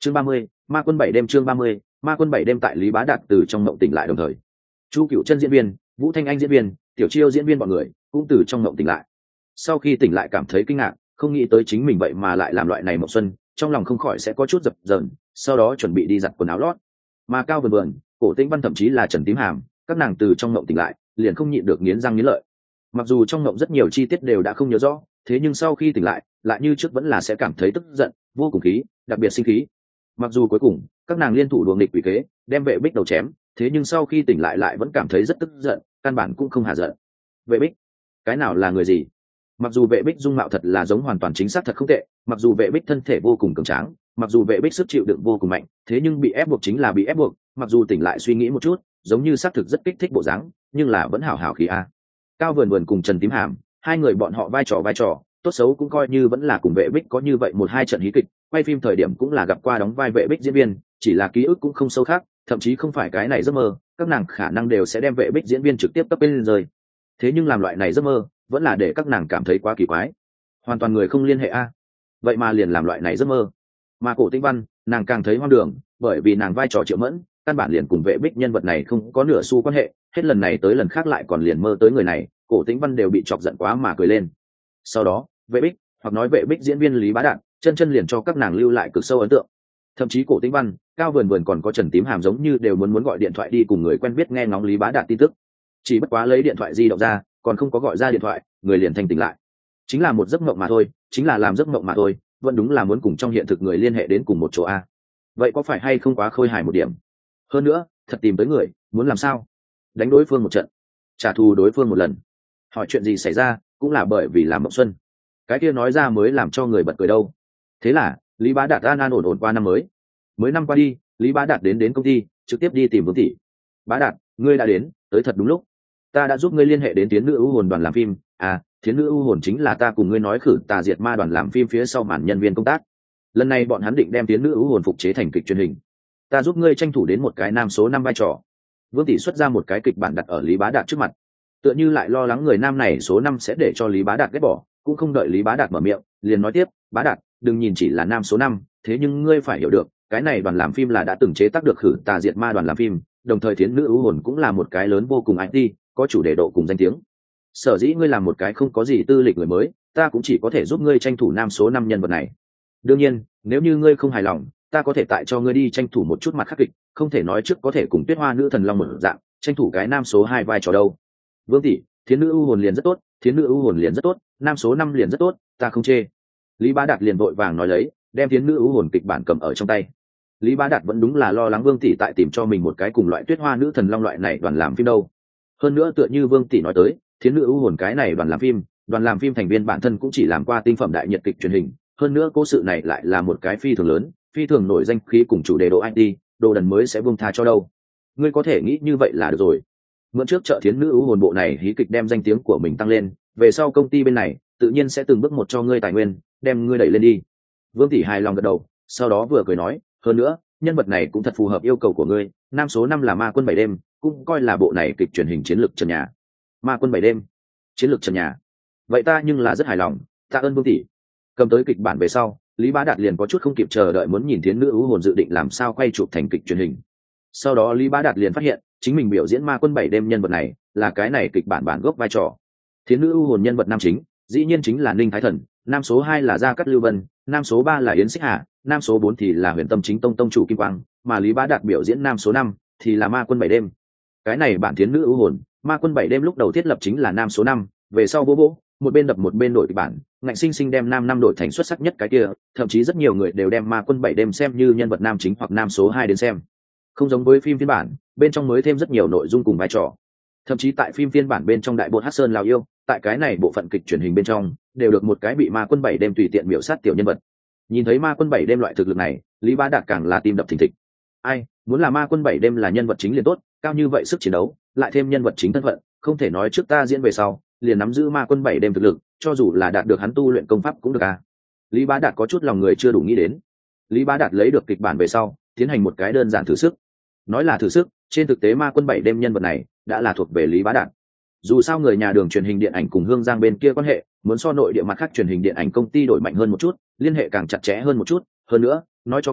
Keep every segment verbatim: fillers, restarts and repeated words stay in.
chương ba mươi, ma quân bảy đêm. chương ba mươi, ma quân bảy đêm. Tại Lý Bá Đạt từ trong mộng tỉnh lại đồng thời, Chu Cửu Chân diễn viên, Vũ Thanh Anh diễn viên, Tiểu Chiêu diễn viên bọn người cũng từ trong mộng tỉnh lại. Sau khi tỉnh lại cảm thấy kinh ngạc, không nghĩ tới chính mình vậy mà lại làm loại này mộng xuân, trong lòng không khỏi sẽ có chút dập dờn, sau đó chuẩn bị đi giặt quần áo lót. Mà Cao Vườn Vườn, Cổ Tĩnh Văn thậm chí là Trần Tím Hàm, các nàng từ trong mộng tỉnh lại, liền không nhịn được nghiến răng nghiến lợi. Mặc dù trong mộng rất nhiều chi tiết đều đã không nhớ rõ, thế nhưng sau khi tỉnh lại, lại như trước vẫn là sẽ cảm thấy tức giận, vô cùng khí, đặc biệt sinh khí. Mặc dù cuối cùng các nàng liên thủ đùa nghịch quỷ kế, đem Vệ Bích đầu chém, thế nhưng sau khi tỉnh lại lại vẫn cảm thấy rất tức giận, căn bản cũng không hạ giận. Vệ Bích, cái nào là người gì? Mặc dù Vệ Bích dung mạo thật là giống hoàn toàn chính xác thật không tệ, mặc dù Vệ Bích thân thể vô cùng cường tráng, mặc dù Vệ Bích sức chịu đựng vô cùng mạnh, thế nhưng bị ép buộc chính là bị ép buộc, mặc dù tỉnh lại suy nghĩ một chút, giống như xác thực rất kích thích bộ dáng, nhưng là vẫn hảo hảo khí a. Cao Vườn Vườn cùng Trần Tím Hàm, hai người bọn họ vai trò vai trò, tốt xấu cũng coi như vẫn là cùng Vệ Bích có như vậy một hai trận hí kịch, quay phim thời điểm cũng là gặp qua đóng vai Vệ Bích diễn viên, chỉ là ký ức cũng không sâu khác, thậm chí không phải cái này giấc mơ, các nàng khả năng đều sẽ đem Vệ Bích diễn viên trực tiếp cấp bên rơi. Thế nhưng làm loại này giấc mơ, vẫn là để các nàng cảm thấy quá kỳ quái. Hoàn toàn người không liên hệ a. Vậy mà liền làm loại này giấc mơ. Mà Cổ Tĩnh Văn, nàng càng thấy hoang đường, bởi vì nàng vai trò Triệu Mẫn, căn bản liền cùng Vệ Bích nhân vật này không có nửa xu quan hệ, hết lần này tới lần khác lại còn liền mơ tới người này, Cổ Tĩnh Văn đều bị chọc giận quá mà cười lên. Sau đó, Vệ Bích, hoặc nói Vệ Bích diễn viên Lý Bá Đạt, chân chân liền cho các nàng lưu lại cực sâu ấn tượng. Thậm chí Cổ Tĩnh Văn, Cao Vườn Vườn còn có Trần Tím Hàm giống như đều muốn muốn gọi điện thoại đi cùng người quen biết nghe ngóng Lý Bá Đạt tin tức. Chỉ bất quá lấy điện thoại di động ra, còn không có gọi ra điện thoại, người liền thanh tỉnh lại. Chính là một giấc mộng mà thôi, chính là làm giấc mộng mà thôi, vẫn đúng là muốn cùng trong hiện thực người liên hệ đến cùng một chỗ a. Vậy có phải hay không quá khôi hài một điểm? Hơn nữa, thật tìm tới người, muốn làm sao? Đánh đối phương một trận, trả thù đối phương một lần. Hỏi chuyện gì xảy ra, cũng là bởi vì làm mộng xuân. Cái kia nói ra mới làm cho người bật cười đâu. Thế là, Lý Bá Đạt an an ổn ổn qua năm mới. Mới năm qua đi, Lý Bá Đạt đến đến công ty, trực tiếp đi tìm Vương tỷ. Bá Đạt, ngươi đã đến, tới thật đúng lúc. Ta đã giúp ngươi liên hệ đến Thiến Nữ ưu hồn đoàn làm phim. À, Thiến Nữ ưu hồn chính là ta cùng ngươi nói khử tà diệt ma đoàn làm phim phía sau màn nhân viên công tác. Lần này bọn hắn định đem Thiến Nữ ưu hồn phục chế thành kịch truyền hình. Ta giúp ngươi tranh thủ đến một cái nam số năm vai trò. Vương tỷ xuất ra một cái kịch bản đặt ở Lý Bá Đạt trước mặt, tựa như lại lo lắng người nam này số năm sẽ để cho Lý Bá Đạt ghét bỏ, cũng không đợi Lý Bá Đạt mở miệng, liền nói tiếp, Bá Đạt, đừng nhìn chỉ là nam số năm, thế nhưng ngươi phải hiểu được, cái này đoàn làm phim là đã từng chế tác được khử tà diệt ma đoàn làm phim, đồng thời Thiến Nữ ưu hồn cũng là một cái lớn vô cùng i tê, có chủ đề độ cùng danh tiếng. Sở dĩ ngươi làm một cái không có gì tư lịch người mới, ta cũng chỉ có thể giúp ngươi tranh thủ nam số năm nhân vật này. Đương nhiên, nếu như ngươi không hài lòng, ta có thể tại cho ngươi đi tranh thủ một chút mặt khắc kịch, không thể nói trước có thể cùng Tuyết Hoa nữ thần long một dạng, tranh thủ cái nam số hai vai trò đâu. Vương tỷ, Thiến Nữ ưu hồn liền rất tốt, Thiến Nữ ưu hồn liền rất tốt, nam số năm liền rất tốt, ta không chê. Lý Bá Đạt liền vội vàng nói lấy, đem Thiến Nữ ưu hồn kịch bản cầm ở trong tay. Lý Bá Đạt vẫn đúng là lo lắng Vương tỷ tại tìm cho mình một cái cùng loại Tuyết Hoa nữ thần long loại này đoàn làm phim đâu. Hơn nữa tựa như Vương tỷ nói tới, Thiến Nữ ưu hồn cái này đoàn làm phim, đoàn làm phim thành viên bản thân cũng chỉ làm qua tinh phẩm đại nhật kịch truyền hình, hơn nữa cố sự này lại là một cái phi thường lớn, phi thường nổi danh khí cùng chủ đề độ i tê, đồ đần mới sẽ buông tha cho đâu. Ngươi có thể nghĩ như vậy là được rồi. Mượn trước trợ Thiến Nữ ưu hồn bộ này hí kịch đem danh tiếng của mình tăng lên, về sau công ty bên này tự nhiên sẽ từng bước một cho ngươi tài nguyên, đem ngươi đẩy lên đi. Vương tỷ hài lòng gật đầu, sau đó vừa cười nói, hơn nữa, nhân vật này cũng thật phù hợp yêu cầu của ngươi, nam số năm là ma quân bảy đêm, cũng coi là bộ này kịch truyền hình chiến lược trần nhà. Ma quân bảy đêm, chiến lược trần nhà. Vậy ta nhưng là rất hài lòng, tạ ơn Vương tỷ. Cầm tới kịch bản về sau, Lý Bá Đạt liền có chút không kịp chờ đợi muốn nhìn Thiến Nữ ưu hồn dự định làm sao quay chụp thành kịch truyền hình. Sau đó Lý Bá Đạt liền phát hiện, chính mình biểu diễn ma quân bảy đêm nhân vật này là cái này kịch bản bản gốc vai trò. Thiến Nữ ưu hồn nhân vật nam chính, dĩ nhiên chính là Ninh Thái Thần, nam số hai là Gia Cát Lưu Vân, nam số ba là Yến Xích Hà, nam số bốn thì là Huyền Tâm Chính Tông tông chủ Kim Quang, mà Lý Bá Đạt biểu diễn nam số năm thì là ma quân bảy đêm. Cái này bản Thiến Nữ ưu hồn, ma quân bảy đêm lúc đầu thiết lập chính là nam số năm, về sau bố bố, một bên đập một bên đổi kịch bản, ngạnh sinh sinh đem nam năm đổi thành xuất sắc nhất cái kia, thậm chí rất nhiều người đều đem ma quân bảy đêm xem như nhân vật nam chính hoặc nam số hai đến xem. Không giống với phim phiên bản, bên trong mới thêm rất nhiều nội dung cùng vai trò. Thậm chí tại phim phiên bản bên trong đại bột Hắc Sơn Lào yêu, tại cái này bộ phận kịch truyền hình bên trong, đều được một cái bị ma quân bảy đêm tùy tiện biểu sát tiểu nhân vật. Nhìn thấy ma quân bảy đêm loại thực lực này, Lý Bá Đạt càng là tim đập thình thịch. Ai, muốn là ma quân bảy đêm là nhân vật chính liền tốt, cao như vậy sức chiến đấu, lại thêm nhân vật chính thân phận, không thể nói trước ta diễn về sau, liền nắm giữ ma quân bảy đêm thực lực, cho dù là đạt được hắn tu luyện công pháp cũng được à. Lý Bá Đạt có chút lòng người chưa đủ nghĩ đến. Lý Bá Đạt lấy được kịch bản về sau, tiến hành một cái đơn giản thử sức. Nói là thử sức, trên thực tế ma quân bảy đêm nhân vật này đã là thuộc về Lý Bá Đạt. Dù sao người nhà đường truyền hình điện ảnh cùng Hương Giang bên kia quan hệ, muốn so nội địa mặt khác truyền hình điện ảnh công ty đổi mạnh hơn một chút, liên hệ càng chặt chẽ hơn một chút, hơn nữa, nói cho cùng,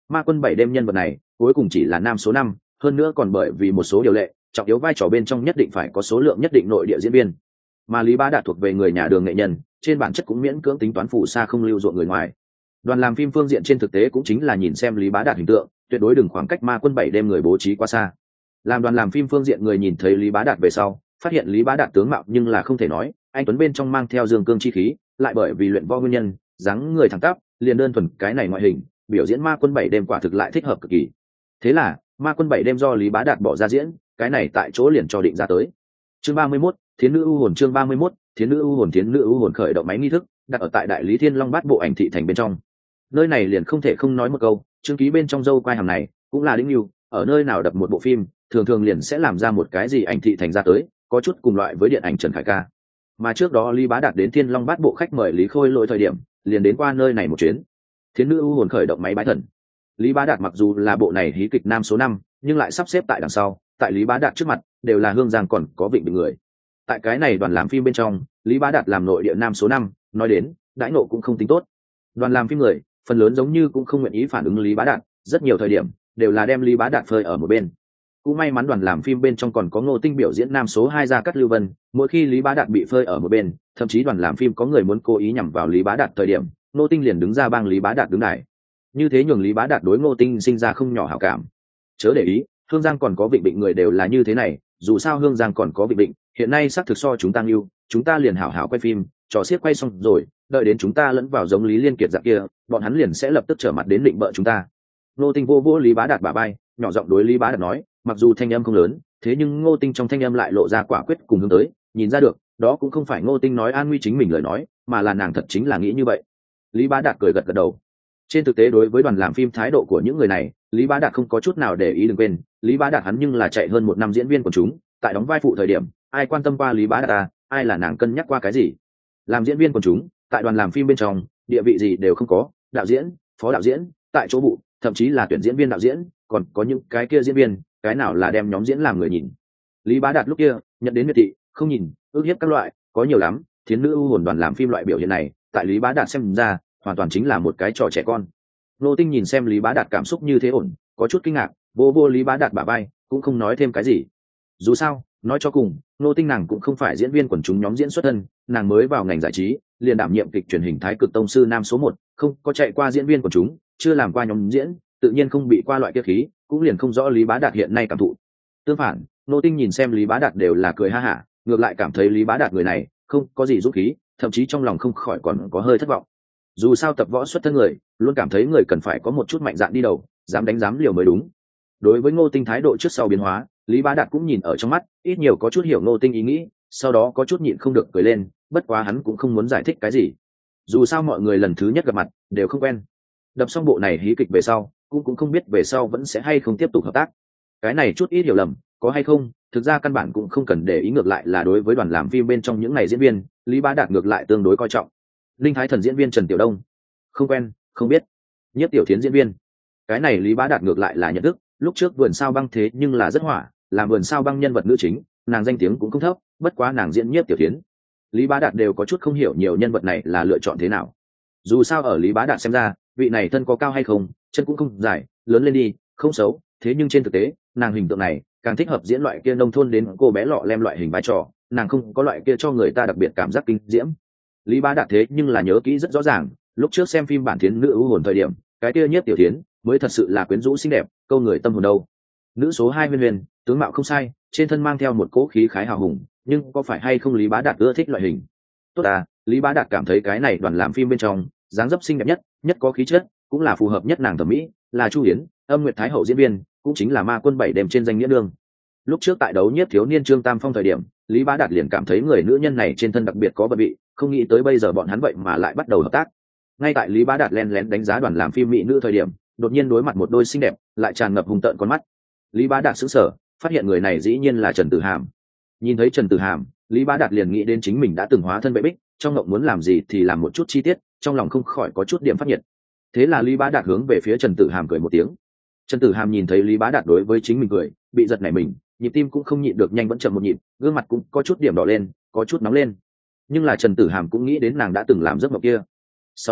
Ma Quân bảy đêm nhân vật này cuối cùng chỉ là nam số năm, hơn nữa còn bởi vì một số điều lệ trọng yếu vai trò bên trong nhất định phải có số lượng nhất định nội địa diễn viên, mà Lý Bá Đạt thuộc về người nhà đường nghệ nhân, trên bản chất cũng miễn cưỡng tính toán phù sa không lưu ruộng người ngoài. Đoàn làm phim phương diện trên thực tế cũng chính là nhìn xem Lý Bá Đạt hình tượng, tuyệt đối đừng khoảng cách Ma Quân bảy đêm người bố trí quá xa. Làm đoàn làm phim phương diện người nhìn thấy Lý Bá Đạt về sau, phát hiện Lý Bá Đạt tướng mạo nhưng là không thể nói, anh tuấn bên trong mang theo dương cương chi khí, lại bởi vì luyện võ nguyên nhân, dáng người thẳng tắp, liền đơn thuần cái này ngoại hình, biểu diễn Ma Quân bảy đêm quả thực lại thích hợp cực kỳ. Thế là, Ma Quân bảy đêm do Lý Bá Đạt bỏ ra diễn, cái này tại chỗ liền cho định ra tới. Chương ba mươi mốt, Thiến nữ u hồn chương ba mươi mốt, Thiến nữ u hồn Thiến nữ u hồn khởi động máy nghi thức, đặt ở tại Đại Lý Thiên Long Bát Bộ ảnh thị thành bên trong. Nơi này liền không thể không nói một câu, chương ký bên trong dâu quai hàm này, cũng là đỉnh lưu, ở nơi nào đập một bộ phim, thường thường liền sẽ làm ra một cái gì ảnh thị thành ra tới, có chút cùng loại với điện ảnh Trần Khải Ca. Mà trước đó Lý Bá Đạt đến Thiên Long Bát Bộ khách mời Lý Khôi Lỗi thời điểm, liền đến qua nơi này một chuyến. Thiến nữ u hồn khởi động máy bái thần. Lý Bá Đạt mặc dù là bộ này hí kịch nam số năm, nhưng lại sắp xếp tại đằng sau, tại Lý Bá Đạt trước mặt đều là Hương Giang còn có Vịnh Bình người. Tại cái này đoàn làm phim bên trong, Lý Bá Đạt làm nội địa nam số năm, nói đến, đãi ngộ cũng không tính tốt. Đoàn làm phim người, phần lớn giống như cũng không nguyện ý phản ứng Lý Bá Đạt, rất nhiều thời điểm đều là đem Lý Bá Đạt phơi ở một bên. Cũng may mắn đoàn làm phim bên trong còn có Ngô Tinh biểu diễn nam số hai Gia Cát Lưu Vân, mỗi khi Lý Bá Đạt bị phơi ở một bên, thậm chí đoàn làm phim có người muốn cố ý nhằm vào Lý Bá Đạt thời điểm, Ngô Tinh liền đứng ra bang Lý Bá Đạt đứng đài. Như thế nhường Lý Bá Đạt đối Ngô Tinh sinh ra không nhỏ hảo cảm. Chớ để ý, Hương Giang còn có Vịnh Định người đều là như thế này, dù sao Hương Giang còn có Vịnh Định, hiện nay xác thực so chúng ta yêu, chúng ta liền hảo hảo quay phim, trò xiếc quay xong rồi, đợi đến chúng ta lẫn vào giống Lý Liên Kiệt dạng kia, bọn hắn liền sẽ lập tức trở mặt đến định bợ chúng ta. Ngô Tinh vô vô Lý Bá Đạt bả vai, nhỏ giọng đối Lý Bá Đạt nói, mặc dù thanh âm không lớn, thế nhưng Ngô Tinh trong thanh âm lại lộ ra quả quyết cùng hướng tới, nhìn ra được, đó cũng không phải Ngô Tinh nói an nguy chính mình lời nói, mà là nàng thật chính là nghĩ như vậy. Lý Bá Đạt cười gật gật đầu. Trên thực tế đối với đoàn làm phim thái độ của những người này, Lý Bá Đạt không có chút nào để ý, đừng quên, Lý Bá Đạt hắn nhưng là chạy hơn một năm diễn viên của chúng, tại đóng vai phụ thời điểm, ai quan tâm qua Lý Bá Đạt à, ai là nàng cân nhắc qua cái gì? Làm diễn viên của chúng, tại đoàn làm phim bên trong, địa vị gì đều không có, đạo diễn, phó đạo diễn, tại chỗ vụ, thậm chí là tuyển diễn viên đạo diễn, còn có những cái kia diễn viên, cái nào là đem nhóm diễn làm người nhìn. Lý Bá Đạt lúc kia, nhận đến miệt thị, không nhìn, ước hiếp các loại, có nhiều lắm, thiến nữ ưu hồn đoàn làm phim loại biểu hiện này, tại Lý Bá Đạt xem ra, hoàn toàn chính là một cái trò trẻ con. Nô Tinh nhìn xem Lý Bá Đạt cảm xúc như thế ổn, có chút kinh ngạc, vô vô Lý Bá Đạt bả vai, cũng không nói thêm cái gì. Dù sao, nói cho cùng, Nô Tinh nàng cũng không phải diễn viên quần chúng nhóm diễn xuất thân, nàng mới vào ngành giải trí, liền đảm nhiệm kịch truyền hình Thái Cực Tông sư nam số một, không có chạy qua diễn viên quần chúng, chưa làm qua nhóm diễn, tự nhiên không bị qua loại kia khí, cũng liền không rõ Lý Bá Đạt hiện nay cảm thụ. Tương phản, Nô Tinh nhìn xem Lý Bá Đạt đều là cười ha hả, ngược lại cảm thấy Lý Bá Đạt người này không có gì dũng khí, thậm chí trong lòng không khỏi còn có hơi thất vọng. Dù sao tập võ xuất thân người, luôn cảm thấy người cần phải có một chút mạnh dạn đi đầu, dám đánh dám liều mới đúng. Đối với Ngô Tinh thái độ trước sau biến hóa, Lý Bá Đạt cũng nhìn ở trong mắt, ít nhiều có chút hiểu Ngô Tinh ý nghĩ, sau đó có chút nhịn không được cười lên, bất quá hắn cũng không muốn giải thích cái gì. Dù sao mọi người lần thứ nhất gặp mặt đều không quen. Đập xong bộ này hí kịch về sau, cũng cũng không biết về sau vẫn sẽ hay không tiếp tục hợp tác. Cái này chút ít hiểu lầm, có hay không, thực ra căn bản cũng không cần để ý, ngược lại là đối với đoàn làm phim bên trong những này diễn viên, Lý Bá Đạt ngược lại tương đối coi trọng. Linh Thái Thần diễn viên Trần Tiểu Đông, không quen, không biết. Nhất Tiểu Thiến diễn viên, cái này Lý Bá Đạt ngược lại là nhận thức, lúc trước Vườn Sao Băng thế nhưng là rất hỏa, làm Vườn Sao Băng nhân vật nữ chính, nàng danh tiếng cũng không thấp, bất quá nàng diễn Nhất Tiểu Thiến, Lý Bá Đạt đều có chút không hiểu nhiều nhân vật này là lựa chọn thế nào. Dù sao ở Lý Bá Đạt xem ra, vị này thân có cao hay không, chân cũng không dài, lớn lên đi, không xấu, thế nhưng trên thực tế, nàng hình tượng này càng thích hợp diễn loại kia nông thôn đến cô bé lọ lem loại hình vai trò, nàng không có loại kia cho người ta đặc biệt cảm giác kinh diễm. Lý Bá Đạt thế nhưng là nhớ kỹ rất rõ ràng, lúc trước xem phim bản Thiến nữ ưu hồn thời điểm, cái kia Nhất Tiểu Thiến mới thật sự là quyến rũ xinh đẹp, câu người tâm hồn đâu. Nữ số hai Huyên Huyền, tướng mạo không sai, trên thân mang theo một cỗ khí khái hào hùng, nhưng có phải hay không Lý Bá Đạt ưa thích loại hình? Tốt à, Lý Bá Đạt cảm thấy cái này đoàn làm phim bên trong, dáng dấp xinh đẹp nhất, nhất có khí chất, cũng là phù hợp nhất nàng thẩm mỹ, là Chu Hiến, Âm Nguyệt Thái hậu diễn viên, cũng chính là Ma Quân bảy đêm trên danh nghĩa đương. Lúc trước tại đấu Nhiếp thiếu niên Trương Tam Phong thời điểm, Lý Bá Đạt liền cảm thấy người nữ nhân này trên thân đặc biệt có vận vị, không nghĩ tới bây giờ bọn hắn vậy mà lại bắt đầu hợp tác. Ngay tại Lý Bá Đạt lén lén đánh giá đoàn làm phim mỹ nữ thời điểm, đột nhiên đối mặt một đôi xinh đẹp, lại tràn ngập hung tợn con mắt. Lý Bá Đạt sững sờ, phát hiện người này dĩ nhiên là Trần Tử Hàm. Nhìn thấy Trần Tử Hàm, Lý Bá Đạt liền nghĩ đến chính mình đã từng hóa thân Vệ Bích, trong ngộng muốn làm gì thì làm một chút chi tiết, trong lòng không khỏi có chút điểm phát nhiệt. Thế là Lý Bá Đạt hướng về phía Trần Tử Hàm cười một tiếng. Trần Tử Hàm nhìn thấy Lý Bá Đạt đối với chính mình cười, bị giật nảy mình, nhịp tim cũng không nhịn được nhanh vẫn chậm một nhịp, gương mặt cũng có chút điểm đỏ lên, có chút nóng lên. Nhưng là Trần Tử Hàm cũng nghĩ đến nàng đã từng làm giấc mộng kia. Sau đó,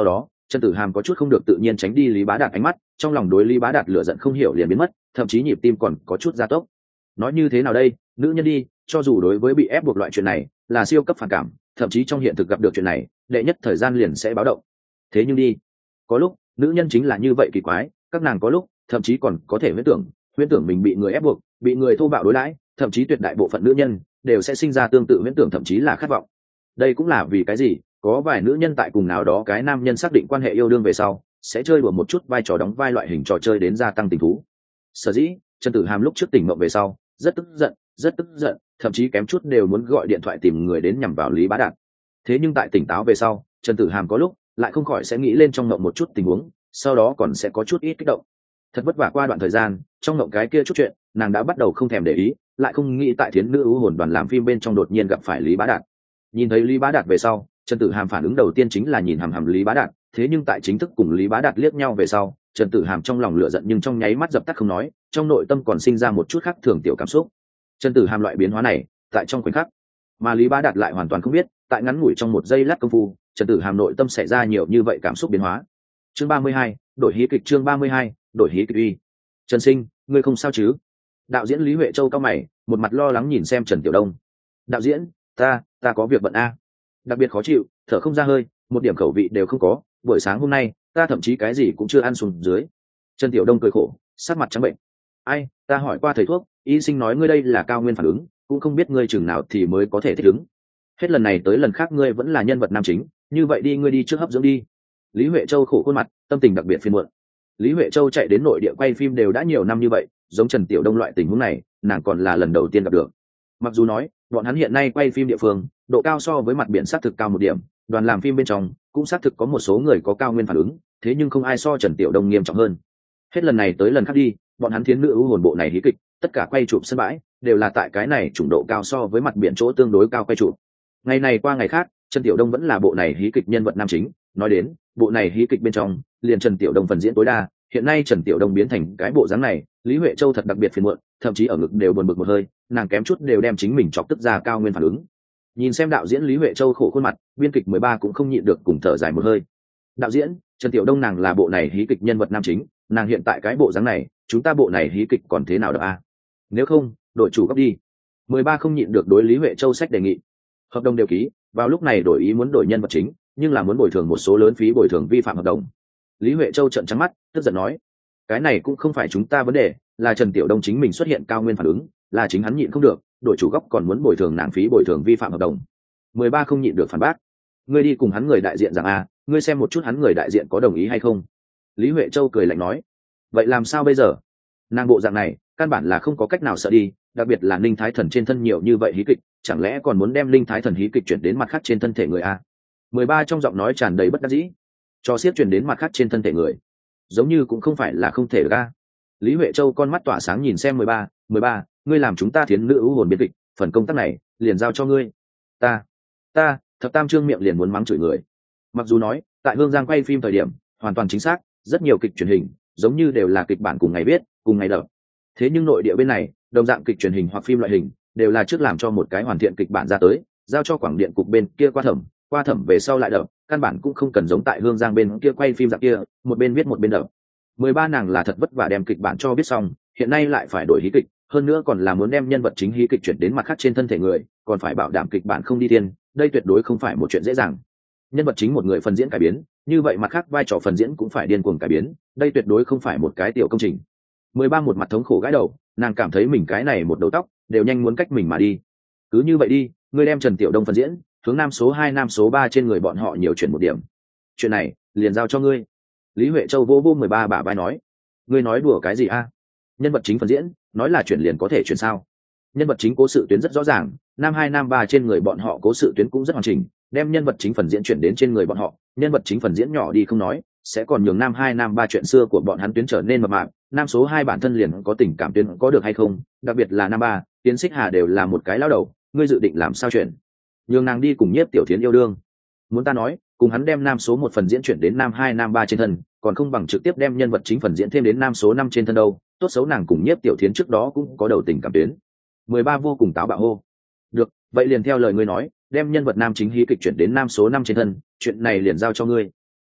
Trần Tử Hàm có chút không được tự nhiên tránh đi Lý Bá Đạt ánh mắt, trong lòng đối Lý Bá Đạt lửa giận không hiểu liền biến mất, thậm chí nhịp tim còn có chút gia tốc. Nói như thế nào đây, nữ nhân đi, cho dù đối với bị ép buộc loại chuyện này là siêu cấp phản cảm, thậm chí trong hiện thực gặp được chuyện này, đệ nhất thời gian liền sẽ báo động. Thế nhưng đi, có lúc nữ nhân chính là như vậy kỳ quái, các nàng có lúc thậm chí còn có thể huyễn tưởng, huyễn tưởng mình bị người ép buộc, bị người thô bạo đối đãi, thậm chí tuyệt đại bộ phận nữ nhân đều sẽ sinh ra tương tự huyễn tưởng, thậm chí là khát vọng. Đây cũng là vì cái gì có vài nữ nhân tại cùng nào đó cái nam nhân xác định quan hệ yêu đương về sau sẽ chơi đùa một chút vai trò đóng vai loại hình trò chơi đến gia tăng tình thú. Sở dĩ Trần Tử Hàm lúc trước tỉnh mộng về sau rất tức giận, rất tức giận, thậm chí kém chút đều muốn gọi điện thoại tìm người đến nhằm vào Lý Bá Đạt. Thế nhưng tại tỉnh táo về sau, Trần Tử Hàm có lúc lại không khỏi sẽ nghĩ lên trong mộng một chút tình huống, sau đó còn sẽ có chút ít kích động. Thật vất vả qua đoạn thời gian, trong mộng cái kia chút chuyện, nàng đã bắt đầu không thèm để ý, lại không nghĩ tại Thiến Nữ ưu hồn đoàn làm phim bên trong đột nhiên gặp phải Lý Bá Đạt. Nhìn thấy Lý Bá Đạt về sau, Trần Tử Hàm phản ứng đầu tiên chính là nhìn hằm hằm Lý Bá Đạt, thế nhưng tại chính thức cùng Lý Bá Đạt liếc nhau về sau, Trần Tử Hàm trong lòng lửa giận nhưng trong nháy mắt dập tắt không nói, trong nội tâm còn sinh ra một chút khác thường tiểu cảm xúc. Trần Tử Hàm loại biến hóa này, tại trong khoảnh khắc, mà Lý Bá Đạt lại hoàn toàn không biết, tại ngắn ngủi trong một giây lát công phu, Trần Tử Hàm nội tâm xảy ra nhiều như vậy cảm xúc biến hóa. Chương ba mươi hai, đổi hí kịch chương ba mươi hai, đổi hí kịch uy. Trần Sinh, ngươi không sao chứ? Đạo diễn Lý Huệ Châu cao mày, một mặt lo lắng nhìn xem Trần Tiểu Đông. Đạo diễn, ta, ta có việc bận a. Đặc biệt khó chịu, thở không ra hơi, một điểm khẩu vị đều không có, buổi sáng hôm nay, ta thậm chí cái gì cũng chưa ăn xuống dưới. Trần Tiểu Đông cười khổ, sắc mặt trắng bệnh. Ai, ta hỏi qua thầy thuốc, y sinh nói ngươi đây là cao nguyên phản ứng, cũng không biết ngươi chừng nào thì mới có thể thích ứng. Hết lần này tới lần khác ngươi vẫn là nhân vật nam chính, như vậy đi ngươi đi trước hấp dưỡng đi. Lý Huệ Châu khổ khuôn mặt, tâm tình đặc biệt phiền muộn. Lý Huệ Châu chạy đến nội địa quay phim đều đã nhiều năm như vậy, giống Trần Tiểu Đông loại tình huống này, nàng còn là lần đầu tiên gặp được. Mặc dù nói, bọn hắn hiện nay quay phim địa phương, độ cao so với mặt biển xác thực cao một điểm, đoàn làm phim bên trong cũng xác thực có một số người có cao nguyên phản ứng, thế nhưng không ai so Trần Tiểu Đông nghiêm trọng hơn. Hết lần này tới lần khác đi, bọn hắn Thiến Nữ ưu hồn bộ này hí kịch, tất cả quay chụp sân bãi đều là tại cái này chủng độ cao so với mặt biển chỗ tương đối cao quay chụp. Ngày này qua ngày khác, Trần Tiểu Đông vẫn là bộ này hí kịch nhân vật nam chính, nói đến, bộ này hí kịch bên trong, liền Trần Tiểu Đông phần diễn tối đa, hiện nay Trần Tiểu Đông biến thành cái bộ dáng này, Lý Huệ Châu thật đặc biệt phiền muộn, thậm chí ở ngực đều buồn bực một hơi, nàng kém chút đều đem chính mình chọc tức ra cao nguyên phản ứng. Nhìn xem đạo diễn Lý Huệ Châu khổ khuôn mặt, biên kịch mười ba cũng không nhịn được cùng thở dài một hơi. Đạo diễn, Trần Tiểu Đông nàng là bộ này hí kịch nhân vật nam chính, nàng hiện tại cái bộ dáng này, chúng ta bộ này hí kịch còn thế nào được a? Nếu không, đổi chủ gấp đi. mười ba không nhịn được đối Lý Huệ Châu sách đề nghị. Hợp đồng đều ký, vào lúc này đổi ý muốn đổi nhân vật chính, nhưng là muốn bồi thường một số lớn phí bồi thường vi phạm hợp đồng. Lý Huệ Châu trợn trắng mắt, tức giận nói: "Cái này cũng không phải chúng ta vấn đề, là Trần Tiểu Đông chính mình xuất hiện cao nguyên phản ứng, là chính hắn nhịn không được, đổi chủ góc còn muốn bồi thường nàng phí bồi thường vi phạm hợp đồng." mười ba không nhịn được phản bác: "Ngươi đi cùng hắn người đại diện rằng a, ngươi xem một chút hắn người đại diện có đồng ý hay không?" Lý Huệ Châu cười lạnh nói: "Vậy làm sao bây giờ? Nàng bộ dạng này, căn bản là không có cách nào sợ đi, đặc biệt là Linh Thái Thần trên thân nhiều như vậy hí kịch, chẳng lẽ còn muốn đem Linh Thái Thần hí kịch chuyển đến mặt khác trên thân thể người a?" mười ba trong giọng nói tràn đầy bất đắc dĩ. Cho xiết chuyển đến mặt khác trên thân thể người, giống như cũng không phải là không thể ra. Lý Huệ Châu con mắt tỏa sáng nhìn xem mười ba, mười ba, ngươi làm chúng ta Thiến Nữ ưu hồn biên kịch, phần công tác này liền giao cho ngươi. Ta, ta, thập tam trương miệng liền muốn mắng chửi người. Mặc dù nói, tại Hương Giang quay phim thời điểm, hoàn toàn chính xác, rất nhiều kịch truyền hình, giống như đều là kịch bản cùng ngày viết, cùng ngày đọc. Thế nhưng nội địa bên này, đồng dạng kịch truyền hình hoặc phim loại hình, đều là trước làm cho một cái hoàn thiện kịch bản ra tới, giao cho quảng điện cục bên kia qua thẩm, qua thẩm về sau lại đọc, căn bản cũng không cần giống tại Hương Giang bên kia quay phim dạng kia, một bên viết một bên đọc. mười ba nàng là thật vất vả đem kịch bản cho viết xong, hiện nay lại phải đổi hí kịch, hơn nữa còn là muốn đem nhân vật chính hí kịch chuyển đến mặt khác trên thân thể người, còn phải bảo đảm kịch bản không đi tiên, đây tuyệt đối không phải một chuyện dễ dàng. Nhân vật chính một người phần diễn cải biến, như vậy mặt khác vai trò phần diễn cũng phải điên cuồng cải biến, đây tuyệt đối không phải một cái tiểu công trình. mười ba một mặt thống khổ gãi đầu, nàng cảm thấy mình cái này một đầu tóc đều nhanh muốn cách mình mà đi. Cứ như vậy đi, ngươi đem Trần Tiểu Đông phần diễn, hướng nam số hai nam số ba trên người bọn họ nhiều chuyển một điểm. Chuyện này, liền giao cho ngươi. Lý Huệ Châu vô vô mười ba bả vai nói: "Ngươi nói đùa cái gì a? Nhân vật chính phần diễn, nói là chuyển liền có thể chuyển sao? Nhân vật chính cố sự tuyến rất rõ ràng, nam hai nam ba trên người bọn họ cố sự tuyến cũng rất hoàn chỉnh, đem nhân vật chính phần diễn chuyển đến trên người bọn họ, nhân vật chính phần diễn nhỏ đi không nói, sẽ còn nhường nam hai nam ba chuyện xưa của bọn hắn tuyến trở nên mập mạp, nam số hai bản thân liền có tình cảm tuyến có được hay không, đặc biệt là nam ba, Tiến Xích Hà đều là một cái lão đầu, ngươi dự định làm sao chuyển? Nhường nàng đi cùng Nhiếp Tiểu Thiến yêu đương. Muốn ta nói, cùng hắn đem nam số một phần diễn chuyển đến nam hai nam ba trên thân, còn không bằng trực tiếp đem nhân vật chính phần diễn thêm đến nam số năm trên thân đâu, tốt xấu nàng cùng Nhiếp Tiểu Thiến trước đó cũng có đầu tình cảm tuyến." mười ba vô cùng táo bạo hô: "Được, vậy liền theo lời ngươi nói, đem nhân vật nam chính hí kịch chuyển đến nam số năm trên thân, chuyện này liền giao cho ngươi."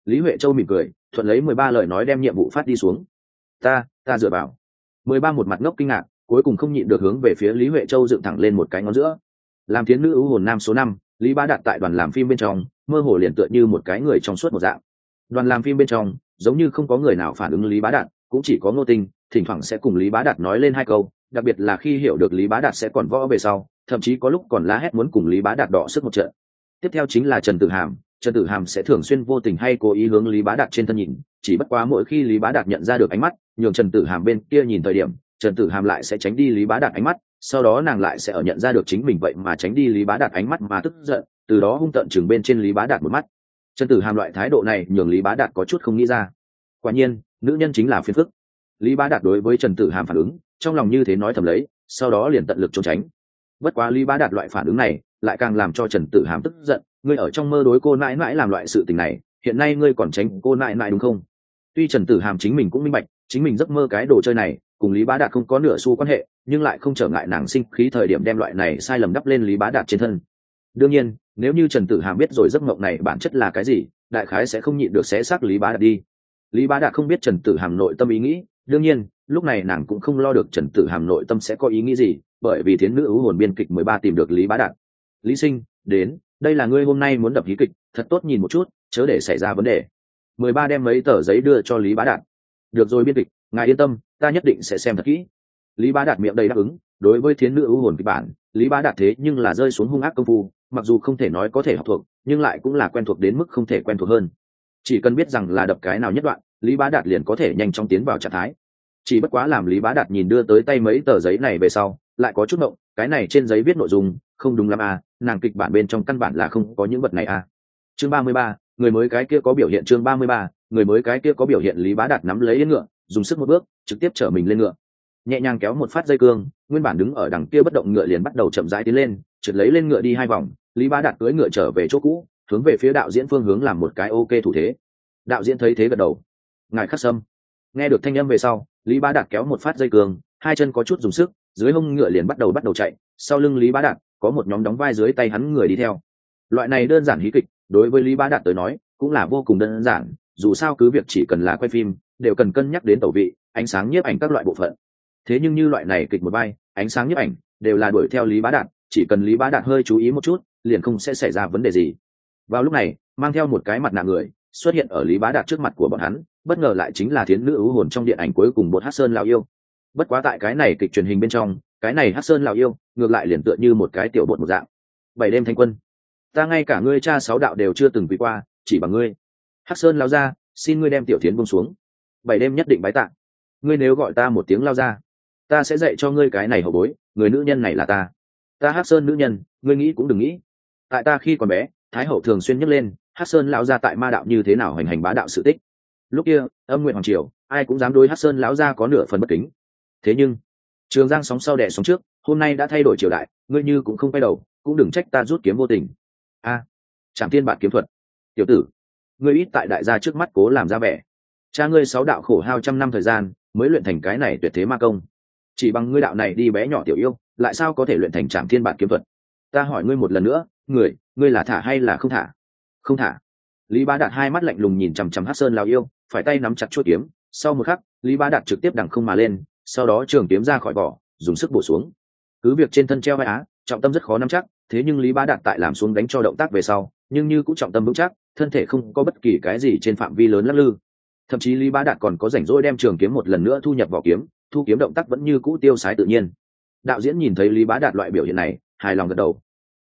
Lý Huệ Châu mỉm cười thuận lấy mười ba lời nói đem nhiệm vụ phát đi xuống. Ta ta dựa vào. Mười ba một mặt ngốc kinh ngạc, cuối cùng không nhịn được hướng về phía Lý Huệ Châu dựng thẳng lên một cái ngón giữa. Làm thiến nữ ưu hồn nam số năm, Lý Bá Đạt tại đoàn làm phim bên trong mơ hồ liền tựa như một cái người trong suốt một dạng. Đoàn làm phim bên trong giống như không có người nào phản ứng Lý Bá Đạt, cũng chỉ có Ngô Tinh thỉnh thoảng sẽ cùng Lý Bá Đạt nói lên hai câu, đặc biệt là khi hiểu được Lý Bá Đạt sẽ còn võ về sau, thậm chí có lúc còn la hét muốn cùng Lý Bá Đạt đọ sức một trận. Tiếp theo chính là Trần Tử Hàm, Trần Tử Hàm sẽ thường xuyên vô tình hay cố ý hướng Lý Bá Đạt trên thân nhìn, chỉ bất quá mỗi khi Lý Bá Đạt nhận ra được ánh mắt nhường Trần Tử Hàm bên kia nhìn thời điểm, Trần Tử Hàm lại sẽ tránh đi Lý Bá Đạt ánh mắt, sau đó nàng lại sẽ ở nhận ra được chính mình vậy mà tránh đi Lý Bá Đạt ánh mắt mà tức giận, từ đó hung tợn chừng bên trên Lý Bá Đạt một mắt. Trần Tử Hàm loại thái độ này nhường Lý Bá Đạt có chút không nghĩ ra. Quả nhiên, nữ nhân chính là phiền phức. Lý Bá Đạt đối với Trần Tử Hàm phản ứng, trong lòng như thế nói thầm lấy, sau đó liền tận lực trốn tránh. Bất quá Lý Bá Đạt loại phản ứng này, lại càng làm cho Trần Tử Hàm tức giận, ngươi ở trong mơ đối cô nãi nãi làm loại sự tình này, hiện nay ngươi còn tránh cô nãi nãi đúng không? Tuy Trần Tử Hàm chính mình cũng minh bạch, chính mình giấc mơ cái đồ chơi này, cùng Lý Bá Đạt không có nửa xu quan hệ, nhưng lại không trở ngại nàng sinh khí thời điểm đem loại này sai lầm đắp lên Lý Bá Đạt trên thân. Đương nhiên, nếu như Trần Tử Hàm biết rồi giấc mộng này bản chất là cái gì, đại khái sẽ không nhịn được xé xác Lý Bá Đạt đi. Lý Bá Đạt không biết Trần Tử Hàm nội tâm ý nghĩ, đương nhiên, lúc này nàng cũng không lo được Trần Tử Hàm nội tâm sẽ có ý nghĩ gì, bởi vì thiến nữ ưu hồn biên kịch mười ba tìm được Lý Bá Đạt. Lý Sinh, đến, đây là ngươi hôm nay muốn đập hí kịch, thật tốt nhìn một chút, chớ để xảy ra vấn đề. mười ba đem mấy tờ giấy đưa cho Lý Bá Đạt. Được rồi biên kịch, ngài yên tâm, ta nhất định sẽ xem thật kỹ. Lý Bá Đạt miệng đầy đáp ứng, đối với thiến nữ ưu hồn kịch bản, Lý Bá Đạt thế nhưng là rơi xuống hung ác công phu, mặc dù không thể nói có thể học thuộc, nhưng lại cũng là quen thuộc đến mức không thể quen thuộc hơn. Chỉ cần biết rằng là đập cái nào nhất đoạn, Lý Bá Đạt liền có thể nhanh chóng tiến vào trạng thái. Chỉ bất quá làm Lý Bá Đạt nhìn đưa tới tay mấy tờ giấy này về sau, lại có chút ngộng, cái này trên giấy viết nội dung không đúng lắm à, nàng kịch bản bên trong căn bản là không có những vật này à. Chương ba mươi ba, người mới cái kia có biểu hiện. Chương ba mươi ba, người mới cái kia có biểu hiện. Lý Bá Đạt nắm lấy yên ngựa, dùng sức một bước, trực tiếp chở mình lên ngựa. Nhẹ nhàng kéo một phát dây cương, nguyên bản đứng ở đằng kia bất động ngựa liền bắt đầu chậm rãi tiến lên, trượt lấy lên ngựa đi hai vòng, Lý Bá Đạt cưỡi ngựa trở về chỗ cũ, hướng về phía đạo diễn phương hướng làm một cái ok thủ thế. Đạo diễn thấy thế gật đầu. Ngài Khắc Sâm. Nghe được thanh âm về sau, Lý Bá Đạt kéo một phát dây cương, hai chân có chút dùng sức, dưới hông ngựa liền bắt đầu bắt đầu chạy, sau lưng Lý Bá Đạt có một nhóm đóng vai dưới tay hắn người đi theo. Loại này đơn giản hí kịch, đối với Lý Bá Đạt tới nói, cũng là vô cùng đơn giản, dù sao cứ việc chỉ cần là quay phim, đều cần cân nhắc đến tẩu vị, ánh sáng nhiếp ảnh các loại bộ phận. Thế nhưng như loại này kịch một vai, ánh sáng nhiếp ảnh đều là đuổi theo Lý Bá Đạt, chỉ cần Lý Bá Đạt hơi chú ý một chút, liền không sẽ xảy ra vấn đề gì. Vào lúc này, mang theo một cái mặt nạ người xuất hiện ở Lý Bá Đạt trước mặt của bọn hắn, bất ngờ lại chính là thiến nữ ưu hồn trong điện ảnh cuối cùng bột Hắc Sơn lão yêu. Bất quá tại cái này kịch truyền hình bên trong, cái này Hắc Sơn lão yêu ngược lại liền tựa như một cái tiểu bột một dạng. Bảy đêm thanh quân, ta ngay cả ngươi cha sáu đạo đều chưa từng quỳ qua, chỉ bằng ngươi. Hắc Sơn lão gia, xin ngươi đem tiểu thiến buông xuống. Bảy đêm nhất định bái tạ. Ngươi nếu gọi ta một tiếng lao ra, ta sẽ dạy cho ngươi cái này hậu bối, người nữ nhân này là ta. Ta Hắc Sơn nữ nhân, ngươi nghĩ cũng đừng nghĩ. Tại ta khi còn bé, Thái hậu thường xuyên nhắc lên Hắc Sơn lão gia tại ma đạo như thế nào hành hành bá đạo sự tích. Lúc kia, âm nguyện hoàng triều, ai cũng dám đối Hắc Sơn lão gia có nửa phần bất kính. Thế nhưng, Trường Giang sóng sau đẻ sóng trước, hôm nay đã thay đổi triều đại, ngươi như cũng không quay đầu, cũng đừng trách ta rút kiếm vô tình. A, à, Trảm Thiên Bản kiếm thuật. Tiểu tử, ngươi ít tại đại gia trước mắt cố làm ra vẻ. Cha ngươi sáu đạo khổ hao trăm năm thời gian, mới luyện thành cái này tuyệt thế ma công. Chỉ bằng ngươi đạo này đi bé nhỏ tiểu yêu, lại sao có thể luyện thành Trảm Thiên Bản kiếm thuật? Ta hỏi ngươi một lần nữa, người, ngươi là thả hay là không thả? Không thả. Lý Bá Đạt hai mắt lạnh lùng nhìn chằm chằm Hắc Sơn lão yêu, phải tay nắm chặt chuôi kiếm, sau một khắc, Lý Bá Đạt trực tiếp đằng không mà lên, sau đó trường kiếm ra khỏi vỏ, dùng sức bổ xuống. Cứ việc trên thân treo vai á, trọng tâm rất khó nắm chắc, thế nhưng Lý Bá Đạt tại làm xuống đánh cho động tác về sau, nhưng như cũng trọng tâm vững chắc, thân thể không có bất kỳ cái gì trên phạm vi lớn lắc lư. Thậm chí Lý Bá Đạt còn có rảnh rỗi đem trường kiếm một lần nữa thu nhập vào kiếm, thu kiếm động tác vẫn như cũ tiêu sái tự nhiên. Đạo diễn nhìn thấy Lý Bá Đạt loại biểu hiện này, hài lòng gật đầu.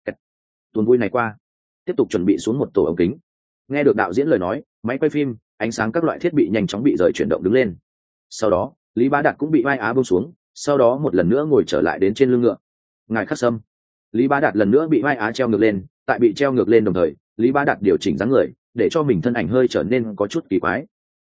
Tuần vui này qua, tiếp tục chuẩn bị xuống một tổ ống kính. Nghe được đạo diễn lời nói, máy quay phim, ánh sáng các loại thiết bị nhanh chóng bị rời chuyển động đứng lên. Sau đó, Lý Bá Đạt cũng bị vai á buông xuống, sau đó một lần nữa ngồi trở lại đến trên lưng ngựa. Ngài Khắc Sâm. Lý Bá Đạt lần nữa bị vai á treo ngược lên, tại bị treo ngược lên đồng thời, Lý Bá Đạt điều chỉnh dáng người, để cho mình thân ảnh hơi trở nên có chút kỳ quái.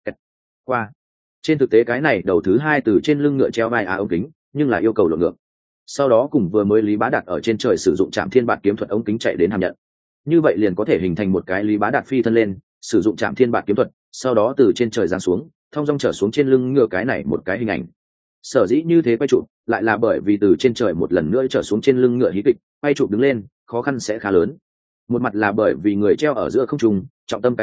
Qua. Trên thực tế cái này đầu thứ hai từ trên lưng ngựa treo vai á ống kính, nhưng là yêu cầu lộn ngược. Sau đó cùng vừa mới Lý Bá Đạt ở trên trời sử dụng Trảm Thiên Bản kiếm thuật ống kính chạy đến hàm nhận. Như vậy liền có thể hình thành một cái Lý Bá Đạt phi thân lên, sử dụng Trảm Thiên Bản kiếm thuật, sau đó từ trên trời giáng xuống, thong dong trở xuống trên lưng ngựa cái này một cái hình ảnh. Sở dĩ như thế quay chụp, lại là bởi vì từ trên trời một lần nữa trở xuống trên lưng ngựa hí kịch, quay chụp đứng lên, khó khăn sẽ khá lớn. Một mặt là bởi vì người treo ở giữa không trung, trọng tâm cái gì,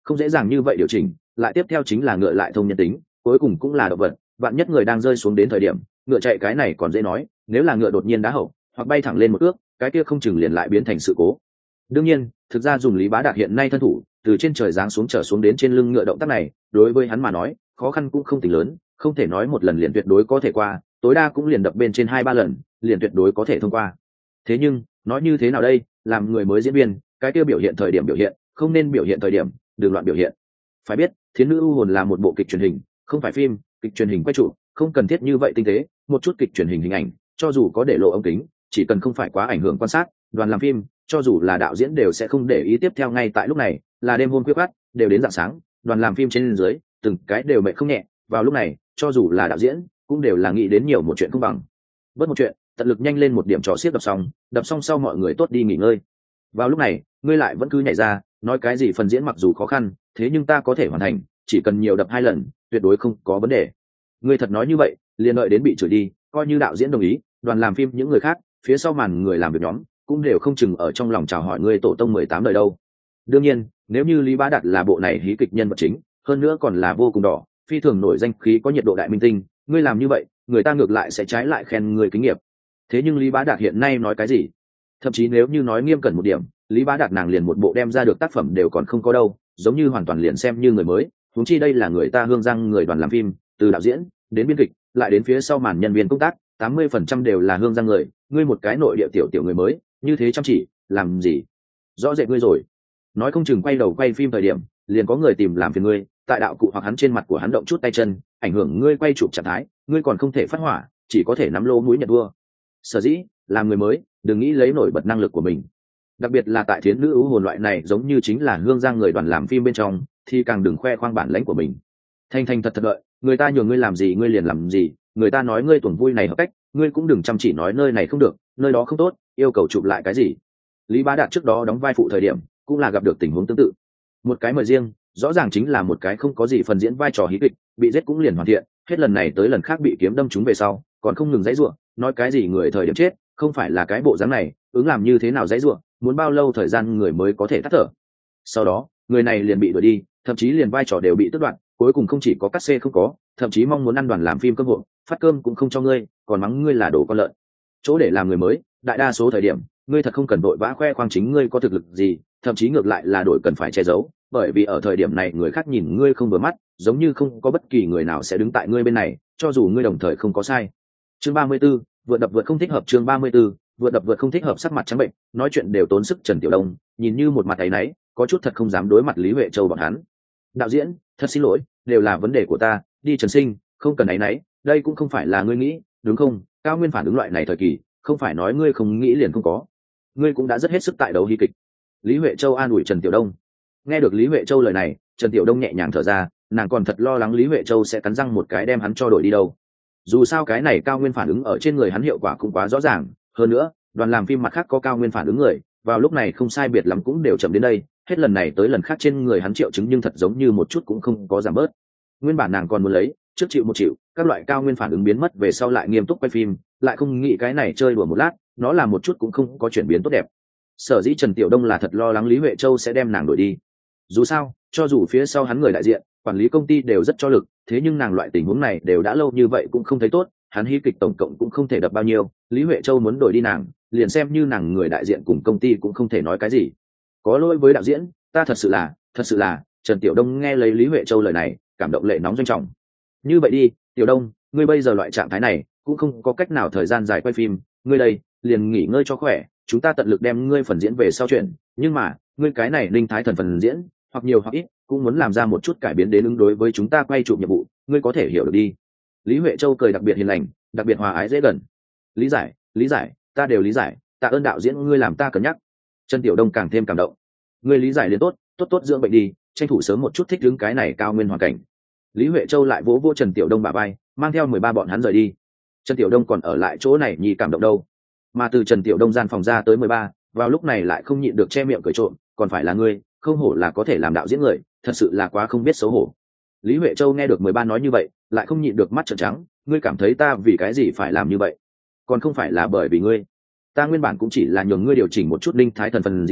không dễ dàng như vậy điều chỉnh. Lại tiếp theo chính là ngựa lại thông nhân tính, cuối cùng cũng là động vật. Vạn nhất người đang rơi xuống đến thời điểm, ngựa chạy cái này còn dễ nói, nếu là ngựa đột nhiên đá hậu hoặc bay thẳng lên một ước, cái kia không chừng liền lại biến thành sự cố. Đương nhiên, thực ra dùng Lý Bá Đạt hiện nay thân thủ, từ trên trời giáng xuống trở xuống đến trên lưng ngựa động tác này, đối với hắn mà nói, khó khăn cũng không tính lớn, không thể nói một lần liền tuyệt đối có thể qua, tối đa cũng liền đập bên trên hai ba lần, liền tuyệt đối có thể thông qua. Thế nhưng, nói như thế nào đây, làm người mới diễn viên, cái kia biểu hiện thời điểm biểu hiện, không nên biểu hiện thời điểm, đừng loạn biểu hiện. Phải biết, Thiến Nữ U Hồn là một bộ kịch truyền hình, không phải phim, kịch truyền hình quay trụ, không cần thiết như vậy tinh tế, một chút kịch truyền hình hình ảnh, cho dù có để lộ ống kính, chỉ cần không phải quá ảnh hưởng quan sát, đoàn làm phim, cho dù là đạo diễn đều sẽ không để ý. Tiếp theo ngay tại lúc này, là đêm hôm khuya khoắt, đều đến rạng sáng, đoàn làm phim trên dưới, từng cái đều mệt không nhẹ, vào lúc này, cho dù là đạo diễn, cũng đều là nghĩ đến nhiều một chuyện không bằng bớt một chuyện, tận lực nhanh lên một điểm trò xiết đập xong, đập xong sau mọi người tốt đi nghỉ ngơi. Vào lúc này, ngươi lại vẫn cứ nhảy ra, nói cái gì phần diễn mặc dù khó khăn, thế nhưng ta có thể hoàn thành, chỉ cần nhiều đập hai lần, tuyệt đối không có vấn đề. Ngươi thật nói như vậy, liền đợi đến bị chửi đi, coi như đạo diễn đồng ý, đoàn làm phim những người khác, phía sau màn người làm việc nhóm, cũng đều không chừng ở trong lòng chào hỏi ngươi tổ tông mười tám đời đâu. Đương nhiên, nếu như Lý Bá Đạt là bộ này hí kịch nhân vật chính, hơn nữa còn là vô cùng đỏ, phi thường nổi danh khí có nhiệt độ đại minh tinh, ngươi làm như vậy, người ta ngược lại sẽ trái lại khen người kinh nghiệp. Thế nhưng Lý Bá Đạt hiện nay nói cái gì? Thậm chí nếu như nói nghiêm cẩn một điểm, Lý Bá Đạt nàng liền một bộ đem ra được tác phẩm đều còn không có đâu, giống như hoàn toàn liền xem như người mới. Huống chi đây là người ta Hương Giang người đoàn làm phim, từ đạo diễn đến biên kịch, lại đến phía sau màn nhân viên công tác, tám mươi phần trăm đều là Hương Giang người, ngươi một cái nội địa tiểu tiểu người mới, như thế chăm chỉ, làm gì? Rõ rệt ngươi rồi. Nói không chừng quay đầu quay phim thời điểm, liền có người tìm làm phiền ngươi, tại đạo cụ hoặc hắn trên mặt của hắn động chút tay chân, ảnh hưởng ngươi quay chụp trạng thái, ngươi còn không thể phát hỏa, chỉ có thể nắm lô mũi nhận vua. Sở dĩ, làm người mới, đừng nghĩ lấy nổi bật năng lực của mình. Đặc biệt là tại Thiến Nữ ưu hồn loại này giống như chính là Hương Giang người đoàn làm phim bên trong, thì càng đừng khoe khoang bản lãnh của mình. Thanh thanh thật thật đợi, người ta nhường ngươi làm gì ngươi liền làm gì, người ta nói ngươi tuần vui này hợp cách, ngươi cũng đừng chăm chỉ nói nơi này không được, nơi đó không tốt, yêu cầu chụp lại cái gì. Lý Bá Đạt trước đó đóng vai phụ thời điểm, cũng là gặp được tình huống tương tự. Một cái mời riêng, rõ ràng chính là một cái không có gì phần diễn vai trò hí kịch, bị giết cũng liền hoàn thiện, hết lần này tới lần khác bị kiếm đâm trúng về sau, còn không ngừng dãy rủa, nói cái gì người thời điểm chết, không phải là cái bộ dáng này, ứng làm như thế nào dãy rủa, muốn bao lâu thời gian người mới có thể tắt thở. Sau đó, người này liền bị đuổi đi, thậm chí liền vai trò đều bị tước đoạt, cuối cùng không chỉ có cắt xê không có, thậm chí mong muốn ăn đoàn làm phim cơm hộ, phát cơm cũng không cho ngươi, còn mắng ngươi là đồ con lợn. Chỗ để làm người mới, đại đa số thời điểm, ngươi thật không cần vội vã khoe khoang chính ngươi có thực lực gì, thậm chí ngược lại là đổi cần phải che giấu, bởi vì ở thời điểm này người khác nhìn ngươi không vừa mắt, giống như không có bất kỳ người nào sẽ đứng tại ngươi bên này, cho dù ngươi đồng thời không có sai. Chương ba mươi 34, vượt đập vượt không thích hợp. Chương ba mươi 34, vượt đập vượt không thích hợp. Sắc mặt trắng bệnh, nói chuyện đều tốn sức Trần Tiểu Đông, nhìn như một mặt áy náy, có chút thật không dám đối mặt Lý Huệ Châu bọn hắn. Đạo diễn, thật xin lỗi, đều là vấn đề của ta, đi Trần Sinh, không cần áy náy, đây cũng không phải là ngươi nghĩ, đúng không? Cao Nguyên phản ứng loại này thời kỳ, không phải nói ngươi không nghĩ liền không có. Ngươi cũng đã rất hết sức tại đấu hí kịch. Lý Huệ Châu an ủi Trần Tiểu Đông. Nghe được Lý Huệ Châu lời này, Trần Tiểu Đông nhẹ nhàng thở ra, nàng còn thật lo lắng Lý Huệ Châu sẽ cắn răng một cái đem hắn cho đổi đi đâu. Dù sao cái này Cao Nguyên phản ứng ở trên người hắn hiệu quả cũng quá rõ ràng, hơn nữa, đoàn làm phim mặt khác có Cao Nguyên phản ứng người, vào lúc này không sai biệt lắm cũng đều chậm đến đây, hết lần này tới lần khác trên người hắn triệu chứng nhưng thật giống như một chút cũng không có giảm bớt. Nguyên bản nàng còn muốn lấy, trước chịu một chịu, các loại Cao Nguyên phản ứng biến mất về sau lại nghiêm túc quay phim, lại không nghĩ cái này chơi đùa một lát, nó là một chút cũng không có chuyển biến tốt đẹp. Sở dĩ Trần Tiểu Đông là thật lo lắng Lý Huệ Châu sẽ đem nàng đổi đi. Dù sao, cho dù phía sau hắn người đại diện, quản lý công ty đều rất cho lực, thế nhưng nàng loại tình huống này đều đã lâu như vậy cũng không thấy tốt, hắn hí kịch tổng cộng cũng không thể đập bao nhiêu, Lý Huệ Châu muốn đổi đi nàng, liền xem như nàng người đại diện cùng công ty cũng không thể nói cái gì. Có lỗi với đạo diễn, ta thật sự là, thật sự là, Trần Tiểu Đông nghe lấy Lý Huệ Châu lời này, cảm động lệ nóng doanh trọng. Như vậy đi, Tiểu Đông, ngươi bây giờ loại trạng thái này, cũng không có cách nào thời gian dài quay phim, ngươi đây, liền nghỉ ngơi cho khỏe, chúng ta tận lực đem ngươi phần diễn về sau chuyện, nhưng mà, ngươi cái này linh thái thần phần diễn, hoặc nhiều hoặc ít, cũng muốn làm ra một chút cải biến đến ứng đối với chúng ta quay chụp nhiệm vụ, ngươi có thể hiểu được đi. Lý Huệ Châu cười đặc biệt hiền lành, đặc biệt hòa ái dễ gần. Lý giải, lý giải, ta đều lý giải, tạ ơn đạo diễn ngươi làm ta cân nhắc. Trần Tiểu Đông càng thêm cảm động. Ngươi lý giải liền tốt, tốt tốt dưỡng bệnh đi, tranh thủ sớm một chút thích ứng cái này Cao Nguyên hoàn cảnh. Lý Huệ Châu lại vỗ vỗ Trần Tiểu Đông bả vai, mang theo mười ba bọn hắn rời đi. Trần Tiểu Đông còn ở lại chỗ này nhì cảm động đâu. Mà từ Trần Tiểu Đông gian phòng ra tới mười ba, vào lúc này lại không nhịn được che miệng cười trộm, còn phải là ngươi, không hổ là có thể làm đạo diễn người, thật sự là quá không biết xấu hổ. Lý Huệ Châu nghe được mười ba nói như vậy, lại không nhịn được mắt trợn trắng, ngươi cảm thấy ta vì cái gì phải làm như vậy? Còn không phải là bởi vì ngươi. Ta nguyên bản cũng chỉ là nhường ngươi điều chỉnh một chút linh thái thần phần diễn,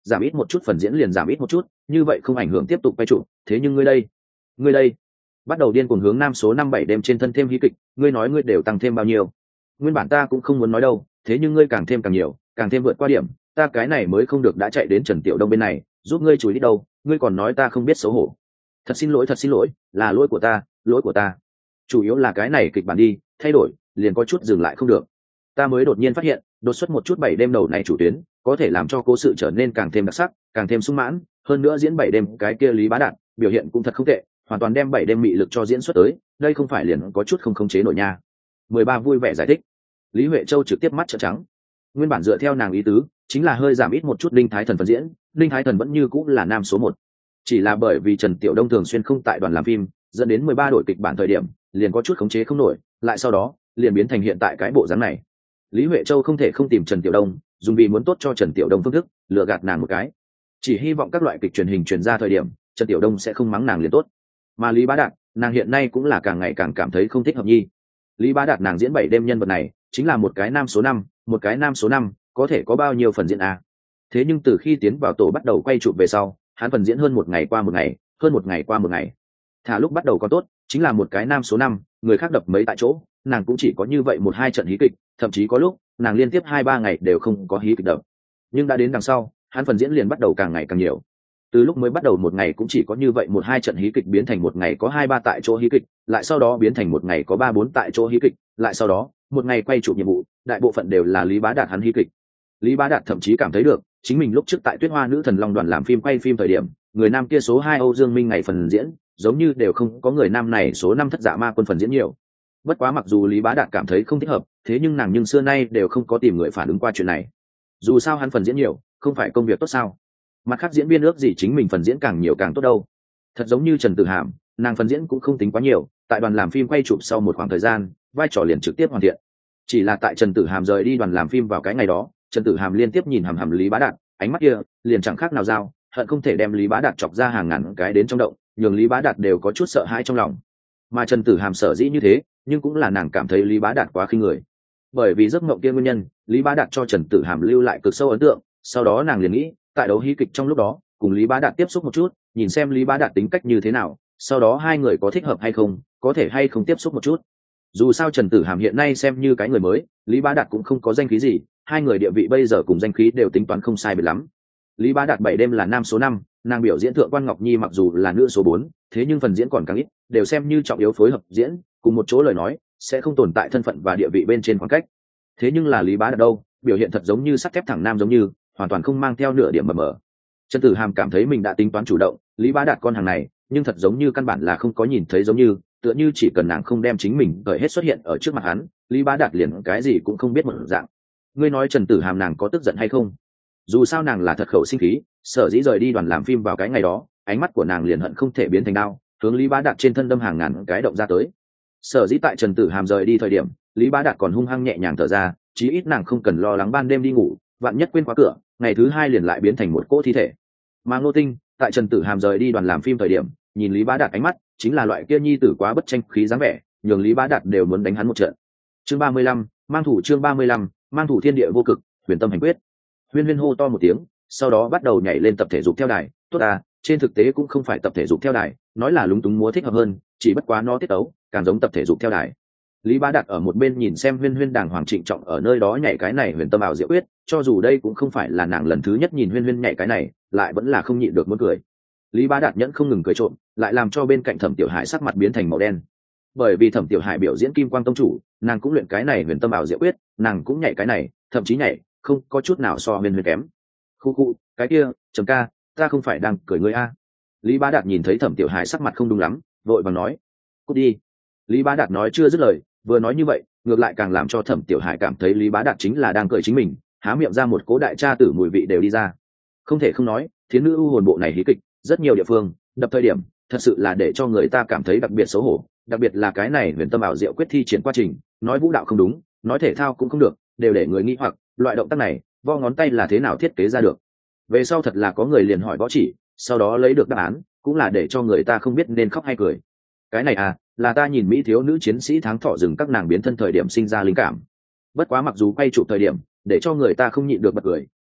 giảm ít một chút phần diễn liền giảm ít một chút, như vậy không ảnh hưởng tiếp tục quay trụ. Thế nhưng ngươi đây ngươi đây bắt đầu điên cuồng hướng nam số năm bảy đêm trên thân thêm hí kịch, ngươi nói ngươi đều tăng thêm bao nhiêu? Nguyên bản ta cũng không muốn nói đâu, thế nhưng ngươi càng thêm càng nhiều, càng thêm vượt qua điểm, ta cái này mới không được đã chạy đến Trần Tiểu Đông bên này giúp ngươi chùi đi đâu, ngươi còn nói ta không biết xấu hổ. Thật xin lỗi, thật xin lỗi, là lỗi của ta, lỗi của ta. Chủ yếu là cái này kịch bản đi, thay đổi, liền có chút dừng lại không được. Ta mới đột nhiên phát hiện, đột xuất một chút bảy đêm đầu này chủ tuyến, có thể làm cho cố sự trở nên càng thêm đặc sắc, càng thêm sung mãn, hơn nữa diễn bảy đêm cái kia Lý Bá Đạt, biểu hiện cũng thật không tệ, hoàn toàn đem bảy đêm mị lực cho diễn xuất tới, đây không phải liền có chút không khống chế nổi nha. mười ba vui vẻ giải thích. Lý Huệ Châu trực tiếp mắt trợn trắng. Nguyên bản dựa theo nàng ý tứ, chính là hơi giảm ít một chút Linh Thái Thần phần diễn, Linh Thái Thần vẫn như cũng là nam số một. Chỉ là bởi vì Trần Tiểu Đông thường xuyên không tại đoàn làm phim, dẫn đến mười ba đổi kịch bản thời điểm, liền có chút khống chế không nổi, lại sau đó, liền biến thành hiện tại cái bộ dáng này. Lý Huệ Châu không thể không tìm Trần Tiểu Đông, dùng vì muốn tốt cho Trần Tiểu Đông phương thức, lừa gạt nàng một cái. Chỉ hy vọng các loại kịch truyền hình truyền ra thời điểm, Trần Tiểu Đông sẽ không mắng nàng liền tốt. Mà Lý Bá Đạt, nàng hiện nay cũng là càng ngày càng cảm thấy không thích hợp nhi. Lý Bá Đạt nàng diễn bảy đêm nhân vật này, chính là một cái nam số năm, một cái nam số năm, có thể có bao nhiêu phần diễn a? Thế nhưng từ khi tiến vào tổ bắt đầu quay chụp về sau, hắn phần diễn hơn một ngày qua một ngày, hơn một ngày qua một ngày. Thả lúc bắt đầu có tốt, chính là một cái nam số năm, người khác đập mấy tại chỗ, nàng cũng chỉ có như vậy một hai trận hí kịch, thậm chí có lúc, nàng liên tiếp hai ba ngày đều không có hí kịch đập. Nhưng đã đến đằng sau, hắn phần diễn liền bắt đầu càng ngày càng nhiều. Từ lúc mới bắt đầu một ngày cũng chỉ có như vậy một hai trận hí kịch biến thành một ngày có hai ba tại chỗ hí kịch, lại sau đó biến thành một ngày có ba bốn tại chỗ hí kịch, lại sau đó, một ngày quay chụp nhiệm vụ, đại bộ phận đều là Lý Bá Đạt hắn hí kịch. Lý Bá Đạt thậm chí cảm thấy được, chính mình lúc trước tại Tuyết Hoa Nữ Thần Long đoàn làm phim quay phim thời điểm, người nam kia số hai Âu Dương Minh ngày phần diễn, giống như đều không có người nam này số năm Thất Dạ Ma Quân phần diễn nhiều. Bất quá mặc dù Lý Bá Đạt cảm thấy không thích hợp, thế nhưng nàng nhưng xưa nay đều không có tìm người phản ứng qua chuyện này. Dù sao hắn phần diễn nhiều, không phải công việc tốt sao? Mặt khác diễn viên ước gì chính mình phần diễn càng nhiều càng tốt đâu. Thật giống như Trần Tử Hàm, nàng phần diễn cũng không tính quá nhiều, tại đoàn làm phim quay chụp sau một khoảng thời gian, vai trò liền trực tiếp hoàn thiện. Chỉ là tại Trần Tử Hàm rời đi đoàn làm phim vào cái ngày đó, Trần Tử Hàm liên tiếp nhìn hằm hằm Lý Bá Đạt, ánh mắt kia liền chẳng khác nào dao, hận không thể đem Lý Bá Đạt chọc ra hàng ngàn cái đến trong động, nhường Lý Bá Đạt đều có chút sợ hãi trong lòng. Mà Trần Tử Hàm sở dĩ như thế, nhưng cũng là nàng cảm thấy Lý Bá Đạt quá khinh người. Bởi vì giấc mộng kia nguyên nhân, Lý Bá Đạt cho Trần Tử Hàm lưu lại cực sâu ấn tượng, sau đó nàng liền nghĩ, tại đấu hí kịch trong lúc đó, cùng Lý Bá Đạt tiếp xúc một chút, nhìn xem Lý Bá Đạt tính cách như thế nào, sau đó hai người có thích hợp hay không, có thể hay không tiếp xúc một chút. Dù sao Trần Tử Hàm hiện nay xem như cái người mới, Lý Bá Đạt cũng không có danh khí gì, hai người địa vị bây giờ cùng danh khí đều tính toán không sai biệt lắm. Lý Bá Đạt bảy đêm là nam số năm, nàng biểu diễn Thượng quan Ngọc Nhi mặc dù là nữ số bốn, thế nhưng phần diễn còn càng ít, đều xem như trọng yếu phối hợp diễn, cùng một chỗ lời nói, sẽ không tồn tại thân phận và địa vị bên trên khoảng cách. Thế nhưng là Lý Bá Đạt đâu, biểu hiện thật giống như sắt thép thẳng nam giống như, hoàn toàn không mang theo nửa điểm mờ mờ. Trần Tử Hàm cảm thấy mình đã tính toán chủ động, Lý Bá Đạt con hàng này, nhưng thật giống như căn bản là không có nhìn thấy giống như, tựa như chỉ cần nàng không đem chính mình cởi hết xuất hiện ở trước mặt hắn, Lý Bá Đạt liền cái gì cũng không biết một dạng. Ngươi nói Trần Tử Hàm nàng có tức giận hay không? Dù sao nàng là thật khẩu sinh khí, sở dĩ rời đi đoàn làm phim vào cái ngày đó, ánh mắt của nàng liền hận không thể biến thành đao, hướng Lý Bá Đạt trên thân đâm hàng ngàn cái động ra tới. Sở dĩ tại Trần Tử Hàm rời đi thời điểm, Lý Bá Đạt còn hung hăng nhẹ nhàng thở ra, chí ít nàng không cần lo lắng ban đêm đi ngủ, vạn nhất quên khóa cửa, ngày thứ hai liền lại biến thành một cỗ thi thể. Mà Ngô Tinh, tại Trần Tử Hàm rời đi đoàn làm phim thời điểm, nhìn Lý Bá Đạt ánh mắt, chính là loại kia nhi tử quá bất tranh khí dáng vẻ, nhường Lý Bá Đạt đều muốn đánh hắn một trận. Chương ba mươi lăm, mang thủ chương ba mươi lăm, mang thủ thiên địa vô cực, huyền tâm hành quyết. Huyên Huyên hô to một tiếng, sau đó bắt đầu nhảy lên tập thể dục theo đài. Tốt à, trên thực tế cũng không phải tập thể dục theo đài, nói là lúng túng múa thích hợp hơn, chỉ bất quá nó tiết tấu càng giống tập thể dục theo đài. Lý Bá Đạt ở một bên nhìn xem Huyên Huyên đàng hoàng trịnh trọng ở nơi đó nhảy cái này huyền tâm ảo diệu quyết, cho dù đây cũng không phải là nàng lần thứ nhất nhìn Huyên Huyên nhảy cái này, lại vẫn là không nhịn được muốn cười. Lý Bá Đạt nhẫn không ngừng cười trộm, lại làm cho bên cạnh Thẩm Tiểu Hải sắc mặt biến thành màu đen. Bởi vì Thẩm Tiểu Hải biểu diễn Kim Quang tông chủ, nàng cũng luyện cái này huyền tâm ảo diệu quyết, nàng cũng nhảy cái này, thậm chí nhảy không có chút nào so Huyên Huyên kém. Khu khu, cái kia, Trầm ca, ta không phải đang cười ngươi a. Lý Bá Đạt nhìn thấy Thẩm Tiểu Hải sắc mặt không đúng lắm, vội vàng nói, cút đi. Lý Bá Đạt nói chưa dứt lời, vừa nói như vậy, ngược lại càng làm cho Thẩm Tiểu Hải cảm thấy Lý Bá Đạt chính là đang cười chính mình, há miệng ra một cố đại cha tử mùi vị đều đi ra. Không thể không nói, Thiến Nữ U hồn bộ này hí kịch, rất nhiều địa phương, đập thời điểm, thật sự là để cho người ta cảm thấy đặc biệt xấu hổ, đặc biệt là cái này huyền tâm ảo diệu quyết thi triển quá trình, nói vũ đạo không đúng, nói thể thao cũng không được, đều để người nghi hoặc, loại động tác này, vo ngón tay là thế nào thiết kế ra được. Về sau thật là có người liền hỏi võ chỉ, sau đó lấy được đáp án, cũng là để cho người ta không biết nên khóc hay cười. Cái này à, là ta nhìn mỹ thiếu nữ chiến sĩ tháng thọ rừng các nàng biến thân thời điểm sinh ra linh cảm. Bất quá mặc dù quay chụp thời điểm, để cho người ta không nhịn được bật cười,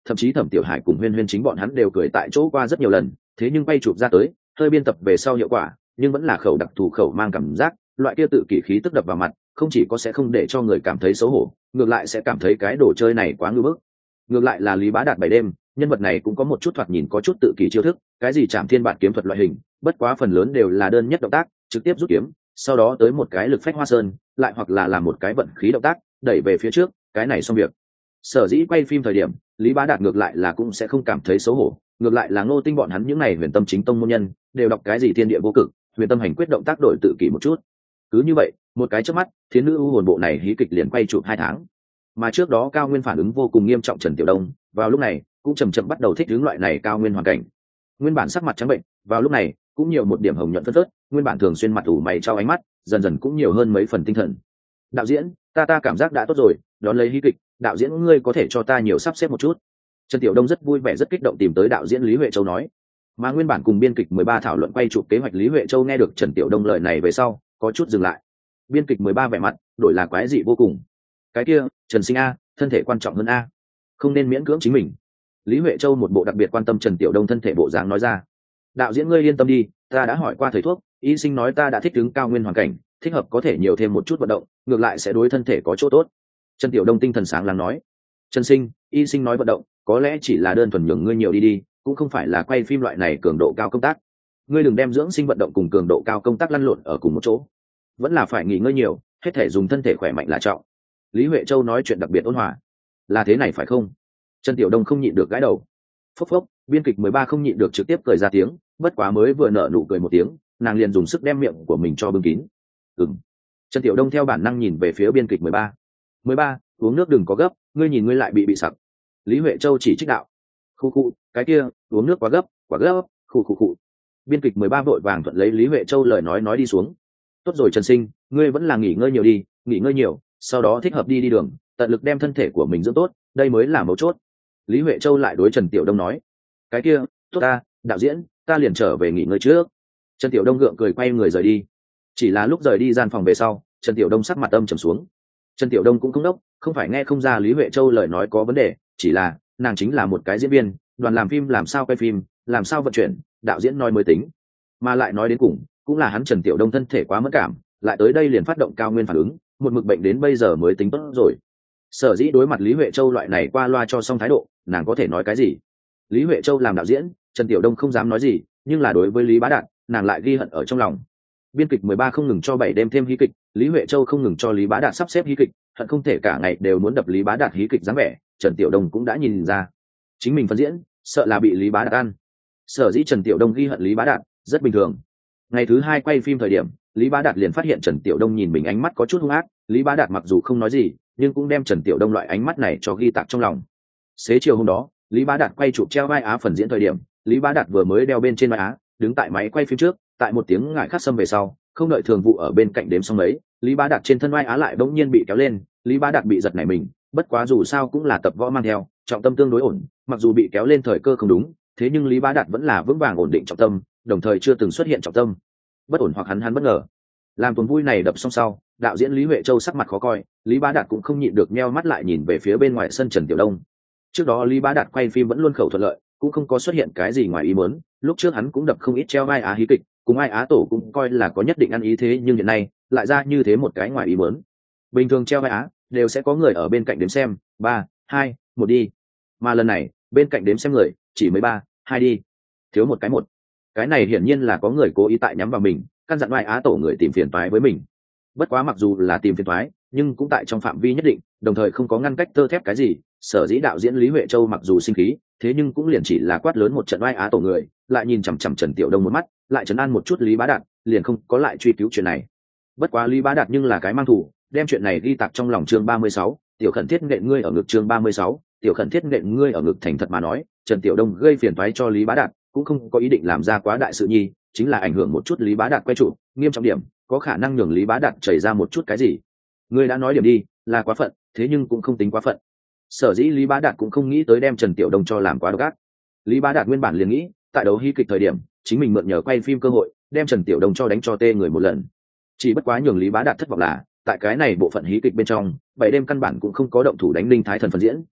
thậm chí Thẩm Tiểu Hải cùng Huyên Huyên chính bọn hắn đều cười tại chỗ qua rất nhiều lần, thế nhưng quay chụp ra tới hơi biên tập về sau hiệu quả nhưng vẫn là khẩu đặc thù khẩu mang cảm giác, loại kia tự kỷ khí tức đập vào mặt, không chỉ có sẽ không để cho người cảm thấy xấu hổ, ngược lại sẽ cảm thấy cái đồ chơi này quá ngưỡng bức. Ngược lại là Lý Bá Đạt bảy đêm, nhân vật này cũng có một chút thoạt nhìn có chút tự kỷ chiêu thức, cái gì Trảm Thiên Bản kiếm thuật loại hình, bất quá phần lớn đều là đơn nhất động tác, trực tiếp rút kiếm, sau đó tới một cái lực phách hoa sơn, lại hoặc là làm một cái vận khí động tác, đẩy về phía trước, cái này xong việc. Sở dĩ quay phim thời điểm, Lý Bá Đạt ngược lại là cũng sẽ không cảm thấy xấu hổ, ngược lại là Ngô Tinh bọn hắn những này huyền tâm chính tông môn nhân, đều đọc cái gì thiên địa vô cực, huyền tâm hành quyết động tác đổi tự kỷ một chút. Cứ như vậy, một cái chớp mắt, Thiến Nữ U hồn bộ này hí kịch liền quay chụp hai tháng. Mà trước đó Cao Nguyên phản ứng vô cùng nghiêm trọng Trần Tiểu Đông, vào lúc này cũng chậm chậm bắt đầu thích ứng loại này cao nguyên hoàn cảnh. Nguyên bản sắc mặt trắng bệnh, vào lúc này cũng nhiều một điểm hồng nhuận phớt phớt, nguyên bản thường xuyên mặt ủ mày trao ánh mắt, dần dần cũng nhiều hơn mấy phần tinh thần. Đạo diễn, ta ta cảm giác đã tốt rồi, đón lấy hí kịch, đạo diễn ngươi có thể cho ta nhiều sắp xếp một chút. Trần Tiểu Đông rất vui vẻ rất kích động tìm tới đạo diễn Lý Huệ Châu nói. Mà nguyên bản cùng biên kịch mười ba thảo luận quay chụp kế hoạch Lý Huệ Châu nghe được Trần Tiểu Đông lời này về sau, có chút dừng lại. Biên kịch mười ba vẻ mặt đổi là quái dị vô cùng. Cái kia, Trần Sinh a, thân thể quan trọng hơn a, không nên miễn cưỡng chính mình. Lý Huệ Châu một bộ đặc biệt quan tâm Trần Tiểu Đông thân thể bộ dáng nói ra. Đạo diễn ngươi yên tâm đi, ta đã hỏi qua thầy thuốc, y sinh nói ta đã thích ứng cao nguyên hoàn cảnh, thích hợp có thể nhiều thêm một chút vận động, ngược lại sẽ đối thân thể có chỗ tốt. Trần Tiểu Đông tinh thần sáng láng nói. Trần Sinh, y sinh nói vận động, có lẽ chỉ là đơn thuần nhường ngươi nhiều đi đi, cũng không phải là quay phim loại này cường độ cao công tác. Ngươi đừng đem dưỡng sinh vận động cùng cường độ cao công tác lăn lộn ở cùng một chỗ, vẫn là phải nghỉ ngơi nhiều, hết thể dùng thân thể khỏe mạnh là trọng. Lý Huệ Châu nói chuyện đặc biệt ôn hòa. Là thế này phải không? Trần Tiểu Đông không nhịn được gãi đầu. Phốc phốc, biên kịch mười ba không nhịn được trực tiếp cười ra tiếng, bất quá mới vừa nở nụ cười một tiếng, nàng liền dùng sức đem miệng của mình cho bưng kín. Ừm. Trần Tiểu Đông theo bản năng nhìn về phía biên kịch mười ba. mười ba, uống nước đừng có gấp, ngươi nhìn ngươi lại bị bị sặc. Lý Huệ Châu chỉ trích đạo. Khu khu, cái kia, uống nước quá gấp, quá gấp, khu khu khu. Biên kịch mười ba vội vàng thuận lấy Lý Huệ Châu lời nói nói đi xuống. Tốt rồi Trần Sinh, ngươi vẫn là nghỉ ngơi nhiều đi, nghỉ ngơi nhiều, sau đó thích hợp đi đi đường, tận lực đem thân thể của mình dưỡng tốt, đây mới là mấu chốt. Lý Huệ Châu lại đối Trần Tiểu Đông nói. Cái kia, tốt ta, đạo diễn, ta liền trở về nghỉ ngơi trước. Trần Tiểu Đông gượng cười quay người rời đi. Chỉ là lúc rời đi gian phòng về sau, Trần Tiểu Đông sắc mặt âm trầm xuống. Trần Tiểu Đông cũng không đốc, không phải nghe không ra Lý Huệ Châu lời nói có vấn đề, chỉ là nàng chính là một cái diễn viên, đoàn làm phim làm sao quay phim, làm sao vận chuyển, đạo diễn nói mới tính. Mà lại nói đến cùng, cũng là hắn Trần Tiểu Đông thân thể quá mất cảm, lại tới đây liền phát động cao nguyên phản ứng, một mực bệnh đến bây giờ mới tính tốt rồi. Sở dĩ đối mặt Lý Huệ Châu loại này qua loa cho xong thái độ, nàng có thể nói cái gì? Lý Huệ Châu làm đạo diễn, Trần Tiểu Đông không dám nói gì, nhưng là đối với Lý Bá Đạt, nàng lại ghi hận ở trong lòng. Biên kịch mười ba không ngừng cho bảy đêm thêm hí kịch, Lý Huệ Châu không ngừng cho Lý Bá Đạt sắp xếp hí kịch, hận không thể cả ngày đều muốn đập Lý Bá Đạt hí kịch dáng vẻ, Trần Tiểu Đông cũng đã nhìn ra. Chính mình phân diễn, sợ là bị Lý Bá Đạt ăn. Sở dĩ Trần Tiểu Đông ghi hận Lý Bá Đạt, rất bình thường. Ngày thứ hai quay phim thời điểm, Lý Bá Đạt liền phát hiện Trần Tiểu Đông nhìn mình ánh mắt có chút hung ác, Lý Bá Đạt mặc dù không nói gì, nhưng cũng đem Trần Tiểu Đông loại ánh mắt này cho ghi tạc trong lòng. Xế chiều hôm đó, Lý Bá Đạt quay chụp treo vai Á phần diễn thời điểm, Lý Bá Đạt vừa mới đeo bên trên vai Á, đứng tại máy quay phim trước, tại một tiếng ngại khắc sâm về sau, không đợi thường vụ ở bên cạnh đếm xong mấy, Lý Bá Đạt trên thân vai Á lại bỗng nhiên bị kéo lên, Lý Bá Đạt bị giật nảy mình, bất quá dù sao cũng là tập võ mang theo, trọng tâm tương đối ổn, mặc dù bị kéo lên thời cơ không đúng, thế nhưng Lý Bá Đạt vẫn là vững vàng ổn định trọng tâm, đồng thời chưa từng xuất hiện trọng tâm bất ổn hoặc hắn hắn bất ngờ. Làm tuần vui này đập xong sau, đạo diễn Lý Huệ Châu sắc mặt khó coi, Lý Bá Đạt cũng không nhịn được nheo mắt lại nhìn về phía bên ngoài sân Trần Tiểu Đông. Trước đó Lý Bá Đạt quay phim vẫn luôn khẩu thuận lợi, cũng không có xuất hiện cái gì ngoài ý muốn, lúc trước hắn cũng đập không ít treo vai Á hí kịch, cùng ai Á tổ cũng coi là có nhất định ăn ý, thế nhưng hiện nay lại ra như thế một cái ngoài ý muốn. Bình thường treo vai Á đều sẽ có người ở bên cạnh đếm xem, ba, hai, một đi. Mà lần này, bên cạnh đếm xem người chỉ mới ba, hai đi. Thiếu một cái một. Cái này hiển nhiên là có người cố ý tại nhắm vào mình, căn dặn ai Á tổ người tìm phiền toái với mình. Bất quá mặc dù là tìm phiền toái, nhưng cũng tại trong phạm vi nhất định, đồng thời không có ngăn cách tơ thép cái gì. Sở dĩ đạo diễn Lý Huệ Châu mặc dù sinh khí, thế nhưng cũng liền chỉ là quát lớn một trận oai Á tổ người, lại nhìn chằm chằm Trần Tiểu Đông một mắt, lại trấn an một chút Lý Bá Đạt, liền không có lại truy cứu chuyện này. Bất quá Lý Bá Đạt nhưng là cái mang thủ, đem chuyện này ghi tạc trong lòng chương ba mươi sáu, tiểu khẩn thiết nện ngươi ở ngực chương ba mươi sáu, tiểu khẩn thiết nện ngươi ở ngực. Thành thật mà nói, Trần Tiểu Đông gây phiền toái cho Lý Bá Đạt, cũng không có ý định làm ra quá đại sự nhi, chính là ảnh hưởng một chút Lý Bá Đạt quay trụ, nghiêm trọng điểm, có khả năng nhường Lý Bá Đạt chảy ra một chút cái gì. Ngươi đã nói điểm đi, là quá phận, thế nhưng cũng không tính quá phận. Sở dĩ Lý Bá Đạt cũng không nghĩ tới đem Trần Tiểu Đông cho làm quá độc ác. Lý Bá Đạt nguyên bản liền nghĩ, tại đấu hí kịch thời điểm, chính mình mượn nhờ quay phim cơ hội, đem Trần Tiểu Đông cho đánh cho tê người một lần. Chỉ bất quá nhường Lý Bá Đạt thất vọng là, tại cái này bộ phận hí kịch bên trong, bảy đêm căn bản cũng không có động thủ đánh Linh Thái Thần phần diễn.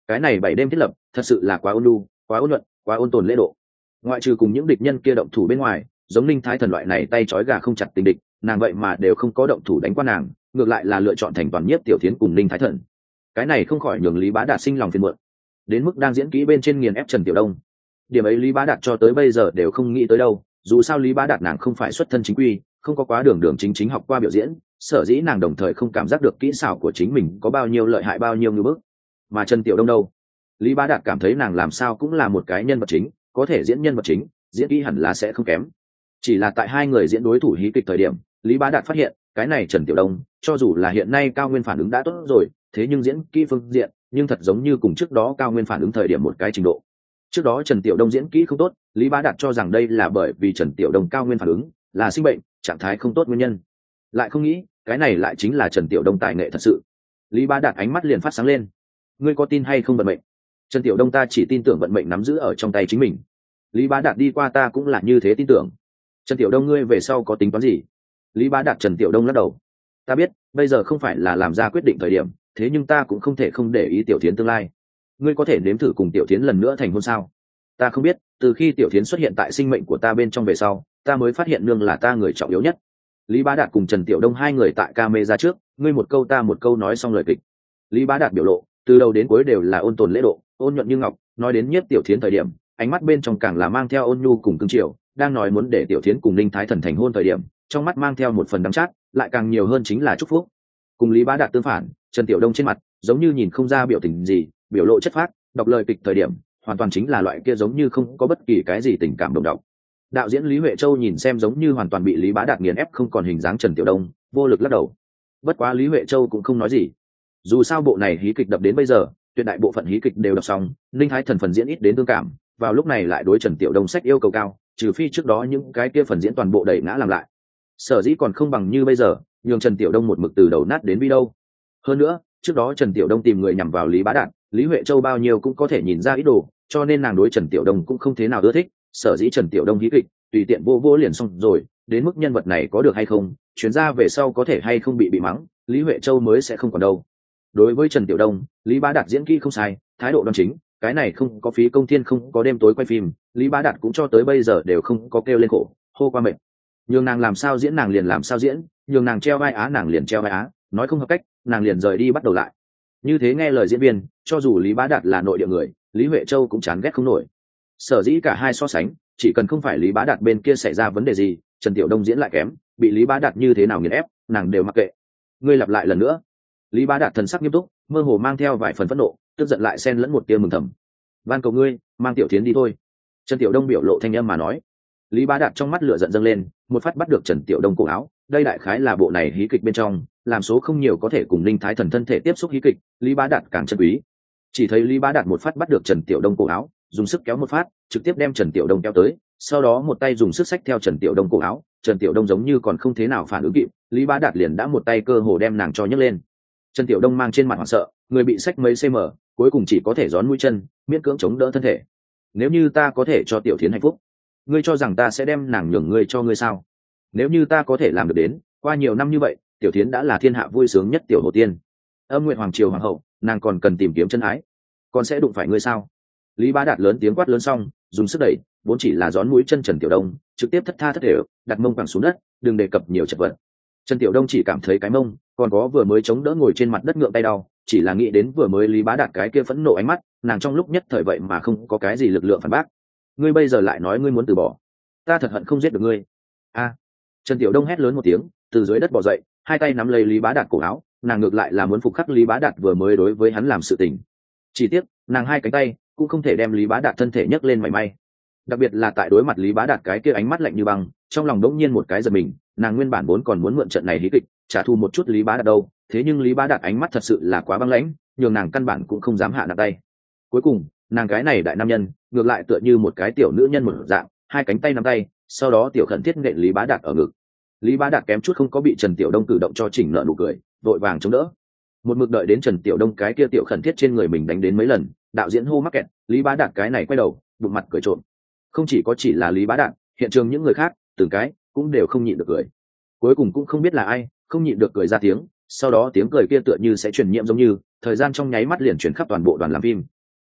cái này bảy đêm thiết lập thật sự là quá ôn nhu, quá ôn nhuận, quá ôn tồn lễ độ. Ngoại trừ cùng những địch nhân kia động thủ bên ngoài, giống Ninh Thái Thần loại này tay trói gà không chặt tình địch, nàng vậy mà đều không có động thủ đánh qua nàng, ngược lại là lựa chọn thành toàn nhiếp tiểu thiến cùng Ninh Thái Thần. Cái này không khỏi nhường Lý Bá Đạt sinh lòng phiền muộn, đến mức đang diễn kỹ bên trên nghiền ép Trần Tiểu Đông. Điểm ấy Lý Bá Đạt cho tới bây giờ đều không nghĩ tới đâu, dù sao Lý Bá Đạt nàng không phải xuất thân chính quy, không có quá đường đường chính chính học qua biểu diễn, sở dĩ nàng đồng thời không cảm giác được kỹ xảo của chính mình có bao nhiêu lợi hại bao nhiêu như bước. Mà Trần Tiểu Đông đâu, Lý Bá Đạt cảm thấy nàng làm sao cũng là một cái nhân vật chính, có thể diễn nhân vật chính, diễn kỹ hẳn là sẽ không kém. Chỉ là tại hai người diễn đối thủ hí kịch thời điểm, Lý Bá Đạt phát hiện cái này Trần Tiểu Đông cho dù là hiện nay cao nguyên phản ứng đã tốt rồi, thế nhưng diễn kỹ phương diện nhưng thật giống như cùng trước đó cao nguyên phản ứng thời điểm một cái trình độ. Trước đó Trần Tiểu Đông diễn kỹ không tốt, Lý Bá Đạt cho rằng đây là bởi vì Trần Tiểu Đông cao nguyên phản ứng là sinh bệnh, trạng thái không tốt nguyên nhân, lại không nghĩ cái này lại chính là Trần Tiểu Đông tài nghệ thật sự. Lý Bá Đạt ánh mắt liền phát sáng lên. Ngươi có tin hay không vận mệnh? Trần Tiểu Đông ta chỉ tin tưởng vận mệnh nắm giữ ở trong tay chính mình. Lý Bá Đạt đi qua ta cũng là như thế tin tưởng. Trần Tiểu Đông ngươi về sau có tính toán gì? Lý Bá Đạt Trần Tiểu Đông lắc đầu. Ta biết bây giờ không phải là làm ra quyết định thời điểm, thế nhưng ta cũng không thể không để ý Tiểu Thiến tương lai. Ngươi có thể nếm thử cùng Tiểu Thiến lần nữa thành hôn sao? Ta không biết, từ khi Tiểu Thiến xuất hiện tại sinh mệnh của ta bên trong về sau, ta mới phát hiện nương là ta người trọng yếu nhất. Lý Bá Đạt cùng Trần Tiểu Đông hai người tại camera trước, ngươi một câu ta một câu nói xong lời kịch. Lý Bá Đạt biểu lộ từ đầu đến cuối đều là ôn tồn lễ độ, ôn nhuận như ngọc, nói đến Nhiếp Tiểu Thiến thời điểm, ánh mắt bên trong càng là mang theo ôn nhu cùng cương triều, đang nói muốn để Tiểu Thiến cùng Ninh Thái Thần thành hôn thời điểm, trong mắt mang theo một phần đắng chát, lại càng nhiều hơn chính là chúc phúc. Cùng Lý Bá Đạt tương phản, Trần Tiểu Đông trên mặt giống như nhìn không ra biểu tình gì, biểu lộ chất phác, đọc lời kịch thời điểm hoàn toàn chính là loại kia giống như không có bất kỳ cái gì tình cảm đồng động. Đạo diễn Lý Huệ Châu nhìn xem giống như hoàn toàn bị Lý Bá Đạt nghiền ép không còn hình dáng Trần Tiểu Đông, vô lực lắc đầu. Bất quá Lý Huệ Châu cũng không nói gì, dù sao bộ này hí kịch đập đến bây giờ, tuyệt đại bộ phận hí kịch đều đọc xong, Ninh Thái Thần phần diễn ít đến tương cảm, vào lúc này lại đối Trần Tiểu Đông sách yêu cầu cao, trừ phi trước đó những cái kia phần diễn toàn bộ đẩy ngã làm lại, sở dĩ còn không bằng như bây giờ nhường Trần Tiểu Đông một mực từ đầu nát đến bi đâu. Hơn nữa trước đó Trần Tiểu Đông tìm người nhằm vào Lý Bá Đạt, Lý Huệ Châu bao nhiêu cũng có thể nhìn ra ý đồ, cho nên nàng đối Trần Tiểu Đông cũng không thế nào ưa thích, sở dĩ Trần Tiểu Đông hí kịch tùy tiện vô vô liền xong rồi, đến mức nhân vật này có được hay không, chuyển ra về sau có thể hay không bị bị mắng, Lý Huệ Châu mới sẽ không còn đâu. Đối với Trần Tiểu Đông, Lý Bá Đạt diễn kỹ không sai, thái độ đoan chính, cái này không có phí công thiên không có đêm tối quay phim, Lý Bá Đạt cũng cho tới bây giờ đều không có kêu lên khổ hô qua mệt. Nhường nàng làm sao diễn nàng liền làm sao diễn, nhường nàng treo vai á nàng liền treo vai á, nói không hợp cách nàng liền rời đi bắt đầu lại. Như thế nghe lời diễn viên, cho dù Lý Bá Đạt là nội địa người, Lý Huệ Châu cũng chán ghét không nổi. Sở dĩ cả hai so sánh, chỉ cần không phải Lý Bá Đạt bên kia xảy ra vấn đề gì, Trần Tiểu Đông diễn lại kém, bị Lý Bá Đạt như thế nào nghiền ép, nàng đều mặc kệ. Ngươi lặp lại lần nữa. Lý Bá Đạt thần sắc nghiêm túc, mơ hồ mang theo vài phần phẫn nộ, tức giận lại xen lẫn một tia mừng thầm. Van cầu ngươi, mang Tiểu Thiến đi thôi. Trần Tiểu Đông biểu lộ thanh âm mà nói. Lý Bá Đạt trong mắt lửa giận dâng lên, một phát bắt được Trần Tiểu Đông cổ áo, đây đại khái là bộ này hí kịch bên trong, làm số không nhiều có thể cùng Ninh Thái Thần thân thể tiếp xúc hí kịch, Lý Bá Đạt càng chân quý. Chỉ thấy Lý Bá Đạt một phát bắt được Trần Tiểu Đông cổ áo, dùng sức kéo một phát, trực tiếp đem Trần Tiểu Đông kéo tới, sau đó một tay dùng sức xách theo Trần Tiểu Đông cổ áo, Trần Tiểu Đông giống như còn không thế nào phản ứng kịp, Lý Bá Đạt liền đã một tay cơ hồ đem nàng cho nhấc lên. Trần Tiểu Đông mang trên mặt hoảng sợ, người bị xách mấy cm, cuối cùng chỉ có thể gión mũi chân, miễn cưỡng chống đỡ thân thể. Nếu như ta có thể cho Tiểu Thiến hạnh phúc, ngươi cho rằng ta sẽ đem nàng nhường ngươi cho ngươi sao? Nếu như ta có thể làm được đến, qua nhiều năm như vậy, Tiểu Thiến đã là thiên hạ vui sướng nhất tiểu hồ tiên, âm nguyện hoàng triều hoàng hậu, nàng còn cần tìm kiếm chân ái, còn sẽ đụng phải ngươi sao? Lý Bá Đạt lớn tiếng quát lớn xong, dùng sức đẩy, vốn chỉ là gión mũi chân Trần Tiểu Đông, trực tiếp thất tha thất thể, đặt mông quẳng xuống đất, đừng đề cập nhiều chật vật. Trần Tiểu Đông chỉ cảm thấy cái mông, còn có vừa mới chống đỡ ngồi trên mặt đất ngượng tay đau, chỉ là nghĩ đến vừa mới Lý Bá Đạt cái kia phẫn nộ ánh mắt, nàng trong lúc nhất thời vậy mà không có cái gì lực lượng phản bác. Ngươi bây giờ lại nói ngươi muốn từ bỏ, ta thật hận không giết được ngươi. A! Trần Tiểu Đông hét lớn một tiếng, từ dưới đất bò dậy, hai tay nắm lấy Lý Bá Đạt cổ áo, nàng ngược lại là muốn phục khắc Lý Bá Đạt vừa mới đối với hắn làm sự tình. Chỉ tiếc, nàng hai cánh tay cũng không thể đem Lý Bá Đạt thân thể nhấc lên mảy may. Đặc biệt là tại đối mặt Lý Bá Đạt cái kia ánh mắt lạnh như băng, trong lòng đống nhiên một cái giật mình, nàng nguyên bản vốn còn muốn mượn trận này hí kịch, trả thù một chút Lý Bá Đạt đâu, thế nhưng Lý Bá Đạt ánh mắt thật sự là quá băng lãnh, nhường nàng căn bản cũng không dám hạ nặng tay. Cuối cùng, nàng cái này đại nam nhân, ngược lại tựa như một cái tiểu nữ nhân một dạng, hai cánh tay nắm tay, sau đó tiểu khẩn thiết nện Lý Bá Đạt ở ngực. Lý Bá Đạt kém chút không có bị Trần Tiểu Đông cử động cho chỉnh nợ nụ cười, vội vàng chống đỡ. Một mực đợi đến Trần Tiểu Đông cái kia tiểu khẩn thiết trên người mình đánh đến mấy lần, đạo diễn hô mắc kẹt, Lý Bá Đạt cái này quay đầu, đụng mặt cười trộm. Không chỉ có chỉ là Lý Bá Đạt, hiện trường những người khác, từng cái cũng đều không nhịn được cười. Cuối cùng cũng không biết là ai, không nhịn được cười ra tiếng, sau đó tiếng cười kia tựa như sẽ truyền nhiễm giống như, thời gian trong nháy mắt liền truyền khắp toàn bộ đoàn làm phim,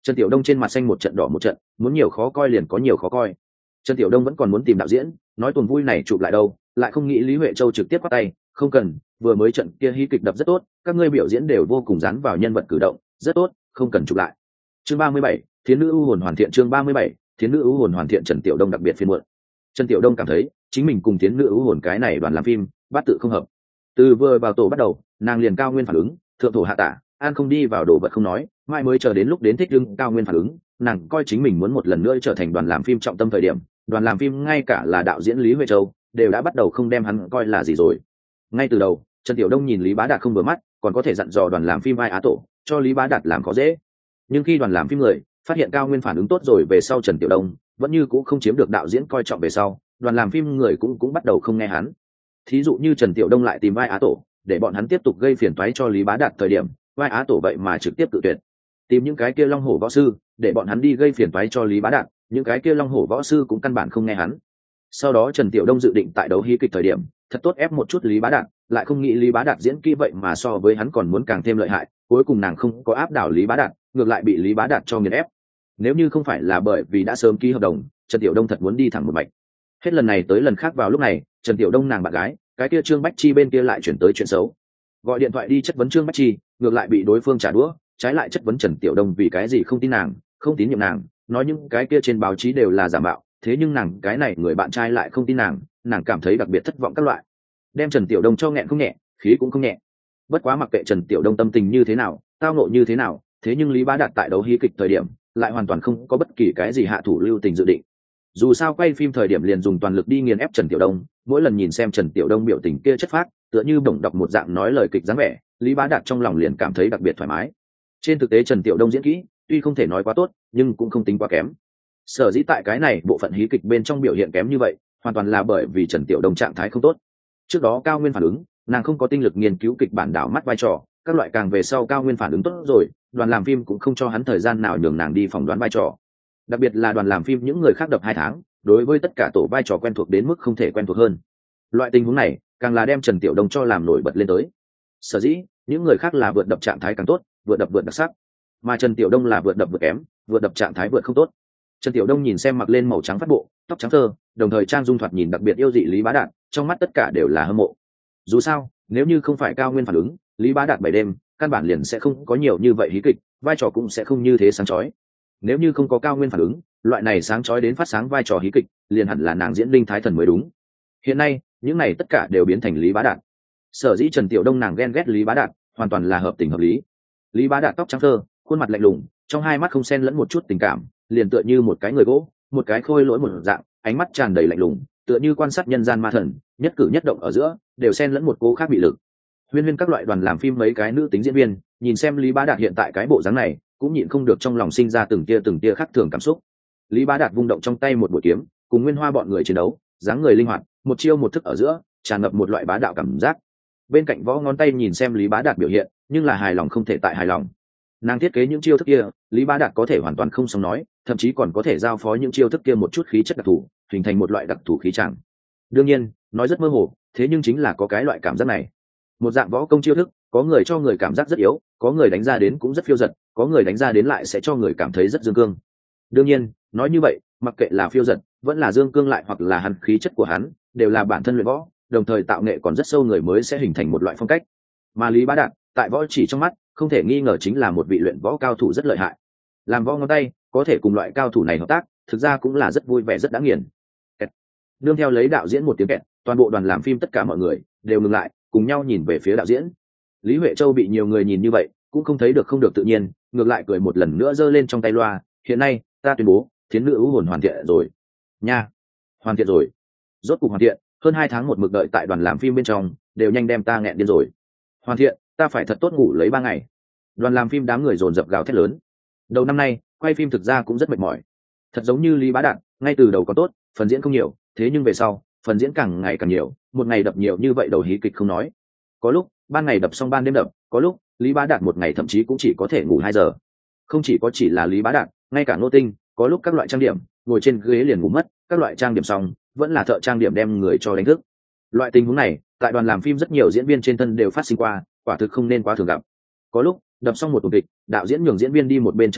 Trần Tiểu Đông trên mặt xanh một trận đỏ một trận, muốn nhiều khó coi liền có nhiều khó coi. Trần Tiểu Đông vẫn còn muốn tìm đạo diễn, nói tuần vui này chụp lại đâu, lại không nghĩ Lý Huệ Châu trực tiếp bắt tay, không cần, vừa mới trận kia hí kịch đập rất tốt, các ngươi biểu diễn đều vô cùng dán vào nhân vật cử động, rất tốt, không cần chụp lại. Chương ba mươi bảy, Thiến nữ ưu hồn hoàn thiện. Chương ba mươi bảy, Thiến nữ ưu hồn hoàn thiện. Trần Tiểu Đông đặc biệt phiền muộn. Trần Tiểu Đông cảm thấy chính mình cùng Thiến nữ ưu hồn cái này đoàn làm phim bát tự không hợp. Từ vừa vào tổ bắt đầu, nàng liền cao nguyên phản ứng, thượng thổ hạ tả, an không đi vào đồ vật không nói, mai mới chờ đến lúc đến thích lưng cao nguyên phản ứng, nàng coi chính mình muốn một lần nữa trở thành đoàn làm phim trọng tâm thời điểm, đoàn làm phim ngay cả là đạo diễn Lý Huệ Châu đều đã bắt đầu không đem hắn coi là gì rồi. Ngay từ đầu, Trần Tiểu Đông nhìn Lý Bá Đạt không vừa mắt, còn có thể dặn dò đoàn làm phim Vai Á Tổ cho Lý Bá Đạt làm khó dễ. Nhưng khi đoàn làm phim người phát hiện cao nguyên phản ứng tốt rồi về sau, Trần Tiểu Đông vẫn như cũng không chiếm được đạo diễn coi trọng về sau, đoàn làm phim người cũng cũng bắt đầu không nghe hắn. Thí dụ như Trần Tiểu Đông lại tìm Vai Á Tổ để bọn hắn tiếp tục gây phiền toái cho Lý Bá Đạt thời điểm, Vai Á Tổ vậy mà trực tiếp tự tuyệt. Tìm những cái kia long hổ võ sư để bọn hắn đi gây phiền toái cho Lý Bá Đạt, những cái kia long hổ võ sư cũng căn bản không nghe hắn. Sau đó Trần Tiểu Đông dự định tại đấu hí kịch thời điểm thật tốt ép một chút Lý Bá Đạt, lại không nghĩ Lý Bá Đạt diễn kỹ vậy mà so với hắn còn muốn càng thêm lợi hại, cuối cùng nàng không có áp đảo Lý Bá Đạt, ngược lại bị Lý Bá Đạt cho nghiền ép. Nếu như không phải là bởi vì đã sớm ký hợp đồng, Trần Tiểu Đông thật muốn đi thẳng một mạch. Hết lần này tới lần khác vào lúc này, Trần Tiểu Đông nàng bạn gái, cái kia Trương Bách Chi bên kia lại chuyển tới chuyện xấu. Gọi điện thoại đi chất vấn Trương Bách Chi, ngược lại bị đối phương trả đũa, trái lại chất vấn Trần Tiểu Đông vì cái gì không tin nàng, không tín nhiệm nàng, nói những cái kia trên báo chí đều là giả mạo, thế nhưng nàng cái này người bạn trai lại không tin nàng, nàng cảm thấy đặc biệt thất vọng các loại. Đem Trần Tiểu Đông cho nghẹn không nhẹ, khí cũng không nhẹ. Bất quá mặc kệ Trần Tiểu Đông tâm tình như thế nào, tao nộ như thế nào, thế nhưng Lý Bá Đạt tại đấu hí kịch thời điểm lại hoàn toàn không có bất kỳ cái gì hạ thủ lưu tình dự định. Dù sao quay phim thời điểm liền dùng toàn lực đi nghiền ép Trần Tiểu Đông, mỗi lần nhìn xem Trần Tiểu Đông biểu tình kia chất phác, tựa như bổng đọc một dạng nói lời kịch dáng vẻ, Lý Bá Đạt trong lòng liền cảm thấy đặc biệt thoải mái. Trên thực tế Trần Tiểu Đông diễn kỹ tuy không thể nói quá tốt, nhưng cũng không tính quá kém. Sở dĩ tại cái này bộ phận hí kịch bên trong biểu hiện kém như vậy, hoàn toàn là bởi vì Trần Tiểu Đông trạng thái không tốt. Trước đó cao nguyên phản ứng, nàng không có tinh lực nghiên cứu kịch bản đảo mắt vai trò, các loại càng về sau cao nguyên phản ứng tốt rồi, đoàn làm phim cũng không cho hắn thời gian nào nhường nàng đi phỏng đoán vai trò. Đặc biệt là đoàn làm phim những người khác đập hai tháng, đối với tất cả tổ vai trò quen thuộc đến mức không thể quen thuộc hơn. Loại tình huống này càng là đem Trần Tiểu Đông cho làm nổi bật lên tới. Sở dĩ những người khác là vượt đập trạng thái càng tốt, vượt đập vượt đặc sắc, mà Trần Tiểu Đông là vượt đập vượt kém, vượt đập trạng thái vượt không tốt. Trần Tiểu Đông nhìn xem mặc lên màu trắng phát bộ, tóc trắng thơ, đồng thời trang dung thoạt nhìn đặc biệt yêu dị Lý Bá Đạt, trong mắt tất cả đều là hâm mộ. Dù sao, nếu như không phải cao nguyên phản ứng, Lý Bá Đạt bảy đêm, căn bản liền sẽ không có nhiều như vậy hí kịch, vai trò cũng sẽ không như thế sáng chói. Nếu như không có cao nguyên phản ứng, loại này sáng chói đến phát sáng vai trò hí kịch, liền hẳn là nàng diễn linh thái thần mới đúng. Hiện nay, những này tất cả đều biến thành Lý Bá Đạt. Sở dĩ Trần Tiểu Đông nàng ghen ghét Lý Bá Đạt, hoàn toàn là hợp tình hợp lý. Lý Bá Đạt tóc trắng thơ, khuôn mặt lạnh lùng, trong hai mắt không xen lẫn một chút tình cảm, liền tựa như một cái người gỗ, một cái khôi lỗi một dạng, ánh mắt tràn đầy lạnh lùng, tựa như quan sát nhân gian ma thần, nhất cử nhất động ở giữa đều xen lẫn một cố khác bị lực. Huyên huyên các loại đoàn làm phim mấy cái nữ tính diễn viên, nhìn xem Lý Bá Đạt hiện tại cái bộ dáng này, cũng nhịn không được trong lòng sinh ra từng tia từng tia khác thường cảm xúc. Lý Bá Đạt vung động trong tay một bội kiếm, cùng Nguyên Hoa bọn người chiến đấu, dáng người linh hoạt, một chiêu một thức ở giữa, tràn ngập một loại bá đạo cảm giác. Bên cạnh Võ ngón tay nhìn xem Lý Bá Đạt biểu hiện, nhưng là hài lòng không thể tại hài lòng. Nàng thiết kế những chiêu thức kia, Lý Bá Đạt có thể hoàn toàn không sống nói, thậm chí còn có thể giao phó những chiêu thức kia một chút khí chất đặc thù, hình thành một loại đặc thù khí tràng. Đương nhiên, nói rất mơ hồ, thế nhưng chính là có cái loại cảm giác này. Một dạng võ công chiêu thức, có người cho người cảm giác rất yếu, có người đánh ra đến cũng rất phiêu dật, có người đánh ra đến lại sẽ cho người cảm thấy rất dương cương. Đương nhiên, nói như vậy, mặc kệ là phiêu dật, vẫn là dương cương lại hoặc là hắn khí chất của hắn, đều là bản thân luyện võ, đồng thời tạo nghệ còn rất sâu người mới sẽ hình thành một loại phong cách. Mà Lý Bá Đạt, tại võ chỉ trong mắt, không thể nghi ngờ chính là một vị luyện võ cao thủ rất lợi hại. Làm võ ngón tay, có thể cùng loại cao thủ này hợp tác, thực ra cũng là rất vui vẻ rất đáng nghiền. Kẹt. Nương theo lấy đạo diễn một tiếng kẹt, toàn bộ đoàn làm phim tất cả mọi người đều ngừng lại, cùng nhau nhìn về phía đạo diễn. Lý Huệ Châu bị nhiều người nhìn như vậy, cũng không thấy được không được tự nhiên, ngược lại cười một lần nữa giơ lên trong tay loa, "Hiện nay, ta tuyên bố, Thiến nữ ưu hồn hoàn thiện rồi." Nha, hoàn thiện rồi. Rốt cục hoàn thiện, hơn hai tháng một mực đợi tại đoàn làm phim bên trong, đều nhanh đem ta nghẹn điên rồi. Hoàn thiện, ta phải thật tốt ngủ lấy ba ngày. Đoàn làm phim đám người dồn dập gào thét lớn. Đầu năm nay, quay phim thực ra cũng rất mệt mỏi. Thật giống như Lý Bá Đạt, ngay từ đầu có tốt, phần diễn không nhiều, thế nhưng về sau, phần diễn càng ngày càng nhiều, một ngày đập nhiều như vậy đầu hí kịch không nói. Có lúc, ban ngày đập xong ban đêm đập, có lúc, Lý Bá Đạt một ngày thậm chí cũng chỉ có thể ngủ hai giờ. Không chỉ có chỉ là Lý Bá Đạt, ngay cả Ngô Tinh, có lúc các loại trang điểm, ngồi trên ghế liền ngủ mất, các loại trang điểm xong, vẫn là thợ trang điểm đem người cho đánh thức. Loại tình huống này, tại đoàn làm phim rất nhiều diễn viên trên thân đều phát sinh qua, quả thực không nên quá thường gặp. Có lúc, đập xong một tuần kịch, đạo diễn nhường diễn viên đi một bên chờ lấy,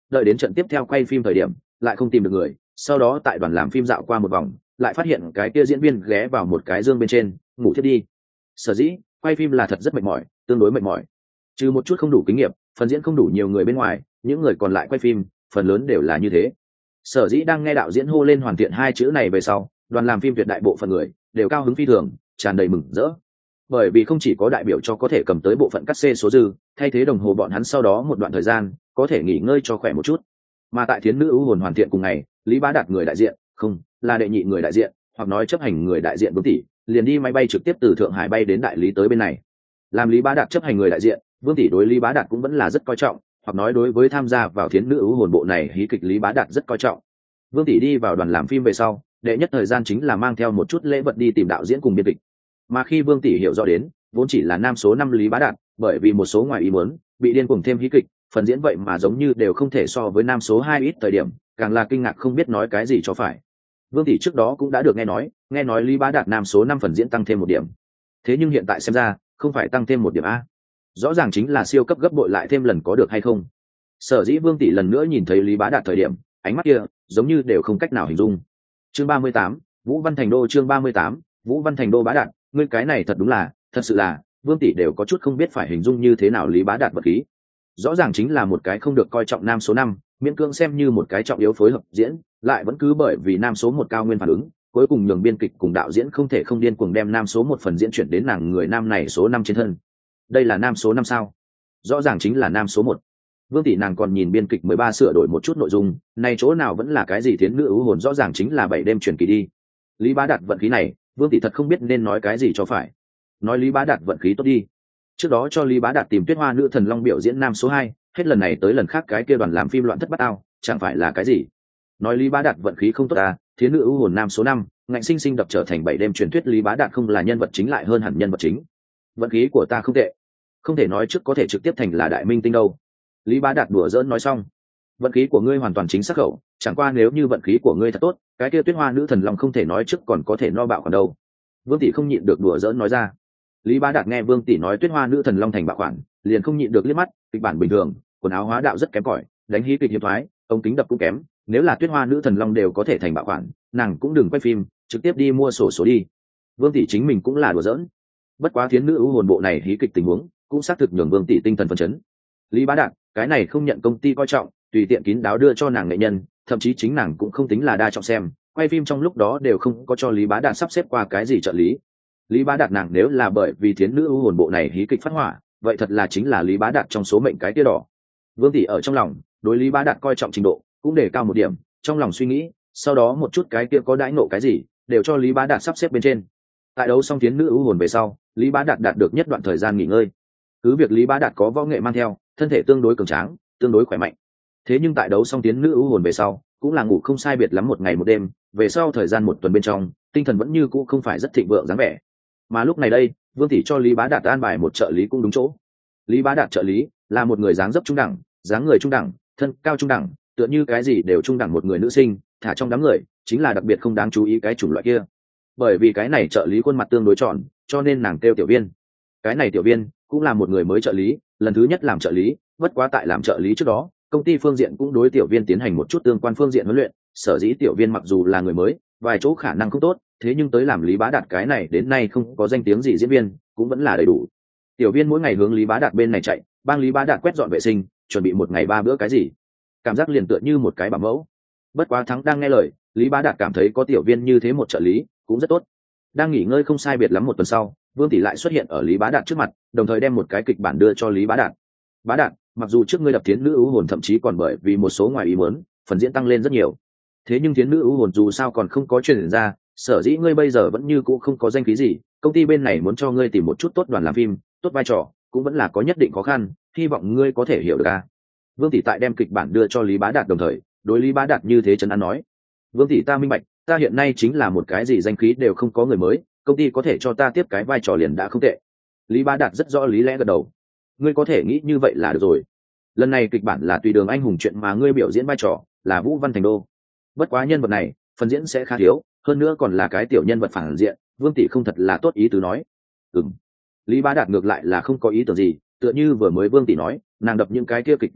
đợi đến trận tiếp theo quay phim thời điểm lại không tìm được người, sau đó tại đoàn làm phim dạo qua một vòng lại phát hiện cái kia diễn viên ghé vào một cái giường bên trên ngủ thiết đi. Sở dĩ quay phim là thật rất mệt mỏi, tương đối mệt mỏi. Trừ một chút không đủ kinh nghiệm, phần diễn không đủ nhiều người bên ngoài, những người còn lại quay phim phần lớn đều là như thế. Sở dĩ đang nghe đạo diễn hô lên hoàn thiện hai chữ này về sau, đoàn làm phim tuyệt đại bộ phận người đều cao hứng phi thường, tràn đầy mừng rỡ. Bởi vì không chỉ có đại biểu cho có thể cầm tới bộ phận cắt xê số dư, thay thế đồng hồ bọn hắn sau đó một đoạn thời gian có thể nghỉ ngơi cho khỏe một chút. Mà tại Thiến Nữ ưu hồn hoàn thiện cùng ngày, Lý Bá Đạt người đại diện, không, là đệ nhị người đại diện, hoặc nói chấp hành người đại diện Vương Tỷ, liền đi máy bay trực tiếp từ Thượng Hải bay đến đại lý tới bên này. Làm Lý Bá Đạt chấp hành người đại diện, Vương Tỷ đối Lý Bá Đạt cũng vẫn là rất coi trọng, hoặc nói đối với tham gia vào Thiến Nữ ưu hồn bộ này hí kịch Lý Bá Đạt rất coi trọng. Vương Tỷ đi vào đoàn làm phim về sau, đệ nhất thời gian chính là mang theo một chút lễ vật đi tìm đạo diễn cùng biên kịch. Mà khi Vương Tỷ hiểu rõ đến, vốn chỉ là nam số năm Lý Bá Đạt, bởi vì một số ngoài ý muốn, bị điên cuồng thêm hí kịch, phần diễn vậy mà giống như đều không thể so với nam số hai ít thời điểm, càng là kinh ngạc không biết nói cái gì cho phải. Vương Tỷ trước đó cũng đã được nghe nói, nghe nói Lý Bá Đạt nam số năm phần diễn tăng thêm một điểm. Thế nhưng hiện tại xem ra, không phải tăng thêm một điểm a, rõ ràng chính là siêu cấp gấp bội lại thêm lần có được hay không. Sở dĩ Vương Tỷ lần nữa nhìn thấy Lý Bá Đạt thời điểm, ánh mắt kia giống như đều không cách nào hình dung. Chương ba mươi tám, Vũ Văn Thành Đô. Chương ba mươi tám, Vũ Văn Thành Đô. Bá Đạt, ngươi cái này thật đúng là, thật sự là, Vương Tỷ đều có chút không biết phải hình dung như thế nào Lý Bá Đạt vật khí. Rõ ràng chính là một cái không được coi trọng nam số năm, miễn cưỡng xem như một cái trọng yếu phối hợp diễn, lại vẫn cứ bởi vì nam số một cao nguyên phản ứng, cuối cùng nhường biên kịch cùng đạo diễn không thể không điên cuồng đem nam số một phần diễn chuyển đến nàng người nam này số năm trên thân. Đây là nam số năm sao? Rõ ràng chính là nam số một. Vương Tỷ nàng còn nhìn biên kịch mười ba sửa đổi một chút nội dung, này chỗ nào vẫn là cái gì Thiến Nữ ưu hồn, rõ ràng chính là bảy đêm truyền kỳ đi. Lý Bá Đạt vận khí này, Vương Tỷ thật không biết nên nói cái gì cho phải. Nói Lý Bá Đạt vận khí tốt đi. Trước đó cho Lý Bá Đạt tìm Tuyết Hoa Nữ Thần Long biểu diễn nam số hai, hết lần này tới lần khác cái kia đoàn làm phim loạn thất bát ao, chẳng phải là cái gì. Nói Lý Bá Đạt vận khí không tốt à, Thiến Nữ ưu hồn nam số năm, ngạnh sinh sinh đập trở thành bảy đêm truyền thuyết Lý Bá Đạt không là nhân vật chính lại hơn hẳn nhân vật chính. Vận khí của ta không tệ, không thể nói trước có thể trực tiếp thành là đại minh tinh đâu. Lý Bá Đạt đùa giỡn nói xong. Vận khí của ngươi hoàn toàn chính xác khẩu, chẳng qua nếu như vận khí của ngươi thật tốt, cái kia Tuyết Hoa Nữ Thần Long không thể nói trước còn có thể no bạo còn đâu. Vương Tỷ không nhịn được đùa giỡn nói ra. Lý Bá Đạt nghe Vương Tỷ nói Tuyết Hoa Nữ Thần Long thành bạo khoản, liền không nhịn được liếc mắt, kịch bản bình thường, quần áo hóa đạo rất kém cỏi, đánh hí kịch hiệp thoái, ống kính đập cũng kém, nếu là Tuyết Hoa Nữ Thần Long đều có thể thành bạo khoản, nàng cũng đừng quay phim, trực tiếp đi mua sổ số đi. Vương Tỷ chính mình cũng là đùa giỡn. Bất quá Thiến Nữ ưu hồn bộ này hí kịch tình huống, cũng xác thực nhường Vương Tỷ tinh thần phấn chấn. Lý Bá Đạt, cái này không nhận công ty coi trọng, tùy tiện kín đáo đưa cho nàng nghệ nhân, thậm chí chính nàng cũng không tính là đa trọng xem, quay phim trong lúc đó đều không có cho Lý Bá Đạt sắp xếp qua cái gì trợ lý. Lý Bá Đạt nàng nếu là bởi vì Thiến Nữ ưu hồn bộ này hí kịch phát hỏa, vậy thật là chính là Lý Bá Đạt trong số mệnh cái tia đỏ. Vương Tỷ ở trong lòng đối Lý Bá Đạt coi trọng trình độ cũng để cao một điểm, trong lòng suy nghĩ, sau đó một chút cái kia có đãi nộ cái gì đều cho Lý Bá Đạt sắp xếp bên trên. Tại đấu xong Thiến Nữ ưu hồn về sau, Lý Bá Đạt đạt được nhất đoạn thời gian nghỉ ngơi. Cứ việc Lý Bá Đạt có võ nghệ mang theo, thân thể tương đối cường tráng, tương đối khỏe mạnh. Thế nhưng tại đấu xong Thiến Nữ ưu hồn về sau, cũng là ngủ không sai biệt lắm một ngày một đêm, về sau thời gian một tuần bên trong, tinh thần vẫn như cũ không phải rất thịnh vượng dáng vẻ. Mà lúc này đây, Vương Tỷ cho Lý Bá Đạt an bài một trợ lý cũng đúng chỗ. Lý Bá Đạt trợ lý là một người dáng dấp trung đẳng, dáng người trung đẳng, thân cao trung đẳng, tựa như cái gì đều trung đẳng một người nữ sinh, thả trong đám người, chính là đặc biệt không đáng chú ý cái chủng loại kia. Bởi vì cái này trợ lý khuôn mặt tương đối tròn, cho nên nàng kêu Tiểu Viên. Cái này Tiểu Viên cũng là một người mới trợ lý, lần thứ nhất làm trợ lý, bất quá tại làm trợ lý trước đó, công ty phương diện cũng đối Tiểu Viên tiến hành một chút tương quan phương diện huấn luyện, sở dĩ Tiểu Viên mặc dù là người mới, vài chỗ khả năng không tốt, thế nhưng tới làm Lý Bá Đạt cái này đến nay không có danh tiếng gì diễn viên, cũng vẫn là đầy đủ. Tiểu Viên mỗi ngày hướng Lý Bá Đạt bên này chạy, bang Lý Bá Đạt quét dọn vệ sinh, chuẩn bị một ngày ba bữa cái gì, cảm giác liền tựa như một cái bảo mẫu. Bất quá Thắng đang nghe lời, Lý Bá Đạt cảm thấy có Tiểu Viên như thế một trợ lý cũng rất tốt. Đang nghỉ ngơi không sai biệt lắm một tuần sau, Vương Tỷ lại xuất hiện ở Lý Bá Đạt trước mặt, đồng thời đem một cái kịch bản đưa cho Lý Bá Đạt. Bá Đạt, mặc dù trước ngươi đập Thiến Nữ ưu hồn thậm chí còn bởi vì một số ngoài ý muốn, phần diễn tăng lên rất nhiều, thế nhưng Thiến Nữ ưu hồn dù sao còn không có truyền ra, sở dĩ ngươi bây giờ vẫn như cũ không có danh khí gì, công ty bên này muốn cho ngươi tìm một chút tốt đoàn làm phim, tốt vai trò, cũng vẫn là có nhất định khó khăn, hy vọng ngươi có thể hiểu được a. Vương Tỷ tại đem kịch bản đưa cho Lý Bá Đạt đồng thời, đối Lý Bá Đạt như thế trấn an nói: Vương Tỷ ta minh bạch, ta hiện nay chính là một cái gì danh khí đều không có người mới, công ty có thể cho ta tiếp cái vai trò liền đã không tệ. Lý Bá Đạt rất rõ lý lẽ gật đầu. Ngươi có thể nghĩ như vậy là được rồi. Lần này kịch bản là Tùy Đường anh hùng chuyện mà ngươi biểu diễn vai trò là Vũ Văn Thành Đô. Bất quá nhân vật này, phần diễn sẽ khá thiếu, hơn nữa còn là cái tiểu nhân vật phản diện, Vương Tỷ không thật là tốt ý tứ nói. Ừm. Lý Bá Đạt ngược lại là không có ý tưởng gì, tựa như vừa mới Vương Tỷ nói, nàng đập những cái kia kịch truyền hình,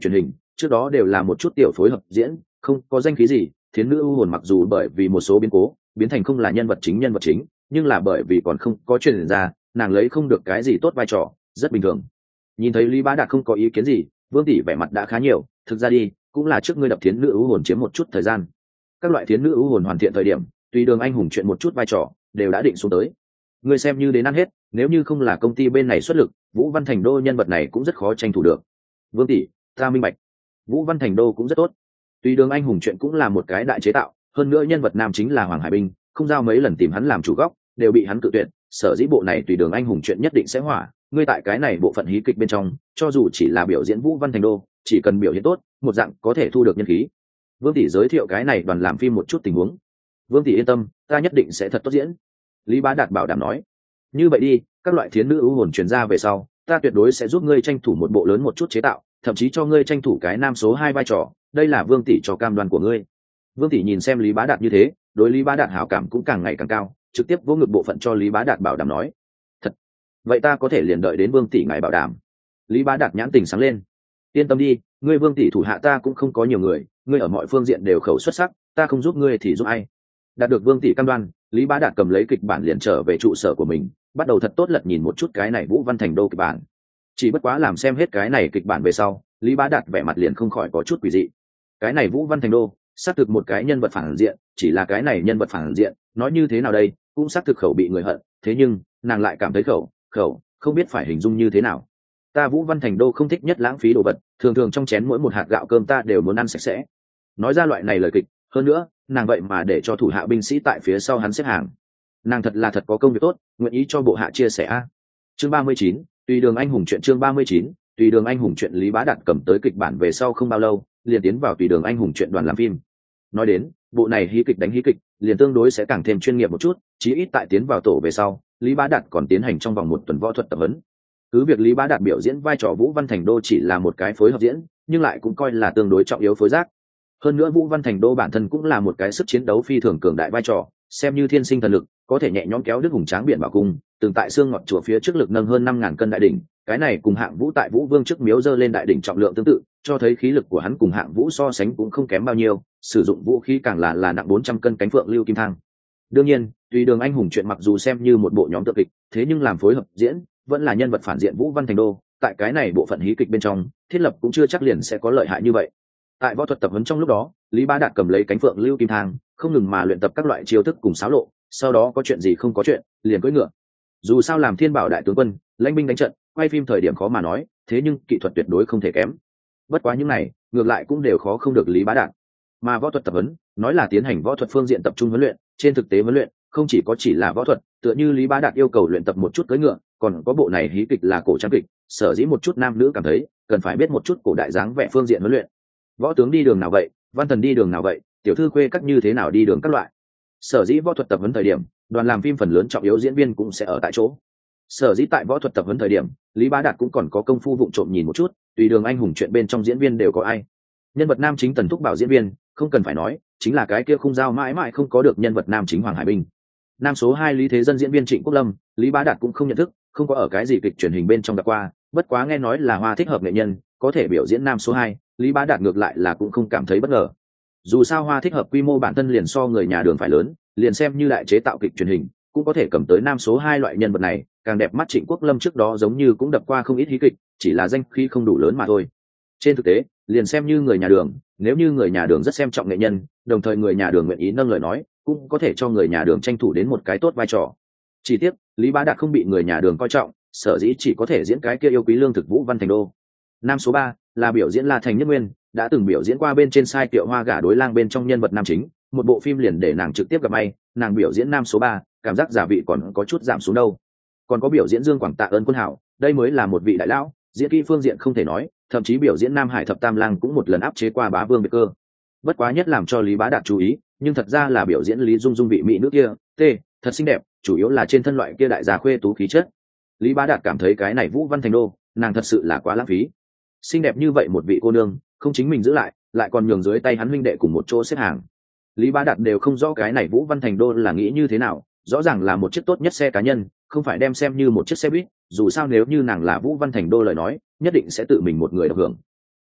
trước đó đều là một chút tiểu phối hợp diễn, không có danh khí gì. Thiến nữ ưu hồn mặc dù bởi vì một số biến cố biến thành không là nhân vật chính nhân vật chính, nhưng là bởi vì còn không có truyền ra, nàng lấy không được cái gì tốt vai trò, rất bình thường. Nhìn thấy Lý Bá Đạt không có ý kiến gì, Vương tỷ vẻ mặt đã khá nhiều, thực ra đi cũng là trước ngươi đập thiến nữ ưu hồn chiếm một chút thời gian. Các loại thiến nữ ưu hồn hoàn thiện thời điểm, tùy đường anh hùng chuyện một chút vai trò đều đã định xuống tới. Ngươi xem như đến ăn hết, nếu như không là công ty bên này xuất lực, Vũ Văn Thành Đô nhân vật này cũng rất khó tranh thủ được. Vương tỷ, ta minh bạch. Vũ Văn Thành Đô cũng rất tốt. Tùy đường anh hùng chuyện cũng là một cái đại chế tạo, hơn nữa nhân vật nam chính là Hoàng Hải Binh, không giao mấy lần tìm hắn làm chủ góc, đều bị hắn cự tuyệt, sở dĩ bộ này tùy đường anh hùng chuyện nhất định sẽ hỏa. Ngươi tại cái này bộ phận hí kịch bên trong, cho dù chỉ là biểu diễn Vũ Văn Thành Đô, chỉ cần biểu hiện tốt, một dạng có thể thu được nhân khí. Vương tỷ giới thiệu cái này đoàn làm phim một chút tình huống. Vương tỷ yên tâm, ta nhất định sẽ thật tốt diễn. Lý Bá Đạt bảo đảm nói. Như vậy đi, các loại thiến nữ ưu hồn truyền ra về sau, ta tuyệt đối sẽ giúp ngươi tranh thủ một bộ lớn một chút chế tạo, thậm chí cho ngươi tranh thủ cái nam số hai vai trò, đây là Vương tỷ cho cam đoan của ngươi. Vương tỷ nhìn xem Lý Bá Đạt như thế, đối Lý Bá Đạt hảo cảm cũng càng ngày càng cao, trực tiếp vỗ ngực bộ phận cho Lý Bá Đạt bảo đảm nói. Thật, vậy ta có thể liền đợi đến Vương tỷ ngài bảo đảm. Lý Bá Đạt nhãn tình sáng lên. Yên tâm đi, ngươi Vương tỷ thủ hạ ta cũng không có nhiều người, ngươi ở mọi phương diện đều khẩu xuất sắc, ta không giúp ngươi thì giúp ai. Đạt được Vương tỷ cam đoan, Lý Bá Đạt cầm lấy kịch bản liền trở về trụ sở của mình, bắt đầu thật tốt lật nhìn một chút cái này Vũ Văn Thành Đô kịch bản. Chỉ bất quá làm xem hết cái này kịch bản về sau, Lý Bá Đạt vẻ mặt liền không khỏi có chút quỷ dị. Cái này Vũ Văn Thành Đô xác thực một cái nhân vật phản diện, chỉ là cái này nhân vật phản diện nói như thế nào đây, cũng xác thực khẩu bị người hận, thế nhưng nàng lại cảm thấy khẩu khẩu không biết phải hình dung như thế nào. Ta Vũ Văn Thành Đô không thích nhất lãng phí đồ vật, thường thường trong chén mỗi một hạt gạo cơm ta đều muốn ăn sạch sẽ. Nói ra loại này lời kịch, hơn nữa nàng vậy mà để cho thủ hạ binh sĩ tại phía sau hắn xếp hàng. Nàng thật là thật có công việc tốt, nguyện ý cho bộ hạ chia sẻ a. Chương ba mươi chín, tùy đường anh hùng chuyện chương ba mươi chín, tùy đường anh hùng chuyện. Lý Bá Đạt cầm tới kịch bản về sau không bao lâu, liền tiến vào tùy đường anh hùng chuyện đoàn làm phim. Nói đến, bộ này hí kịch đánh hí kịch, liền tương đối sẽ càng thêm chuyên nghiệp một chút, chí ít tại tiến vào tổ về sau, Lý Bá Đạt còn tiến hành trong vòng một tuần võ thuật tập huấn. Cứ việc Lý Bá Đạt biểu diễn vai trò Vũ Văn Thành Đô chỉ là một cái phối hợp diễn, nhưng lại cũng coi là tương đối trọng yếu phối giác. Hơn nữa Vũ Văn Thành Đô bản thân cũng là một cái sức chiến đấu phi thường cường đại vai trò, xem như thiên sinh thần lực, có thể nhẹ nhõm kéo Đức hùng tráng biển bảo cung, từng tại xương ngọt chùa phía trước lực nâng hơn năm ngàn cân đại đỉnh, cái này cùng Hạng Vũ tại Vũ Vương trước miếu dơ lên đại đỉnh trọng lượng tương tự, cho thấy khí lực của hắn cùng Hạng Vũ so sánh cũng không kém bao nhiêu, sử dụng vũ khí càng là là nặng bốn trăm cân cánh phượng lưu kim thang. Đương nhiên, tùy đường anh hùng chuyện mặc dù xem như một bộ nhóm tượng kịch, thế nhưng làm phối hợp diễn, vẫn là nhân vật phản diện Vũ Văn Thành Đô, tại cái này bộ phận hí kịch bên trong, thiết lập cũng chưa chắc liền sẽ có lợi hại như vậy. Tại võ thuật tập huấn trong lúc đó, Lý Bá Đạt cầm lấy cánh phượng lưu kim thang, không ngừng mà luyện tập các loại chiêu thức cùng xáo lộ, sau đó có chuyện gì không có chuyện, liền cưỡi ngựa. Dù sao làm thiên bảo đại tướng quân, lãnh binh đánh trận, quay phim thời điểm khó mà nói, thế nhưng kỹ thuật tuyệt đối không thể kém. Bất quá những này, ngược lại cũng đều khó không được Lý Bá Đạt. Mà võ thuật tập huấn, nói là tiến hành võ thuật phương diện tập trung huấn luyện, trên thực tế huấn luyện không chỉ có chỉ là võ thuật, tựa như Lý Bá Đạt yêu cầu luyện tập một chút cưỡi ngựa, còn có bộ này hí kịch là cổ trang kịch, sở dĩ một chút nam nữ cảm thấy cần phải biết một chút cổ đại dáng vẻ phương diện huấn luyện. Võ tướng đi đường nào vậy, văn thần đi đường nào vậy, tiểu thư khuê các như thế nào đi đường các loại. Sở dĩ võ thuật tập huấn thời điểm, đoàn làm phim phần lớn trọng yếu diễn viên cũng sẽ ở tại chỗ. Sở dĩ tại võ thuật tập huấn thời điểm, Lý Bá Đạt cũng còn có công phu vụng trộm nhìn một chút, tùy đường anh hùng chuyện bên trong diễn viên đều có ai. Nhân vật nam chính Tần Thúc Bảo diễn viên, không cần phải nói, chính là cái kia khung dao mãi mãi không có được nhân vật nam chính Hoàng Hải Binh. Nam số hai Lý Thế Dân diễn viên Trịnh Quốc Lâm, Lý Bá Đạt cũng không nhận thức, không có ở cái gì kịch truyền hình bên trong gặp qua, bất quá nghe nói là hoa thích hợp nghệ nhân, có thể biểu diễn nam số hai, Lý Bá Đạt ngược lại là cũng không cảm thấy bất ngờ. Dù sao hoa thích hợp quy mô bản thân liền so người nhà đường phải lớn, liền xem như đại chế tạo kịch truyền hình, cũng có thể cầm tới nam số hai loại nhân vật này, càng đẹp mắt. Trịnh Quốc Lâm trước đó giống như cũng đập qua không ít hí kịch, chỉ là danh khí không đủ lớn mà thôi. Trên thực tế, liền xem như người nhà đường, nếu như người nhà đường rất xem trọng nghệ nhân, đồng thời người nhà đường nguyện ý nâng lời nói, cũng có thể cho người nhà đường tranh thủ đến một cái tốt vai trò. Chỉ tiếc, Lý Bá Đạt không bị người nhà đường coi trọng, sở dĩ chỉ có thể diễn cái kia yêu quý lương thực Vũ Văn Thành Đô. Nam số ba là biểu diễn La Thành Nhất Nguyên, đã từng biểu diễn qua bên trên sai Kiệu Hoa gả đối lang bên trong nhân vật nam chính, một bộ phim liền để nàng trực tiếp gặp may, nàng biểu diễn nam số ba, cảm giác giả vị còn có chút giảm xuống đâu. Còn có biểu diễn Dương Quảng Tạ Ơn Quân Hảo, đây mới là một vị đại lão, diễn kỹ phương diện không thể nói, thậm chí biểu diễn Nam Hải Thập Tam Lang cũng một lần áp chế qua Bá Vương Biệt Cơ. Bất quá nhất làm cho Lý Bá Đạt chú ý, nhưng thật ra là biểu diễn Lý Dung Dung vị mỹ nữ kia, t, thật xinh đẹp, chủ yếu là trên thân loại kia đại gia khuê tú khí chất. Lý Bá Đạt cảm thấy cái này Vũ Văn Thành Đô, nàng thật sự là quá lãng phí. Xinh đẹp như vậy một vị cô nương, không chính mình giữ lại, lại còn nhường dưới tay hắn huynh đệ cùng một chỗ xếp hàng. Lý Bá Đạt đều không rõ cái này Vũ Văn Thành Đô là nghĩ như thế nào, rõ ràng là một chiếc tốt nhất xe cá nhân, không phải đem xem như một chiếc xe buýt, dù sao nếu như nàng là Vũ Văn Thành Đô lời nói, nhất định sẽ tự mình một người được hưởng.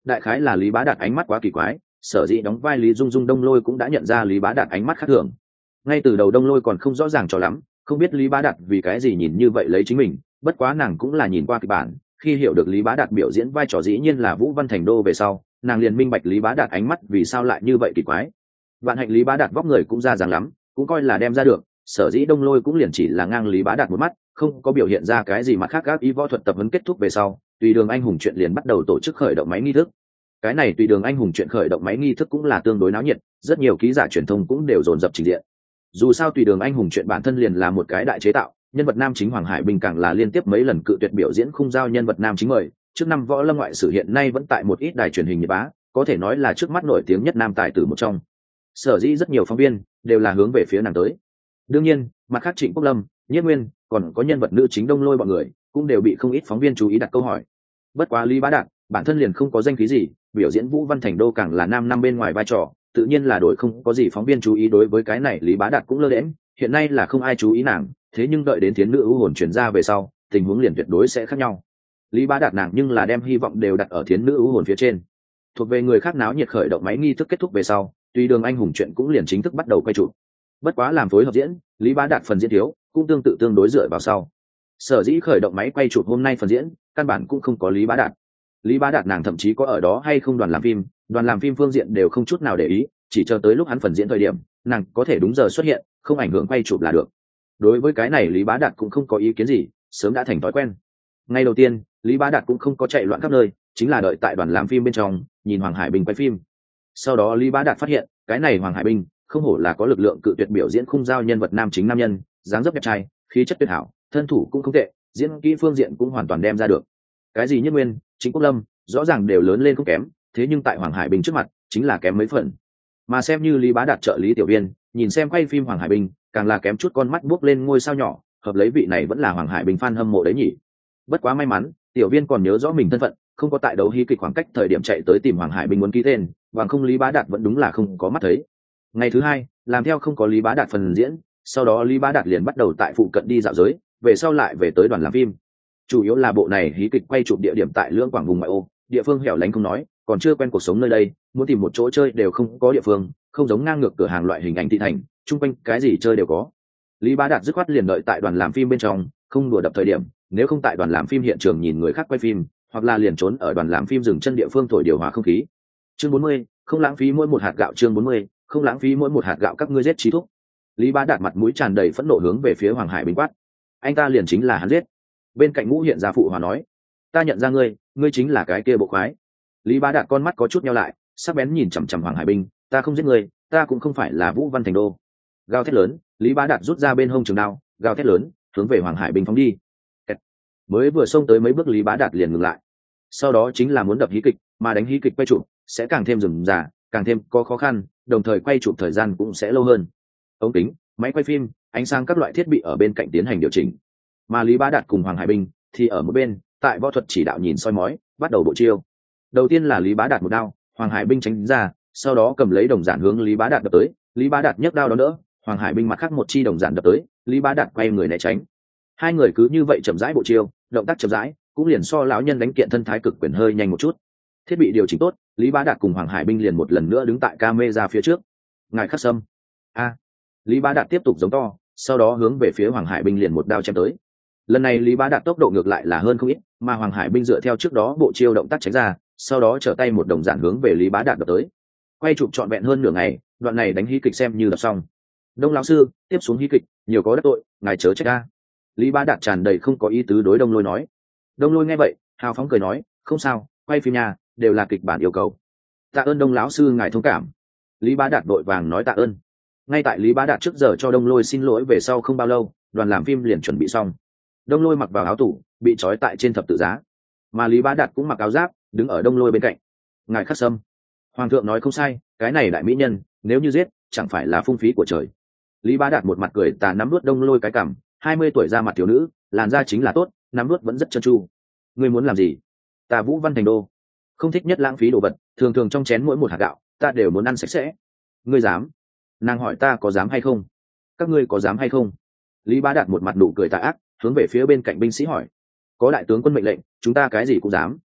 đại khái là Lý Bá Đạt ánh mắt quá kỳ quái, sở dĩ đóng vai Lý Dung Dung Đông Lôi cũng đã nhận ra Lý Bá Đạt ánh mắt khác thường. Ngay từ đầu Đông Lôi còn không rõ ràng cho lắm, không biết Lý Bá Đạt vì cái gì nhìn như vậy lấy chính mình, bất quá nàng cũng là nhìn qua kịch bản, khi hiểu được Lý Bá Đạt biểu diễn vai trò dĩ nhiên là Vũ Văn Thành Đô về sau, nàng liền minh bạch Lý Bá Đạt ánh mắt vì sao lại như vậy kỳ quái. Bạn hạnh Lý Bá Đạt vóc người cũng ra dáng lắm, cũng coi là đem ra được, sở dĩ Đông Lôi cũng liền chỉ là ngang Lý Bá Đạt một mắt, không có biểu hiện ra cái gì mặt khác. Các y võ thuật tập huấn kết thúc về sau, Tùy Đường Anh Hùng chuyện liền bắt đầu tổ chức khởi động máy nghi thức. Cái này Tùy Đường Anh Hùng chuyện khởi động máy nghi thức cũng là tương đối náo nhiệt, rất nhiều ký giả truyền thông cũng đều dồn dập trình diện. Dù sao Tùy Đường Anh Hùng chuyện bản thân liền là một cái đại chế tạo, nhân vật nam chính Hoàng Hải Bình càng là liên tiếp mấy lần cự tuyệt biểu diễn khung giao nhân vật nam chính mời, trước năm võ lâm ngoại sử hiện nay vẫn tại một ít đài truyền hình nhiệt bá, có thể nói là trước mắt nổi tiếng nhất nam tài tử một trong. Sở dĩ rất nhiều phóng viên đều là hướng về phía nàng tới. Đương nhiên, mặt khác Trịnh Quốc Lâm, Nhiếp Nguyên, còn có nhân vật nữ chính Đông Lôi bọn người, cũng đều bị không ít phóng viên chú ý đặt câu hỏi. Bất quá Lý Bá Đạt, bản thân liền không có danh khí gì, biểu diễn Vũ Văn Thành Đô càng là nam năm bên ngoài vai trò, tự nhiên là đổi không có gì phóng viên chú ý. Đối với cái này Lý Bá Đạt cũng lơ đễnh, hiện nay là không ai chú ý nàng, thế nhưng đợi đến Thiến Nữ ưu hồn truyền ra về sau, tình huống liền tuyệt đối sẽ khác nhau. Lý Bá Đạt nàng nhưng là đem hy vọng đều đặt ở Thiến Nữ ưu hồn phía trên. Thuộc về người khác náo nhiệt khởi động máy nghi thức kết thúc về sau, Tùy Đường Anh Hùng chuyện cũng liền chính thức bắt đầu quay chụp. Bất quá làm phối hợp diễn, Lý Bá Đạt phần diễn thiếu, cũng tương tự tương đối dựa vào sau. Sở dĩ khởi động máy quay chụp hôm nay phần diễn, căn bản cũng không có Lý Bá Đạt. Lý Bá Đạt nàng thậm chí có ở đó hay không đoàn làm phim, đoàn làm phim phương diện đều không chút nào để ý, chỉ chờ tới lúc hắn phần diễn thời điểm, nàng có thể đúng giờ xuất hiện, không ảnh hưởng quay chụp là được. Đối với cái này Lý Bá Đạt cũng không có ý kiến gì, sớm đã thành thói quen. Ngay đầu tiên, Lý Bá Đạt cũng không có chạy loạn khắp nơi, chính là đợi tại đoàn làm phim bên trong, nhìn Hoàng Hải Bình quay phim. Sau đó Lý Bá Đạt phát hiện, cái này Hoàng Hải Bình không hổ là có lực lượng cự tuyệt biểu diễn khung giao nhân vật nam chính nam nhân, dáng dấp đẹp trai, khí chất tuyệt hảo, thân thủ cũng không tệ, diễn kỹ phương diện cũng hoàn toàn đem ra được. Cái gì Nhất Nguyên, Trịnh Quốc Lâm, rõ ràng đều lớn lên không kém, thế nhưng tại Hoàng Hải Bình trước mặt, chính là kém mấy phần. Mà xem như Lý Bá Đạt trợ lý tiểu viên, nhìn xem quay phim Hoàng Hải Bình, càng là kém chút con mắt buốc lên ngôi sao nhỏ, hợp lấy vị này vẫn là Hoàng Hải Bình fan hâm mộ đấy nhỉ. Bất quá may mắn, tiểu viên còn nhớ rõ mình thân phận, không có tại đấu hí kịch khoảng cách thời điểm chạy tới tìm Hoàng Hải Bình muốn ký tên, bằng không Lý Bá Đạt vẫn đúng là không có mắt thấy. Ngày thứ hai, làm theo không có Lý Bá Đạt phần diễn, sau đó Lý Bá Đạt liền bắt đầu tại phụ cận đi dạo giới, về sau lại về tới đoàn làm phim. Chủ yếu là bộ này hí kịch quay chụp địa điểm tại Lưỡng Quảng vùng ngoại ô, địa phương hẻo lánh không nói, còn chưa quen cuộc sống nơi đây, muốn tìm một chỗ chơi đều không có địa phương, không giống ngang ngược cửa hàng loại hình ảnh thị thành, chung quanh cái gì chơi đều có. Lý Bá Đạt dứt khoát liền đợi tại đoàn làm phim bên trong, không đùa đập thời điểm, nếu không tại đoàn làm phim hiện trường nhìn người khác quay phim, hoặc là liền trốn ở đoàn làm phim dừng chân địa phương thổi điều hòa không khí. Chương bốn mươi, không lãng phí mỗi một hạt gạo. Chương bốn mươi, không lãng phí mỗi một hạt gạo. Các ngươi giết trí thúc. Lý Bá Đạt mặt mũi tràn đầy phẫn nộ hướng về phía Hoàng Hải Bình quát. Anh ta liền chính là hắn giết. Bên cạnh Ngũ Hiện ra phụ hòa nói, ta nhận ra ngươi, ngươi chính là cái kia bộ khoái. Lý Bá Đạt con mắt có chút nheo lại, sắc bén nhìn chằm chằm Hoàng Hải Bình, ta không giết ngươi, ta cũng không phải là Vũ Văn Thành Đô. Gào thét lớn, Lý Bá Đạt rút ra bên hông trường đao, gào thét lớn, hướng về Hoàng Hải Bình phóng đi. Mới vừa xông tới mấy bước Lý Bá Đạt liền ngừng lại. Sau đó chính là muốn đập hí kịch, mà đánh hí kịch quay chụp sẽ càng thêm rườm rà, càng thêm có khó khăn, đồng thời quay chụp thời gian cũng sẽ lâu hơn. Ống kính, máy quay phim, ánh sáng các loại thiết bị ở bên cạnh tiến hành điều chỉnh. Mà Lý Bá Đạt cùng Hoàng Hải Bình thì ở một bên, tại võ thuật chỉ đạo nhìn soi mói, bắt đầu bộ chiêu. Đầu tiên là Lý Bá Đạt một đao, Hoàng Hải Bình tránh ra, sau đó cầm lấy đồng giản hướng Lý Bá Đạt đập tới, Lý Bá Đạt nhấc đao đó nữa, Hoàng Hải Bình mặt khác một chi đồng giản đập tới, Lý Bá Đạt quay người né tránh. Hai người cứ như vậy chậm rãi bộ chiêu, động tác chậm rãi, cũng liền so lão nhân đánh kiện thân thái cực quyền hơi nhanh một chút. Thiết bị điều chỉnh tốt, Lý Bá Đạt cùng Hoàng Hải Bình liền một lần nữa đứng tại camera phía trước. Ngài Khắc Sâm. A. Lý Bá Đạt tiếp tục giống to, sau đó hướng về phía Hoàng Hải Bình liền một đao chém tới. Lần này Lý Bá Đạt tốc độ ngược lại là hơn không ít, mà Hoàng Hải Bình dựa theo trước đó bộ chiêu động tác tránh ra, sau đó trở tay một đồng giản hướng về Lý Bá Đạt đập tới. Quay chụp trọn vẹn hơn nửa ngày, đoạn này đánh hí kịch xem như đập xong. Đông lão sư, tiếp xuống hí kịch, nhiều có đắc tội, ngài chớ trách a. Lý Bá Đạt tràn đầy không có ý tứ đối Đông Lôi nói. Đông Lôi nghe vậy, hào phóng cười nói, không sao, quay phim nhà đều là kịch bản yêu cầu. Tạ ơn Đông lão sư ngài thông cảm. Lý Bá Đạt đội vàng nói tạ ơn. Ngay tại Lý Bá Đạt trước giờ cho Đông Lôi xin lỗi về sau không bao lâu, đoàn làm phim liền chuẩn bị xong. Đông Lôi mặc vào áo tủ, bị trói tại trên thập tự giá, mà Lý Bá Đạt cũng mặc áo giáp, đứng ở Đông Lôi bên cạnh. Ngài Khắc Sâm, hoàng thượng nói không sai, cái này đại mỹ nhân, nếu như giết, chẳng phải là phung phí của trời. Lý Bá Đạt một mặt cười tà nắm nuốt Đông Lôi cái cằm, hai mươi tuổi ra mặt thiếu nữ, làn da chính là tốt, nắm nuốt vẫn rất trơn tru. Ngươi muốn làm gì? Ta Vũ Văn Thành Đô, không thích nhất lãng phí đồ vật, thường thường trong chén mỗi một hạt gạo, ta đều muốn ăn sạch sẽ. Ngươi dám? Nàng hỏi ta có dám hay không? Các ngươi có dám hay không? Lý Bá Đạt một mặt nụ cười tà ác, hướng về phía bên cạnh binh sĩ hỏi. Có đại tướng quân mệnh lệnh, chúng ta cái gì cũng dám.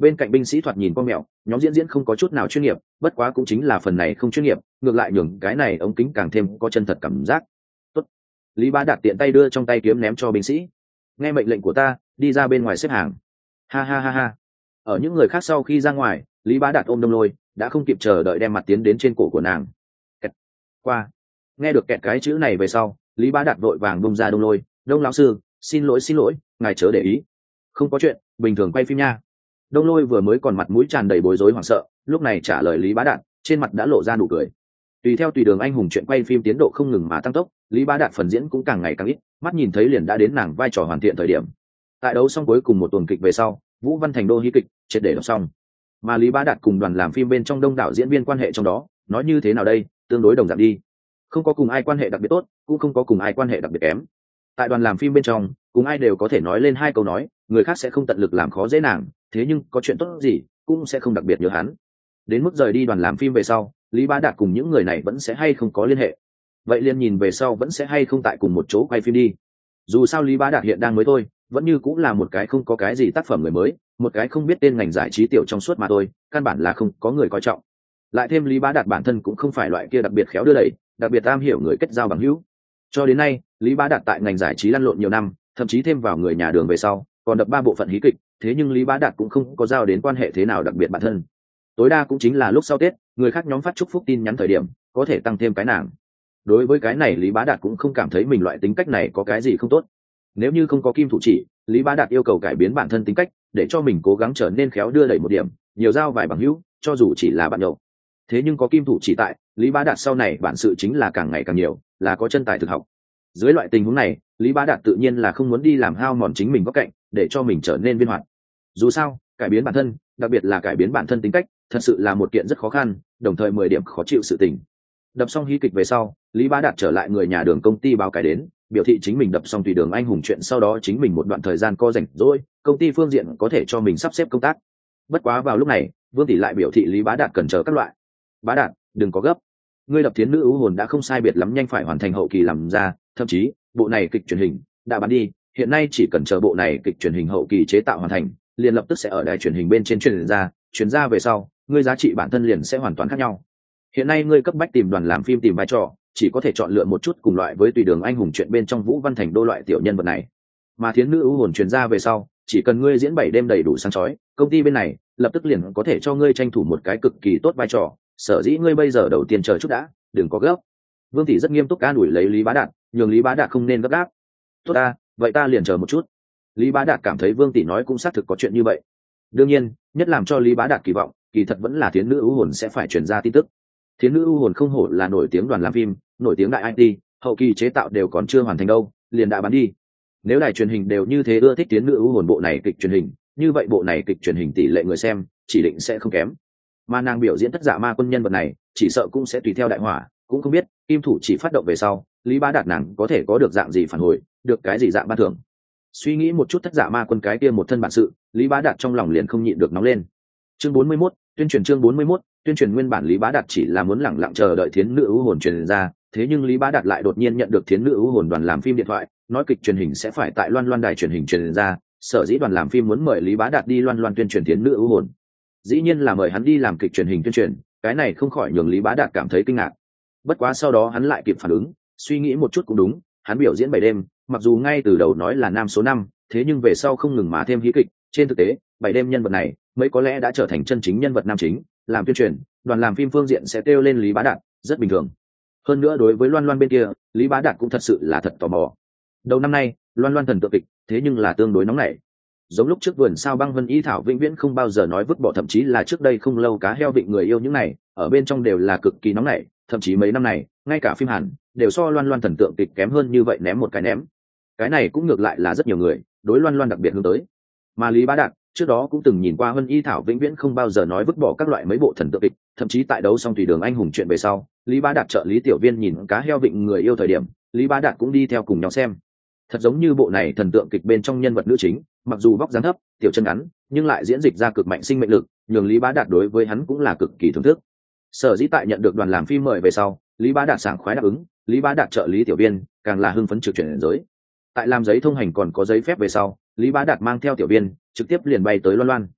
bên cạnh binh sĩ thoạt nhìn con mèo, nhóm diễn diễn không có chút nào chuyên nghiệp, bất quá cũng chính là phần này không chuyên nghiệp, ngược lại nhường cái này ống kính càng thêm có chân thật cảm giác. Tốt. Lý Bá Đạt tiện tay đưa trong tay kiếm ném cho binh sĩ. Nghe mệnh lệnh của ta, đi ra bên ngoài xếp hàng. Ha ha ha ha. Ở những người khác sau khi ra ngoài, Lý Bá Đạt ôm Đông Lôi, đã không kịp chờ đợi đem mặt tiến đến trên cổ của nàng. Kẹt. Qua. Nghe được kẹt cái chữ này về sau, Lý Bá Đạt vội vàng bung ra Đông Lôi. Đông lão sư, xin lỗi xin lỗi, ngài chớ để ý. Không có chuyện, bình thường quay phim nha. Đông Lôi vừa mới còn mặt mũi tràn đầy bối rối hoảng sợ, lúc này trả lời Lý Bá Đạt, trên mặt đã lộ ra nụ cười. Tùy theo tùy đường anh hùng chuyện quay phim tiến độ không ngừng mà tăng tốc, Lý Bá Đạt phần diễn cũng càng ngày càng ít, mắt nhìn thấy liền đã đến nàng vai trò hoàn thiện thời điểm. Tại đấu xong cuối cùng một tuần kịch về sau, Vũ Văn Thành đô hí kịch triệt để đọc xong, mà Lý Bá Đạt cùng đoàn làm phim bên trong đông đảo diễn viên quan hệ trong đó, nói như thế nào đây, tương đối đồng dạng đi, không có cùng ai quan hệ đặc biệt tốt, cũng không có cùng ai quan hệ đặc biệt kém. Tại đoàn làm phim bên trong, cùng ai đều có thể nói lên hai câu nói, người khác sẽ không tận lực làm khó dễ nàng, thế nhưng có chuyện tốt gì cũng sẽ không đặc biệt nhớ hắn. Đến mức rời đi đoàn làm phim về sau, Lý Bá Đạt cùng những người này vẫn sẽ hay không có liên hệ, vậy liền nhìn về sau vẫn sẽ hay không tại cùng một chỗ quay phim đi. Dù sao Lý Bá Đạt hiện đang mới thôi, vẫn như cũng là một cái không có cái gì tác phẩm người mới, một cái không biết tên ngành giải trí tiểu trong suốt mà thôi, căn bản là không có người coi trọng. Lại thêm Lý Bá Đạt bản thân cũng không phải loại kia đặc biệt khéo đưa đẩy, đặc biệt am hiểu người kết giao bằng hữu. Cho đến nay, Lý Bá Đạt tại ngành giải trí lăn lộn nhiều năm, thậm chí thêm vào người nhà đường về sau, còn đập ba bộ phận hí kịch, thế nhưng Lý Bá Đạt cũng không có giao đến quan hệ thế nào đặc biệt bản thân. Tối đa cũng chính là lúc sau Tết, người khác nhóm phát chúc phúc tin nhắn thời điểm, có thể tăng thêm cái nàng. Đối với cái này Lý Bá Đạt cũng không cảm thấy mình loại tính cách này có cái gì không tốt. Nếu như không có kim thủ chỉ, Lý Bá Đạt yêu cầu cải biến bản thân tính cách, để cho mình cố gắng trở nên khéo đưa đẩy một điểm, nhiều giao vài bằng hữu, cho dù chỉ là bạn nhậu. Thế nhưng có kim thủ chỉ tại, Lý Bá Đạt sau này bản sự chính là càng ngày càng nhiều, là có chân tài thực học. Dưới loại tình huống này, Lý Bá Đạt tự nhiên là không muốn đi làm hao mòn chính mình góc cạnh, để cho mình trở nên viên hoạt. Dù sao, cải biến bản thân, đặc biệt là cải biến bản thân tính cách, thật sự là một kiện rất khó khăn, đồng thời mười điểm khó chịu sự tình. Đập xong hí kịch về sau, Lý Bá Đạt trở lại người nhà đường công ty báo cái đến, biểu thị chính mình đập xong tùy đường anh hùng chuyện sau đó chính mình một đoạn thời gian co rảnh rỗi, công ty phương diện có thể cho mình sắp xếp công tác. Bất quá vào lúc này, Vương tỷ lại biểu thị Lý Bá Đạt cần chờ các loại. Bá Đạt, đừng có gấp. Ngươi đập Thiến nữ ưu hồn đã không sai biệt lắm, nhanh phải hoàn thành hậu kỳ làm ra, thậm chí, bộ này kịch truyền hình đã bán đi, hiện nay chỉ cần chờ bộ này kịch truyền hình hậu kỳ chế tạo hoàn thành, liền lập tức sẽ ở đài truyền hình bên trên truyền ra, truyền ra về sau, ngươi giá trị bản thân liền sẽ hoàn toàn khác nhau. Hiện nay ngươi cấp bách tìm đoàn làm phim tìm vai trò, chỉ có thể chọn lựa một chút cùng loại với tùy đường anh hùng chuyện bên trong Vũ Văn Thành đô loại tiểu nhân vật này. Mà Thiến nữ ưu hồn truyền ra về sau, chỉ cần ngươi diễn bảy đêm đầy đủ sáng chói, công ty bên này lập tức liền có thể cho ngươi tranh thủ một cái cực kỳ tốt vai trò, sở dĩ ngươi bây giờ đầu tiên chờ chút đã, đừng có gấp. Vương tỷ rất nghiêm túc an ủi lấy Lý Bá Đạt, nhường Lý Bá Đạt không nên gấp gáp. Tốt ta, vậy ta liền chờ một chút. Lý Bá Đạt cảm thấy Vương tỷ nói cũng xác thực có chuyện như vậy. Đương nhiên, nhất làm cho Lý Bá Đạt kỳ vọng, kỳ thật vẫn là Thiến nữ ưu hồn sẽ phải truyền ra tin tức. Thiến nữ ưu hồn không hổ là nổi tiếng đoàn làm phim, nổi tiếng đại i tê, hậu kỳ chế tạo đều còn chưa hoàn thành đâu, liền đã bán đi. Nếu đài truyền hình đều như thế ưa thích Thiến nữ ưu hồn bộ này kịch truyền hình, như vậy bộ này kịch truyền hình tỷ lệ người xem chỉ định sẽ không kém. Mà nàng biểu diễn thất dạ ma quân nhân vật này, chỉ sợ cũng sẽ tùy theo đại hỏa, cũng không biết kim thủ chỉ phát động về sau, Lý Bá Đạt nàng có thể có được dạng gì phản hồi, được cái gì dạng ban thưởng. Suy nghĩ một chút thất dạ ma quân cái kia một thân bản sự, Lý Bá Đạt trong lòng liền không nhịn được nóng lên. Chương bốn mươi mốt, tuyên truyền chương bốn mươi mốt, tuyên truyền nguyên bản Lý Bá Đạt chỉ là muốn lẳng lặng chờ đợi Thiến nữ ưu hồn truyền ra, thế nhưng Lý Bá Đạt lại đột nhiên nhận được Thiến nữ ưu hồn đoàn làm phim điện thoại, nói kịch truyền hình sẽ phải tại Loan Loan đài truyền hình truyền ra, sở dĩ đoàn làm phim muốn mời Lý Bá Đạt đi Loan Loan tuyên truyền Thiến nữ ưu hồn. Dĩ nhiên là mời hắn đi làm kịch truyền hình tuyên truyền, cái này không khỏi nhường Lý Bá Đạt cảm thấy kinh ngạc. Bất quá sau đó hắn lại kịp phản ứng, suy nghĩ một chút cũng đúng, hắn biểu diễn bảy đêm, mặc dù ngay từ đầu nói là nam số năm, thế nhưng về sau không ngừng mà thêm hí kịch, trên thực tế, bảy đêm nhân vật này, mấy có lẽ đã trở thành chân chính nhân vật nam chính, làm tuyên truyền, đoàn làm phim phương diện sẽ kêu lên Lý Bá Đạt, rất bình thường. Hơn nữa đối với Loan Loan bên kia, Lý Bá Đạt cũng thật sự là thật tò mò. Đầu năm nay, Loan Loan thần tượng kịch, thế nhưng là tương đối nóng nảy. Giống lúc trước vườn sao băng Vân Y Thảo vĩnh viễn không bao giờ nói vứt bỏ, thậm chí là trước đây không lâu cá heo vịnh người yêu những này, ở bên trong đều là cực kỳ nóng nảy, thậm chí mấy năm này, ngay cả phim Hàn đều so Loan Loan thần tượng kịch kém hơn như vậy ném một cái ném. Cái này cũng ngược lại là rất nhiều người đối Loan Loan đặc biệt hướng tới. Mà Lý Bá Đạt trước đó cũng từng nhìn qua Vân Y Thảo vĩnh viễn không bao giờ nói vứt bỏ các loại mấy bộ thần tượng kịch, thậm chí tại đấu xong tùy đường anh hùng chuyện về sau, Lý Bá Đạt trợ lý tiểu viên nhìn cá heo vịnh người yêu thời điểm, Lý Bá Đạt cũng đi theo cùng nhau xem. Thật giống như bộ này thần tượng kịch bên trong nhân vật nữ chính, mặc dù vóc dáng thấp, tiểu chân ngắn, nhưng lại diễn dịch ra cực mạnh sinh mệnh lực, nhường Lý Bá Đạt đối với hắn cũng là cực kỳ thưởng thức. Sở dĩ tại nhận được đoàn làm phim mời về sau, Lý Bá Đạt sảng khoái đáp ứng, Lý Bá Đạt trợ lý tiểu viên càng là hưng phấn trực chuyển giới. Tại làm giấy thông hành còn có giấy phép về sau, Lý Bá Đạt mang theo tiểu viên trực tiếp liền bay tới Loan Loan.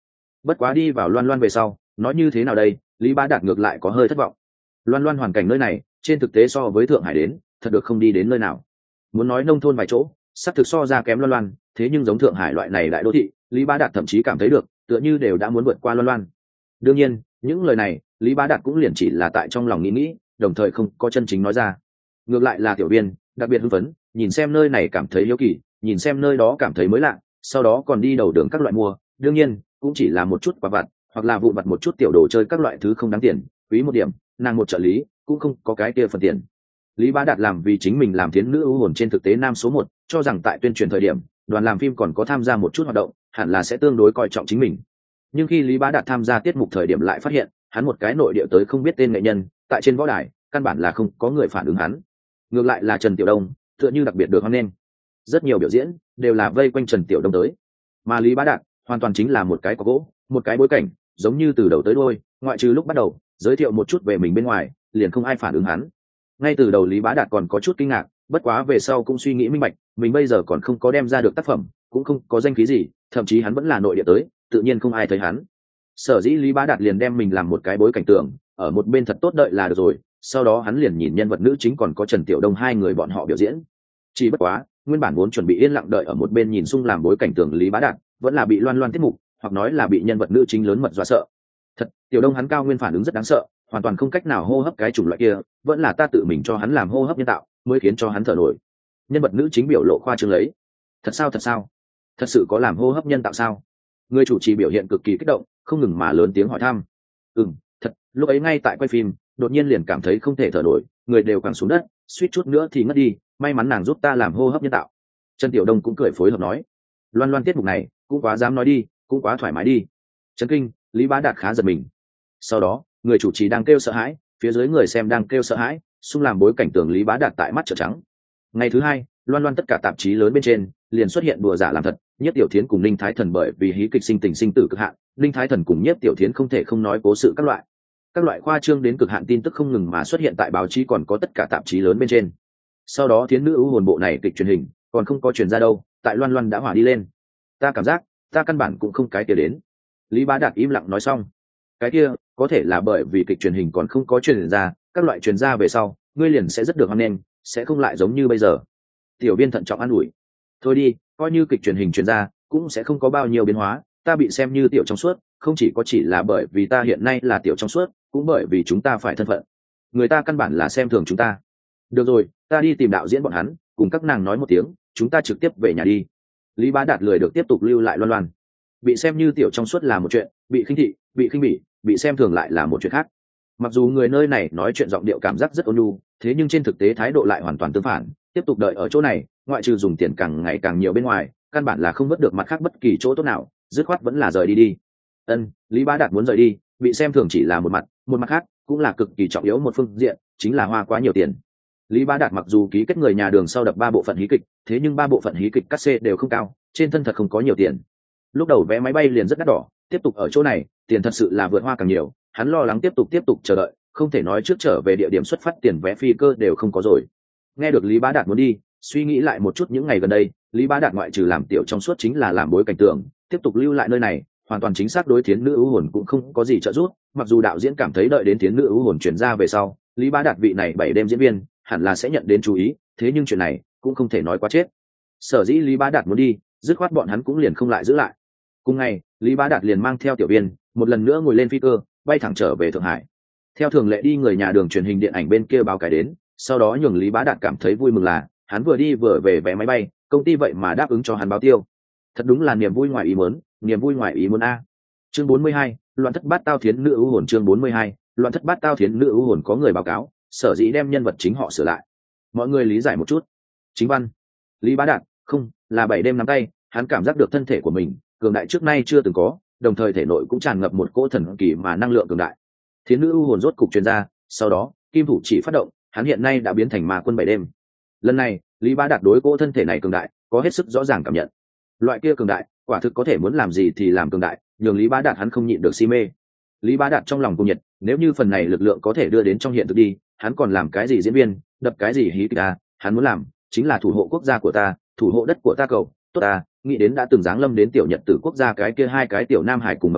Bất quá đi vào Loan Loan về sau, nói như thế nào đây, Lý Bá Đạt ngược lại có hơi thất vọng. Loan Loan hoàn cảnh nơi này trên thực tế so với Thượng Hải đến thật được không đi đến nơi nào. Muốn nói nông thôn vài chỗ sắc thực so ra kém Loan Loan, thế nhưng giống Thượng Hải loại này đại đô thị, Lý Bá Đạt thậm chí cảm thấy được tựa như đều đã muốn vượt qua Loan Loan. Đương nhiên những lời này Lý Bá Đạt cũng liền chỉ là tại trong lòng nghĩ nghĩ, đồng thời không có chân chính nói ra. Ngược lại là tiểu viên đặc biệt hưng phấn, nhìn xem nơi này cảm thấy hiếu kỳ, nhìn xem nơi đó cảm thấy mới lạ, sau đó còn đi đầu đường các loại mua, đương nhiên cũng chỉ là một chút quà vặt hoặc là vụn vặt một chút tiểu đồ chơi các loại thứ không đáng tiền. Quý một điểm, nàng một trợ lý cũng không có cái kia phần tiền. Lý Bá Đạt làm vì chính mình làm thiến nữ ưu hồn trên thực tế nam số một, cho rằng tại tuyên truyền thời điểm đoàn làm phim còn có tham gia một chút hoạt động, hẳn là sẽ tương đối coi trọng chính mình. Nhưng khi Lý Bá Đạt tham gia tiết mục thời điểm lại phát hiện hắn một cái nội địa tới không biết tên nghệ nhân, tại trên võ đài căn bản là không có người phản ứng hắn. Ngược lại là Trần Tiểu Đông tựa như đặc biệt được hoan nghênh, rất nhiều biểu diễn đều là vây quanh Trần Tiểu Đông tới, mà Lý Bá Đạt hoàn toàn chính là một cái có gỗ, một cái bối cảnh, giống như từ đầu tới đuôi, ngoại trừ lúc bắt đầu giới thiệu một chút về mình bên ngoài liền không ai phản ứng hắn. Ngay từ đầu Lý Bá Đạt còn có chút kinh ngạc, bất quá về sau cũng suy nghĩ minh bạch, mình bây giờ còn không có đem ra được tác phẩm, cũng không có danh khí gì, thậm chí hắn vẫn là nội địa tới, tự nhiên không ai thấy hắn. Sở dĩ Lý Bá Đạt liền đem mình làm một cái bối cảnh tường, ở một bên thật tốt đợi là được rồi, sau đó hắn liền nhìn nhân vật nữ chính còn có Trần Tiểu Đông hai người bọn họ biểu diễn. Chỉ bất quá nguyên bản muốn chuẩn bị yên lặng đợi ở một bên nhìn xung làm bối cảnh tường Lý Bá Đạt vẫn là bị Loan Loan tiết mục, hoặc nói là bị nhân vật nữ chính lớn mật dọa sợ. Thật, Tiểu Đông hắn cao nguyên phản ứng rất đáng sợ, hoàn toàn không cách nào hô hấp cái chủng loại kia, vẫn là ta tự mình cho hắn làm hô hấp nhân tạo mới khiến cho hắn thở nổi. Nhân vật nữ chính biểu lộ khoa trương lấy. Thật sao thật sao? Thật sự có làm hô hấp nhân tạo sao? Người chủ trì biểu hiện cực kỳ kích động, không ngừng mà lớn tiếng hỏi thăm. Ừm, thật, lúc ấy ngay tại quay phim, đột nhiên liền cảm thấy không thể thở nổi, người đều quẳng xuống đất, suýt chút nữa thì ngất đi, may mắn nàng giúp ta làm hô hấp nhân tạo. Trần Tiểu Đông cũng cười phối hợp nói. Loan Loan tiết mục này cũng quá dám nói đi, cũng quá thoải mái đi. Chấn kinh, Lý Bá Đạt khá giật mình. Sau đó người chủ trì đang kêu sợ hãi, phía dưới người xem đang kêu sợ hãi, xung làm bối cảnh tường Lý Bá Đạt tại mắt trợn trắng. Ngày thứ hai, Loan Loan tất cả tạp chí lớn bên trên liền xuất hiện đùa giả làm thật, Nhiếp Tiểu Thiến cùng Ninh Thái Thần bởi vì hí kịch sinh tình sinh tử cực hạn, Ninh Thái Thần cùng Nhiếp Tiểu Thiến không thể không nói cố sự các loại. Các loại khoa trương đến cực hạn tin tức không ngừng mà xuất hiện tại báo chí còn có tất cả tạp chí lớn bên trên. Sau đó Thiến nữ ưu hồn bộ này kịch truyền hình còn không có truyền ra đâu, tại Loan Loan đã hỏa đi lên. Ta cảm giác, ta căn bản cũng không cái kia đến. Lý Bá Đạt im lặng nói xong. Cái kia có thể là bởi vì kịch truyền hình còn không có truyền ra, các loại truyền ra về sau ngươi liền sẽ rất được hoan nghênh, sẽ không lại giống như bây giờ. Tiểu Viên thận trọng an ủi. Thôi đi, coi như kịch truyền hình truyền ra cũng sẽ không có bao nhiêu biến hóa, ta bị xem như tiểu trong suốt không chỉ có chỉ là bởi vì ta hiện nay là tiểu trong suốt, cũng bởi vì chúng ta phải thân phận, người ta căn bản là xem thường chúng ta. Được rồi, ta đi tìm đạo diễn bọn hắn, cùng các nàng nói một tiếng, chúng ta trực tiếp về nhà đi. Lý Bá Đạt lười được tiếp tục lưu lại Loan Loan. Bị xem như tiểu trong suốt là một chuyện, bị khinh thị, bị khinh bỉ, bị xem thường lại là một chuyện khác. Mặc dù người nơi này nói chuyện giọng điệu cảm giác rất ôn nhu, thế nhưng trên thực tế thái độ lại hoàn toàn tương phản. Tiếp tục đợi ở chỗ này, ngoại trừ dùng tiền càng ngày càng nhiều bên ngoài, căn bản là không vớt được mặt khác bất kỳ chỗ tốt nào, dứt khoát vẫn là rời đi đi. Ân, Lý Bá Đạt muốn rời đi, bị xem thường chỉ là một mặt, một mặt khác cũng là cực kỳ trọng yếu một phương diện, chính là hoa quá nhiều tiền. Lý Bá Đạt mặc dù ký kết người nhà đường sau đập ba bộ phận hí kịch, thế nhưng ba bộ phận hí kịch cắt xê đều không cao, trên thân thật không có nhiều tiền. Lúc đầu vé máy bay liền rất đắt đỏ, tiếp tục ở chỗ này, tiền thật sự là vượt hoa càng nhiều, hắn lo lắng tiếp tục tiếp tục chờ đợi, không thể nói trước trở về địa điểm xuất phát tiền vé phi cơ đều không có rồi. Nghe được Lý Bá Đạt muốn đi, suy nghĩ lại một chút những ngày gần đây, Lý Bá Đạt ngoại trừ làm tiểu trong suốt chính là làm bối cảnh tường, tiếp tục lưu lại nơi này, hoàn toàn chính xác đối Thiến nữ ưu hồn cũng không có gì trợ giúp, mặc dù đạo diễn cảm thấy đợi đến Thiến nữ ưu hồn chuyển ra về sau, Lý Bá Đạt vị này bảy đêm diễn viên hẳn là sẽ nhận đến chú ý, thế nhưng chuyện này cũng không thể nói quá chết. Sở dĩ Lý Bá Đạt muốn đi, dứt khoát bọn hắn cũng liền không lại giữ lại. Cùng ngày, Lý Bá Đạt liền mang theo tiểu viên một lần nữa ngồi lên phi cơ, bay thẳng trở về Thượng Hải. Theo thường lệ đi người nhà đường truyền hình điện ảnh bên kia báo cái đến, sau đó nhường Lý Bá Đạt cảm thấy vui mừng là hắn vừa đi vừa về vé máy bay, công ty vậy mà đáp ứng cho hắn báo tiêu. Thật đúng là niềm vui ngoài ý muốn, niềm vui ngoài ý muốn a. Chương bốn mươi hai, loạn thất bát tao thiến nữ ưu hồn. Chương bốn mươi hai, loạn thất bát tao thiến nữ ưu hồn. Có người báo cáo, sở dĩ đem nhân vật chính họ sửa lại. Mọi người lý giải một chút. Chính văn. Lý Bá Đạt, không, là bảy đêm nắm tay, hắn cảm giác được thân thể của mình cường đại trước nay chưa từng có, đồng thời thể nội cũng tràn ngập một cỗ thần kỳ mà năng lượng cường đại. Thiến nữ ưu hồn rốt cục truyền ra, sau đó kim thủ chỉ phát động, hắn hiện nay đã biến thành ma quân bảy đêm. Lần này Lý Bá Đạt đối cỗ thân thể này cường đại có hết sức rõ ràng cảm nhận. Loại kia cường đại quả thực có thể muốn làm gì thì làm cường đại, nhường Lý Bá Đạt hắn không nhịn được si mê. Lý Bá Đạt trong lòng cung nhiệt, nếu như phần này lực lượng có thể đưa đến trong hiện thực đi, hắn còn làm cái gì diễn viên, đập cái gì hí kịch à, hắn muốn làm chính là thủ hộ quốc gia của ta, thủ hộ đất của ta cầu tốt ta. Nghĩ đến đã từng giáng lâm đến tiểu nhật tử quốc gia cái kia hai cái tiểu nam hải cùng mập mạp,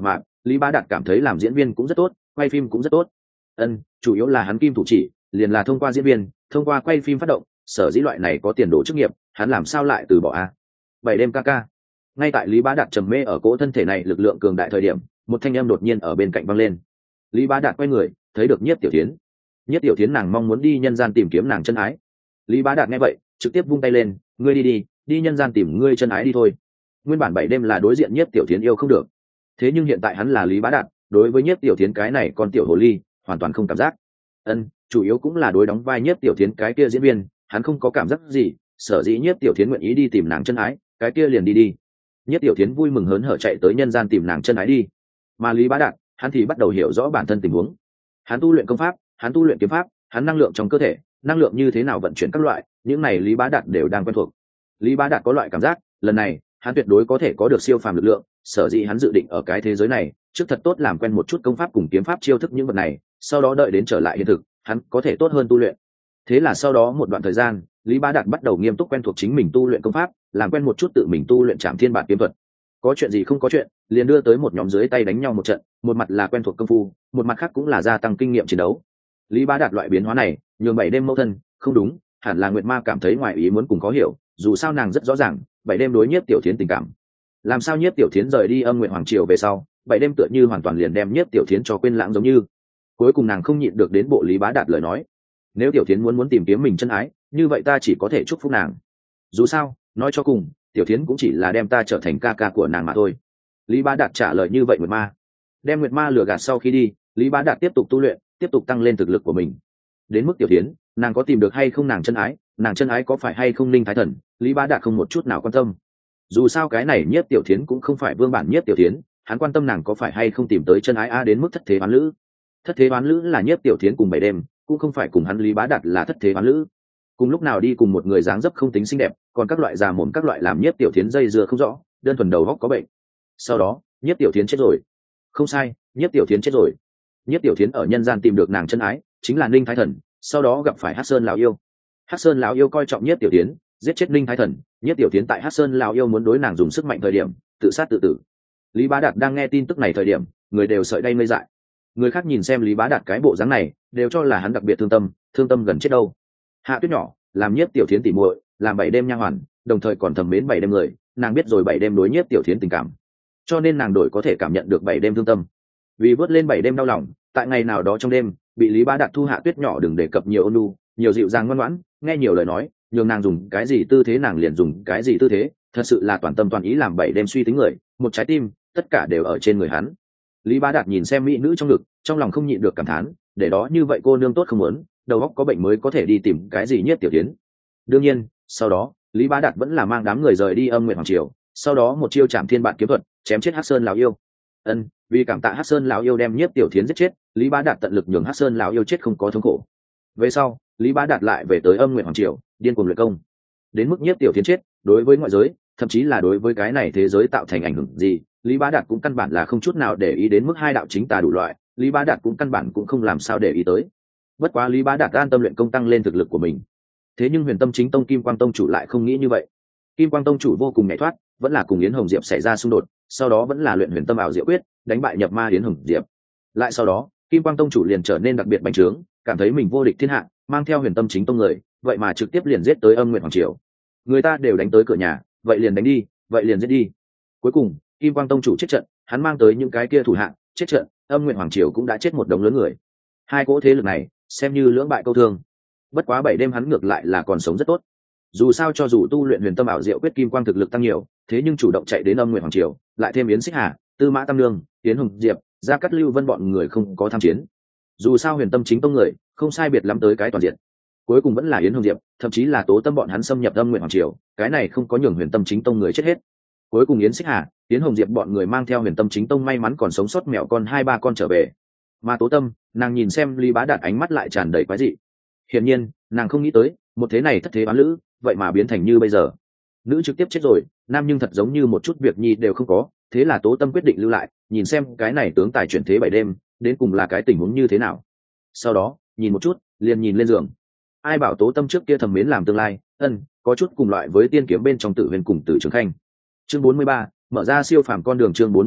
Lý Bá Đạt cảm thấy làm diễn viên cũng rất tốt, quay phim cũng rất tốt. Ân, chủ yếu là hắn kim thủ chỉ, liền là thông qua diễn viên, thông qua quay phim phát động, sở dĩ loại này có tiền đồ chức nghiệp, hắn làm sao lại từ bỏ a? Bảy đêm ca ca. Ngay tại Lý Bá Đạt trầm mê ở cỗ thân thể này lực lượng cường đại thời điểm, một thanh âm đột nhiên ở bên cạnh vang lên. Lý Bá Đạt quay người, thấy được Nhiếp Tiểu Thiến. Nhiếp Tiểu Thiến nàng mong muốn đi nhân gian tìm kiếm nàng chân ái. Lý Bá Đạt nghe vậy, trực tiếp vung tay lên, ngươi đi đi, đi nhân gian tìm ngươi chân ái đi thôi. Nguyên bản bảy đêm là đối diện Nhiếp Tiểu Thiến yêu không được, thế nhưng hiện tại hắn là Lý Bá Đạt, đối với Nhiếp Tiểu Thiến cái này con tiểu hồ ly, hoàn toàn không cảm giác. Ân, chủ yếu cũng là đối đóng vai Nhiếp Tiểu Thiến cái kia diễn viên, hắn không có cảm giác gì, sở dĩ Nhiếp Tiểu Thiến nguyện ý đi tìm nàng chân ái, cái kia liền đi đi. Nhiếp Tiểu Thiến vui mừng hớn hở chạy tới nhân gian tìm nàng chân ái đi. Mà Lý Bá Đạt, hắn thì bắt đầu hiểu rõ bản thân tình huống. Hắn tu luyện công pháp, hắn tu luyện kiếm pháp, hắn năng lượng trong cơ thể, năng lượng như thế nào vận chuyển các loại, những này Lý Bá Đạt đều đang quen thuộc. Lý Bá Đạt có loại cảm giác, lần này, hắn tuyệt đối có thể có được siêu phàm lực lượng, sở dĩ hắn dự định ở cái thế giới này, trước thật tốt làm quen một chút công pháp cùng kiếm pháp chiêu thức những vật này, sau đó đợi đến trở lại hiện thực, hắn có thể tốt hơn tu luyện. Thế là sau đó một đoạn thời gian, Lý Bá Đạt bắt đầu nghiêm túc quen thuộc chính mình tu luyện công pháp, làm quen một chút tự mình tu luyện Trảm Thiên Bản kiếm thuật. Có chuyện gì không có chuyện, liền đưa tới một nhóm dưới tay đánh nhau một trận, một mặt là quen thuộc công phu, một mặt khác cũng là gia tăng kinh nghiệm chiến đấu. Lý Bá Đạt loại biến hóa này, nhường bảy đêm mâu thân, không đúng, hẳn là Nguyệt Ma cảm thấy ngoài ý muốn cùng khó hiểu, dù sao nàng rất rõ ràng, bảy đêm đối Nhiếp Tiểu Thiến tình cảm. Làm sao Nhiếp Tiểu Thiến rời đi Âm Nguyệt Hoàng Triều về sau, bảy đêm tựa như hoàn toàn liền đem Nhiếp Tiểu Thiến cho quên lãng giống như. Cuối cùng nàng không nhịn được đến bộ Lý Bá Đạt lời nói, nếu Tiểu Thiến muốn muốn tìm kiếm mình chân ái, như vậy ta chỉ có thể chúc phúc nàng. Dù sao, nói cho cùng, Tiểu Thiến cũng chỉ là đem ta trở thành ca ca của nàng mà thôi. Lý Bá Đạt trả lời như vậy Nguyệt Ma. Đem Nguyệt Ma lừa gạt sau khi đi, Lý Bá Đạt tiếp tục tu luyện, tiếp tục tăng lên thực lực của mình. Đến mức Tiểu Thiến, nàng có tìm được hay không nàng chân ái, nàng chân ái có phải hay không Ninh Thái Thần, Lý Bá Đạt không một chút nào quan tâm. Dù sao cái này Nhiếp Tiểu Thiến cũng không phải vương bản Nhiếp Tiểu Thiến, hắn quan tâm nàng có phải hay không tìm tới chân ái a đến mức thất thế bán lữ. Thất thế bán lữ là Nhiếp Tiểu Thiến cùng bảy đêm, cũng không phải cùng hắn Lý Bá Đạt là thất thế bán lữ. Cùng lúc nào đi cùng một người dáng dấp không tính xinh đẹp, còn các loại già mồm các loại làm Nhiếp Tiểu Thiến dây dưa không rõ, đơn thuần đầu óc có bệnh. Sau đó, Nhiếp Tiểu Thiến chết rồi. Không sai, Nhiếp Tiểu Thiến chết rồi. Nhiếp Tiểu Thiến ở nhân gian tìm được nàng chân ái, chính là Ninh Thái Thần, sau đó gặp phải Hắc Sơn lão yêu. Hắc Sơn lão yêu coi trọng Nhiếp Tiểu Thiến, giết chết Ninh Thái Thần, Nhiếp Tiểu Thiến tại Hắc Sơn lão yêu muốn đối nàng dùng sức mạnh thời điểm, tự sát tự tử. Lý Bá Đạt đang nghe tin tức này thời điểm, người đều sợi đay mây dại. Người khác nhìn xem Lý Bá Đạt cái bộ dáng này, đều cho là hắn đặc biệt thương tâm, thương tâm gần chết đâu. Hạ Tuyết nhỏ, làm Nhiếp Tiểu Thiến tỉ muội, làm bảy đêm nha hoàn, đồng thời còn thầm mến bảy đêm người, nàng biết rồi bảy đêm đối Nhiếp Tiểu Thiến tình cảm, cho nên nàng đổi có thể cảm nhận được bảy đêm thương tâm. Vì vớt lên bảy đêm đau lòng, tại ngày nào đó trong đêm, bị Lý Bá Đạt thu Hạ Tuyết nhỏ đừng đề cập nhiều ôn nhu, nhiều dịu dàng ngoan ngoãn, nghe nhiều lời nói, nhường nàng dùng cái gì tư thế nàng liền dùng cái gì tư thế, thật sự là toàn tâm toàn ý làm bảy đêm suy tính người, một trái tim, tất cả đều ở trên người hắn. Lý Bá Đạt nhìn xem mỹ nữ trong ngực, trong lòng không nhịn được cảm thán, để đó như vậy cô nương tốt không muốn, đầu óc có bệnh mới có thể đi tìm cái gì Nhiếp Tiểu Thiến. Đương nhiên, sau đó, Lý Bá Đạt vẫn là mang đám người rời đi Âm Nguyệt Hoàng Triều, sau đó một chiêu Trảm Thiên Bản kiếm thuật, chém chết Hắc Sơn lão yêu. Ân, vì cảm tạ Hắc Sơn lão yêu đem Nhiếp Tiểu Thiến giết chết, Lý Bá Đạt tận lực nhường Hắc Sơn lão yêu chết không có thống khổ. Về sau, Lý Bá Đạt lại về tới Âm Nguyệt Hoàng Triều, điên cuồng luyện công. Đến mức Nhiếp Tiểu Thiến chết, đối với ngoại giới, thậm chí là đối với cái này thế giới tạo thành ảnh hưởng gì, Lý Bá Đạt cũng căn bản là không chút nào để ý đến mức hai đạo chính tà đủ loại, Lý Bá Đạt cũng căn bản cũng không làm sao để ý tới. Bất quá Lý Bá Đạt an tâm luyện công tăng lên thực lực của mình. Thế nhưng Huyền Tâm Chính Tông Kim Quang Tông chủ lại không nghĩ như vậy. Kim Quang Tông chủ vô cùng nhảy thoát, vẫn là cùng Yến Hồng Diệp xảy ra xung đột, sau đó vẫn là luyện Huyền Tâm ảo diệu quyết, đánh bại nhập ma Yến Hồng Diệp. Lại sau đó, Kim Quang Tông chủ liền trở nên đặc biệt bành trướng, cảm thấy mình vô địch thiên hạ, mang theo Huyền Tâm Chính Tông người, vậy mà trực tiếp liền giết tới Âm Nguyệt Hoàng Triều. Người ta đều đánh tới cửa nhà, vậy liền đánh đi, vậy liền giết đi. Cuối cùng, Kim Quang Tông chủ chết trận, hắn mang tới những cái kia thủ hạ, chết trận, Âm Nguyệt Hoàng Triều cũng đã chết một đống lớn người. Hai cỗ thế lực này, xem như lưỡng bại câu thương. Bất quá bảy đêm hắn ngược lại là còn sống rất tốt. Dù sao cho dù tu luyện Huyền Tâm ảo diệu quyết kim quang thực lực tăng nhiều, thế nhưng chủ động chạy đến Âm Nguyệt Hoàng Triều, lại thêm Yến Xích Hà, Tư Mã Tam Nương, Yến Hồng Diệp, Gia Cát Lưu Vân bọn người không có tham chiến. Dù sao Huyền Tâm Chính Tông người, không sai biệt lắm tới cái toàn diện. Cuối cùng vẫn là Yến Hồng Diệp, thậm chí là Tố Tâm bọn hắn xâm nhập Âm Nguyệt Hoàng Triều, cái này không có nhường Huyền Tâm Chính Tông người chết hết. Cuối cùng Yến Xích Hà, Yến Hồng Diệp bọn người mang theo Huyền Tâm Chính Tông may mắn còn sống sót mèo con hai ba con trở về. Mà Tố Tâm, nàng nhìn xem Lý Bá Đạt ánh mắt lại tràn đầy quái dị. Hiển nhiên, nàng không nghĩ tới, một thế này thất thế bán lữ, vậy mà biến thành như bây giờ. Nữ trực tiếp chết rồi, nam nhưng thật giống như một chút việc nhi đều không có, thế là Tố Tâm quyết định lưu lại, nhìn xem cái này tướng tài chuyển thế bảy đêm, đến cùng là cái tình huống như thế nào. Sau đó, nhìn một chút, liền nhìn lên giường. Ai bảo Tố Tâm trước kia thầm mến làm tương lai, ân, có chút cùng loại với tiên kiếm bên trong Tử Huyền cùng Tử Trường Khanh. Chương bốn mươi ba, mở ra siêu phàm con đường chương bốn mươi ba,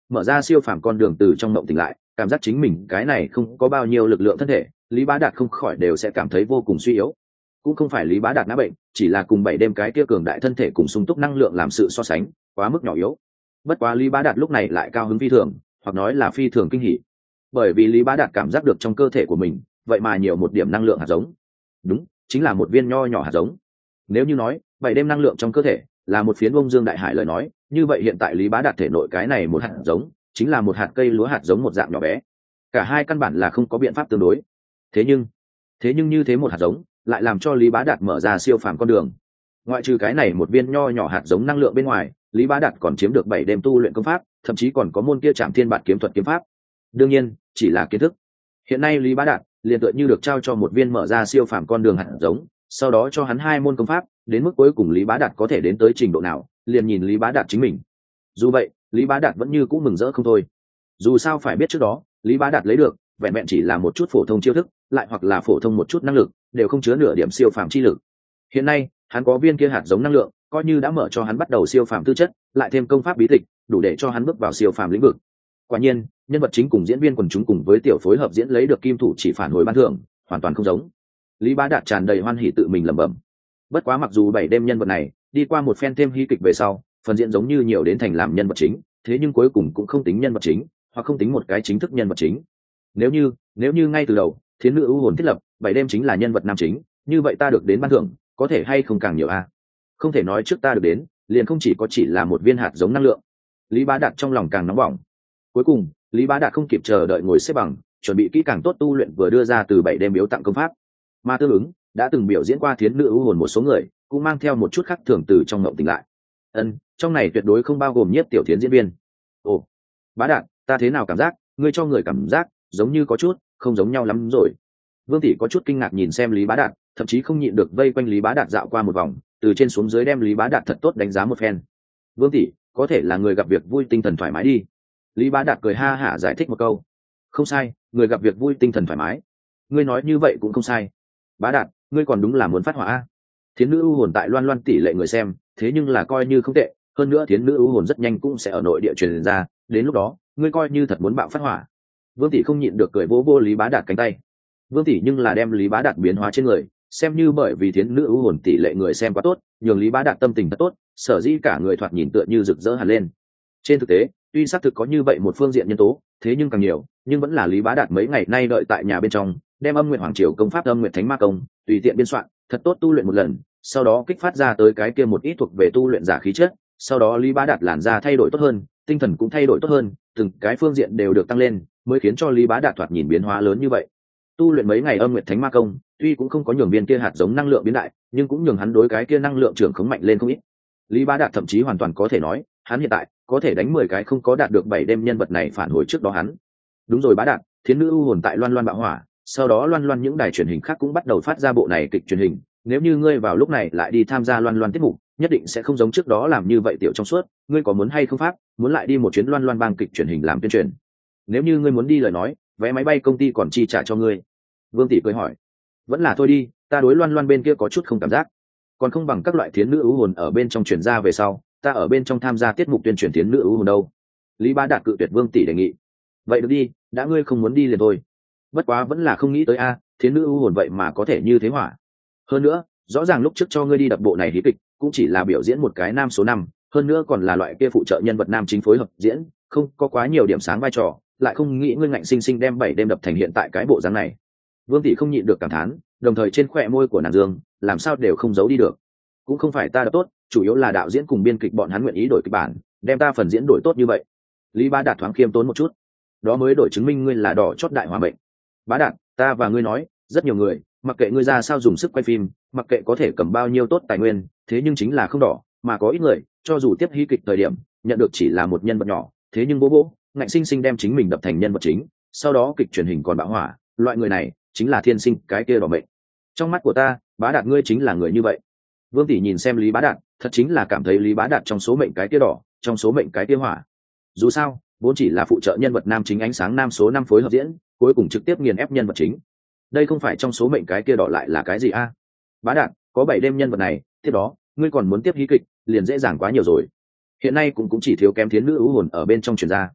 mở ra siêu phàm con đường từ trong mộng tỉnh lại, cảm giác chính mình cái này không có bao nhiêu lực lượng thân thể, Lý Bá Đạt không khỏi đều sẽ cảm thấy vô cùng suy yếu. Cũng không phải Lý Bá Đạt ngã bệnh, chỉ là cùng bảy đêm cái kia cường đại thân thể cùng sung túc năng lượng làm sự so sánh quá mức nhỏ yếu. Bất quá Lý Bá Đạt lúc này lại cao hứng phi thường, hoặc nói là phi thường kinh hỉ, bởi vì Lý Bá Đạt cảm giác được trong cơ thể của mình vậy mà nhiều một điểm năng lượng hạt giống. Đúng, chính là một viên nho nhỏ hạt giống. Nếu như nói bảy đêm năng lượng trong cơ thể là một phiến bông dương đại hải lời nói, như vậy hiện tại Lý Bá Đạt thể nội cái này một hạt giống chính là một hạt cây lúa hạt giống một dạng nhỏ bé. Cả hai căn bản là không có biện pháp tương đối. Thế nhưng, thế nhưng như thế một hạt giống lại làm cho Lý Bá Đạt mở ra siêu phàm con đường. Ngoại trừ cái này một viên nho nhỏ hạt giống năng lượng bên ngoài, Lý Bá Đạt còn chiếm được bảy đêm tu luyện công pháp, thậm chí còn có môn kia Trảm Thiên Bạt kiếm thuật kiếm pháp. Đương nhiên, chỉ là kiến thức. Hiện nay Lý Bá Đạt liền tựa như được trao cho một viên mở ra siêu phàm con đường hạt giống, sau đó cho hắn hai môn công pháp, đến mức cuối cùng Lý Bá Đạt có thể đến tới trình độ nào, liền nhìn Lý Bá Đạt chính mình. Dù vậy, Lý Bá Đạt vẫn như cũ mừng rỡ không thôi. Dù sao phải biết trước đó, Lý Bá Đạt lấy được vẹn vẹn chỉ là một chút phổ thông chiêu thức, lại hoặc là phổ thông một chút năng lực, đều không chứa nửa điểm siêu phàm chi lực. Hiện nay, hắn có viên kia hạt giống năng lượng, coi như đã mở cho hắn bắt đầu siêu phàm tư chất, lại thêm công pháp bí tịch, đủ để cho hắn bước vào siêu phàm lĩnh vực. Quả nhiên, nhân vật chính cùng diễn viên quần chúng cùng với tiểu phối hợp diễn lấy được kim thủ chỉ phản hồi ban thưởng, hoàn toàn không giống. Lý Bá Đạt tràn đầy hoan hỉ tự mình lẩm bẩm. Bất quá mặc dù bảy đêm nhân vật này đi qua một phen thêm hy kịch về sau, phần diễn giống như nhiều đến thành làm nhân vật chính, thế nhưng cuối cùng cũng không tính nhân vật chính, hoặc không tính một cái chính thức nhân vật chính. Nếu như, nếu như ngay từ đầu, Thiến Nữ ưu hồn thiết lập, bảy đêm chính là nhân vật nam chính, như vậy ta được đến ban thưởng, có thể hay không càng nhiều a? À? Không thể nói trước ta được đến, liền không chỉ có chỉ là một viên hạt giống năng lượng. Lý Bá Đạt trong lòng càng nóng bỏng. Cuối cùng, Lý Bá Đạt không kịp chờ đợi ngồi xếp bằng, chuẩn bị kỹ càng tốt tu luyện vừa đưa ra từ bảy đêm biếu tặng công pháp. Mà tương ứng, đã từng biểu diễn qua Thiến Nữ ưu hồn một số người, cũng mang theo một chút khác thường từ trong ngộng tỉnh lại. Ân, trong này tuyệt đối không bao gồm Nhiếp Tiểu Thiến diễn viên. Ồ, Bá Đạt, ta thế nào cảm giác, ngươi cho người cảm giác giống như có chút không giống nhau lắm rồi. Vương tỷ có chút kinh ngạc nhìn xem Lý Bá Đạt, thậm chí không nhịn được vây quanh Lý Bá Đạt dạo qua một vòng, từ trên xuống dưới đem Lý Bá Đạt thật tốt đánh giá một phen. Vương tỷ, có thể là người gặp việc vui tinh thần thoải mái đi. Lý Bá Đạt cười ha hả giải thích một câu. Không sai, người gặp việc vui tinh thần thoải mái. Ngươi nói như vậy cũng không sai. Bá Đạt, ngươi còn đúng là muốn phát hỏa a. Thiến Nữ ưu hồn tại Loan Loan tỷ lệ người xem, thế nhưng là coi như không tệ, hơn nữa Thiến Nữ ưu hồn rất nhanh cũng sẽ ở nội địa truyền ra, đến lúc đó, ngươi coi như thật muốn bạo phát hỏa. Vương tỷ không nhịn được cười vỗ vỗ Lý Bá Đạt cánh tay. Vương tỷ nhưng là đem Lý Bá Đạt biến hóa trên người, xem như bởi vì Thiến Nữ ưu hồn tỷ lệ người xem quá tốt, nhường Lý Bá Đạt tâm tình thật tốt, sở dĩ cả người thoạt nhìn tựa như rực rỡ hẳn lên. Trên thực tế, tuy xác thực có như vậy một phương diện nhân tố, thế nhưng càng nhiều, nhưng vẫn là Lý Bá Đạt mấy ngày nay đợi tại nhà bên trong, đem Âm Nguyệt Hoàng Triều công pháp Âm Nguyệt Thánh Ma công tùy tiện biên soạn, thật tốt tu luyện một lần, sau đó kích phát ra tới cái kia một ít thuộc về tu luyện giả khí chất, sau đó Lý Bá Đạt làn da thay đổi tốt hơn, tinh thần cũng thay đổi tốt hơn, từng cái phương diện đều được tăng lên, mới khiến cho Lý Bá Đạt thoạt nhìn biến hóa lớn như vậy. Tu luyện mấy ngày Âm Nguyệt Thánh Ma công, tuy cũng không có nhường viên kia hạt giống năng lượng biến đại, nhưng cũng nhường hắn đối cái kia năng lượng trưởng khống mạnh lên không ít. Lý Bá Đạt thậm chí hoàn toàn có thể nói, hắn hiện tại có thể đánh mười cái không có đạt được bảy đêm nhân vật này phản hồi trước đó hắn. Đúng rồi Bá Đạt, Thiến Nữ ưu hồn tại Loan Loan bạo hỏa, sau đó Loan Loan những đài truyền hình khác cũng bắt đầu phát ra bộ này kịch truyền hình, nếu như ngươi vào lúc này lại đi tham gia Loan Loan tiết mục, nhất định sẽ không giống trước đó làm như vậy tiểu trong suốt, ngươi có muốn hay không pháp, muốn lại đi một chuyến Loan Loan bang kịch truyền hình làm tuyên truyền. Nếu như ngươi muốn đi lời nói, vé máy bay công ty còn chi trả cho ngươi. Vương tỷ cười hỏi. Vẫn là thôi đi, ta đối Loan Loan bên kia có chút không cảm giác, còn không bằng các loại Thiến Nữ ưu hồn ở bên trong truyền ra về sau, ta ở bên trong tham gia tiết mục tuyên truyền Thiến Nữ ưu hồn đâu. Lý Bá Đạt cự tuyệt Vương tỷ đề nghị. Vậy được đi, đã ngươi không muốn đi liền thôi. Bất quá vẫn là không nghĩ tới a, Thiến Nữ ưu hồn vậy mà có thể như thế hỏa. Hơn nữa, rõ ràng lúc trước cho ngươi đi đập bộ này hí kịch, cũng chỉ là biểu diễn một cái nam số năm, hơn nữa còn là loại kia phụ trợ nhân vật nam chính phối hợp diễn, không có quá nhiều điểm sáng vai trò, lại không nghĩ ngươi ngạnh sinh sinh đem bảy đêm đập thành hiện tại cái bộ dáng này. Vương tỷ không nhịn được cảm thán, đồng thời trên khóe môi của nàng dương, làm sao đều không giấu đi được. Cũng không phải ta đã tốt, chủ yếu là đạo diễn cùng biên kịch bọn hắn nguyện ý đổi kịch bản, đem ta phần diễn đổi tốt như vậy. Lý Bá Đạt thoáng khiêm tốn một chút, đó mới đổi chứng minh ngươi là đỏ chót đại hòa mệnh. Bá Đạt, ta và ngươi nói, rất nhiều người, mặc kệ ngươi ra sao dùng sức quay phim, mặc kệ có thể cầm bao nhiêu tốt tài nguyên, thế nhưng chính là không đỏ, mà có ít người, cho dù tiếp hí kịch thời điểm, nhận được chỉ là một nhân vật nhỏ, thế nhưng bố bố, ngạnh sinh sinh đem chính mình đập thành nhân vật chính, sau đó kịch truyền hình còn bạo hỏa, loại người này chính là thiên sinh cái kia đỏ mệnh. Trong mắt của ta, Bá Đạt ngươi chính là người như vậy. Vương tỷ nhìn xem Lý Bá Đạt, thật chính là cảm thấy Lý Bá Đạt trong số mệnh cái kia đỏ, trong số mệnh cái kia hỏa. Dù sao, vốn chỉ là phụ trợ nhân vật nam chính ánh sáng nam số năm phối hợp diễn, cuối cùng trực tiếp nghiền ép nhân vật chính. Đây không phải trong số mệnh cái kia đỏ lại là cái gì a? Bá Đạt, có bảy đêm nhân vật này, tiếp đó, ngươi còn muốn tiếp hí kịch, liền dễ dàng quá nhiều rồi. Hiện nay cũng cũng chỉ thiếu kém Thiến Nữ ưu hồn ở bên trong truyền ra.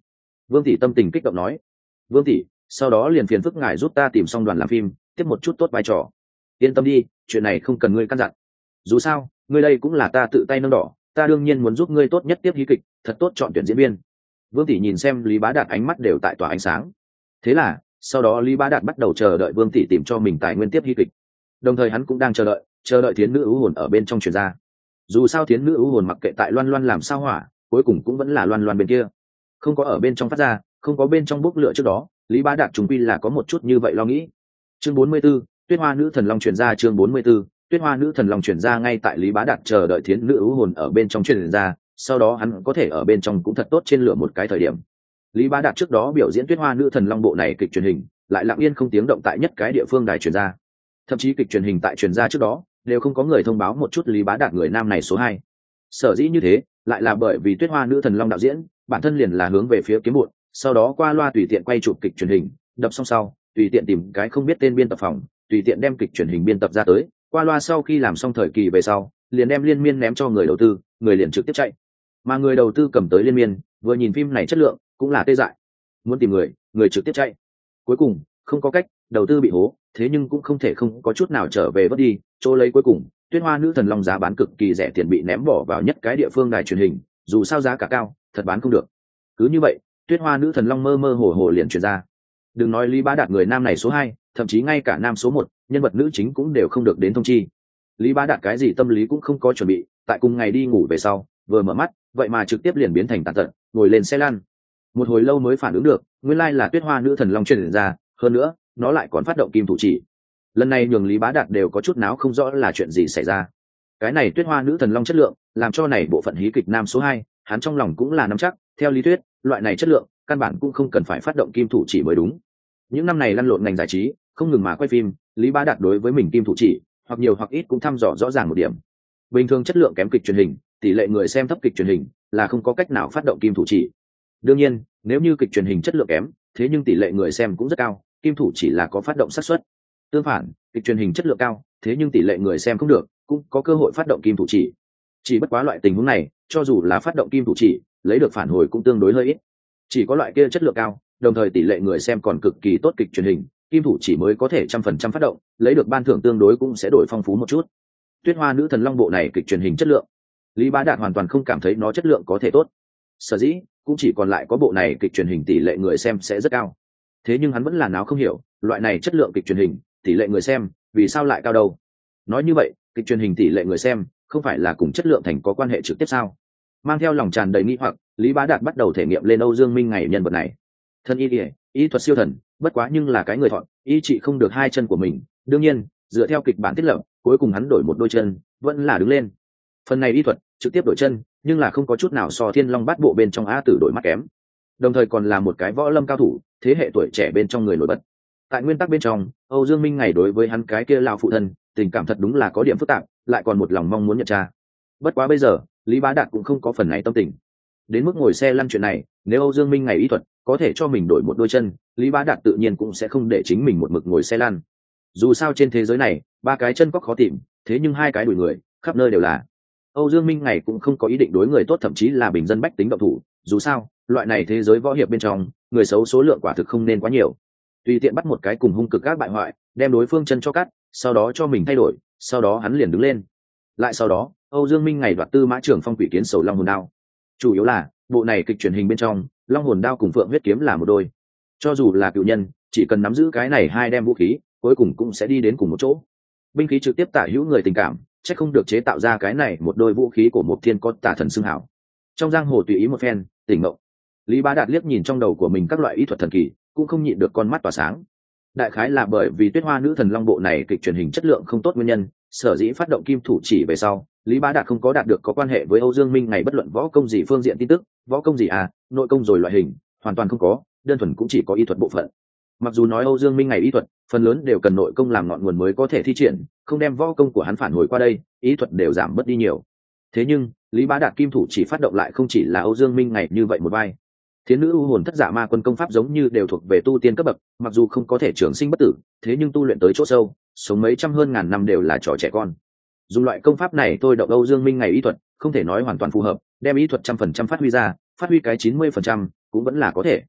Vương tỷ tâm tình kích động nói. Vương tỷ, sau đó liền phiền phức ngài giúp ta tìm xong đoàn làm phim, tiếp một chút tốt vai trò. Yên tâm đi, chuyện này không cần ngươi căn dặn. Dù sao ngươi đây cũng là ta tự tay nâng đỏ, ta đương nhiên muốn giúp ngươi tốt nhất tiếp hí kịch, thật tốt chọn tuyển diễn viên. Vương tỷ nhìn xem Lý Bá Đạt ánh mắt đều tại tỏa ánh sáng. Thế là sau đó Lý Bá Đạt bắt đầu chờ đợi Vương tỷ tìm cho mình tài nguyên tiếp hí kịch, đồng thời hắn cũng đang chờ đợi chờ đợi thiến nữ ưu hồn ở bên trong truyền ra. Dù sao thiến nữ ưu hồn mặc kệ tại Loan Loan làm sao hỏa, cuối cùng cũng vẫn là Loan Loan bên kia, không có ở bên trong phát ra, không có bên trong bốc lửa trước đó, Lý Bá Đạt trùng quy là có một chút như vậy lo nghĩ. Chương bốn mươi 44, Tuyết Hoa Nữ Thần Long truyền ra. Chương bốn mươi 44, Tuyết Hoa Nữ Thần Long truyền ra. Ngay tại Lý Bá Đạt chờ đợi thiến nữ ưu hồn ở bên trong truyền ra, sau đó hắn có thể ở bên trong cũng thật tốt trên lửa một cái thời điểm. Lý Bá Đạt trước đó biểu diễn Tuyết Hoa Nữ Thần Long bộ này kịch truyền hình, lại lặng yên không tiếng động tại nhất cái địa phương đài truyền ra. Thậm chí kịch truyền hình tại truyền ra trước đó, đều không có người thông báo một chút Lý Bá Đạt người nam này số hai. Sở dĩ như thế, lại là bởi vì Tuyết Hoa Nữ Thần Long đạo diễn, bản thân liền là hướng về phía kiếm bộn, sau đó qua loa tùy tiện quay chụp kịch truyền hình, đập xong sau, tùy tiện tìm cái không biết tên biên tập phòng, tùy tiện đem kịch truyền hình biên tập ra tới, qua loa sau khi làm xong thời kỳ về sau, liền đem liên miên ném cho người đầu tư, người liền trực tiếp chạy. Mà người đầu tư cầm tới liên miên, vừa nhìn phim này chất lượng, cũng là tê dại. Muốn tìm người, người trực tiếp chạy. Cuối cùng, không có cách, đầu tư bị hố, thế nhưng cũng không thể không có chút nào trở về vớt đi, chỗ lấy cuối cùng, Tuyết Hoa Nữ Thần Long giá bán cực kỳ rẻ tiền bị ném bỏ vào nhất cái địa phương đài truyền hình, dù sao giá cả cao, thật bán không được. Cứ như vậy, Tuyết Hoa Nữ Thần Long mơ mơ hồ hồ liền truyền ra. Đừng nói Lý Bá Đạt người nam này số hai, thậm chí ngay cả nam số một, nhân vật nữ chính cũng đều không được đến thông chi. Lý Bá Đạt cái gì tâm lý cũng không có chuẩn bị, tại cùng ngày đi ngủ về sau, vừa mở mắt, vậy mà trực tiếp liền biến thành tàn tật, ngồi lên xe lăn. Một hồi lâu mới phản ứng được, nguyên lai là Tuyết Hoa Nữ Thần Long truyền ra, hơn nữa, nó lại còn phát động kim thủ chỉ. Lần này nhường Lý Bá Đạt đều có chút náo không rõ là chuyện gì xảy ra. Cái này Tuyết Hoa Nữ Thần Long chất lượng, làm cho này bộ phận hí kịch nam số hai, hắn trong lòng cũng là nắm chắc, theo lý thuyết, loại này chất lượng, căn bản cũng không cần phải phát động kim thủ chỉ mới đúng. Những năm này lăn lộn ngành giải trí, không ngừng mà quay phim, Lý Bá Đạt đối với mình kim thủ chỉ, hoặc nhiều hoặc ít cũng thăm dò rõ ràng một điểm. Bình thường chất lượng kém kịch truyền hình, tỷ lệ người xem thấp kịch truyền hình, là không có cách nào phát động kim thủ chỉ. Đương nhiên, nếu như kịch truyền hình chất lượng kém, thế nhưng tỷ lệ người xem cũng rất cao, kim thủ chỉ là có phát động xác suất. Tương phản, kịch truyền hình chất lượng cao, thế nhưng tỷ lệ người xem không được, cũng có cơ hội phát động kim thủ chỉ. Chỉ bất quá loại tình huống này, cho dù là phát động kim thủ chỉ, lấy được phản hồi cũng tương đối hơi ít. Chỉ có loại kia chất lượng cao, đồng thời tỷ lệ người xem còn cực kỳ tốt kịch truyền hình, kim thủ chỉ mới có thể trăm phần trăm phát động, lấy được ban thưởng tương đối cũng sẽ đổi phong phú một chút. Tuyết Hoa Nữ Thần Long bộ này kịch truyền hình chất lượng, Lý Bá Đạt hoàn toàn không cảm thấy nó chất lượng có thể tốt. Sở dĩ cũng chỉ còn lại có bộ này kịch truyền hình tỷ lệ người xem sẽ rất cao. Thế nhưng hắn vẫn là náo không hiểu, loại này chất lượng kịch truyền hình, tỷ lệ người xem, vì sao lại cao đâu? Nói như vậy, kịch truyền hình tỷ lệ người xem, không phải là cùng chất lượng thành có quan hệ trực tiếp sao? Mang theo lòng tràn đầy nghi hoặc, Lý Bá Đạt bắt đầu thể nghiệm lên Âu Dương Minh ngày nhân vật này. Thân y y, y thuật siêu thần, bất quá nhưng là cái người thọn, y trị không được hai chân của mình. Đương nhiên, dựa theo kịch bản thiết lập, cuối cùng hắn đổi một đôi chân, vẫn là đứng lên. Phần này y thuật trực tiếp đổi chân, nhưng là không có chút nào so Thiên Long Bát Bộ bên trong Á Tử đổi mắt kém. Đồng thời còn là một cái võ lâm cao thủ, thế hệ tuổi trẻ bên trong người nổi bật. Tại nguyên tắc bên trong, Âu Dương Minh ngày đối với hắn cái kia lão phụ thân, tình cảm thật đúng là có điểm phức tạp, lại còn một lòng mong muốn nhận cha. Bất quá bây giờ, Lý Bá Đạt cũng không có phần này tâm tình. Đến mức ngồi xe lăn chuyện này, nếu Âu Dương Minh ngày y thuật có thể cho mình đổi một đôi chân, Lý Bá Đạt tự nhiên cũng sẽ không để chính mình một mực ngồi xe lăn. Dù sao trên thế giới này, ba cái chân có khó tìm, thế nhưng hai cái đuổi người, khắp nơi đều là. Âu Dương Minh ngày cũng không có ý định đối người tốt, thậm chí là bình dân bách tính động thủ, dù sao, loại này thế giới võ hiệp bên trong, người xấu số lượng quả thực không nên quá nhiều. Tùy tiện bắt một cái cùng hung cực các bại hoại, đem đối phương chân cho cắt, sau đó cho mình thay đổi, sau đó hắn liền đứng lên. Lại sau đó, Âu Dương Minh ngày đoạt Tư Mã Trường Phong quỷ kiến sầu long hồn đao. Chủ yếu là, bộ này kịch truyền hình bên trong, long hồn đao cùng phượng huyết kiếm là một đôi. Cho dù là cựu nhân, chỉ cần nắm giữ cái này hai đem vũ khí, cuối cùng cũng sẽ đi đến cùng một chỗ. Binh khí trực tiếp tả hữu người tình cảm, chắc không được chế tạo ra cái này một đôi vũ khí của một thiên có tả thần xưng hảo. Trong giang hồ tùy ý một phen, tỉnh mộng. Lý Bá Đạt liếc nhìn trong đầu của mình các loại y thuật thần kỳ, cũng không nhịn được con mắt tỏa sáng. Đại khái là bởi vì Tuyết Hoa Nữ Thần Long bộ này kịch truyền hình chất lượng không tốt nguyên nhân, sở dĩ phát động kim thủ chỉ về sau, Lý Bá Đạt không có đạt được có quan hệ với Âu Dương Minh ngày bất luận võ công gì phương diện tin tức, võ công gì à, nội công rồi loại hình, hoàn toàn không có, đơn thuần cũng chỉ có y thuật bộ phận. Mặc dù nói Âu Dương Minh ngày y thuật, phần lớn đều cần nội công làm ngọn nguồn mới có thể thi triển, không đem võ công của hắn phản hồi qua đây, ý thuật đều giảm bớt đi nhiều. Thế nhưng, Lý Bá Đạt kim thủ chỉ phát động lại không chỉ là Âu Dương Minh ngày như vậy một vai. Thiến nữ u hồn thất giả ma quân công pháp giống như đều thuộc về tu tiên cấp bậc, mặc dù không có thể trường sinh bất tử, thế nhưng tu luyện tới chỗ sâu, sống mấy trăm hơn ngàn năm đều là trò trẻ con. Dùng loại công pháp này tôi động Âu Dương Minh ngày y thuật, không thể nói hoàn toàn phù hợp, đem y thuật trăm phần trăm phát huy ra, phát huy cái chín mươi phần trăm cũng vẫn là có thể.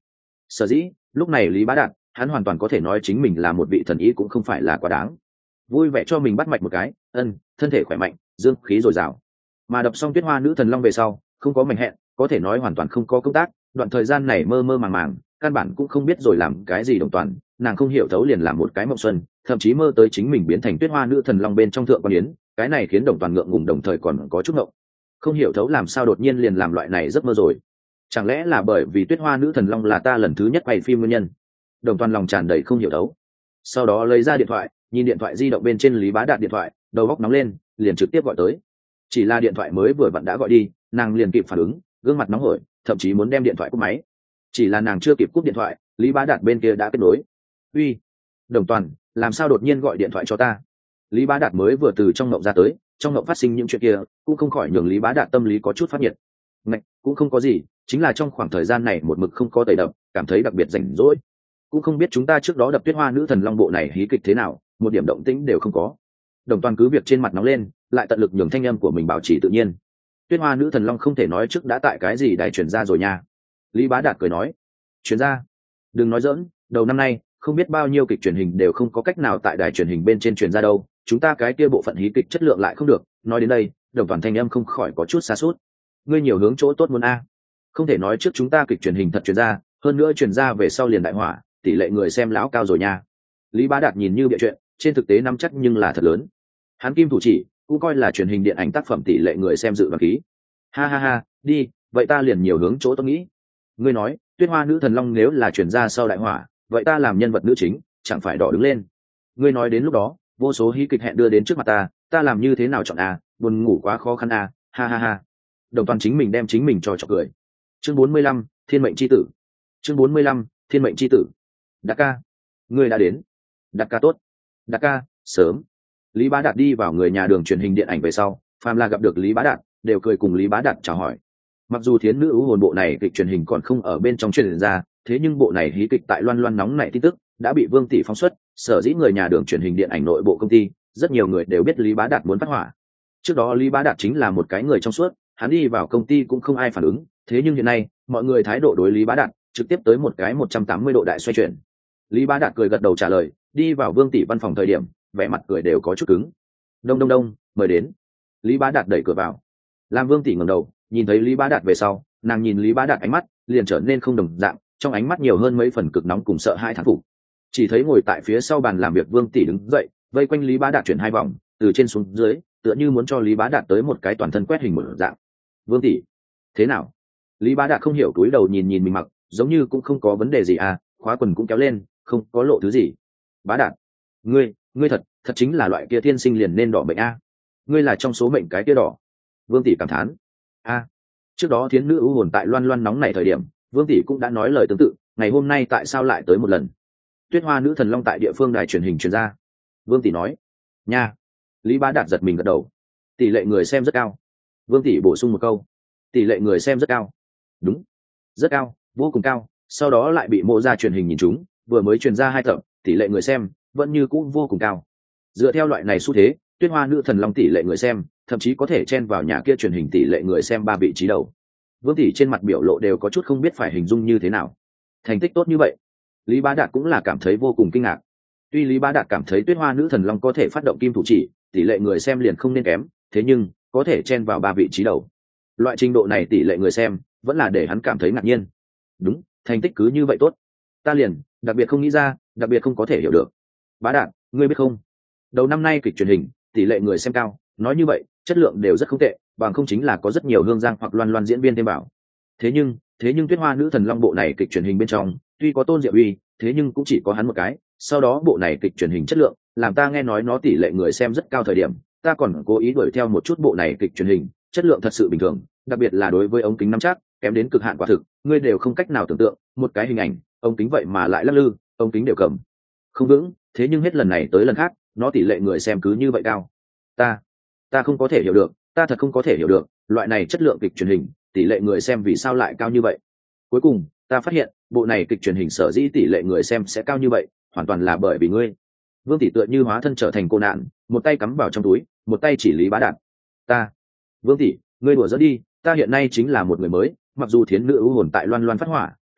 Sở dĩ lúc này Lý Bá Đạt hắn hoàn toàn có thể nói chính mình là một vị thần ý cũng không phải là quá đáng. Vui vẻ cho mình bắt mạch một cái, ân, thân thể khỏe mạnh, dương khí dồi dào. Mà đập xong Tuyết Hoa Nữ Thần Long về sau, không có mệnh hẹn, có thể nói hoàn toàn không có công tác, đoạn thời gian này mơ mơ màng màng, căn bản cũng không biết rồi làm cái gì đồng toàn, nàng không hiểu thấu liền làm một cái mộng xuân, thậm chí mơ tới chính mình biến thành Tuyết Hoa Nữ Thần Long bên trong thượng quan yến, cái này khiến đồng toàn ngượng ngùng đồng thời còn có chút ngộng. Không hiểu thấu làm sao đột nhiên liền làm loại này giấc mơ rồi. Chẳng lẽ là bởi vì Tuyết Hoa Nữ Thần Long là ta lần thứ nhất quay phim nguyên nhân? Đồng toàn lòng tràn đầy không hiểu thấu. Sau đó lấy ra điện thoại, nhìn điện thoại di động bên trên Lý Bá Đạt điện thoại, đầu góc nóng lên, liền trực tiếp gọi tới. Chỉ là điện thoại mới vừa vặn đã gọi đi, nàng liền kịp phản ứng, gương mặt nóng hổi, thậm chí muốn đem điện thoại cúp máy. Chỉ là nàng chưa kịp cúp điện thoại, Lý Bá Đạt bên kia đã kết nối. Uy, Đồng toàn, làm sao đột nhiên gọi điện thoại cho ta? Lý Bá Đạt mới vừa từ trong ngộng ra tới, trong ngộng phát sinh những chuyện kia, cũng không khỏi nhường Lý Bá Đạt tâm lý có chút phát nhiệt. Ngạch, cũng không có gì, chính là trong khoảng thời gian này một mực không có tẩy đập, cảm thấy đặc biệt rảnh rỗi. Cũng không biết chúng ta trước đó đập Tuyết Hoa Nữ Thần Long bộ này hí kịch thế nào, một điểm động tĩnh đều không có. Đồng toàn cứ việc trên mặt nóng lên, lại tận lực nhường thanh âm của mình bảo trì tự nhiên. Tuyết Hoa Nữ Thần Long không thể nói trước đã tại cái gì đài truyền ra rồi nha. Lý Bá Đạt cười nói, truyền ra? Đừng nói giỡn, đầu năm nay không biết bao nhiêu kịch truyền hình đều không có cách nào tại đài truyền hình bên trên truyền ra đâu, chúng ta cái kia bộ phận hí kịch chất lượng lại không được. Nói đến đây, Đồng toàn thanh âm không khỏi có chút xa suốt. Ngươi nhiều hướng chỗ tốt muốn a, không thể nói trước chúng ta kịch truyền hình thật truyền ra, hơn nữa truyền ra về sau liền đại hỏa, tỷ lệ người xem lão cao rồi nha. Lý Bá Đạt nhìn như bịa chuyện, trên thực tế nắm chắc nhưng là thật lớn. Hắn kim thủ chỉ cũng coi là truyền hình điện ảnh tác phẩm tỷ lệ người xem dự đoán ký. Ha ha ha, đi, vậy ta liền nhiều hướng chỗ tôi nghĩ. Ngươi nói, Tuyết Hoa Nữ Thần Long nếu là truyền ra sau đại hỏa, vậy ta làm nhân vật nữ chính, chẳng phải đỏ đứng lên. Ngươi nói đến lúc đó, vô số hí kịch hẹn đưa đến trước mặt ta, ta làm như thế nào chọn a, buồn ngủ quá khó khăn a, ha ha ha. Đồng toàn chính mình đem chính mình cho chọc cười. Chương bốn mươi lăm, Thiên mệnh chi tử. Chương bốn mươi lăm, Thiên mệnh chi tử. Đạt ca, ngươi đã đến. Đạt ca tốt. Đạt ca, sớm. Lý Bá Đạt đi vào người nhà đường truyền hình điện ảnh về sau, phàm là gặp được Lý Bá Đạt, đều cười cùng Lý Bá Đạt chào hỏi. Mặc dù Thiến Nữ Ưu Hồn bộ này kịch truyền hình còn không ở bên trong truyền ra, thế nhưng bộ này hí kịch tại loan loan nóng nảy tin tức đã bị Vương Tỷ phóng xuất, sở dĩ người nhà đường truyền hình điện ảnh nội bộ công ty, rất nhiều người đều biết Lý Bá Đạt muốn phát hỏa. Trước đó Lý Bá Đạt chính là một cái người trong suốt, hắn đi vào công ty cũng không ai phản ứng, thế nhưng hiện nay, mọi người thái độ đối Lý Bá Đạt trực tiếp tới một cái một trăm tám mươi độ đại xoay chuyển. Lý Bá Đạt cười gật đầu trả lời, đi vào Vương Tỷ văn phòng thời điểm, vẻ mặt cười đều có chút cứng. Đông đông đông, mời đến. Lý Bá Đạt đẩy cửa vào. Làm Vương Tỷ ngẩng đầu, nhìn thấy Lý Bá Đạt về sau, nàng nhìn Lý Bá Đạt ánh mắt liền trở nên không đồng dạng, trong ánh mắt nhiều hơn mấy phần cực nóng cùng sợ hãi thán phục. Chỉ thấy ngồi tại phía sau bàn làm việc Vương Tỷ đứng dậy, vây quanh Lý Bá Đạt chuyển hai vòng, từ trên xuống dưới, tựa như muốn cho Lý Bá Đạt tới một cái toàn thân quét hình một dạng. Vương Tỷ, thế nào? Lý Bá Đạt không hiểu, túi đầu nhìn nhìn mình mặc, giống như cũng không có vấn đề gì à, khóa quần cũng kéo lên, không có lộ thứ gì. Bá Đạt, ngươi, ngươi thật, thật chính là loại kia thiên sinh liền nên đỏ bệnh a. Ngươi là trong số mệnh cái kia đỏ. Vương Tỷ cảm thán. A, trước đó Thiến Nữ Ưu Hồn tại loan loan nóng này thời điểm, Vương Tỷ cũng đã nói lời tương tự, ngày hôm nay tại sao lại tới một lần? Tuyết Hoa Nữ Thần Long tại địa phương đài truyền hình truyền ra. Vương Tỷ nói. Nha. Lý Bá Đạt giật mình gật đầu. Tỷ lệ người xem rất cao. Vương Tỷ bổ sung một câu. Tỷ lệ người xem rất cao. Đúng, rất cao, vô cùng cao. Sau đó lại bị mộ ra truyền hình nhìn chúng, vừa mới truyền ra hai tập, tỷ lệ người xem vẫn như cũ vô cùng cao. Dựa theo loại này xu thế, Tuyết Hoa Nữ Thần Long tỷ lệ người xem thậm chí có thể chen vào nhà kia truyền hình tỷ lệ người xem ba vị trí đầu. Vương Tỷ trên mặt biểu lộ đều có chút không biết phải hình dung như thế nào. Thành tích tốt như vậy, Lý Bá Đạt cũng là cảm thấy vô cùng kinh ngạc. Tuy Lý Bá Đạt cảm thấy Tuyết Hoa Nữ Thần Long có thể phát động kim thủ chỉ, tỷ lệ người xem liền không nên kém, thế nhưng có thể chen vào ba vị trí đầu, loại trình độ này tỷ lệ người xem vẫn là để hắn cảm thấy ngạc nhiên. Đúng, thành tích cứ như vậy tốt, ta liền đặc biệt không nghĩ ra, đặc biệt không có thể hiểu được. Bá Đạt, ngươi biết không, đầu năm nay kịch truyền hình tỷ lệ người xem cao, nói như vậy chất lượng đều rất không tệ, bằng không chính là có rất nhiều hương giang hoặc loan loan diễn viên thêm bảo. Thế nhưng thế nhưng Tuyết Hoa Nữ Thần Long bộ này kịch truyền hình bên trong tuy có Tôn Diệu Uy, thế nhưng cũng chỉ có hắn một cái. Sau đó bộ này kịch truyền hình chất lượng làm ta nghe nói nó tỷ lệ người xem rất cao thời điểm, ta còn cố ý đuổi theo một chút bộ này kịch truyền hình, chất lượng thật sự bình thường, đặc biệt là đối với ống kính nắm chắc kém đến cực hạn quả thực, ngươi đều không cách nào tưởng tượng, một cái hình ảnh ống kính vậy mà lại lắc lư, ống kính đều cầm không vững, thế nhưng hết lần này tới lần khác nó tỷ lệ người xem cứ như vậy cao. ta ta không có thể hiểu được, ta thật không có thể hiểu được, loại này chất lượng kịch truyền hình tỷ lệ người xem vì sao lại cao như vậy. Cuối cùng ta phát hiện bộ này kịch truyền hình sở dĩ tỷ lệ người xem sẽ cao như vậy, hoàn toàn là bởi vì ngươi. Vương Tỷ tựa như hóa thân trở thành cô nạn, một tay cắm vào trong túi, một tay chỉ Lý Bá Đạt. Ta, Vương Tỷ, ngươi đùa giỡn đi, ta hiện nay chính là một người mới, mặc dù Thiến Nữ Ưu Hồn tại loan loan phát hỏa,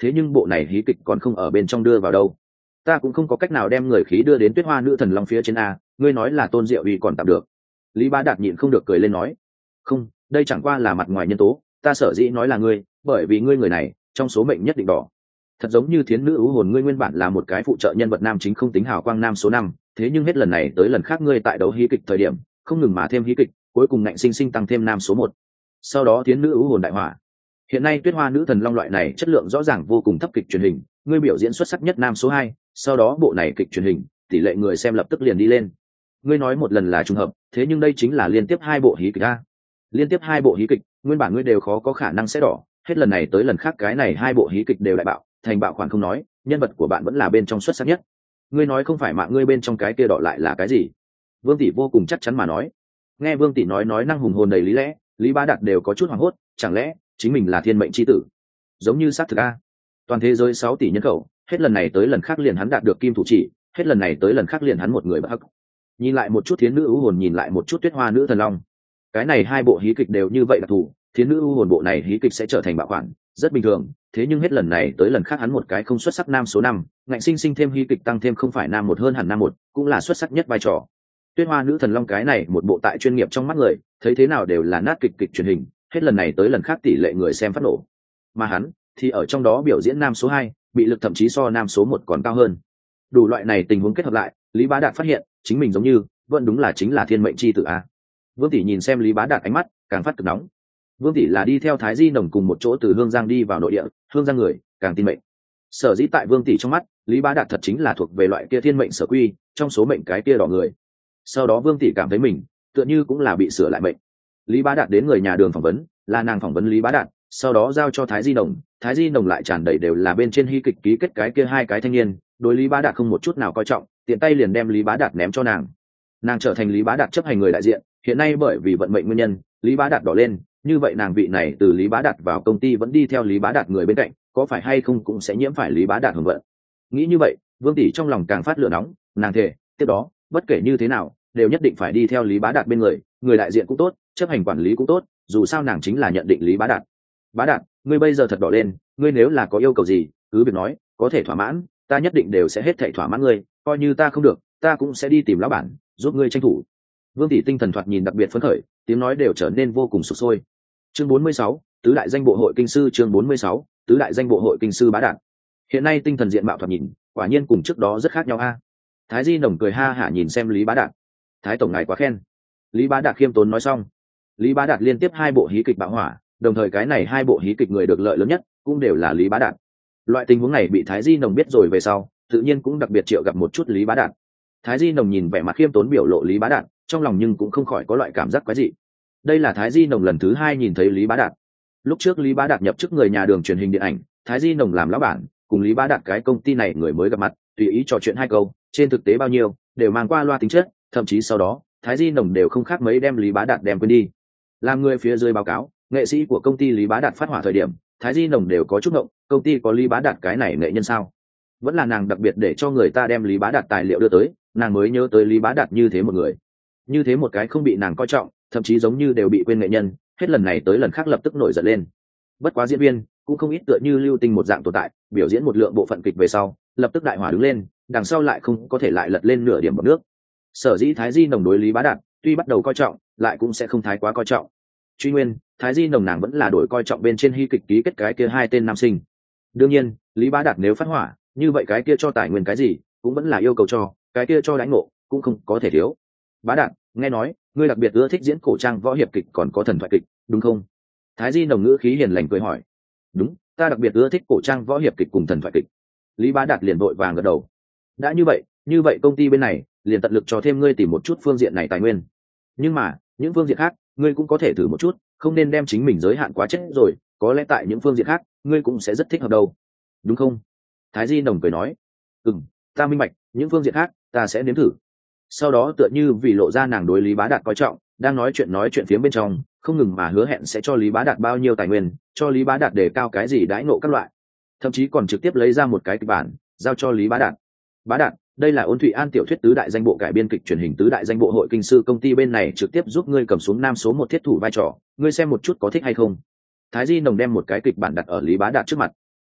thế nhưng bộ này hí kịch còn không ở bên trong đưa vào đâu. Ta cũng không có cách nào đem người khí đưa đến Tuyết Hoa Nữ Thần Long phía trên a, ngươi nói là Tôn Diệu Uy còn tạm được. Lý Bá Đạt nhịn không được cười lên nói, không, đây chẳng qua là mặt ngoài nhân tố, ta sở dĩ nói là ngươi, bởi vì ngươi người này trong số mệnh nhất định đỏ. Thật giống như Thiến Nữ Ưu Hồn, ngươi nguyên bản là một cái phụ trợ nhân vật nam chính không tính hào quang nam số năm, thế nhưng hết lần này tới lần khác ngươi tại đấu hí kịch thời điểm không ngừng mà thêm hí kịch, cuối cùng ngạnh sinh sinh tăng thêm nam số một. Sau đó Thiến Nữ Ưu Hồn đại hỏa. Hiện nay Tuyết Hoa Nữ Thần Long loại này chất lượng rõ ràng vô cùng thấp kịch truyền hình, ngươi biểu diễn xuất sắc nhất nam số hai, sau đó bộ này kịch truyền hình, tỷ lệ người xem lập tức liền đi lên. Ngươi nói một lần là trùng hợp, thế nhưng đây chính là liên tiếp hai bộ hí kịch a. Liên tiếp hai bộ hí kịch, nguyên bản ngươi đều khó có khả năng sẽ đỏ, hết lần này tới lần khác cái này hai bộ hí kịch đều đại bạo, thành bạo khoản không nói, nhân vật của bạn vẫn là bên trong xuất sắc nhất. Ngươi nói không phải mạng ngươi bên trong cái kia đỏ lại là cái gì? Vương Tỷ vô cùng chắc chắn mà nói. Nghe Vương Tỷ nói nói năng hùng hồn đầy lý lẽ, Lý Bá Đạt đều có chút hoảng hốt, chẳng lẽ chính mình là thiên mệnh chi tử? Giống như xác thực a. Toàn thế giới sáu tỷ nhân khẩu, hết lần này tới lần khác liền hắn đạt được kim thủ chỉ, hết lần này tới lần khác liền hắn một người bất hắc. Nhìn lại một chút Thiến Nữ Ưu Hồn, nhìn lại một chút Tuyết Hoa Nữ Thần Long, cái này hai bộ hí kịch đều như vậy đặc thù, Thiến Nữ Ưu Hồn bộ này hí kịch sẽ trở thành bạo khoản, rất bình thường, thế nhưng hết lần này tới lần khác hắn một cái không xuất sắc nam số năm, ngạnh sinh sinh thêm hí kịch tăng thêm không phải nam một hơn hẳn nam một, cũng là xuất sắc nhất vai trò. Tuyết Hoa Nữ Thần Long cái này một bộ tại chuyên nghiệp trong mắt người, thấy thế nào đều là nát kịch kịch truyền hình, hết lần này tới lần khác tỷ lệ người xem phát nổ. Mà hắn thì ở trong đó biểu diễn nam số hai, bị lực thậm chí so nam số một còn cao hơn. Đủ loại này tình huống kết hợp lại, Lý Bá Đạt phát hiện, chính mình giống như vẫn đúng là chính là thiên mệnh chi tử a. Vương Tỷ nhìn xem Lý Bá Đạt ánh mắt càng phát cực nóng. Vương Tỷ là đi theo Thái Di Nồng cùng một chỗ từ Hương Giang đi vào nội địa, Hương Giang người càng tin mệnh. Sở dĩ tại Vương Tỷ trong mắt, Lý Bá Đạt thật chính là thuộc về loại kia thiên mệnh sở quy, trong số mệnh cái kia đỏ người. Sau đó Vương Tỷ cảm thấy mình tựa như cũng là bị sửa lại mệnh. Lý Bá Đạt đến người nhà đường phỏng vấn, là nàng phỏng vấn Lý Bá Đạt, sau đó giao cho Thái Di Nồng, Thái Di Nồng lại tràn đầy đều là bên trên hy kịch ký kết cái kia hai cái thanh niên, đối Lý Bá Đạt không một chút nào coi trọng, tiện tay liền đem Lý Bá Đạt ném cho nàng. Nàng trở thành Lý Bá Đạt chấp hành người đại diện, hiện nay bởi vì vận mệnh nguyên nhân, Lý Bá Đạt đỏ lên, như vậy nàng vị này từ Lý Bá Đạt vào công ty vẫn đi theo Lý Bá Đạt người bên cạnh, có phải hay không cũng sẽ nhiễm phải Lý Bá Đạt hưởng vận. Nghĩ như vậy, Vương Tỷ trong lòng càng phát lửa nóng, nàng thề, tiếp đó, bất kể như thế nào, đều nhất định phải đi theo Lý Bá Đạt bên người, người đại diện cũng tốt, chấp hành quản lý cũng tốt, dù sao nàng chính là nhận định Lý Bá Đạt. Bá Đạt, ngươi bây giờ thật đỏ lên, ngươi nếu là có yêu cầu gì, cứ việc nói, có thể thỏa mãn, ta nhất định đều sẽ hết thảy thỏa mãn ngươi, coi như ta không được, ta cũng sẽ đi tìm lão bản, giúp ngươi tranh thủ. Vương Tỷ tinh thần thoạt nhìn đặc biệt phấn khởi, tiếng nói đều trở nên vô cùng sục sôi. Chương bốn mươi sáu, tứ đại danh bộ hội kinh sư. Chương bốn mươi sáu, tứ đại danh bộ hội kinh sư Bá Đạt. Hiện nay tinh thần diện mạo thoạt nhìn, quả nhiên cùng trước đó rất khác nhau a. Thái Di Nồng cười ha hả nhìn xem Lý Bá Đạt. Thái tổng ngài quá khen. Lý Bá Đạt khiêm tốn nói xong. Lý Bá Đạt liên tiếp hai bộ hí kịch bạo hỏa, đồng thời cái này hai bộ hí kịch người được lợi lớn nhất cũng đều là Lý Bá Đạt. Loại tình huống này bị Thái Di Nồng biết rồi về sau, tự nhiên cũng đặc biệt triệu gặp một chút Lý Bá Đạt. Thái Di Nồng nhìn vẻ mặt khiêm tốn biểu lộ Lý Bá Đạt, trong lòng nhưng cũng không khỏi có loại cảm giác quái dị. Đây là Thái Di Nồng lần thứ hai nhìn thấy Lý Bá Đạt. Lúc trước Lý Bá Đạt nhập chức người nhà đường truyền hình điện ảnh, Thái Di Nồng làm lão bản, cùng Lý Bá Đạt cái công ty này người mới gặp mặt, tùy ý trò chuyện hai câu, trên thực tế bao nhiêu đều mang qua loa tính chất, thậm chí sau đó Thái Di Nồng đều không khác mấy đem Lý Bá Đạt đem quên đi. Làm người phía dưới báo cáo, nghệ sĩ của công ty Lý Bá Đạt phát hỏa thời điểm, Thái Di Nồng đều có chút ngộng, công ty có Lý Bá Đạt cái này nghệ nhân sao? Vẫn là nàng đặc biệt để cho người ta đem Lý Bá Đạt tài liệu đưa tới, nàng mới nhớ tới Lý Bá Đạt như thế một người, như thế một cái không bị nàng coi trọng, thậm chí giống như đều bị quên nghệ nhân, hết lần này tới lần khác lập tức nổi giận lên. Bất quá diễn viên cũng không ít tựa như lưu tinh một dạng tồn tại, biểu diễn một lượng bộ phận kịch về sau, lập tức đại hỏa đứng lên, đằng sau lại không có thể lại lật lên nửa điểm bọt nước. Sở dĩ Thái Di Nồng đối Lý Bá Đạt tuy bắt đầu coi trọng, lại cũng sẽ không thái quá coi trọng. Truy nguyên, Thái Di Nồng nàng vẫn là đổi coi trọng bên trên hy kịch ký kết cái kia hai tên nam sinh. Đương nhiên, Lý Bá Đạt nếu phát hỏa, như vậy cái kia cho tài nguyên cái gì, cũng vẫn là yêu cầu cho, cái kia cho đánh ngộ, cũng không có thể thiếu. Bá Đạt, nghe nói ngươi đặc biệt ưa thích diễn cổ trang võ hiệp kịch còn có thần thoại kịch, đúng không? Thái Di Nồng ngữ khí hiền lành cười hỏi. Đúng, ta đặc biệt ưa thích cổ trang võ hiệp kịch cùng thần thoại kịch. Lý Bá Đạt liền vội vàng gật đầu. Đã như vậy, như vậy công ty bên này liền tận lực cho thêm ngươi tìm một chút phương diện này tài nguyên. Nhưng mà, những phương diện khác, ngươi cũng có thể thử một chút, không nên đem chính mình giới hạn quá chết rồi, có lẽ tại những phương diện khác, ngươi cũng sẽ rất thích hợp đâu. Đúng không? Thái Di Nồng cười nói. Ừm, ta minh bạch, những phương diện khác, ta sẽ nếm thử. Sau đó tựa như vì lộ ra nàng đối Lý Bá Đạt coi trọng, đang nói chuyện nói chuyện phía bên trong, không ngừng mà hứa hẹn sẽ cho Lý Bá Đạt bao nhiêu tài nguyên, cho Lý Bá Đạt đề cao cái gì đãi ngộ các loại, thậm chí còn trực tiếp lấy ra một cái kịch bản giao cho Lý Bá Đạt. Bá Đạt, đây là Ôn Thụy An tiểu thuyết tứ đại danh bộ cải biên kịch truyền hình tứ đại danh bộ hội kinh sư công ty bên này trực tiếp giúp ngươi cầm xuống nam số một thiết thủ vai trò, ngươi xem một chút có thích hay không? Thái Di Nồng đem một cái kịch bản đặt ở Lý Bá Đạt trước mặt.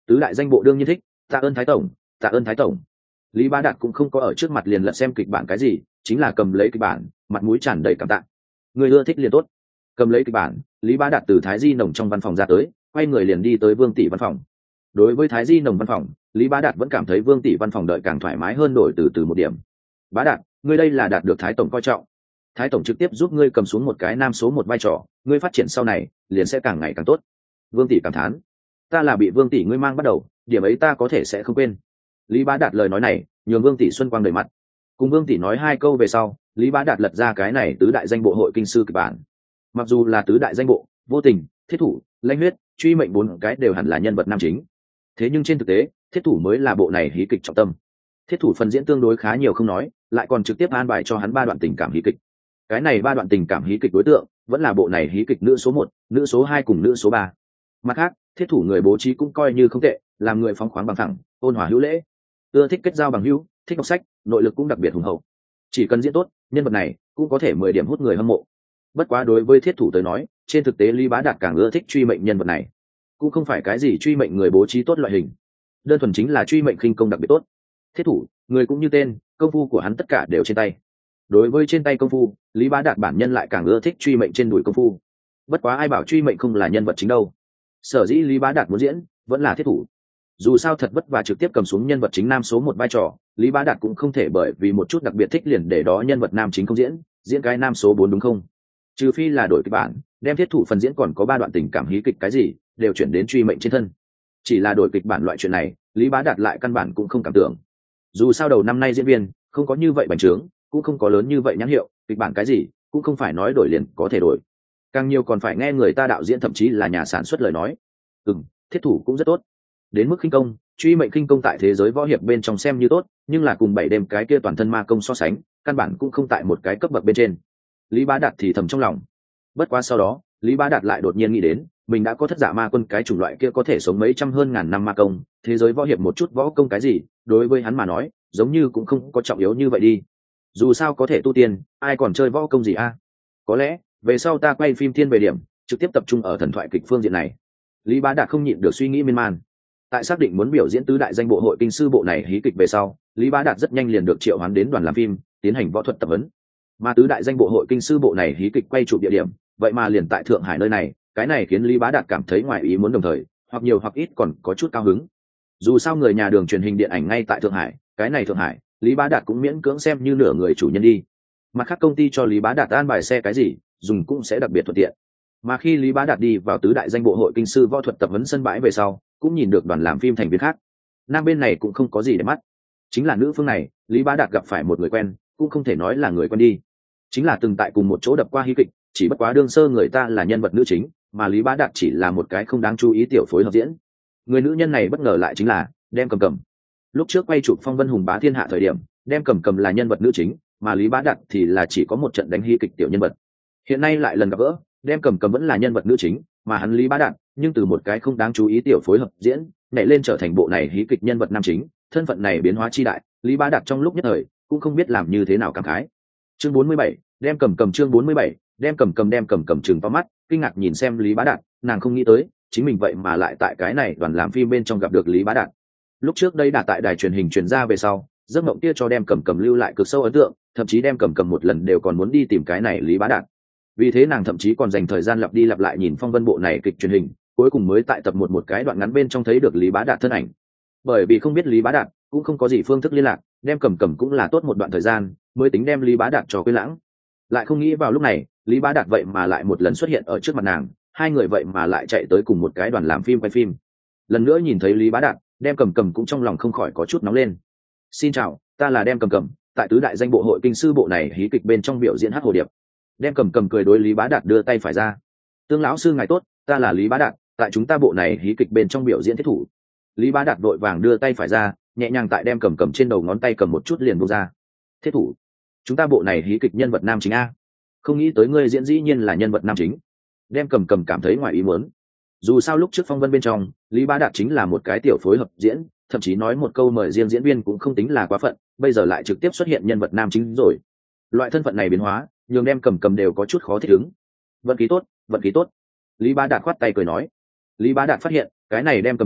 Tứ đại danh bộ đương nhiên thích, tạ ơn thái tổng, tạ ơn thái tổng. Lý Bá Đạt cũng không có ở trước mặt liền lật xem kịch bản cái gì, chính là cầm lấy kịch bản, mặt mũi tràn đầy cảm tạ. Người ưa thích liền tốt. Cầm lấy kịch bản, Lý Bá Đạt từ Thái Di Nồng trong văn phòng ra tới, quay người liền đi tới Vương tỷ văn phòng. Đối với Thái Di Nồng văn phòng, Lý Bá Đạt vẫn cảm thấy Vương tỷ văn phòng đợi càng thoải mái hơn, đổi từ từ một điểm. Bá Đạt, ngươi đây là đạt được Thái tổng coi trọng. Thái tổng trực tiếp giúp ngươi cầm xuống một cái nam số một vai trò, ngươi phát triển sau này liền sẽ càng ngày càng tốt. Vương tỷ cảm thán. Ta là bị Vương tỷ ngươi mang bắt đầu, điểm ấy ta có thể sẽ không quên. Lý Bá Đạt lời nói này nhường Vương tỷ xuân quang đầy mặt. Cùng Vương tỷ nói hai câu về sau, Lý Bá Đạt lật ra cái này tứ đại danh bộ hội kinh sư kịch bản. Mặc dù là tứ đại danh bộ, vô tình, thiết thủ, lãnh huyết, truy mệnh bốn cái đều hẳn là nhân vật nam chính. Thế nhưng trên thực tế, thiết thủ mới là bộ này hí kịch trọng tâm. Thiết thủ phần diễn tương đối khá nhiều không nói, lại còn trực tiếp an bài cho hắn ba đoạn tình cảm hí kịch. Cái này ba đoạn tình cảm hí kịch đối tượng vẫn là bộ này hí kịch nữ số một, nữ số hai cùng nữ số ba. Mặt khác, thiết thủ người bố trí cũng coi như không tệ, làm người phóng khoáng bằng thẳng, ôn hòa hữu lễ, ưa thích kết giao bằng hữu, thích đọc sách, nội lực cũng đặc biệt hùng hậu. Chỉ cần diễn tốt, nhân vật này cũng có thể mười điểm hút người hâm mộ. Bất quá đối với thiết thủ tới nói, trên thực tế Lý Bá Đạt càng ưa thích truy mệnh nhân vật này, cũng không phải cái gì truy mệnh người bố trí tốt loại hình, đơn thuần chính là truy mệnh khinh công đặc biệt tốt. Thiết thủ, người cũng như tên, công phu của hắn tất cả đều trên tay. Đối với trên tay công phu, Lý Bá Đạt bản nhân lại càng ưa thích truy mệnh trên đùi công phu. Bất quá ai bảo truy mệnh không là nhân vật chính đâu. Sở dĩ Lý Bá Đạt muốn diễn vẫn là thiết thủ. Dù sao thật vất vả trực tiếp cầm xuống nhân vật chính nam số một vai trò, Lý Bá Đạt cũng không thể bởi vì một chút đặc biệt thích liền để đó nhân vật nam chính không diễn, diễn cái nam số bốn đúng không? Trừ phi là đổi kịch bản, đem thiết thủ phần diễn còn có ba đoạn tình cảm hí kịch cái gì, đều chuyển đến truy mệnh trên thân. Chỉ là đổi kịch bản loại chuyện này, Lý Bá Đạt lại căn bản cũng không cảm tưởng. Dù sao đầu năm nay diễn viên không có như vậy bành trướng, cũng không có lớn như vậy nhãn hiệu, kịch bản cái gì cũng không phải nói đổi liền có thể đổi, càng nhiều còn phải nghe người ta đạo diễn thậm chí là nhà sản xuất lời nói. Ừm, thiết thủ cũng rất tốt. Đến mức khinh công, truy mệnh khinh công tại thế giới võ hiệp bên trong xem như tốt, nhưng là cùng bảy đêm cái kia toàn thân ma công so sánh, căn bản cũng không tại một cái cấp bậc bên trên. Lý Bá Đạt thì thầm trong lòng. Bất quá sau đó, Lý Bá Đạt lại đột nhiên nghĩ đến, mình đã có thất giả ma quân cái chủng loại kia có thể sống mấy trăm hơn ngàn năm ma công, thế giới võ hiệp một chút võ công cái gì, đối với hắn mà nói, giống như cũng không có trọng yếu như vậy đi. Dù sao có thể tu tiên, ai còn chơi võ công gì a? Có lẽ về sau ta quay phim thiên về điểm, trực tiếp tập trung ở thần thoại kịch phương diện này. Lý Bá Đạt không nhịn được suy nghĩ miên man. Tại xác định muốn biểu diễn tứ đại danh bộ hội kinh sư bộ này hí kịch về sau, Lý Bá Đạt rất nhanh liền được triệu hoán đến đoàn làm phim, tiến hành võ thuật tập huấn. Mà tứ đại danh bộ hội kinh sư bộ này hí kịch quay chụp địa điểm, vậy mà liền tại Thượng Hải nơi này, cái này khiến Lý Bá Đạt cảm thấy ngoài ý muốn, đồng thời hoặc nhiều hoặc ít còn có chút cao hứng. Dù sao người nhà đường truyền hình điện ảnh ngay tại Thượng Hải, cái này Thượng Hải, Lý Bá Đạt cũng miễn cưỡng xem như nửa người chủ nhân đi. Mặt khác công ty cho Lý Bá Đạt an bài xe cái gì, dùng cũng sẽ đặc biệt thuận tiện. Mà khi Lý Bá Đạt đi vào tứ đại danh bộ hội kinh sư võ thuật tập huấn sân bãi về sau, cũng nhìn được đoàn làm phim thành viên khác. Nam bên này cũng không có gì để mắt, chính là nữ phương này, Lý Bá Đạt gặp phải một người quen, cũng không thể nói là người quen đi, chính là từng tại cùng một chỗ đập qua hí kịch, chỉ bất quá đương sơ người ta là nhân vật nữ chính, mà Lý Bá Đạt chỉ là một cái không đáng chú ý tiểu phối hợp diễn. Người nữ nhân này bất ngờ lại chính là Đem Cầm Cầm. Lúc trước quay chụp Phong Vân Hùng Bá Thiên Hạ thời điểm, Đem Cầm Cầm là nhân vật nữ chính, mà Lý Bá Đạt thì là chỉ có một trận đánh hí kịch tiểu nhân vật. Hiện nay lại lần gặp gỡ, Đem Cầm Cầm vẫn là nhân vật nữ chính, mà hắn Lý Bá Đạt nhưng từ một cái không đáng chú ý tiểu phối hợp diễn nhảy lên trở thành bộ này hí kịch nhân vật nam chính, thân phận này biến hóa chi đại, Lý Bá Đạt trong lúc nhất thời cũng không biết làm như thế nào cảm khái. Chương bốn mươi bảy, Đem Cầm Cầm. Chương bốn mươi bảy, Đem Cầm Cầm. Đem Cầm Cầm trừng to mắt, kinh ngạc nhìn xem Lý Bá Đạt, nàng không nghĩ tới chính mình vậy mà lại tại cái này đoàn làm phim bên trong gặp được Lý Bá Đạt. Lúc trước đây đã tại đài truyền hình truyền ra về sau, giấc mộng kia cho Đem Cầm Cầm lưu lại cực sâu ấn tượng, thậm chí Đem Cầm Cầm một lần đều còn muốn đi tìm cái này Lý Bá Đạt. Vì thế nàng thậm chí còn dành thời gian lặp đi lặp lại nhìn Phong Vân bộ này kịch truyền hình, cuối cùng mới tại tập một một cái đoạn ngắn bên trong thấy được Lý Bá Đạt thân ảnh. Bởi vì không biết Lý Bá Đạt, cũng không có gì phương thức liên lạc, Đem Cầm Cầm cũng là tốt một đoạn thời gian mới tính đem Lý Bá Đạt cho quên lãng. Lại không nghĩ vào lúc này, Lý Bá Đạt vậy mà lại một lần xuất hiện ở trước mặt nàng, hai người vậy mà lại chạy tới cùng một cái đoàn làm phim quay phim. Lần nữa nhìn thấy Lý Bá Đạt, Đem Cầm Cầm cũng trong lòng không khỏi có chút nóng lên. Xin chào, ta là Đem Cầm Cầm, tại tứ đại danh bộ hội kinh sư bộ này hí kịch bên trong biểu diễn hát hồ điệp. Đem Cầm Cầm cười đối Lý Bá Đạt đưa tay phải ra. Tương lão sư ngài tốt, ta là Lý Bá Đạt, tại chúng ta bộ này hí kịch bên trong biểu diễn thiết thủ. Lý Bá Đạt vội vàng đưa tay phải ra, nhẹ nhàng tại Đem Cầm Cầm trên đầu ngón tay cầm một chút liền buông ra. Thiết thủ, chúng ta bộ này hí kịch nhân vật nam chính a, không nghĩ tới ngươi diễn dĩ nhiên là nhân vật nam chính. Đem Cầm Cầm cảm thấy ngoài ý muốn. Dù sao lúc trước Phong Vân bên trong, Lý Bá Đạt chính là một cái tiểu phối hợp diễn, thậm chí nói một câu mời riêng diễn viên cũng không tính là quá phận, bây giờ lại trực tiếp xuất hiện nhân vật nam chính rồi. Loại thân phận này biến hóa, nhường Đem Cầm Cầm đều có chút khó thích ứng. Vận khí tốt, vận khí tốt. Lý Bá Đạt khoát tay cười nói. Lý Bá Đạt phát hiện, cái này Đem Cầm Cầm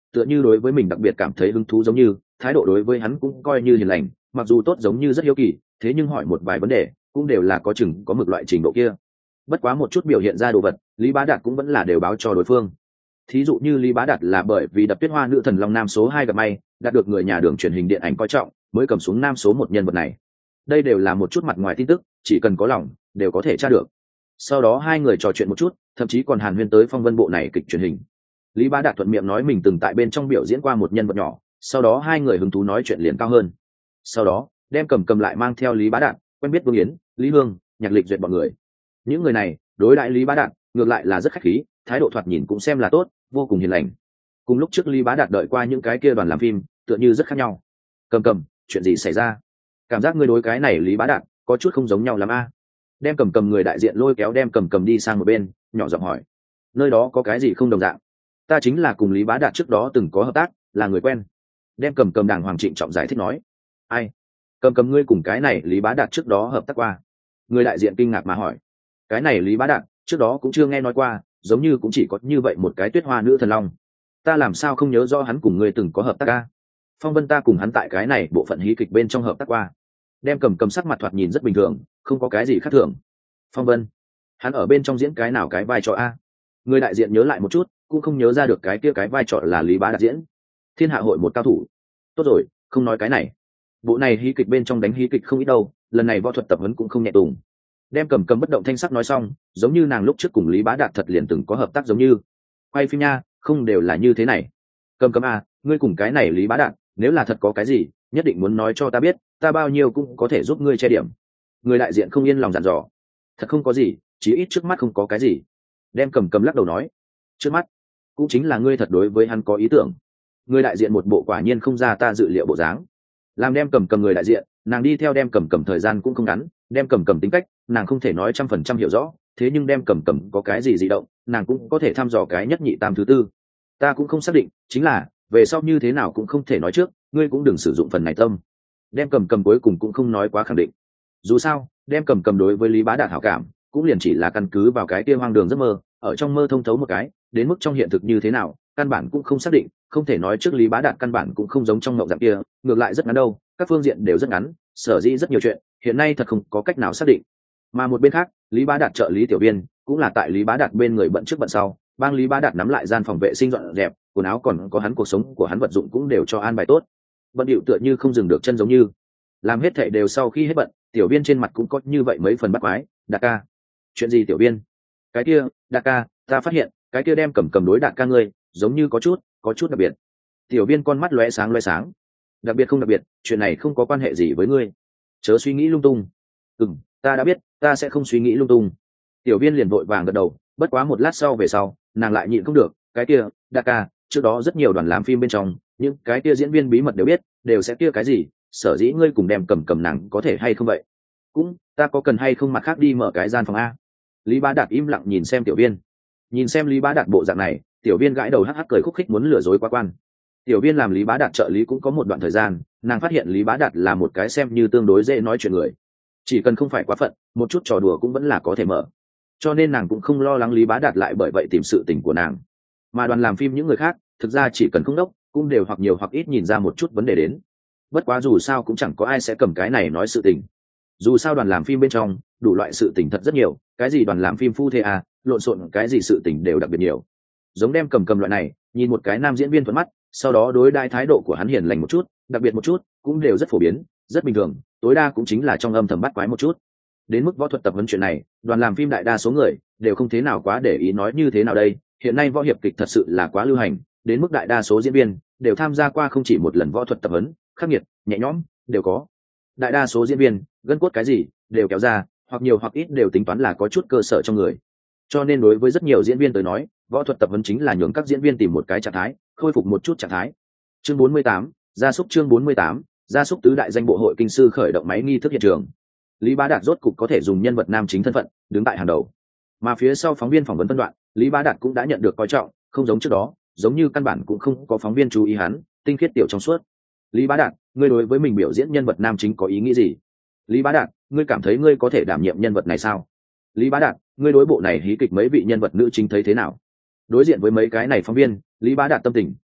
tựa như đối với mình đặc biệt cảm thấy hứng thú giống như, thái độ đối với hắn cũng coi như hiền lành, mặc dù tốt giống như rất hiếu kỳ, thế nhưng hỏi một vài vấn đề cũng đều là có chừng có mực loại trình độ kia. Bất quá một chút biểu hiện ra đồ vật, Lý Bá Đạt cũng vẫn là đều báo cho đối phương. Thí dụ như Lý Bá Đạt là bởi vì đập Tuyết Hoa nữ thần Long Nam số hai gặp may, đạt được người nhà đường truyền hình điện ảnh coi trọng, mới cầm xuống nam số một nhân vật này. Đây đều là một chút mặt ngoài tin tức, chỉ cần có lòng đều có thể tra được. Sau đó hai người trò chuyện một chút, thậm chí còn hàn huyên tới phong vân bộ này kịch truyền hình. Lý Bá Đạt thuận miệng nói mình từng tại bên trong biểu diễn qua một nhân vật nhỏ, sau đó hai người hứng thú nói chuyện liền cao hơn. Sau đó đem cầm cầm lại mang theo Lý Bá Đạt quen biết Vương Yến, Lý Hương, Nhạc Lịch Duyệt bọn người. Những người này đối đãi Lý Bá Đạt ngược lại là rất khách khí, thái độ thoạt nhìn cũng xem là tốt, vô cùng hiền lành. Cùng lúc trước Lý Bá Đạt đợi qua những cái kia đoàn làm phim tựa như rất khác nhau. Cầm cầm, chuyện gì xảy ra? Cảm giác ngươi đối cái này Lý Bá Đạt có chút không giống nhau lắm a. Đem cầm cầm người đại diện lôi kéo đem cầm cầm đi sang một bên, nhỏ giọng hỏi, nơi đó có cái gì không đồng dạng? Ta chính là cùng Lý Bá Đạt trước đó từng có hợp tác, là người quen. Đem cầm cầm đàng hoàng trịnh trọng giải thích nói. Ai? Cầm cầm ngươi cùng cái này Lý Bá Đạt trước đó hợp tác qua? Người đại diện kinh ngạc mà hỏi. Cái này Lý Bá Đạt trước đó cũng chưa nghe nói qua, giống như cũng chỉ có như vậy một cái Tuyết Hoa nữ thần long. Ta làm sao không nhớ rõ hắn cùng ngươi từng có hợp tác a? Phong Vân ta cùng hắn tại cái này bộ phận hí kịch bên trong hợp tác qua. Đem cầm cầm sắc mặt thoạt nhìn rất bình thường, không có cái gì khác thường. Phong Vân, hắn ở bên trong diễn cái nào cái vai trò a? Người đại diện nhớ lại một chút, cũng không nhớ ra được cái kia cái vai trò là Lý Bá Đạt diễn. Thiên Hạ hội một cao thủ. Tốt rồi, không nói cái này. Bộ này hí kịch bên trong đánh hí kịch không ít đâu, lần này võ thuật tập huấn cũng không nhẹ tùng. Đem cầm cầm bất động thanh sắc nói xong, giống như nàng lúc trước cùng Lý Bá Đạt thật liền từng có hợp tác giống như. Quay phim nha, không đều là như thế này. Cầm cầm à, ngươi cùng cái này Lý Bá Đạt, nếu là thật có cái gì, nhất định muốn nói cho ta biết, ta bao nhiêu cũng có thể giúp ngươi che điểm. Người đại diện không yên lòng dặn dò. Thật không có gì, chí ít trước mắt không có cái gì. Đem cầm cầm lắc đầu nói. Trước mắt, cũng chính là ngươi thật đối với hắn có ý tưởng. Người đại diện một bộ quả nhiên không ra ta dự liệu bộ dáng. Làm đem cầm cầm người đại diện, nàng đi theo đem cầm cầm thời gian cũng không ngắn, đem cầm cầm tính cách, nàng không thể nói trăm phần trăm hiểu rõ, thế nhưng đem cầm cầm có cái gì dị động, nàng cũng có thể thăm dò cái nhất nhị tam thứ tư. Ta cũng không xác định, chính là về sau như thế nào cũng không thể nói trước, ngươi cũng đừng sử dụng phần này tâm. Đem cầm cầm cuối cùng cũng không nói quá khẳng định. Dù sao, đem cầm cầm đối với Lý Bá Đạt hảo cảm, cũng liền chỉ là căn cứ vào cái kia hoang đường giấc mơ, ở trong mơ thông thấu một cái, đến mức trong hiện thực như thế nào, căn bản cũng không xác định, không thể nói trước Lý Bá Đạt căn bản cũng không giống trong mộng dạng kia, ngược lại rất ngắn đâu, các phương diện đều rất ngắn, sở dĩ rất nhiều chuyện, hiện nay thật không có cách nào xác định. Mà một bên khác, Lý Bá Đạt trợ lý tiểu viên, cũng là tại Lý Bá Đạt bên người bận trước bận sau, bang Lý Bá Đạt nắm lại gian phòng vệ sinh dọn dẹp, quần áo còn có hắn cuộc sống của hắn vật dụng cũng đều cho an bài tốt. Bận điệu tựa như không dừng được chân giống như. Làm hết thảy đều sau khi hết bận, tiểu viên trên mặt cũng có như vậy mấy phần bắt quái, "Đạt ca." "Chuyện gì tiểu viên?" "Cái kia, Đạt ca, ta phát hiện, cái kia đem cầm cầm đối Đạt ca ngươi, giống như có chút, có chút đặc biệt." Tiểu viên con mắt lóe sáng lóe sáng. "Đặc biệt không đặc biệt, chuyện này không có quan hệ gì với ngươi. Chớ suy nghĩ lung tung." "Ừm, ta đã biết, ta sẽ không suy nghĩ lung tung." Tiểu viên liền vội vàng gật đầu, bất quá một lát sau về sau, nàng lại nhịn không được, "Cái kia, Đạt ca, trước đó rất nhiều đoàn làm phim bên trong, những cái kia diễn viên bí mật đều biết, đều sẽ kia cái gì, sở dĩ ngươi cùng đem cầm cầm nàng có thể hay không vậy? Cũng, ta có cần hay không mặt khác đi mở cái gian phòng a?" Lý Bá Đạt im lặng nhìn xem tiểu viên. Nhìn xem Lý Bá Đạt bộ dạng này, tiểu viên gãi đầu hắc hắc cười khúc khích muốn lừa dối quá quan. Tiểu viên làm Lý Bá Đạt trợ lý cũng có một đoạn thời gian, nàng phát hiện Lý Bá Đạt là một cái xem như tương đối dễ nói chuyện người. Chỉ cần không phải quá phận, một chút trò đùa cũng vẫn là có thể mở. Cho nên nàng cũng không lo lắng Lý Bá Đạt lại bởi vậy tìm sự tình của nàng. Mà đoàn làm phim những người khác, thực ra chỉ cần không đốc, cũng đều hoặc nhiều hoặc ít nhìn ra một chút vấn đề đến. Bất quá dù sao cũng chẳng có ai sẽ cầm cái này nói sự tình. Dù sao đoàn làm phim bên trong, đủ loại sự tình thật rất nhiều, cái gì đoàn làm phim phu thê à, lộn xộn cái gì sự tình đều đặc biệt nhiều. Giống đem cầm cầm loại này, nhìn một cái nam diễn viên thuận mắt, sau đó đối đãi thái độ của hắn hiền lành một chút, đặc biệt một chút, cũng đều rất phổ biến, rất bình thường, tối đa cũng chính là trong âm thầm bắt quái một chút. Đến mức võ thuật tập huấn chuyện này, đoàn làm phim đại đa số người đều không thế nào quá để ý nói như thế nào đây, hiện nay võ hiệp kịch thật sự là quá lưu hành, đến mức đại đa số diễn viên đều tham gia qua không chỉ một lần võ thuật tập huấn, khắc nghiệt, nhẹ nhõm, đều có. Đại đa số diễn viên, gân cốt cái gì, đều kéo ra, hoặc nhiều hoặc ít đều tính toán là có chút cơ sở trong người. Cho nên đối với rất nhiều diễn viên tới nói, võ thuật tập huấn chính là nhường các diễn viên tìm một cái trạng thái, khôi phục một chút trạng thái. Chương bốn mươi tám, gia súc chương bốn mươi tám, gia súc tứ đại danh bộ hội kinh sư khởi động máy nghi thức hiện trường. Lý Bá Đạt rốt cục có thể dùng nhân vật nam chính thân phận, đứng tại hàng đầu. Mà phía sau phóng viên phỏng vấn phân đoạn, Lý Bá Đạt cũng đã nhận được coi trọng, không giống trước đó, giống như căn bản cũng không có phóng viên chú ý hắn, tinh khiết tiểu trong suốt. Lý Bá Đạt, ngươi đối với mình biểu diễn nhân vật nam chính có ý nghĩ gì? Lý Bá Đạt, ngươi cảm thấy ngươi có thể đảm nhiệm nhân vật này sao? Lý Bá Đạt, ngươi đối bộ này hí kịch mấy vị nhân vật nữ chính thấy thế nào? Đối diện với mấy cái này phóng viên, Lý Bá Đạt tâm tình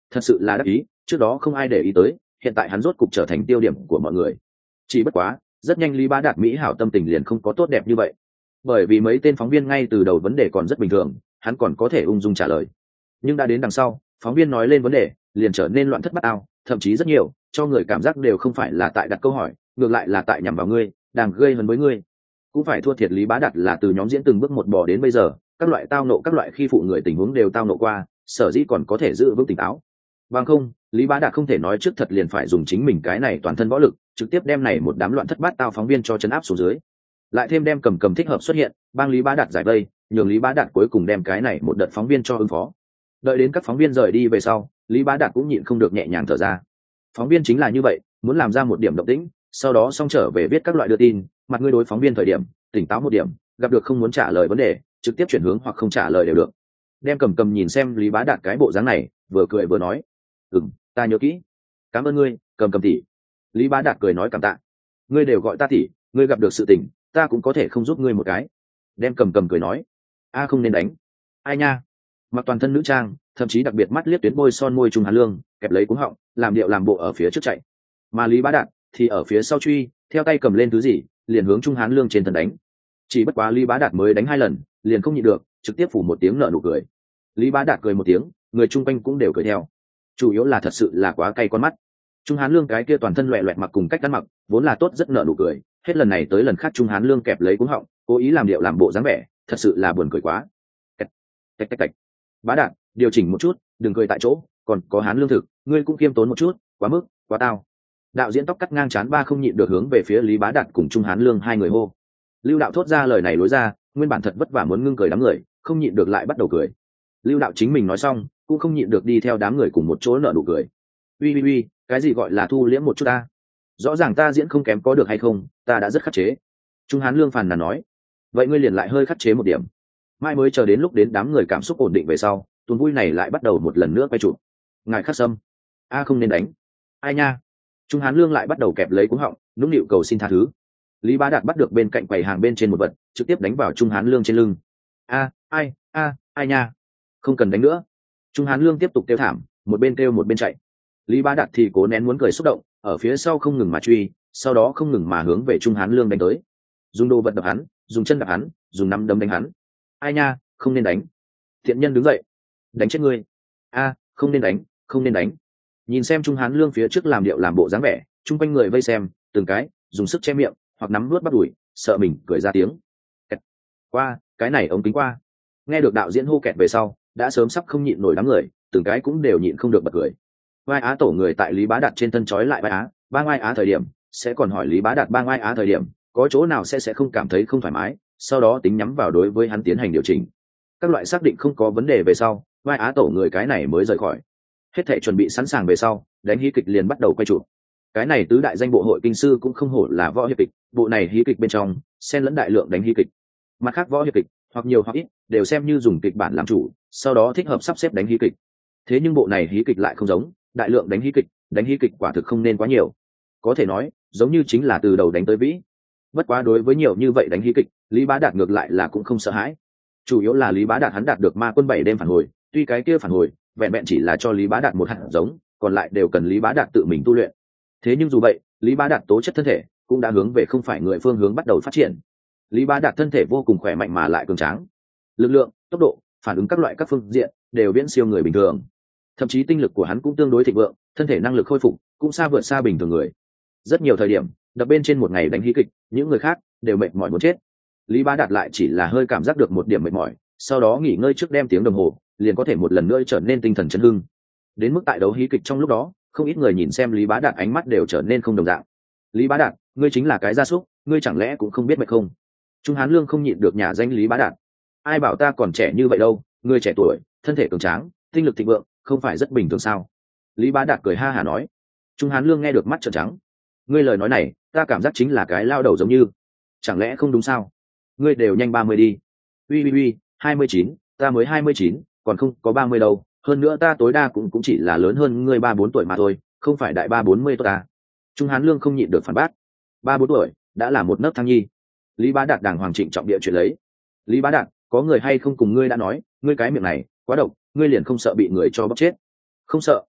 thật sự là đắc ý, trước đó không ai để ý tới, hiện tại hắn rốt cục trở thành tiêu điểm của mọi người. Chỉ bất quá rất nhanh Lý Bá Đạt mỹ hảo tâm tình liền không có tốt đẹp như vậy, bởi vì mấy tên phóng viên ngay từ đầu vấn đề còn rất bình thường, hắn còn có thể ung dung trả lời, nhưng đã đến đằng sau phóng viên nói lên vấn đề liền trở nên loạn thất bát ao, thậm chí rất nhiều cho người cảm giác đều không phải là tại đặt câu hỏi, ngược lại là tại nhằm vào ngươi, đang gây hấn với ngươi. Cũng phải thua thiệt Lý Bá Đạt là từ nhóm diễn từng bước một bò đến bây giờ, các loại tao nộ các loại khi phụ người tình huống đều tao nộ qua, sở dĩ còn có thể giữ vững tỉnh táo. Bằng không Lý Bá Đạt không thể nói trước thật liền phải dùng chính mình cái này toàn thân võ lực trực tiếp đem này một đám loạn thất bát tao phóng viên cho chấn áp xuống dưới, lại thêm đem cầm cầm thích hợp xuất hiện bang Lý Bá Đạt giải vây, nhường Lý Bá Đạt cuối cùng đem cái này một đợt phóng viên cho ứng phó. Đợi đến các phóng viên rời đi về sau, Lý Bá Đạt cũng nhịn không được nhẹ nhàng thở ra. Phóng viên chính là như vậy, muốn làm ra một điểm động tĩnh, sau đó xong trở về viết các loại đưa tin, mặt ngươi đối phóng viên thời điểm tỉnh táo một điểm, gặp được không muốn trả lời vấn đề trực tiếp chuyển hướng hoặc không trả lời đều được. Đem cầm cầm nhìn xem Lý Bá Đạt cái bộ dáng này, vừa cười vừa nói, ừm, ta nhớ kỹ, cảm ơn ngươi cầm cầm tỷ. Lý Bá Đạt cười nói cảm tạ, ngươi đều gọi ta tỷ, ngươi gặp được sự tình ta cũng có thể không giúp ngươi một cái. Đem cầm cầm cười nói, a không nên đánh, ai nha. Mặc toàn thân nữ trang, thậm chí đặc biệt mắt liếc tuyến môi son môi Trung Hán Lương kẹp lấy cuống họng, làm điệu làm bộ ở phía trước chạy, mà Lý Bá Đạt thì ở phía sau truy, theo tay cầm lên thứ gì liền hướng Trung Hán Lương trên thân đánh. Chỉ bất quá Lý Bá Đạt mới đánh hai lần liền không nhịn được, trực tiếp phủ một tiếng nở nụ cười. Lý Bá Đạt cười một tiếng, người chung quanh cũng đều cười theo, chủ yếu là thật sự là quá cay con mắt. Trung Hán Lương cái kia toàn thân loẹt loẹt mặc cùng cách ăn mặc vốn là tốt rất nở nụ cười, hết lần này tới lần khác Trung Hán Lương kẹp lấy cuống họng, cố ý làm điệu làm bộ dáng vẻ, thật sự là buồn cười quá. Tạch tạch tạch tạch. Bá Đạt, điều chỉnh một chút, đừng cười tại chỗ, còn có Hán Lương thực, ngươi cũng kiêm tốn một chút, quá mức, quá tao. Đạo diễn tóc cắt ngang chán ba không nhịn được hướng về phía Lý Bá Đạt cùng Trung Hán Lương hai người hô. Lưu Đạo thốt ra lời này lối ra, nguyên bản thật vất vả muốn ngưng cười đám người, không nhịn được lại bắt đầu cười. Lưu Đạo chính mình nói xong, cũng không nhịn được đi theo đám người cùng một chỗ nở nụ cười. Uy uy uy, cái gì gọi là thu liễm một chút ta? Rõ ràng ta diễn không kém có được hay không, ta đã rất khắc chế. Trung Hán Lương phàn nàn nói. Vậy ngươi liền lại hơi khắc chế một điểm. Mai mới chờ đến lúc đến đám người cảm xúc ổn định về sau, tuần vui này lại bắt đầu một lần nữa quay chụp. Ngài khắc sâm, a không nên đánh, ai nha. Trung Hán Lương lại bắt đầu kẹp lấy cuống họng, nũng nịu cầu xin tha thứ. Lý Bá Đạt bắt được bên cạnh quầy hàng bên trên một vật, trực tiếp đánh vào Trung Hán Lương trên lưng. A, ai, a, ai nha, không cần đánh nữa. Trung Hán Lương tiếp tục kêu thảm, một bên kêu một bên chạy. Lý Bá Đạt thì cố nén muốn cười xúc động, ở phía sau không ngừng mà truy, sau đó không ngừng mà hướng về Trung Hán Lương đánh tới, dùng đồ vật đập hắn, dùng chân đập hắn, dùng nắm đấm đánh hắn. Ai nha, không nên đánh. Thiện nhân đứng dậy, đánh chết ngươi. A, không nên đánh, không nên đánh. Nhìn xem Trung Hán Lương phía trước làm điệu làm bộ dáng vẻ, chung quanh người vây xem từng cái dùng sức che miệng hoặc nắm nuốt bắt đuổi, sợ mình cười ra tiếng. Kẹt. Qua, cái này ống kính qua. Nghe được đạo diễn hô kẹt về sau, đã sớm sắp không nhịn nổi đám người, từng cái cũng đều nhịn không được bật cười. Vai Á tổ người tại Lý Bá Đạt trên thân trói lại vai Á, ba Vai Á thời điểm sẽ còn hỏi Lý Bá Đạt ba Vai Á thời điểm có chỗ nào sẽ sẽ không cảm thấy không thoải mái, sau đó tính nhắm vào đối với hắn tiến hành điều chỉnh. Các loại xác định không có vấn đề về sau, Vai Á tổ người cái này mới rời khỏi. Hết thảy chuẩn bị sẵn sàng về sau, đánh hí kịch liền bắt đầu quay chụp. Cái này tứ đại danh bộ hội kinh sư cũng không hổ là võ hiệp kịch, bộ này hí kịch bên trong xen lẫn đại lượng đánh hí kịch. Mặt khác võ hiệp kịch hoặc nhiều hoặc ít đều xem như dùng kịch bản làm chủ, sau đó thích hợp sắp xếp đánh hí kịch. Thế nhưng bộ này hí kịch lại không giống, đại lượng đánh hí kịch, đánh hí kịch quả thực không nên quá nhiều. Có thể nói, giống như chính là từ đầu đánh tới vĩ. Bất quá đối với nhiều như vậy đánh hí kịch, Lý Bá Đạt ngược lại là cũng không sợ hãi. Chủ yếu là Lý Bá Đạt hắn đạt được Ma Quân bảy đêm phản hồi, tuy cái kia phản hồi vẹn vẹn chỉ là cho Lý Bá Đạt một hạt giống, còn lại đều cần Lý Bá Đạt tự mình tu luyện. Thế nhưng dù vậy, Lý Bá Đạt tố chất thân thể cũng đã hướng về không phải người phương hướng bắt đầu phát triển. Lý Bá Đạt thân thể vô cùng khỏe mạnh mà lại cường tráng, lực lượng, tốc độ, phản ứng các loại các phương diện đều viễn siêu người bình thường. Thậm chí tinh lực của hắn cũng tương đối thịnh vượng, thân thể năng lực khôi phục cũng xa vượt xa bình thường người. Rất nhiều thời điểm, đập bên trên một ngày đánh hí kịch, những người khác đều mệt mỏi muốn chết. Lý Bá Đạt lại chỉ là hơi cảm giác được một điểm mệt mỏi, sau đó nghỉ ngơi trước đem tiếng đồng hồ, liền có thể một lần nữa trở nên tinh thần chấn hưng. Đến mức tại đấu hí kịch trong lúc đó, không ít người nhìn xem Lý Bá Đạt ánh mắt đều trở nên không đồng dạng. Lý Bá Đạt, ngươi chính là cái gia súc, ngươi chẳng lẽ cũng không biết mệt không? Trung Hán Lương không nhịn được nhà danh Lý Bá Đạt. Ai bảo ta còn trẻ như vậy đâu, ngươi trẻ tuổi, thân thể cường tráng, tinh lực thịnh vượng, không phải rất bình thường sao? Lý Bá Đạt cười ha hả nói. Trung Hán Lương nghe được mắt trợn trắng. Ngươi lời nói này, ta cảm giác chính là cái lao đầu giống như, chẳng lẽ không đúng sao? Ngươi đều nhanh ba mươi đi. Uy uy uy, hai mươi chín, ta mới hai mươi chín, còn không có ba mươi đâu, hơn nữa ta tối đa cũng cũng chỉ là lớn hơn ngươi ba bốn tuổi mà thôi, không phải đại ba bốn mươi tôi ta. Trung Hán Lương không nhịn được phản bác. Ba bốn tuổi đã là một nấc thang nhi. Lý Bá Đạt đàng hoàng trịnh trọng địa chuyện lấy. Lý Bá Đạt, có người hay không cùng ngươi đã nói, ngươi cái miệng này quá độc, ngươi liền không sợ bị người cho bóc chết? Không sợ,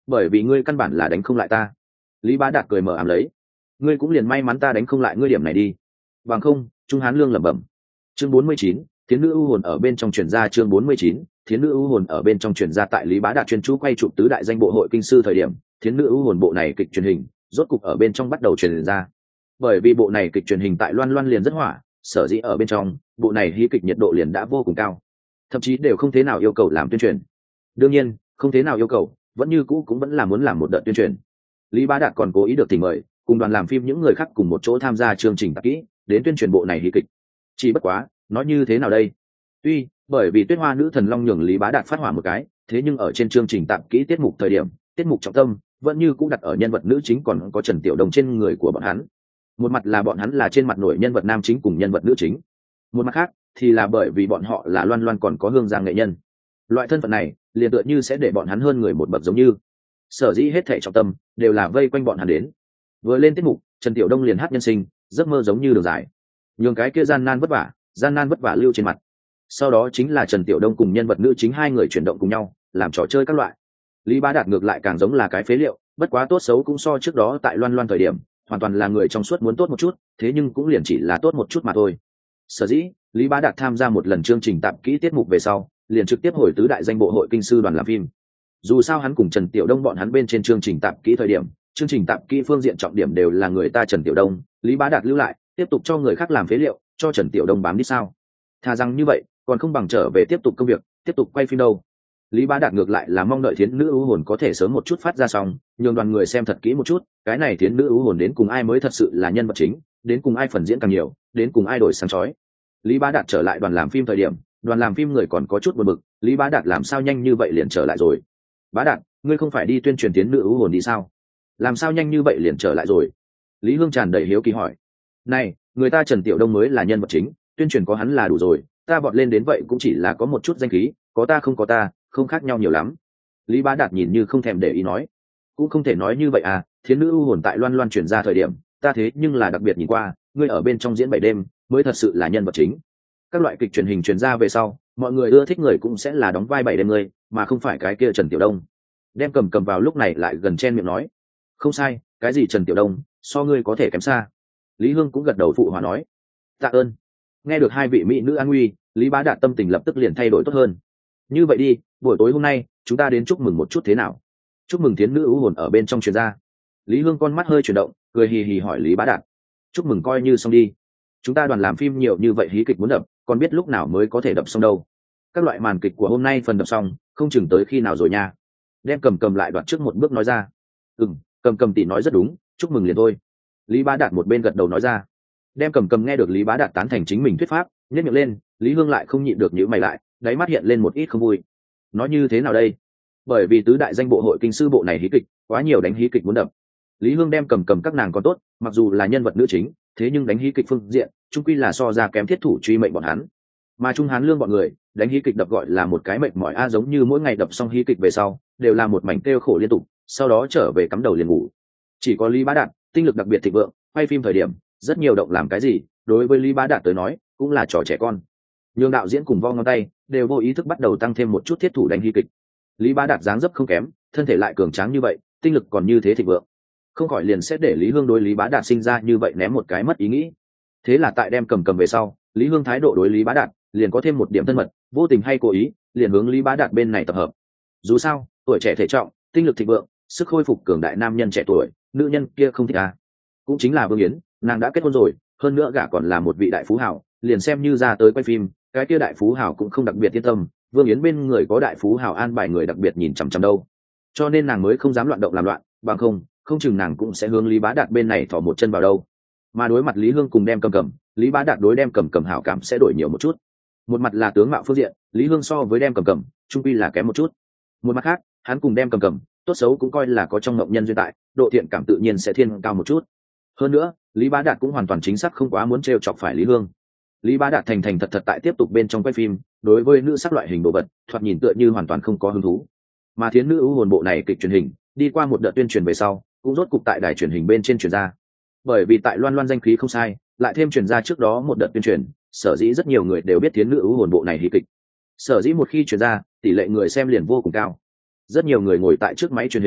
bởi vì ngươi căn bản là đánh không lại ta. Lý Bá Đạt cười mở ám lấy, ngươi cũng liền may mắn ta đánh không lại ngươi điểm này đi, bằng không. Trung Hán Lương lẩm bẩm. Chương bốn mươi chín, thiến nữ ưu hồn ở bên trong truyền ra. Chương bốn mươi chín, thiến nữ ưu hồn ở bên trong truyền ra. Tại Lý Bá Đạt chuyên chú quay chụp tứ đại danh bộ hội kinh sư thời điểm, thiến nữ ưu hồn bộ này kịch truyền hình rốt cục ở bên trong bắt đầu truyền ra. Bởi vì bộ này kịch truyền hình tại Loan Loan liền rất hỏa, sở dĩ ở bên trong bộ này hí kịch nhiệt độ liền đã vô cùng cao, thậm chí đều không thế nào yêu cầu làm tuyên truyền. Đương nhiên không thế nào yêu cầu, vẫn như cũ cũng vẫn là muốn làm một đợt tuyên truyền. Lý Bá Đạt còn cố ý được thỉnh mời cùng đoàn làm phim những người khác cùng một chỗ tham gia chương trình tạp kỹ đến tuyên truyền bộ này hí kịch. Chỉ bất quá nói như thế nào đây, tuy bởi vì Tuyết Hoa Nữ Thần Long nhường Lý Bá Đạt phát hỏa một cái, thế nhưng ở trên chương trình tạp kỹ tiết mục thời điểm, tiết mục trọng tâm vẫn như cũ đặt ở nhân vật nữ chính còn có Trần Tiểu Đồng trên người của bọn hắn. Một mặt là bọn hắn là trên mặt nổi nhân vật nam chính cùng nhân vật nữ chính, một mặt khác thì là bởi vì bọn họ là Loan Loan còn có Hương Giang nghệ nhân, loại thân phận này liền tựa như sẽ để bọn hắn hơn người một bậc giống như. Sở dĩ hết thảy trọng tâm đều là vây quanh bọn hắn đến. Vừa lên tiết mục, Trần Tiểu Đông liền hát nhân sinh, giấc mơ giống như đường dài, nhường cái kia gian nan vất vả, gian nan vất vả lưu trên mặt. Sau đó chính là Trần Tiểu Đông cùng nhân vật nữ chính hai người chuyển động cùng nhau, làm trò chơi các loại. Lý Bá Đạt ngược lại càng giống là cái phế liệu, bất quá tốt xấu cũng so trước đó tại Loan Loan thời điểm, hoàn toàn là người trong suốt muốn tốt một chút, thế nhưng cũng liền chỉ là tốt một chút mà thôi. Sở dĩ, Lý Bá Đạt tham gia một lần chương trình tạp kỹ tiết mục về sau, liền trực tiếp hồi tứ đại danh bộ hội kinh sư đoàn làm phim. Dù sao hắn cùng Trần Tiểu Đông bọn hắn bên trên chương trình tạp kỹ thời điểm, chương trình tạp kỹ phương diện trọng điểm đều là người ta Trần Tiểu Đông, Lý Bá Đạt lưu lại, tiếp tục cho người khác làm phế liệu, cho Trần Tiểu Đông bám đi sao? Thà rằng như vậy, còn không bằng trở về tiếp tục công việc, tiếp tục quay phim đâu. Lý Bá Đạt ngược lại là mong đợi thiến nữ ưu hồn có thể sớm một chút phát ra xong, nhường đoàn người xem thật kỹ một chút, cái này thiến nữ ưu hồn đến cùng ai mới thật sự là nhân vật chính, đến cùng ai phần diễn càng nhiều, đến cùng ai đổi sáng chói. Lý Bá Đạt trở lại đoàn làm phim thời điểm, đoàn làm phim người còn có chút buồn bực, Lý Bá Đạt làm sao nhanh như vậy liền trở lại rồi? Bá Đạt, ngươi không phải đi tuyên truyền thiến nữ ưu hồn đi sao? Làm sao nhanh như vậy liền trở lại rồi? Lý Hương tràn đầy hiếu kỳ hỏi. Này, người ta Trần Tiểu Đông mới là nhân vật chính, tuyên truyền có hắn là đủ rồi, ta vọt lên đến vậy cũng chỉ là có một chút danh khí, có ta không có ta, không khác nhau nhiều lắm. Lý Bá Đạt nhìn như không thèm để ý nói. Cũng không thể nói như vậy à, thiến nữ ưu hồn tại Loan Loan truyền ra thời điểm, ta thế nhưng là đặc biệt nhìn qua, ngươi ở bên trong diễn bảy đêm, mới thật sự là nhân vật chính. Các loại kịch truyền hình truyền ra về sau, mọi người ưa thích người cũng sẽ là đóng vai bảy đêm ngươi, mà không phải cái kia Trần Tiểu Đông. Đem cầm cầm vào lúc này lại gần chen miệng nói. Không sai, cái gì Trần Tiểu Đông, so ngươi có thể kém xa. Lý Hương cũng gật đầu phụ hòa nói. Tạ ơn. Nghe được hai vị mỹ nữ an nguy, Lý Bá Đạt tâm tình lập tức liền thay đổi tốt hơn. Như vậy đi, buổi tối hôm nay chúng ta đến chúc mừng một chút thế nào? Chúc mừng thiến nữ ưu hồn ở bên trong truyền ra. Lý Hương con mắt hơi chuyển động, cười hì hì hỏi Lý Bá Đạt. Chúc mừng coi như xong đi. Chúng ta đoàn làm phim nhiều như vậy hí kịch muốn đập, còn biết lúc nào mới có thể đập xong đâu. Các loại màn kịch của hôm nay phần đập xong, không chừng tới khi nào rồi nha. Đem cầm cầm lại đoạt trước một bước nói ra. Ừm, cầm cầm tỷ nói rất đúng, chúc mừng liền thôi. Lý Bá Đạt một bên gật đầu nói ra. Đem cầm cầm nghe được Lý Bá Đạt tán thành chính mình thuyết pháp, nhếch miệng lên, Lý Hương lại không nhịn được nhíu mày lại, đáy mắt hiện lên một ít không vui. Nói như thế nào đây? Bởi vì tứ đại danh bộ hội kinh sư bộ này hí kịch, quá nhiều đánh hí kịch muốn đập. Lý Hương đem cầm cầm các nàng còn tốt, mặc dù là nhân vật nữ chính, thế nhưng đánh hí kịch phương diện, chung quy là so ra kém thiết thủ truy mệnh bọn hắn. Mà Trung Hán Lương bọn người, đánh hí kịch đập gọi là một cái mệt mỏi a, giống như mỗi ngày đập xong hí kịch về sau, đều là một mảnh kêu khổ liên tục, sau đó trở về cắm đầu liền ngủ. Chỉ có Lý Bá Đạt, tinh lực đặc biệt thịnh vượng, quay phim thời điểm, rất nhiều động làm cái gì, đối với Lý Bá Đạt tới nói, cũng là trò trẻ con. Nhường đạo diễn cùng vo ngón tay, đều vô ý thức bắt đầu tăng thêm một chút thiết thủ đánh hí kịch. Lý Bá Đạt dáng dấp không kém, thân thể lại cường tráng như vậy, tinh lực còn như thế thịnh vượng, không khỏi liền sẽ để Lý Hương đối Lý Bá Đạt sinh ra như vậy ném một cái mất ý nghĩ. Thế là tại đem cầm cầm về sau, Lý Hương thái độ đối Lý Bá Đạt liền có thêm một điểm thân mật, vô tình hay cố ý, liền hướng Lý Bá Đạt bên này tập hợp. Dù sao, tuổi trẻ thể trọng, tinh lực thịnh vượng, sức khôi phục cường đại nam nhân trẻ tuổi, nữ nhân kia không thích à? Cũng chính là Vương Yến, nàng đã kết hôn rồi, hơn nữa gả còn là một vị đại phú hào, liền xem như ra tới quay phim, cái kia đại phú hào cũng không đặc biệt yên tâm, Vương Yến bên người có đại phú hào an bài người đặc biệt nhìn chằm chằm đâu, cho nên nàng mới không dám loạn động làm loạn, bằng không, không chừng nàng cũng sẽ hướng Lý Bá Đạt bên này thò một chân vào đâu. Mà đối mặt Lý Hương cùng đem cầm cầm, Lý Bá Đạt đối đem cầm cầm hảo cảm sẽ đổi nhiều một chút. Một mặt là tướng mạo phương diện, Lý Hương so với đem cầm cầm, trung quy là kém một chút. Một mặt khác, hắn cùng đem cầm cầm, tốt xấu cũng coi là có trong ngộng nhân duyên tại, độ thiện cảm tự nhiên sẽ thiên cao một chút. Hơn nữa, Lý Bá Đạt cũng hoàn toàn chính xác không quá muốn trêu chọc phải Lý Hương. Lý Bá Đạt thành thành thật thật tại tiếp tục bên trong quay phim, đối với nữ sắc loại hình đồ vật, thoạt nhìn tựa như hoàn toàn không có hứng thú. Mà thiến nữ ưu hồn bộ này kịch truyền hình, đi qua một đợt tuyên truyền về sau, cũng rốt cục tại đài truyền hình bên trên truyền ra. Bởi vì tại Loan Loan danh khí không sai, lại thêm truyền ra trước đó một đợt tuyên truyền, sở dĩ rất nhiều người đều biết thiến nữ ưu hồn bộ này hí kịch. Sở dĩ một khi truyền ra, tỷ lệ người xem liền vô cùng cao. Rất nhiều người ngồi tại trước máy truyền hình,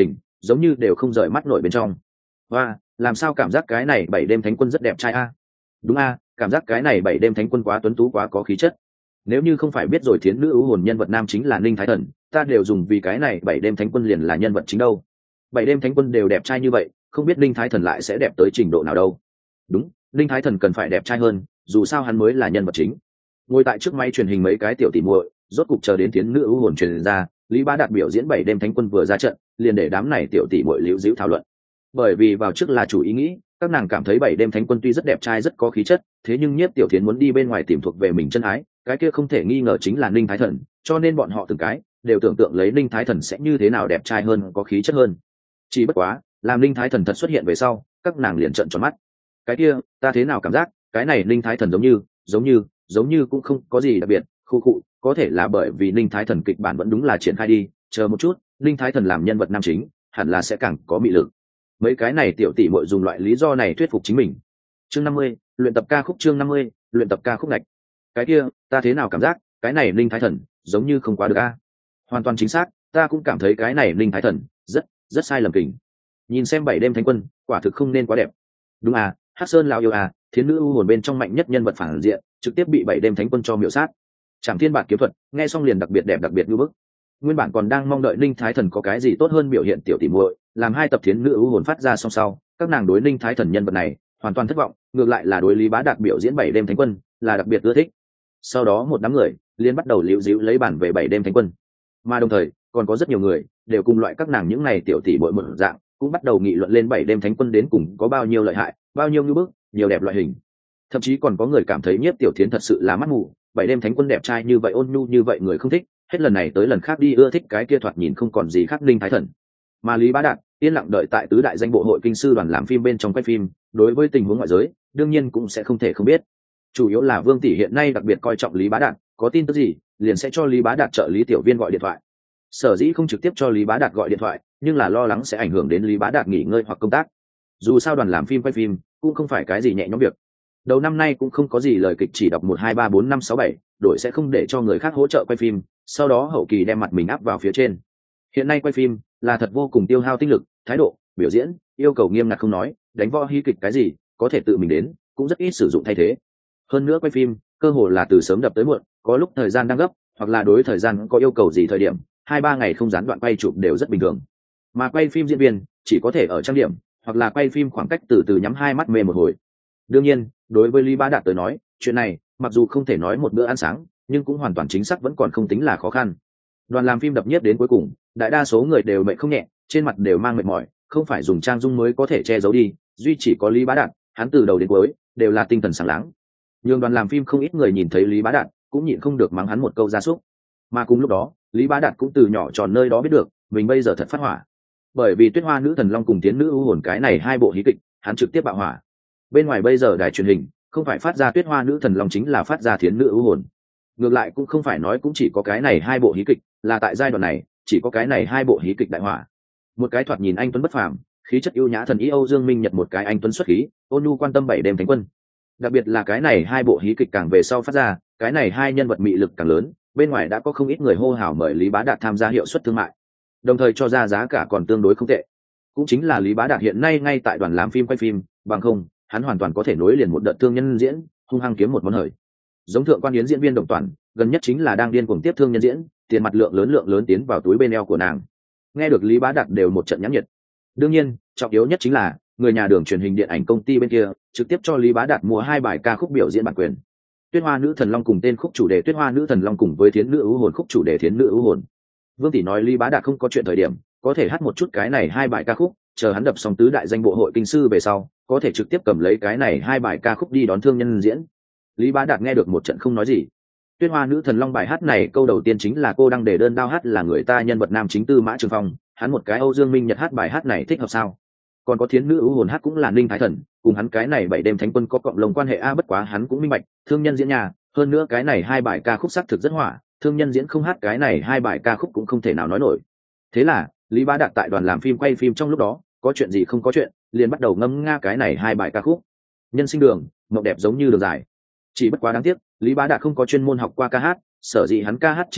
giống như đều không rời mắt nổi bên trong. Và làm sao cảm giác cái này bảy đêm thánh quân rất đẹp trai a? Đúng a, cảm giác cái này bảy đêm thánh quân quá tuấn tú, quá có khí chất. Nếu như không phải biết rồi thiến nữ ưu hồn nhân vật nam chính là Ninh Thái Thần, ta đều dùng vì cái này bảy đêm thánh quân liền là nhân vật chính đâu. Bảy đêm thánh quân đều đẹp trai như vậy, không biết Ninh Thái Thần lại sẽ đẹp tới trình độ nào đâu. Đúng, Ninh Thái Thần cần phải đẹp trai hơn, dù sao hắn mới là nhân vật chính. Ngồi tại trước máy truyền hình mấy cái tiểu tỉ muội, rốt cục chờ đến thiến nữ ưu hồn truyền ra, Lý Bá Đạt biểu diễn bảy đêm thánh quân vừa ra trận, liền để đám này tiểu tỉ muội liễu díu thảo luận. Bởi vì vào trước là chủ ý nghĩ, các nàng cảm thấy bảy đêm thánh quân tuy rất đẹp trai, rất có khí chất, thế nhưng Nhiếp Tiểu Thiến muốn đi bên ngoài tìm thuộc về mình chân ái, cái kia không thể nghi ngờ chính là Ninh Thái Thần, cho nên bọn họ từng cái đều tưởng tượng lấy Ninh Thái Thần sẽ như thế nào đẹp trai hơn, có khí chất hơn. Chỉ bất quá, làm Ninh Thái Thần thật xuất hiện về sau, các nàng liền trợn tròn mắt. Cái kia, ta thế nào cảm giác, cái này Ninh Thái Thần giống như, giống như, giống như cũng không có gì đặc biệt, khu cụ, có thể là bởi vì Ninh Thái Thần kịch bản vẫn đúng là triển khai đi, chờ một chút, Ninh Thái Thần làm nhân vật nam chính, hẳn là sẽ càng có mị lực. Mấy cái này tiểu tỷ muội dùng loại lý do này thuyết phục chính mình. Chương năm mươi, luyện tập ca khúc. Chương năm mươi, luyện tập ca khúc ngạch. Cái kia, ta thế nào cảm giác, cái này Ninh Thái Thần giống như không quá được a. Hoàn toàn chính xác, ta cũng cảm thấy cái này Ninh Thái Thần rất rất sai lầm kình. Nhìn xem bảy đêm thánh quân, quả thực không nên quá đẹp. Đúng à, Hắc Sơn lão yêu à, thiến nữ u hồn bên trong mạnh nhất nhân vật phản diện, trực tiếp bị bảy đêm thánh quân cho miểu sát. Trảm Thiên Bạt kiếm thuật, nghe xong liền đặc biệt đẹp, đặc biệt như bức. Nguyên bản còn đang mong đợi Ninh Thái Thần có cái gì tốt hơn biểu hiện tiểu tỷ muội, làm hai tập thiến nữ ưu hồn phát ra song sau, các nàng đối Ninh Thái Thần nhân vật này hoàn toàn thất vọng, ngược lại là đối Lý Bá Đạt biểu diễn bảy đêm thánh quân là đặc biệt ưa thích. Sau đó một đám người liền bắt đầu liễu díu lấy bản về bảy đêm thánh quân, mà đồng thời còn có rất nhiều người đều cùng loại các nàng những này tiểu tỷ muội một dạng, cũng bắt đầu nghị luận lên bảy đêm thánh quân đến cùng có bao nhiêu lợi hại, bao nhiêu như bức, nhiều đẹp loại hình. Thậm chí còn có người cảm thấy Nhiếp Tiểu Thiến thật sự là mắt mù, bảy đêm thánh quân đẹp trai như vậy, ôn nhu như vậy, người không thích, hết lần này tới lần khác đi ưa thích cái kia thoạt nhìn không còn gì khác Ninh Thái Thần. Mà Lý Bá Đạt yên lặng đợi tại tứ đại danh bộ hội kinh sư đoàn làm phim bên trong quay phim, đối với tình huống ngoại giới đương nhiên cũng sẽ không thể không biết. Chủ yếu là Vương tỷ hiện nay đặc biệt coi trọng Lý Bá Đạt, có tin tức gì liền sẽ cho Lý Bá Đạt trợ lý tiểu viên gọi điện thoại. Sở dĩ không trực tiếp cho Lý Bá Đạt gọi điện thoại, nhưng là lo lắng sẽ ảnh hưởng đến Lý Bá Đạt nghỉ ngơi hoặc công tác. Dù sao đoàn làm phim quay phim cũng không phải cái gì nhẹ nhõm việc. Đầu năm nay cũng không có gì lời kịch chỉ đọc một hai ba bốn năm sáu bảy, đổi sẽ không để cho người khác hỗ trợ quay phim, sau đó hậu kỳ đem mặt mình áp vào phía trên. Hiện nay quay phim là thật vô cùng tiêu hao tinh lực, thái độ, biểu diễn yêu cầu nghiêm ngặt không nói, đánh võ hí kịch cái gì có thể tự mình đến, cũng rất ít sử dụng thay thế. Hơn nữa quay phim cơ hồ là từ sớm đập tới muộn, có lúc thời gian đang gấp, hoặc là đối thời gian có yêu cầu gì thời điểm, hai ba ngày không gián đoạn quay chụp đều rất bình thường. Mà quay phim diễn viên chỉ có thể ở trang điểm, hoặc là quay phim khoảng cách từ từ nhắm hai mắt mê một hồi. Đương nhiên, đối với Lý Bá Đạt tới nói, chuyện này mặc dù không thể nói một bữa ăn sáng, nhưng cũng hoàn toàn chính xác vẫn còn không tính là khó khăn. Đoàn làm phim đập nhất đến cuối cùng, đại đa số người đều mệt không nhẹ, trên mặt đều mang mệt mỏi, không phải dùng trang dung mới có thể che giấu đi, duy chỉ có Lý Bá Đạt, hắn từ đầu đến cuối đều là tinh thần sáng láng. Nhưng đoàn làm phim không ít người nhìn thấy Lý Bá Đạt, cũng nhịn không được mắng hắn một câu gia súc. Mà cùng lúc đó, Lý Bá Đạt cũng từ nhỏ tròn nơi đó biết được, mình bây giờ thật phát hỏa. Bởi vì Tuyết Hoa Nữ Thần Long cùng Tiến Nữ ưu hồn cái này hai bộ hí kịch, hắn trực tiếp bạo hỏa. Bên ngoài bây giờ đài truyền hình không phải phát ra Tuyết Hoa Nữ Thần Long chính là phát ra Thiến Nữ ưu hồn. Ngược lại cũng không phải nói cũng chỉ có cái này hai bộ hí kịch, là tại giai đoạn này chỉ có cái này hai bộ hí kịch đại hỏa. Một cái thoạt nhìn anh tuấn bất phàm, khí chất ưu nhã thần ý Âu Dương Minh Nhật, một cái anh tuấn xuất khí, ôn nhu quan tâm bảy đêm thánh quân. Đặc biệt là cái này hai bộ hí kịch càng về sau phát ra, cái này hai nhân vật mị lực càng lớn, bên ngoài đã có không ít người hô hào mời Lý Bá Đạt tham gia hiệu suất thương mại, đồng thời cho ra giá cả còn tương đối không tệ. Cũng chính là Lý Bá Đạt hiện nay ngay tại đoàn làm phim quay phim, bằng không hắn hoàn toàn có thể nối liền một đợt thương nhân diễn, hung hăng kiếm một món hời. Giống Thượng Quan Yến diễn viên Đồng Toàn, gần nhất chính là đang điên cuồng tiếp thương nhân diễn, tiền mặt lượng lớn lượng lớn tiến vào túi bên eo của nàng. Nghe được Lý Bá Đạt đều một trận nhãn nhiệt. Đương nhiên, trọng yếu nhất chính là người nhà đường truyền hình điện ảnh công ty bên kia trực tiếp cho Lý Bá Đạt mua hai bài ca khúc biểu diễn bản quyền. Tuyết Hoa Nữ Thần Long cùng tên khúc chủ đề Tuyết Hoa Nữ Thần Long cùng với Thiến Nữ ưu hồn khúc chủ đề Thiến Nữ ưu hồn. Vương tỷ nói Lý Bá Đạt không có chuyện thời điểm, có thể hát một chút cái này hai bài ca khúc, chờ hắn đập xong tứ đại danh bộ hội kinh sư về sau, có thể trực tiếp cầm lấy cái này hai bài ca khúc đi đón thương nhân diễn. Lý Bá Đạt nghe được một trận không nói gì. Tuyết Hoa Nữ Thần Long bài hát này câu đầu tiên chính là cô đang để đơn đao hát là người ta nhân vật nam chính Tư Mã Trường Phong, hắn một cái Âu Dương Minh Nhật hát bài hát này thích hợp sao? Còn có Thiến Nữ ưu hồn hát cũng là Ninh Thái Thần, cùng hắn cái này bảy đêm thánh quân có cộng lồng quan hệ a, bất quá hắn cũng minh bạch, thương nhân diễn nhà, hơn nữa cái này hai bài ca khúc xác thực rất hỏa, thương nhân diễn không hát cái này hai bài ca khúc cũng không thể nào nói nổi. Thế là Lý Bá Đạt tại đoàn làm phim quay phim trong lúc đó, có chuyện gì không có chuyện, liền bắt đầu ngâm nga cái này hai bài ca khúc. Nhân sinh đường, mộng đẹp giống như đường dài. Chỉ bất quá đáng tiếc, Lý Bá Đạt không có chuyên môn học qua ca hát, sở dĩ hắn ca hát trình độ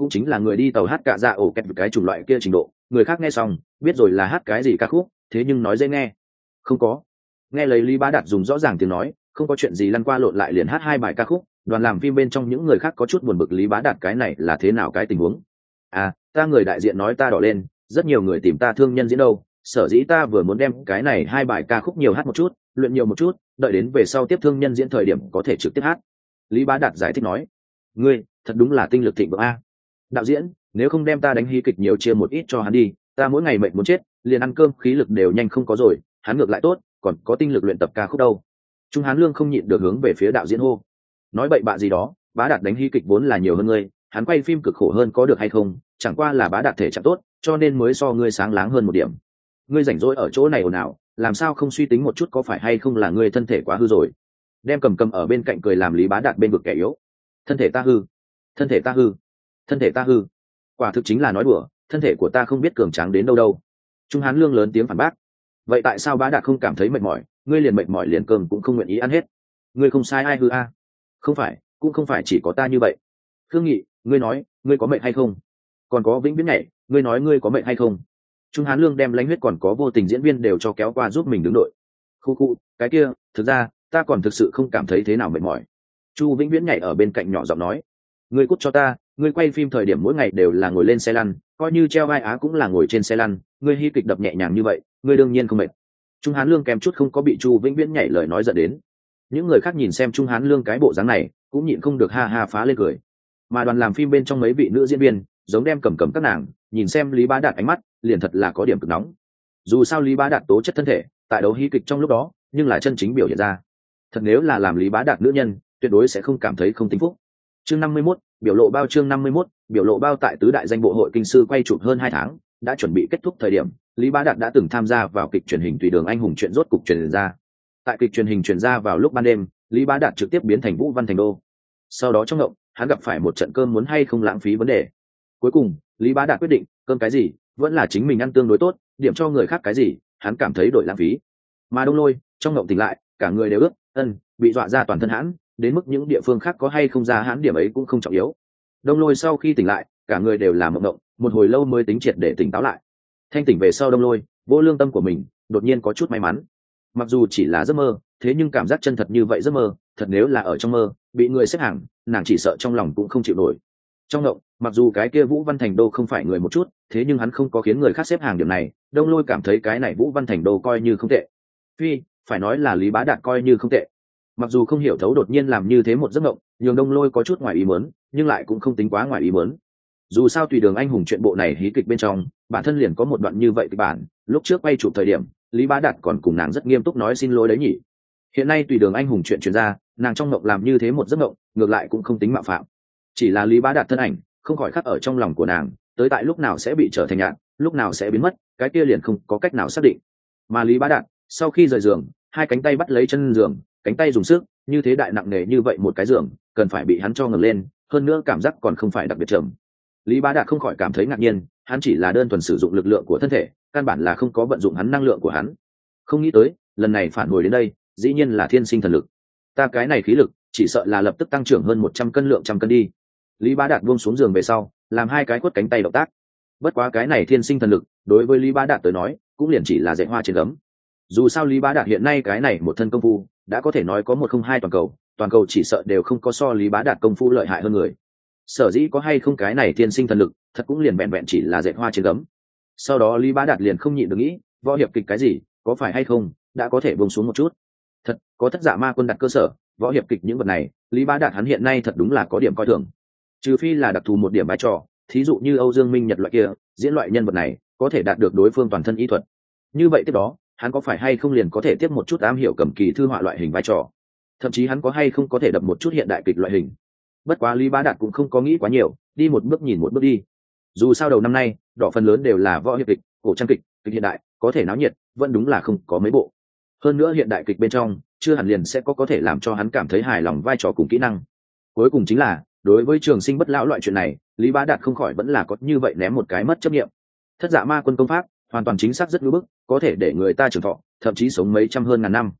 cũng chính là người đi tàu hát cạ dạ ổ kẹt cái chủng loại kia trình độ, người khác nghe xong biết rồi là hát cái gì ca khúc, thế nhưng nói dễ nghe không có. Nghe lấy Lý Bá Đạt dùng rõ ràng tiếng nói, không có chuyện gì lăn qua lộn lại liền hát hai bài ca khúc, đoàn làm phim bên trong những người khác có chút buồn bực Lý Bá Đạt cái này là thế nào cái tình huống. À, ta người đại diện nói ta đỏ lên, rất nhiều người tìm ta thương nhân diễn đâu, sở dĩ ta vừa muốn đem cái này hai bài ca khúc nhiều hát một chút, luyện nhiều một chút, đợi đến về sau tiếp thương nhân diễn thời điểm có thể trực tiếp hát. Lý Bá Đạt giải thích nói, ngươi thật đúng là tinh lực thịnh vượng a. Đạo diễn, nếu không đem ta đánh hí kịch nhiều chia một ít cho hắn đi, ta mỗi ngày mệt muốn chết, liền ăn cơm khí lực đều nhanh không có rồi, hắn ngược lại tốt, còn có tinh lực luyện tập ca khúc đâu. Trung Hán Lương không nhịn được hướng về phía đạo diễn hô, nói bậy bạ gì đó, Bá Đạt đánh hí kịch vốn là nhiều hơn ngươi, hắn quay phim cực khổ hơn có được hay không, chẳng qua là Bá Đạt thể trạng tốt, cho nên mới so ngươi sáng láng hơn một điểm. Ngươi rảnh rỗi ở chỗ này ồn ào, làm sao không suy tính một chút có phải hay không là ngươi thân thể quá hư rồi. Đem cầm cầm ở bên cạnh cười làm Lý Bá Đạt bên vực kẻ yếu. Thân thể ta hư, thân thể ta hư, thân thể ta hư, quả thực chính là nói đùa, thân thể của ta không biết cường tráng đến đâu đâu. Trung Hán Lương lớn tiếng phản bác, vậy tại sao Bá Đạt không cảm thấy mệt mỏi, ngươi liền mệt mỏi liền cơm cũng không nguyện ý ăn hết. Ngươi không sai ai hư a? À? Không phải, cũng không phải chỉ có ta như vậy. Khương Nghị, ngươi nói, ngươi có mệt hay không? Còn có Vĩnh Viễn nhảy, ngươi nói ngươi có mệt hay không? Trung Hán Lương đem lãnh huyết còn có vô tình diễn viên đều cho kéo qua giúp mình đứng đội. Khu khu, cái kia, thực ra, ta còn thực sự không cảm thấy thế nào mệt mỏi. Chu Vĩnh Viễn nhảy ở bên cạnh nhỏ giọng nói, ngươi cút cho ta, ngươi quay phim thời điểm mỗi ngày đều là ngồi lên xe lăn, coi như treo vai á cũng là ngồi trên xe lăn, ngươi hy kịch đập nhẹ nhàng như vậy, ngươi đương nhiên không mệt. Trung Hán Lương kèm chút không có bị Chu Vĩnh Viễn nhảy lời nói giận đến. Những người khác nhìn xem Trung Hán Lương cái bộ dáng này, cũng nhịn không được ha ha phá lên cười. Mà đoàn làm phim bên trong mấy vị nữ diễn viên, giống đem cầm cầm các nàng, nhìn xem Lý Bá Đạt ánh mắt, liền thật là có điểm cực nóng. Dù sao Lý Bá Đạt tố chất thân thể, tại đấu hí kịch trong lúc đó, nhưng là chân chính biểu hiện ra. Thật nếu là làm Lý Bá Đạt nữ nhân, tuyệt đối sẽ không cảm thấy không tính phúc. Chương năm mươi mốt, biểu lộ bao chương năm mươi mốt, biểu lộ bao tại tứ đại danh bộ hội kinh sư quay chụp hơn hai tháng, đã chuẩn bị kết thúc thời điểm, Lý Bá Đạt đã từng tham gia vào kịch truyền hình Tùy Đường Anh Hùng chuyện rốt cục truyền ra. Tại kịch truyền hình truyền ra vào lúc ban đêm, Lý Bá Đạt trực tiếp biến thành Vũ Văn Thành Đô. Sau đó trong ngộng, hắn gặp phải một trận cơm muốn hay không lãng phí vấn đề. Cuối cùng, Lý Bá Đạt quyết định, cơm cái gì, vẫn là chính mình ăn tương đối tốt, điểm cho người khác cái gì, hắn cảm thấy đổi lãng phí. Mà Đông Lôi, trong ngộng tỉnh lại, cả người đều ướt, ân, bị dọa ra toàn thân hãn, đến mức những địa phương khác có hay không ra hãn điểm ấy cũng không trọng yếu. Đông Lôi sau khi tỉnh lại, cả người đều là mộng mộng, một hồi lâu mới tính triệt để tỉnh táo lại. Thanh tỉnh về sau Đông Lôi, vô lương tâm của mình, đột nhiên có chút may mắn. Mặc dù chỉ là giấc mơ, thế nhưng cảm giác chân thật như vậy giấc mơ, thật nếu là ở trong mơ, bị người xếp hàng, nàng chỉ sợ trong lòng cũng không chịu nổi. Trong ngộng, mặc dù cái kia Vũ Văn Thành Đô không phải người một chút, thế nhưng hắn không có khiến người khác xếp hàng điểm này, Đông Lôi cảm thấy cái này Vũ Văn Thành Đô coi như không tệ. Phi, phải nói là Lý Bá Đạt coi như không tệ. Mặc dù không hiểu thấu đột nhiên làm như thế một giấc mộng, nhường Đông Lôi có chút ngoài ý muốn, nhưng lại cũng không tính quá ngoài ý muốn. Dù sao Tùy Đường Anh Hùng chuyện bộ này hí kịch bên trong, bản thân liền có một đoạn như vậy kịch bản, lúc trước quay chụp thời điểm, Lý Bá Đạt còn cùng nàng rất nghiêm túc nói xin lỗi đấy nhỉ. Hiện nay Tùy Đường Anh Hùng chuyện truyền ra, nàng trong mộng làm như thế một giấc mộng, ngược lại cũng không tính mạo phạm. Chỉ là Lý Bá Đạt thân ảnh, không khỏi khắc ở trong lòng của nàng, tới tại lúc nào sẽ bị trở thành nhạt, lúc nào sẽ biến mất, cái kia liền không có cách nào xác định. Mà Lý Bá Đạt, sau khi rời giường, hai cánh tay bắt lấy chân giường, cánh tay dùng sức, như thế đại nặng nề như vậy một cái giường, cần phải bị hắn cho ngẩng lên, hơn nữa cảm giác còn không phải đặc biệt trầm. Lý Bá Đạt không khỏi cảm thấy ngạc nhiên, hắn chỉ là đơn thuần sử dụng lực lượng của thân thể, căn bản là không có vận dụng hắn năng lượng của hắn. Không nghĩ tới, lần này phản hồi đến đây, dĩ nhiên là thiên sinh thần lực. Ta cái này khí lực, chỉ sợ là lập tức tăng trưởng hơn một trăm cân lượng trăm cân đi. Lý Bá Đạt buông xuống giường về sau, làm hai cái quất cánh tay động tác. Bất quá cái này thiên sinh thần lực, đối với Lý Bá Đạt tới nói, cũng liền chỉ là dạy hoa trên gấm. Dù sao Lý Bá Đạt hiện nay cái này một thân công phu, đã có thể nói có một không hai toàn cầu, toàn cầu chỉ sợ đều không có so Lý Bá Đạt công phu lợi hại hơn người. Sở dĩ có hay không cái này thiên sinh thần lực, thật cũng liền vẹn vẹn chỉ là dạy hoa trên gấm. Sau đó Lý Bá Đạt liền không nhịn được nghĩ, võ hiệp kịch cái gì, có phải hay không, đã có thể buông xuống một chút. Thật, có Thất Dạ Ma Quân đặt cơ sở, võ hiệp kịch những vật này, Lý Bá Đạt hắn hiện nay thật đúng là có điểm coi thường. Trừ phi là đặc thù một điểm vai trò, thí dụ như Âu Dương Minh Nhật loại kia, diễn loại nhân vật này, có thể đạt được đối phương toàn thân y thuật. Như vậy tiếp đó, hắn có phải hay không liền có thể tiếp một chút am hiểu cầm kỳ thư họa loại hình vai trò, thậm chí hắn có hay không có thể đập một chút hiện đại kịch loại hình. Bất quá Lý Bá Đạt cũng không có nghĩ quá nhiều, đi một bước nhìn một bước đi. Dù sao đầu năm nay, đỏ phần lớn đều là võ hiệp kịch, cổ trang kịch, kịch hiện đại, có thể náo nhiệt, vẫn đúng là không có mấy bộ. Hơn nữa hiện đại kịch bên trong, chưa hẳn liền sẽ có có thể làm cho hắn cảm thấy hài lòng vai trò cùng kỹ năng. Cuối cùng chính là, đối với trường sinh bất lão loại chuyện này, Lý Bá Đạt không khỏi vẫn là có như vậy ném một cái mất chấp niệm. Thất Dạ Ma Quân công pháp, hoàn toàn chính xác rất ngưỡng bức, có thể để người ta trường thọ, thậm chí sống mấy trăm hơn ngàn năm.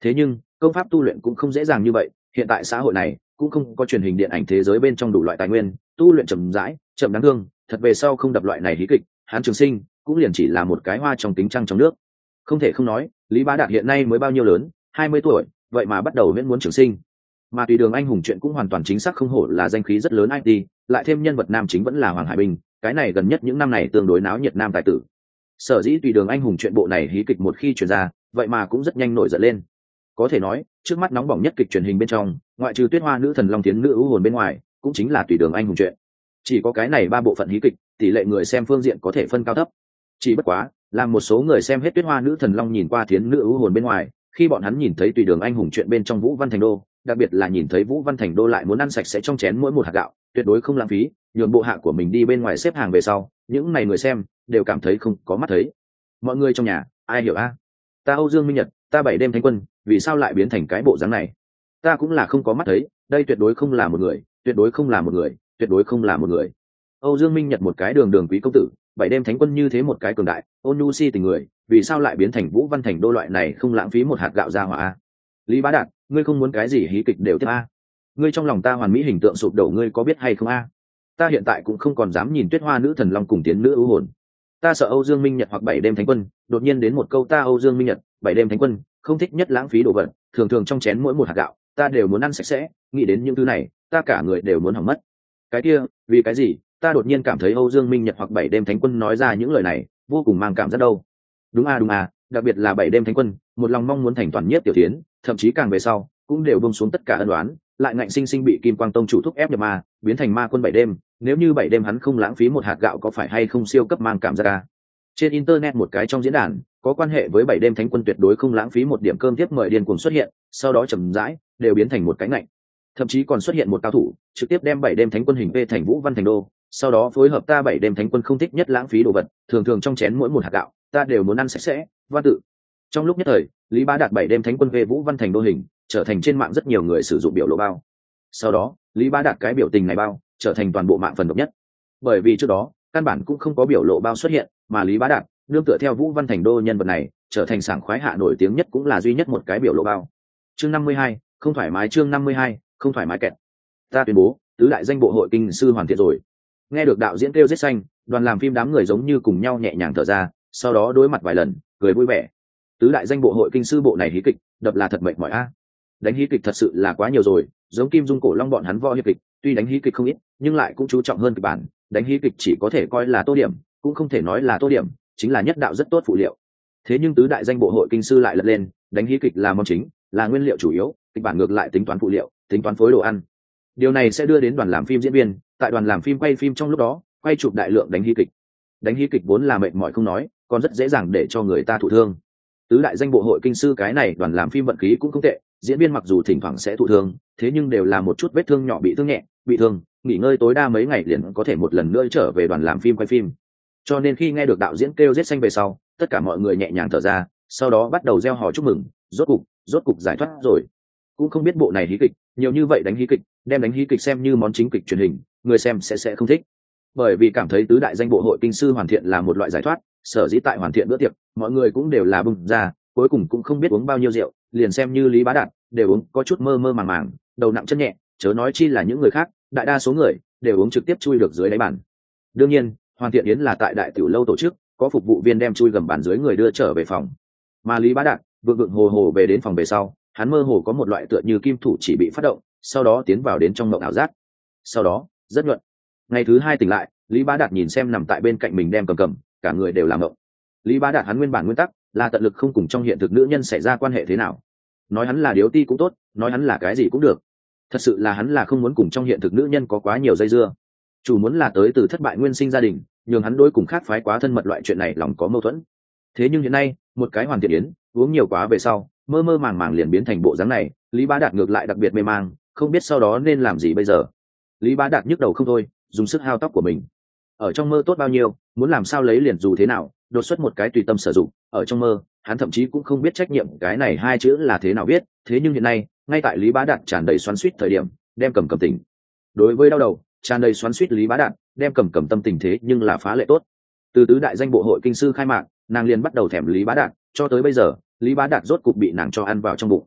thế nhưng công pháp tu luyện cũng không dễ dàng như vậy, hiện tại xã hội này cũng không có truyền hình điện ảnh thế giới bên trong đủ loại tài nguyên, tu luyện chậm rãi chậm đáng thương, thật về sau không đập loại này hí kịch, hắn Trường Sinh cũng liền chỉ là một cái hoa trong kính trăng trong nước. Không thể không nói, Lý Bá Đạt hiện nay mới bao nhiêu lớn, hai mươi tuổi, vậy mà bắt đầu miễn muốn Trường Sinh. Mà Tùy Đường Anh Hùng chuyện cũng hoàn toàn chính xác không hổ là danh khí rất lớn i tê, lại thêm nhân vật nam chính vẫn là Hoàng Hải Bình, cái này gần nhất những năm này tương đối náo nhiệt nam tài tử. Sở dĩ Tùy Đường Anh Hùng chuyện bộ này hí kịch một khi truyền ra, vậy mà cũng rất nhanh nổi giận lên. Có thể nói, trước mắt nóng bỏng nhất kịch truyền hình bên trong, ngoại trừ Tuyết Hoa nữ thần Long Tiến nữ ưu hồn bên ngoài, cũng chính là Tùy Đường Anh Hùng chuyện. Chỉ có cái này ba bộ phận hí kịch, tỷ lệ người xem phương diện có thể phân cao thấp. Chỉ bất quá, làm một số người xem hết Tuyết Hoa nữ thần Long nhìn qua Thiến nữ ưu hồn bên ngoài, khi bọn hắn nhìn thấy Tùy Đường Anh Hùng chuyện bên trong Vũ Văn Thành Đô, đặc biệt là nhìn thấy Vũ Văn Thành Đô lại muốn ăn sạch sẽ trong chén mỗi một hạt gạo, tuyệt đối không lãng phí, nhường bộ hạ của mình đi bên ngoài xếp hàng về sau, những này người xem đều cảm thấy không có mắt thấy. Mọi người trong nhà, ai hiểu a? Ta Âu Dương Minh Nhật, ta Bảy Đêm Thánh Quân, vì sao lại biến thành cái bộ dáng này? Ta cũng là không có mắt thấy, đây tuyệt đối không là một người, tuyệt đối không là một người, tuyệt đối không là một người. Âu Dương Minh Nhật một cái đường đường quý công tử, Bảy Đêm Thánh Quân như thế một cái cường đại, ôn nhu si tình người, vì sao lại biến thành Vũ Văn Thành Đô loại này không lãng phí một hạt gạo ra hỏa a? Lý Bá Đạt, ngươi không muốn cái gì hí kịch đều tiếp a? Ngươi trong lòng ta hoàn mỹ hình tượng sụp đổ, ngươi có biết hay không a? Ta hiện tại cũng không còn dám nhìn Tuyết Hoa nữ thần Long cùng Tiến nữ ưu hồn. Ta sợ Âu Dương Minh Nhật hoặc Bảy Đêm Thánh Quân đột nhiên đến một câu ta Âu Dương Minh Nhật, Bảy Đêm Thánh Quân không thích nhất lãng phí đồ vật, thường thường trong chén mỗi một hạt gạo, ta đều muốn ăn sạch sẽ, nghĩ đến những thứ này, ta cả người đều muốn hỏng mất. Cái kia, vì cái gì? Ta đột nhiên cảm thấy Âu Dương Minh Nhật hoặc Bảy Đêm Thánh Quân nói ra những lời này, vô cùng mang cảm giác đâu. Đúng a đúng a, đặc biệt là Bảy Đêm Thánh Quân, một lòng mong muốn thành toàn nhất tiểu thiến, thậm chí càng về sau, cũng đều buông xuống tất cả ân oán, lại ngạnh sinh sinh bị Kim Quang Tông chủ thúc ép nhập ma, biến thành ma quân Bảy Đêm, nếu như Bảy Đêm hắn không lãng phí một hạt gạo có phải hay không siêu cấp mang cảm giác a. Trên internet một cái trong diễn đàn, có quan hệ với Bảy Đêm Thánh Quân tuyệt đối không lãng phí một điểm cơm tiếp mời điên cuồng xuất hiện, sau đó chậm rãi đều biến thành một cái ngạnh. Thậm chí còn xuất hiện một cao thủ, trực tiếp đem Bảy Đêm Thánh Quân hình vê thành Vũ Văn Thành Đô, sau đó phối hợp ta Bảy Đêm Thánh Quân không thích nhất lãng phí đồ vật, thường thường trong chén mỗi một hạt gạo, ta đều muốn ăn sạch sẽ, văn tự. Trong lúc nhất thời, Lý Bá Đạt Bảy Đêm Thánh Quân về Vũ Văn Thành Đô hình, trở thành trên mạng rất nhiều người sử dụng biểu lộ bao. Sau đó, Lý Bá Đạt cái biểu tình này bao, trở thành toàn bộ mạng phần độc nhất. Bởi vì trước đó, căn bản cũng không có biểu lộ bao xuất hiện, mà Lý Bá Đạt nương tựa theo Vũ Văn Thành Đô nhân vật này, trở thành sảng khoái hạ nổi tiếng nhất cũng là duy nhất một cái biểu lộ bao. Chương năm mươi hai, không thoải mái chương năm mươi hai, không thoải mái kẹt. Ta tuyên bố, tứ đại danh bộ hội kinh sư hoàn thiện rồi. Nghe được đạo diễn kêu giết xanh, đoàn làm phim đám người giống như cùng nhau nhẹ nhàng thở ra, sau đó đối mặt vài lần, cười vui vẻ. Tứ đại danh bộ hội kinh sư bộ này hí kịch, đập là thật mệt mỏi a. Đánh hí kịch thật sự là quá nhiều rồi, giống Kim Dung Cổ Long bọn hắn võ hiệp kịch, tuy đánh hí kịch không ít, nhưng lại cũng chú trọng hơn kịch bản, đánh hí kịch chỉ có thể coi là tô điểm, cũng không thể nói là tô điểm, chính là nhất đạo rất tốt phụ liệu. Thế nhưng tứ đại danh bộ hội kinh sư lại lật lên, đánh hí kịch là món chính, là nguyên liệu chủ yếu, kịch bản ngược lại tính toán phụ liệu, tính toán phối đồ ăn. Điều này sẽ đưa đến đoàn làm phim diễn viên, tại đoàn làm phim quay phim trong lúc đó, quay chụp đại lượng đánh hí kịch. Đánh hí kịch vốn là mệt mỏi không nói, còn rất dễ dàng để cho người ta thụ thương. Tứ đại danh bộ hội kinh sư cái này đoàn làm phim vận khí cũng không tệ, diễn viên mặc dù thỉnh thoảng sẽ thụ thương, thế nhưng đều là một chút vết thương nhỏ, bị thương nhẹ, bị thương, nghỉ ngơi tối đa mấy ngày liền có thể một lần nữa trở về đoàn làm phim quay phim. Cho nên khi nghe được đạo diễn kêu giết xanh về sau, tất cả mọi người nhẹ nhàng thở ra, sau đó bắt đầu reo hò chúc mừng, rốt cục, rốt cục giải thoát rồi. Cũng không biết bộ này hí kịch, nhiều như vậy đánh hí kịch, đem đánh hí kịch xem như món chính kịch truyền hình, người xem sẽ sẽ không thích. Bởi vì cảm thấy tứ đại danh bộ hội kinh sư hoàn thiện là một loại giải thoát, sở dĩ tại hoàn thiện bữa tiệc, mọi người cũng đều là bùng ra, cuối cùng cũng không biết uống bao nhiêu rượu, liền xem như Lý Bá Đạt, đều uống có chút mơ mơ màng màng, đầu nặng chân nhẹ, chớ nói chi là những người khác, đại đa số người đều uống trực tiếp chui được dưới đáy bàn. Đương nhiên, hoàn thiện yến là tại đại tiểu lâu tổ chức, có phục vụ viên đem chui gầm bàn dưới người đưa trở về phòng. Mà Lý Bá Đạt vượng vượng hồ hồ về đến phòng về sau, hắn mơ hồ có một loại tựa như kim thủ chỉ bị phát động, sau đó tiến vào đến trong mộng ảo giác. Sau đó, rất nhuận. Ngày thứ hai tỉnh lại, Lý Bá Đạt nhìn xem nằm tại bên cạnh mình đem cầm cầm, cả người đều làm mộng. Lý Bá Đạt hắn nguyên bản nguyên tắc là tận lực không cùng trong hiện thực nữ nhân xảy ra quan hệ thế nào. Nói hắn là điếu ti cũng tốt, nói hắn là cái gì cũng được. Thật sự là hắn là không muốn cùng trong hiện thực nữ nhân có quá nhiều dây dưa. Chủ muốn là tới từ thất bại nguyên sinh gia đình, nhường hắn đối cùng khác phái quá thân mật loại chuyện này lòng có mâu thuẫn. Thế nhưng hiện nay, một cái hoàn thiện yến, uống nhiều quá về sau, mơ mơ màng màng liền biến thành bộ dáng này, Lý Bá Đạt ngược lại đặc biệt mê mang, không biết sau đó nên làm gì bây giờ. Lý Bá Đạt nhức đầu không thôi, dùng sức hao tóc của mình. Ở trong mơ tốt bao nhiêu, muốn làm sao lấy liền dù thế nào, đột xuất một cái tùy tâm sử dụng. Ở trong mơ, hắn thậm chí cũng không biết trách nhiệm cái này hai chữ là thế nào viết. Thế nhưng hiện nay, ngay tại Lý Bá Đạt tràn đầy xoắn xuýt thời điểm, đem cầm cầm tỉnh. Đối với đau đầu, tràn đầy xoắn xuýt Lý Bá Đạt, đem cầm cầm tâm tình thế nhưng là phá lệ tốt. Từ tứ đại danh bộ hội kinh sư khai mạc, nàng liền bắt đầu thèm Lý Bá Đạt, cho tới bây giờ, Lý Bá Đạt rốt cục bị nàng cho ăn vào trong bụng,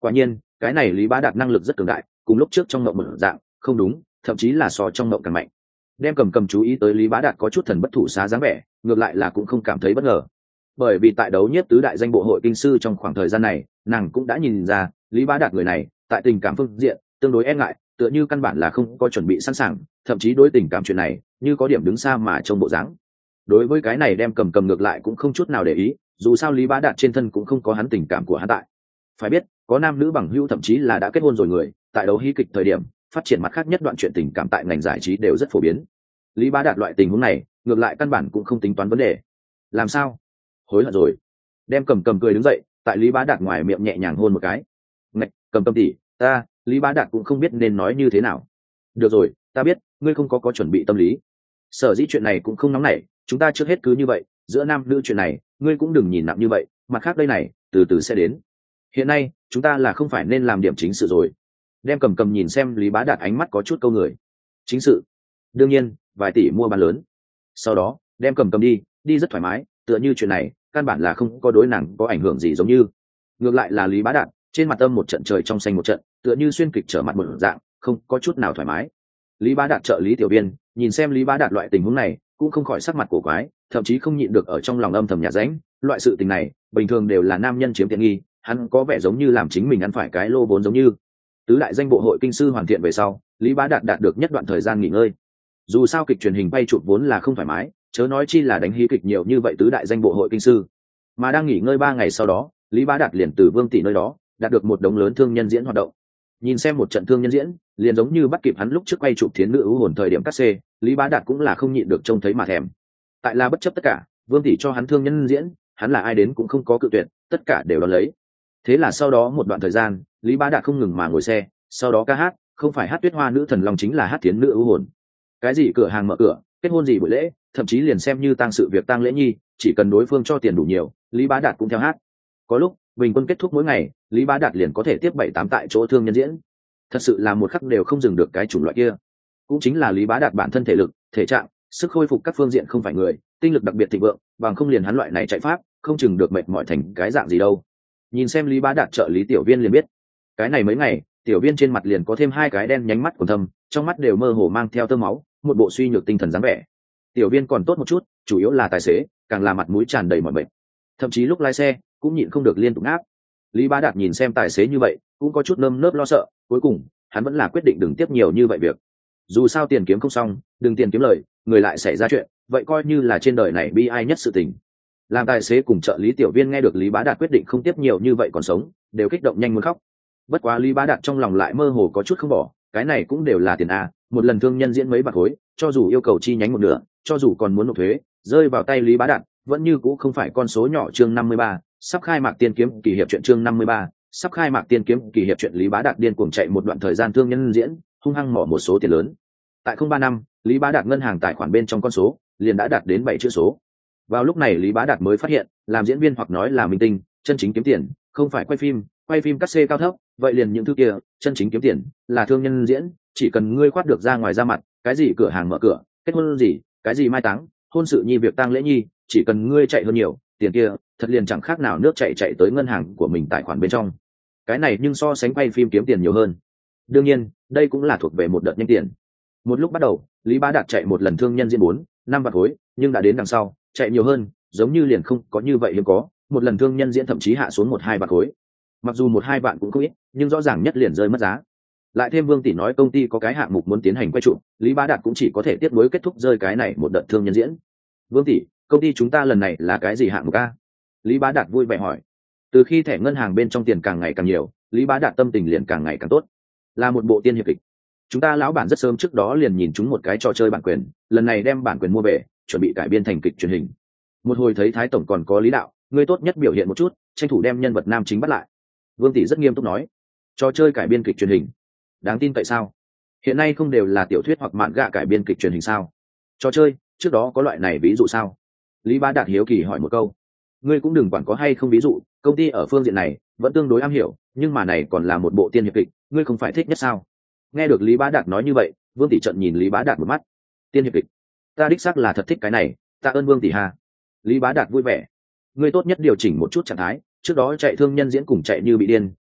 Quả nhiên cái này Lý Bá Đạt năng lực rất cường đại, cùng lúc trước trong mộng một dạng, không đúng, thậm chí là so trong mộng càng mạnh. Đem cầm cầm chú ý tới Lý Bá Đạt có chút thần bất thủ xá dáng vẻ, ngược lại là cũng không cảm thấy bất ngờ, bởi vì tại đấu nhất tứ đại danh bộ hội kinh sư trong khoảng thời gian này, nàng cũng đã nhìn ra Lý Bá Đạt người này tại tình cảm phương diện tương đối e ngại, tựa như căn bản là không có chuẩn bị sẵn sàng, thậm chí đối tình cảm chuyện này như có điểm đứng xa mà trông bộ dáng. Đối với cái này Đem cầm cầm ngược lại cũng không chút nào để ý, dù sao Lý Bá Đạt trên thân cũng không có hắn tình cảm của hắn tại. Phải biết có nam nữ bằng hữu thậm chí là đã kết hôn rồi người, tại đấu hí kịch thời điểm phát triển mặt khác nhất đoạn chuyện tình cảm tại ngành giải trí đều rất phổ biến. Lý Bá Đạt loại tình huống này ngược lại căn bản cũng không tính toán vấn đề. Làm sao? Hối hận rồi? Đem cầm cầm cười đứng dậy, tại Lý Bá Đạt ngoài miệng nhẹ nhàng hôn một cái. Ngạch, cầm cầm tỉ, ta Lý Bá Đạt cũng không biết nên nói như thế nào. Được rồi, ta biết ngươi không có có chuẩn bị tâm lý, sở dĩ chuyện này cũng không nóng nảy, chúng ta trước hết cứ như vậy, giữa nam nữ chuyện này ngươi cũng đừng nhìn nặng như vậy, mặt khác đây này từ từ sẽ đến. Hiện nay chúng ta là không phải nên làm điểm chính sự rồi. Đem cầm cầm nhìn xem Lý Bá Đạt ánh mắt có chút câu người. Chính sự? Đương nhiên, vài tỷ mua bán lớn. Sau đó đem cầm cầm đi đi rất thoải mái, tựa như chuyện này căn bản là không có đối nàng có ảnh hưởng gì giống như. Ngược lại là Lý Bá Đạt trên mặt âm một trận trời trong xanh một trận, tựa như xuyên kịch trở mặt một dạng, không có chút nào thoải mái. Lý Bá Đạt trợ lý tiểu viên nhìn xem Lý Bá Đạt loại tình huống này cũng không khỏi sắc mặt cổ quái, thậm chí không nhịn được ở trong lòng âm thầm nhà ránh, loại sự tình này bình thường đều là nam nhân chiếm tiện nghi, hắn có vẻ giống như làm chính mình ăn phải cái lô vốn giống như. Tứ đại danh bộ hội kinh sư hoàn thiện về sau, Lý Bá Đạt đạt được nhất đoạn thời gian nghỉ ngơi. Dù sao kịch truyền hình bay chụp vốn là không thoải mái, chớ nói chi là đánh hí kịch nhiều như vậy tứ đại danh bộ hội kinh sư. Mà đang nghỉ ngơi ba ngày sau đó, Lý Bá Đạt liền từ Vương Tỷ nơi đó đạt được một đống lớn thương nhân diễn hoạt động. Nhìn xem một trận thương nhân diễn, liền giống như bắt kịp hắn lúc trước quay chụp Thiến Nữ Ưu Hồn thời điểm cắt xê, Lý Bá Đạt cũng là không nhịn được trông thấy mà thèm. Tại là bất chấp tất cả, Vương Tỷ cho hắn thương nhân diễn, hắn là ai đến cũng không có cự tuyệt, tất cả đều đón lấy. Thế là sau đó một đoạn thời gian, Lý Bá Đạt không ngừng mà ngồi xe, sau đó ca hát, không phải hát Tuyết Hoa Nữ Thần Long chính là hát Thiến Nữ Ưu Hồn. Cái gì cửa hàng mở cửa, kết hôn gì buổi lễ, thậm chí liền xem như tang sự việc tang lễ nhi, chỉ cần đối phương cho tiền đủ nhiều, Lý Bá Đạt cũng theo hát. Có lúc bình quân kết thúc mỗi ngày, Lý Bá Đạt liền có thể tiếp bảy tám tại chỗ thương nhân diễn. Thật sự là một khắc đều không dừng được cái chủng loại kia. Cũng chính là Lý Bá Đạt bản thân thể lực, thể trạng, sức khôi phục các phương diện không phải người, tinh lực đặc biệt thịnh vượng, bằng không liền hắn loại này chạy pháp, không chừng được mệt mỏi thành cái dạng gì đâu. Nhìn xem Lý Bá Đạt trợ lý tiểu viên liền biết, cái này mấy ngày, tiểu viên trên mặt liền có thêm hai cái đen nhánh mắt còn thâm, trong mắt đều mơ hồ mang theo tơ máu, một bộ suy nhược tinh thần dáng vẻ. Tiểu viên còn tốt một chút, chủ yếu là tài xế, càng là mặt mũi tràn đầy mỏi mệt. Thậm chí lúc lái xe, cũng nhịn không được liên tục ngáp. Lý Bá Đạt nhìn xem tài xế như vậy, cũng có chút nơm nớp lo sợ, cuối cùng, hắn vẫn là quyết định đừng tiếp nhiều như vậy việc. Dù sao tiền kiếm không xong, đừng tiền kiếm lời, người lại xảy ra chuyện, vậy coi như là trên đời này bi ai nhất sự tình. Làm tài xế cùng trợ lý tiểu viên nghe được Lý Bá Đạt quyết định không tiếp nhiều như vậy còn sống, đều kích động nhanh muốn khóc. Bất quá Lý Bá Đạt trong lòng lại mơ hồ có chút không bỏ, cái này cũng đều là tiền a, một lần thương nhân diễn mấy bạc khối, cho dù yêu cầu chi nhánh một nửa, cho dù còn muốn nộp thuế, rơi vào tay Lý Bá Đạt, vẫn như cũ không phải con số nhỏ. Chương năm mươi ba, sắp khai mạc tiên kiếm kỳ hiệp chuyện. Chương năm mươi ba, sắp khai mạc tiên kiếm kỳ hiệp chuyện. Lý Bá Đạt điên cuồng chạy một đoạn thời gian thương nhân diễn, hung hăng mỏ một số tiền lớn. Tại không ba năm, Lý Bá Đạt ngân hàng tài khoản bên trong con số liền đã đạt đến bảy chữ số. Vào lúc này Lý Bá Đạt mới phát hiện, làm diễn viên hoặc nói là minh tinh, chân chính kiếm tiền, không phải quay phim, quay phim cắt xê cao thấp, vậy liền những thứ kia, chân chính kiếm tiền là thương nhân diễn, chỉ cần ngươi khoát được ra ngoài ra mặt, cái gì cửa hàng mở cửa, kết hôn gì, cái gì mai táng, hôn sự nhi việc tang lễ nhi, chỉ cần ngươi chạy hơn nhiều, tiền kia thật liền chẳng khác nào nước chạy chạy tới ngân hàng của mình tài khoản bên trong. Cái này nhưng so sánh quay phim kiếm tiền nhiều hơn. Đương nhiên, đây cũng là thuộc về một đợt nhanh tiền. Một lúc bắt đầu, Lý Bá Đạt chạy một lần thương nhân diễn bốn, năm vạn khối, nhưng đã đến đằng sau, chạy nhiều hơn, giống như liền không có như vậy hiếm có, một lần thương nhân diễn thậm chí hạ xuống một hai vạn khối. Mặc dù một hai vạn cũng không ít, nhưng rõ ràng nhất liền rơi mất giá. Lại thêm Vương Tỷ nói công ty có cái hạng mục muốn tiến hành quay trụ, Lý Bá Đạt cũng chỉ có thể tiếp nối kết thúc rơi cái này một đợt thương nhân diễn. Vương Tỷ, công ty chúng ta lần này là cái gì hạng mục a? Lý Bá Đạt vui vẻ hỏi. Từ khi thẻ ngân hàng bên trong tiền càng ngày càng nhiều, Lý Bá Đạt tâm tình liền càng ngày càng tốt. Là một bộ tiên hiệp kịch. Chúng ta lão bản rất sớm trước đó liền nhìn chúng một cái trò chơi bản quyền, lần này đem bản quyền mua về, chuẩn bị cải biên thành kịch truyền hình. Một hồi thấy Thái tổng còn có Lý đạo, ngươi tốt nhất biểu hiện một chút, tranh thủ đem nhân vật nam chính bắt lại. Vương Tỷ rất nghiêm túc nói. Trò chơi cải biên kịch truyền hình, đáng tin tại sao? Hiện nay không đều là tiểu thuyết hoặc mạn gạ cải biên kịch truyền hình sao? Trò chơi, trước đó có loại này ví dụ sao? Lý Bá Đạt hiếu kỳ hỏi một câu. Ngươi cũng đừng quản có hay không ví dụ, công ty ở phương diện này vẫn tương đối am hiểu, nhưng mà này còn là một bộ tiên hiệp kịch, ngươi không phải thích nhất sao? Nghe được Lý Bá Đạt nói như vậy, Vương Tỷ trận nhìn Lý Bá Đạt một mắt. Tiên hiệp kịch, ta đích xác là thật thích cái này, tạ ơn Vương Tỷ hà. Lý Bá Đạt vui vẻ. Ngươi tốt nhất điều chỉnh một chút trạng thái, trước đó chạy thương nhân diễn cùng chạy như bị điên,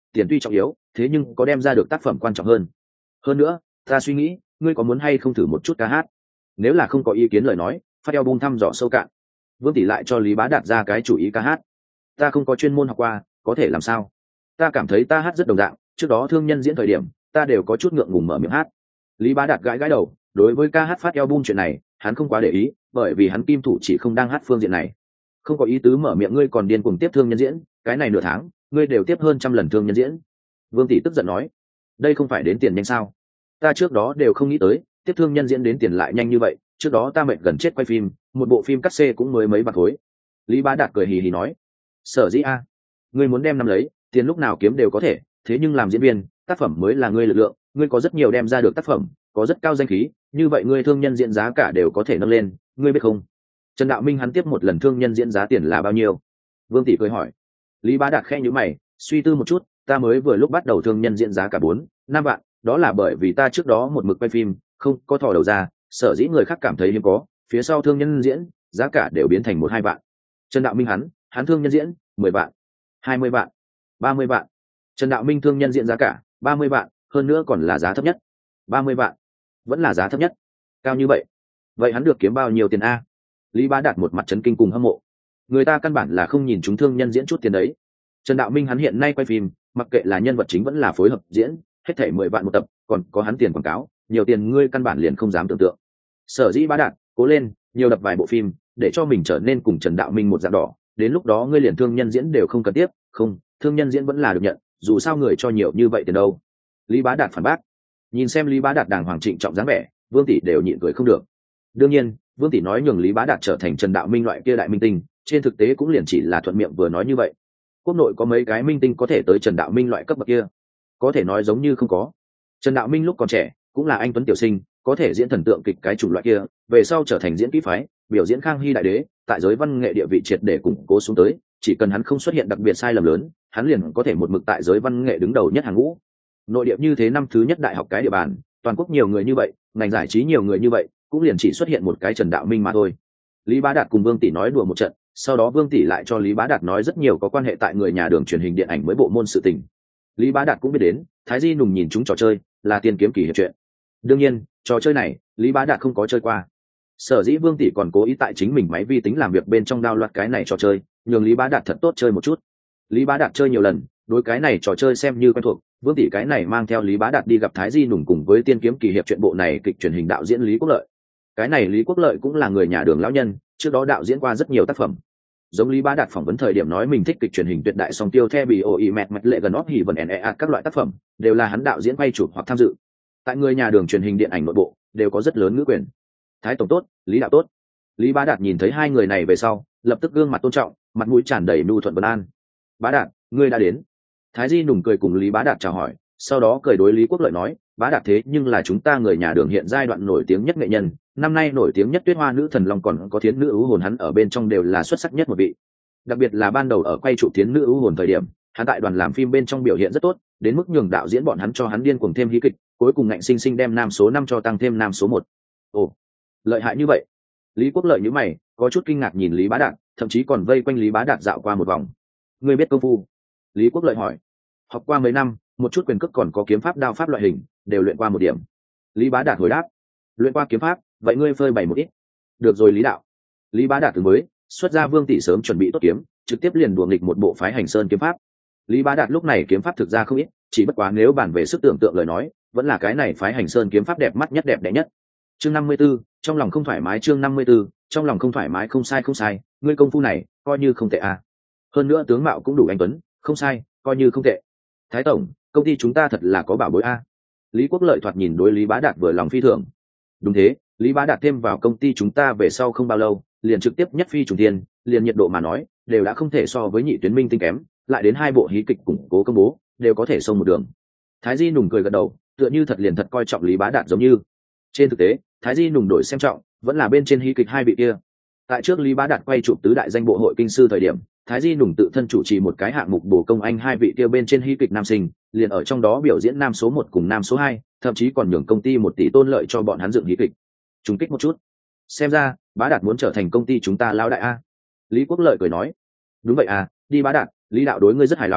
tiền tuy trọng yếu, thế nhưng có đem ra được tác phẩm quan trọng hơn. Hơn nữa, ta suy nghĩ, ngươi có muốn hay không thử một chút ca hát? Nếu là không có ý kiến lời nói, phát album thăm dò sâu cạn. Vương Tỷ lại cho Lý Bá Đạt ra cái chủ ý ca hát. Ta không có chuyên môn học qua, có thể làm sao? Ta cảm thấy ta hát rất đồng dạng, trước đó thương nhân diễn thời điểm, ta đều có chút ngượng ngùng mở miệng hát. Lý Bá Đạt gãi gãi đầu, đối với ca hát phát album chuyện này, hắn không quá để ý, bởi vì hắn kim thủ chỉ không đang hát phương diện này. Không có ý tứ mở miệng ngươi còn điên cuồng tiếp thương nhân diễn, cái này nửa tháng, ngươi đều tiếp hơn trăm lần thương nhân diễn. Vương Tỷ tức giận nói, đây không phải đến tiền nhanh sao? Ta trước đó đều không nghĩ tới, tiếp thương nhân diễn đến tiền lại nhanh như vậy, trước đó ta mệt gần chết quay phim, một bộ phim cắt xê cũng mới mấy bạc khối. Lý Bá Đạt cười hì hì nói, sở dĩ a, ngươi muốn đem năm lấy, tiền lúc nào kiếm đều có thể, thế nhưng làm diễn viên, tác phẩm mới là ngươi lực lượng, ngươi có rất nhiều đem ra được tác phẩm, có rất cao danh khí, như vậy ngươi thương nhân diễn giá cả đều có thể nâng lên, ngươi biết không? Trần Đạo Minh hắn tiếp một lần thương nhân diễn giá tiền là bao nhiêu? Vương Tỷ cười hỏi. Lý Bá Đạt khẽ nhíu mày, suy tư một chút, ta mới vừa lúc bắt đầu thương nhân diễn giá cả bốn, năm vạn, đó là bởi vì ta trước đó một mực quay phim, không có thò đầu ra, sở dĩ người khác cảm thấy hiếm có, phía sau thương nhân diễn, giá cả đều biến thành một hai vạn. Trần Đạo Minh hắn, hắn thương nhân diễn, mười vạn, hai mươi vạn, ba mươi vạn. Trần Đạo Minh thương nhân diễn giá cả, ba mươi vạn, hơn nữa còn là giá thấp nhất. ba mươi vạn, vẫn là giá thấp nhất. Cao như vậy, vậy hắn được kiếm bao nhiêu tiền a? Lý Bá Đạt một mặt chấn kinh cùng hâm mộ. Người ta căn bản là không nhìn chúng thương nhân diễn chút tiền đấy. Trần Đạo Minh hắn hiện nay quay phim, mặc kệ là nhân vật chính vẫn là phối hợp diễn, hết thảy mười vạn một tập, còn có hắn tiền quảng cáo, nhiều tiền ngươi căn bản liền không dám tưởng tượng. Sở dĩ Bá Đạt, cố lên, nhiều đập vài bộ phim, để cho mình trở nên cùng Trần Đạo Minh một dạng đỏ, đến lúc đó ngươi liền thương nhân diễn đều không cần tiếp, không, thương nhân diễn vẫn là được nhận, dù sao người cho nhiều như vậy tiền đâu. Lý Bá Đạt phản bác. Nhìn xem Lý Bá Đạt đàng hoàng trịnh trọng dáng vẻ, Vương Tỷ đều nhịn cười không được. Đương nhiên, Vương Tỷ nói nhường Lý Bá Đạt trở thành Trần Đạo Minh loại kia đại minh tinh, trên thực tế cũng liền chỉ là thuận miệng vừa nói như vậy. Quốc nội có mấy cái minh tinh có thể tới Trần Đạo Minh loại cấp bậc kia, có thể nói giống như không có. Trần Đạo Minh lúc còn trẻ cũng là anh tuấn tiểu sinh, có thể diễn thần tượng kịch cái chủng loại kia, về sau trở thành diễn kỹ phái, biểu diễn Khang Hy đại đế, tại giới văn nghệ địa vị triệt để củng cố xuống tới, chỉ cần hắn không xuất hiện đặc biệt sai lầm lớn, hắn liền có thể một mực tại giới văn nghệ đứng đầu nhất hàng ngũ. Nội địa như thế năm thứ nhất đại học cái địa bàn, toàn quốc nhiều người như vậy, ngành giải trí nhiều người như vậy, cũng liền chỉ xuất hiện một cái Trần Đạo Minh mà thôi. Lý Bá Đạt cùng Vương Tỷ nói đùa một trận, sau đó Vương Tỷ lại cho Lý Bá Đạt nói rất nhiều có quan hệ tại người nhà đường truyền hình điện ảnh mới bộ môn sự tình. Lý Bá Đạt cũng biết đến, Thái Di Nùng nhìn chúng trò chơi là Tiên Kiếm Kỳ Hiệp chuyện. Đương nhiên, trò chơi này, Lý Bá Đạt không có chơi qua. Sở dĩ Vương Tỷ còn cố ý tại chính mình máy vi tính làm việc bên trong download cái này trò chơi, nhường Lý Bá Đạt thật tốt chơi một chút. Lý Bá Đạt chơi nhiều lần, đối cái này trò chơi xem như quen thuộc. Vương Tỷ cái này mang theo Lý Bá Đạt đi gặp Thái Di Nùng cùng với Tiên Kiếm Kỳ Hiệp chuyện bộ này kịch truyền hình đạo diễn Lý Quốc Lợi. Cái này Lý Quốc Lợi cũng là người nhà đường lão nhân, trước đó đạo diễn qua rất nhiều tác phẩm. Giống Lý Bá Đạt phỏng vấn thời điểm nói mình thích kịch truyền hình tuyệt đại song tiêu the bị oi mẹt mẹt lệ gần óc hỉ vần e các loại tác phẩm đều là hắn đạo diễn quay chụp hoặc tham dự. Tại người nhà đường truyền hình điện ảnh nội bộ đều có rất lớn ngữ quyền. Thái tổng tốt, Lý đạo tốt. Lý Bá Đạt nhìn thấy hai người này về sau, lập tức gương mặt tôn trọng, mặt mũi tràn đầy nhu thuận vân an. Bá Đạt, ngươi đã đến. Thái Di Nùng cười cùng Lý Bá Đạt chào hỏi, sau đó cười đối Lý Quốc Lợi nói, Bá Đạt thế nhưng là chúng ta người nhà đường hiện giai đoạn nổi tiếng nhất nghệ nhân, năm nay nổi tiếng nhất Tuyết Hoa nữ thần long còn có Thiến nữ ưu hồn hắn ở bên trong đều là xuất sắc nhất một vị. Đặc biệt là ban đầu ở quay trụ Thiến nữ ưu hồn thời điểm, hắn tại đoàn làm phim bên trong biểu hiện rất tốt, đến mức nhường đạo diễn bọn hắn cho hắn điên cuồng thêm hí kịch, cuối cùng ngạnh sinh sinh đem nam số năm cho tăng thêm nam số một. Ồ, lợi hại như vậy. Lý Quốc Lợi nhíu mày, có chút kinh ngạc nhìn Lý Bá Đạt, thậm chí còn vây quanh Lý Bá Đạt dạo qua một vòng. Ngươi biết công phu? Lý Quốc Lợi hỏi. Học qua mấy năm, một chút quyền cước còn có kiếm pháp đao pháp loại hình, đều luyện qua một điểm. Lý Bá Đạt hồi đáp. Luyện qua kiếm pháp, vậy ngươi phơi bày một ít. Được rồi Lý đạo. Lý Bá Đạt từ mới xuất ra Vương Tỷ sớm chuẩn bị tốt kiếm, trực tiếp liền đùa nghịch một bộ phái Hành Sơn kiếm pháp. Lý Bá Đạt lúc này kiếm pháp thực ra không ít, chỉ bất quá nếu bàn về sức tưởng tượng lời nói, vẫn là cái này phái Hành Sơn kiếm pháp đẹp mắt nhất đẹp đẽ nhất. Chương năm mươi 54, trong lòng không thoải mái chương năm mươi 54, trong lòng không thoải mái không sai không sai, ngươi công phu này coi như không tệ à. Hơn nữa tướng mạo cũng đủ anh tuấn, không sai, coi như không tệ. Thái tổng, công ty chúng ta thật là có bảo bối a. Lý Quốc Lợi thoạt nhìn đối Lý Bá Đạt vừa lòng phi thường. Đúng thế, Lý Bá Đạt thêm vào công ty chúng ta về sau không bao lâu, liền trực tiếp nhất phi trùng thiên, liền nhiệt độ mà nói, đều đã không thể so với nhị tuyến minh tinh kém, lại đến hai bộ hí kịch củng cố công bố, đều có thể xông một đường. Thái Di Nùng cười gật đầu, tựa như thật liền thật coi trọng Lý Bá Đạt giống như. Trên thực tế, Thái Di Nùng đổi xem trọng, vẫn là bên trên hí kịch hai vị kia. Tại trước Lý Bá Đạt quay chụp tứ đại danh bộ hội kinh sư thời điểm, Thái Di Nùng tự thân chủ trì một cái hạng mục bổ công anh hai vị kia bên trên hí kịch nam sinh, liền ở trong đó biểu diễn nam số một cùng nam số hai, thậm chí còn nhường công ty một tỷ tôn lợi cho bọn hắn dựng hí kịch. Trùng kích một chút. Xem ra, Bá Đạt muốn trở thành công ty chúng ta lão đại a. Lý Quốc Lợi cười nói. Đúng vậy à, đi Bá Đạt, Lý đạo đối ngươi rất hài lòng,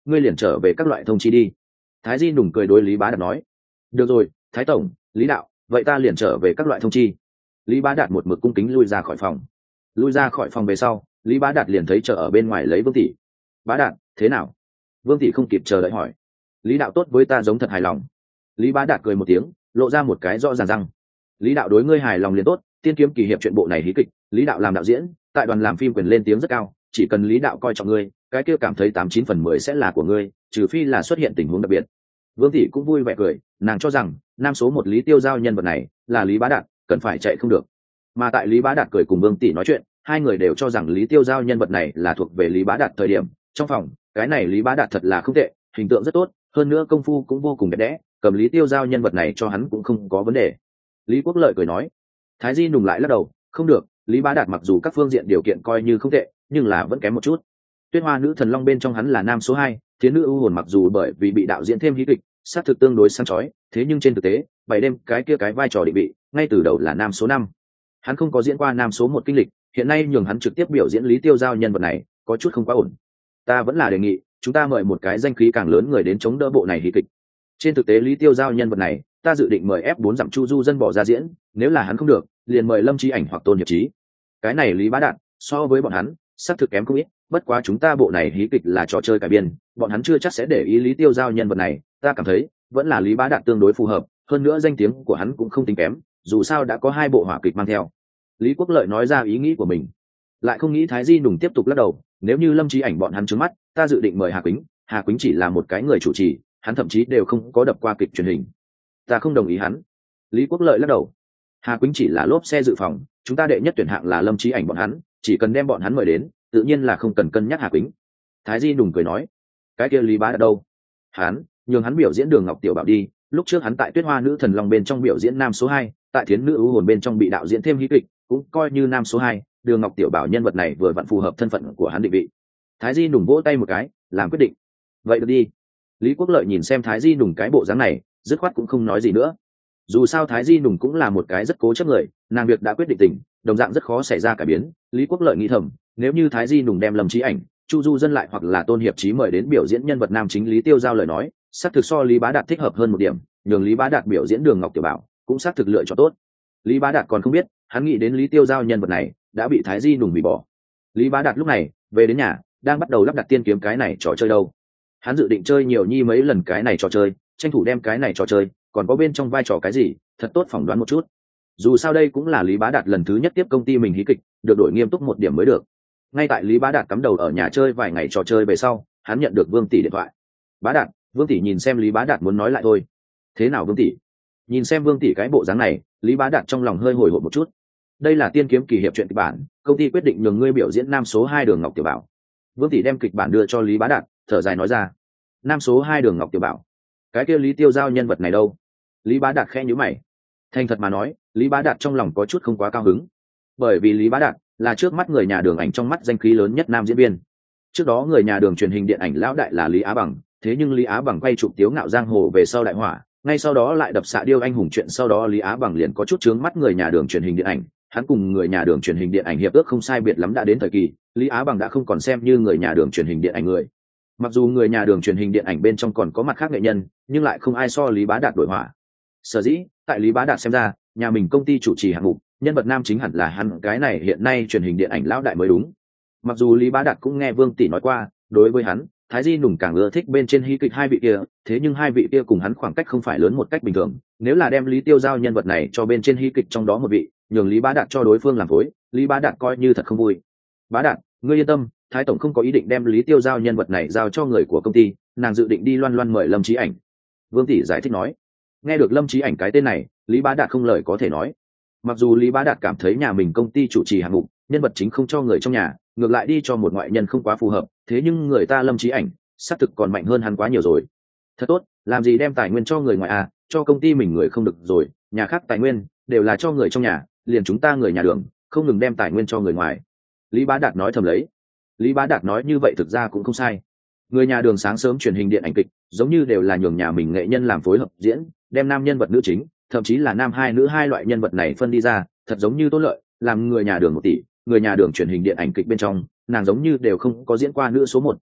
ngươi liền trở về các loại thông chi đi. Thái Di Nùng cười đối Lý Bá Đạt nói. Được rồi, Thái tổng, Lý đạo, vậy ta liền trở về các loại thông chi. Lý Bá Đạt một mực cung kính lui ra khỏi phòng. Lui ra khỏi phòng về sau, Lý Bá Đạt liền thấy chờ ở bên ngoài lấy Vương tỷ. Bá Đạt, thế nào? Vương tỷ không kịp chờ đợi hỏi. Lý đạo tốt với ta giống thật hài lòng. Lý Bá Đạt cười một tiếng, lộ ra một cái rõ ràng răng. Lý đạo đối ngươi hài lòng liền tốt, tiên kiếm kỳ hiệp chuyện bộ này hí kịch, Lý đạo làm đạo diễn, tại đoàn làm phim quyền lên tiếng rất cao, chỉ cần Lý đạo coi trọng ngươi, cái kia cảm thấy tám chín phần mười sẽ là của ngươi, trừ phi là xuất hiện tình huống đặc biệt. Vương tỷ cũng vui vẻ cười, nàng cho rằng nam số một Lý Tiêu Giao nhân vật này là Lý Bá Đạt, cần phải chạy không được. Mà tại Lý Bá Đạt cười cùng Vương tỷ nói chuyện, hai người đều cho rằng Lý Tiêu Giao nhân vật này là thuộc về Lý Bá Đạt thời điểm, trong phòng, cái này Lý Bá Đạt thật là không tệ, hình tượng rất tốt, hơn nữa công phu cũng vô cùng đẹp đẽ, cầm Lý Tiêu Giao nhân vật này cho hắn cũng không có vấn đề. Lý Quốc Lợi cười nói. Thái Di Nùng lại lắc đầu, không được, Lý Bá Đạt mặc dù các phương diện điều kiện coi như không tệ, nhưng là vẫn kém một chút. Tuyết Hoa Nữ Thần Long bên trong hắn là nam số hai, Thiến Nữ ưu hồn mặc dù bởi vì bị đạo diễn thêm hí kịch, sát thực tương đối sáng chói, thế nhưng trên thực tế, bảy đêm cái kia cái vai trò định vị, ngay từ đầu là nam số năm. Hắn không có diễn qua nam số một kinh lịch, hiện nay nhường hắn trực tiếp biểu diễn Lý Tiêu Giao nhân vật này, có chút không quá ổn. Ta vẫn là đề nghị, chúng ta mời một cái danh khí càng lớn người đến chống đỡ bộ này hí kịch. Trên thực tế Lý Tiêu Giao nhân vật này, ta dự định mời ép bốn dặm Chu Du dân bỏ ra diễn, nếu là hắn không được, liền mời Lâm Chí Ảnh hoặc Tôn Hiệp Chí. Cái này Lý Bá Đạt, so với bọn hắn, xác thực kém không ít, bất quá chúng ta bộ này hí kịch là trò chơi cải biên, bọn hắn chưa chắc sẽ để ý Lý Tiêu Giao nhân vật này, ta cảm thấy, vẫn là Lý Bá Đạt tương đối phù hợp, hơn nữa danh tiếng của hắn cũng không tính kém, dù sao đã có hai bộ hỏa kịch mang theo. Lý Quốc Lợi nói ra ý nghĩ của mình, lại không nghĩ Thái Di Nùng tiếp tục lắc đầu, nếu như Lâm Chí Ảnh bọn hắn trướng mắt, ta dự định mời Hà Quýnh, Hà Quýnh chỉ là một cái người chủ trì, hắn thậm chí đều không có đập qua kịch truyền hình, ta không đồng ý hắn. Lý Quốc Lợi lắc đầu, Hà Quýnh chỉ là lốp xe dự phòng, chúng ta đệ nhất tuyển hạng là Lâm Chí Ảnh bọn hắn, chỉ cần đem bọn hắn mời đến, tự nhiên là không cần cân nhắc Hà Quýnh. Thái Di Nùng cười nói, cái kia Lý Bá Đạt đâu? Hắn, nhường hắn biểu diễn Đường Ngọc Tiểu Bảo đi, lúc trước hắn tại Tuyết Hoa Nữ Thần Long bên trong biểu diễn nam số hai, tại Thiến Nữ ưu hồn bên trong bị đạo diễn thêm hí kịch, cũng coi như nam số hai, Đường Ngọc Tiểu Bảo nhân vật này vừa vặn phù hợp thân phận của hắn định vị. Thái Di Nùng vỗ tay một cái, làm quyết định. Vậy được đi. Lý Quốc Lợi nhìn xem Thái Di Nùng cái bộ dáng này, dứt khoát cũng không nói gì nữa. Dù sao Thái Di Nùng cũng là một cái rất cố chấp người, nàng việc đã quyết định tình, đồng dạng rất khó xảy ra cải biến. Lý Quốc Lợi nghĩ thầm, nếu như Thái Di Nùng đem Lâm Chí Ảnh, Chu Du dân lại hoặc là Tôn Hiệp Chí mời đến biểu diễn nhân vật nam chính Lý Tiêu Giao lời nói, xác thực so Lý Bá Đạt thích hợp hơn một điểm, nhường Lý Bá Đạt biểu diễn Đường Ngọc Tiểu Bảo, cũng xác thực lựa chọn tốt. Lý Bá Đạt còn không biết, hắn nghĩ đến Lý Tiêu Giao nhân vật này đã bị Thái Di Nùng hủy bỏ. Lý Bá Đạt lúc này về đến nhà, đang bắt đầu lắp đặt tiên kiếm cái này trò chơi đâu. Hắn dự định chơi nhiều nhi mấy lần cái này trò chơi, tranh thủ đem cái này trò chơi, còn có bên trong vai trò cái gì, thật tốt phỏng đoán một chút. Dù sao đây cũng là Lý Bá Đạt lần thứ nhất tiếp công ty mình hí kịch, được đổi nghiêm túc một điểm mới được. Ngay tại Lý Bá Đạt cắm đầu ở nhà chơi vài ngày trò chơi về sau, hắn nhận được Vương tỷ điện thoại. Bá Đạt, Vương tỷ nhìn xem Lý Bá Đạt muốn nói lại thôi. Thế nào Vương tỷ? Nhìn xem Vương tỷ cái bộ dáng này, Lý Bá Đạt trong lòng hơi hồi hộp một chút. Đây là tiên kiếm kỳ hiệp truyện kịch bản, công ty quyết định nhường ngươi biểu diễn nam số hai Đường Ngọc Tiểu Bảo. Vương tỷ đem kịch bản đưa cho Lý Bá Đạt, thở dài nói ra. Nam số hai Đường Ngọc Tiểu Bảo, cái kia Lý Tiêu Giao nhân vật này đâu? Lý Bá Đạt khẽ nhíu mày. Thành thật mà nói, Lý Bá Đạt trong lòng có chút không quá cao hứng, bởi vì Lý Bá Đạt là trước mắt người nhà Đường ảnh trong mắt danh khí lớn nhất nam diễn viên. Trước đó người nhà Đường truyền hình điện ảnh lão đại là Lý Á Bằng, thế nhưng Lý Á Bằng quay chụp Tiếu Ngạo Giang Hồ về sau đại hỏa, ngay sau đó lại đập Xạ Điêu Anh Hùng chuyện, sau đó Lý Á Bằng liền có chút chướng mắt người nhà Đường truyền hình điện ảnh, hắn cùng người nhà Đường truyền hình điện ảnh hiệp ước không sai biệt lắm, đã đến thời kỳ Lý Á Bằng đã không còn xem như người nhà Đường truyền hình điện ảnh người. Mặc dù người nhà Đường truyền hình điện ảnh bên trong còn có mặt khác nghệ nhân, nhưng lại không ai so Lý Bá Đạt đổi hỏa. Sở dĩ tại Lý Bá Đạt xem ra, nhà mình công ty chủ trì hạng mục, nhân vật nam chính hẳn là hắn cái này hiện nay truyền hình điện ảnh lão đại mới đúng. Mặc dù Lý Bá Đạt cũng nghe Vương tỷ nói qua, đối với hắn, Thái Di Nùng càng ưa thích bên trên hí kịch hai vị kia, thế nhưng hai vị kia cùng hắn khoảng cách không phải lớn một cách bình thường. Nếu là đem Lý Tiêu Giao nhân vật này cho bên trên hí kịch trong đó một vị, nhường Lý Bá Đạt cho đối phương làm phối, Lý Bá Đạt coi như thật không vui. Bá Đạt, ngươi yên tâm, Thái tổng không có ý định đem Lý Tiêu Giao nhân vật này giao cho người của công ty, nàng dự định đi loan loan mời Lâm Chí Ảnh. Vương tỷ giải thích nói. Nghe được Lâm Chí Ảnh cái tên này, Lý Bá Đạt không lời có thể nói. Mặc dù Lý Bá Đạt cảm thấy nhà mình công ty chủ trì hạng mục, nhân vật chính không cho người trong nhà, ngược lại đi cho một ngoại nhân không quá phù hợp, thế nhưng người ta Lâm Chí Ảnh xác thực còn mạnh hơn hắn quá nhiều rồi. Thật tốt, làm gì đem tài nguyên cho người ngoài à, cho công ty mình người không được rồi, nhà khác tài nguyên đều là cho người trong nhà, liền chúng ta người nhà Đường không ngừng đem tài nguyên cho người ngoài. Lý Bá Đạt nói thầm lấy. Lý Bá Đạt nói như vậy thực ra cũng không sai. Người nhà Đường sáng sớm truyền hình điện ảnh kịch, giống như đều là nhường nhà mình nghệ nhân làm phối hợp diễn, đem nam nhân vật nữ chính, thậm chí là nam hai nữ hai loại nhân vật này phân đi ra, thật giống như Tốt Lợi, làm người nhà Đường một tỷ, người nhà Đường truyền hình điện ảnh kịch bên trong, nàng giống như đều không có diễn qua nữ số một,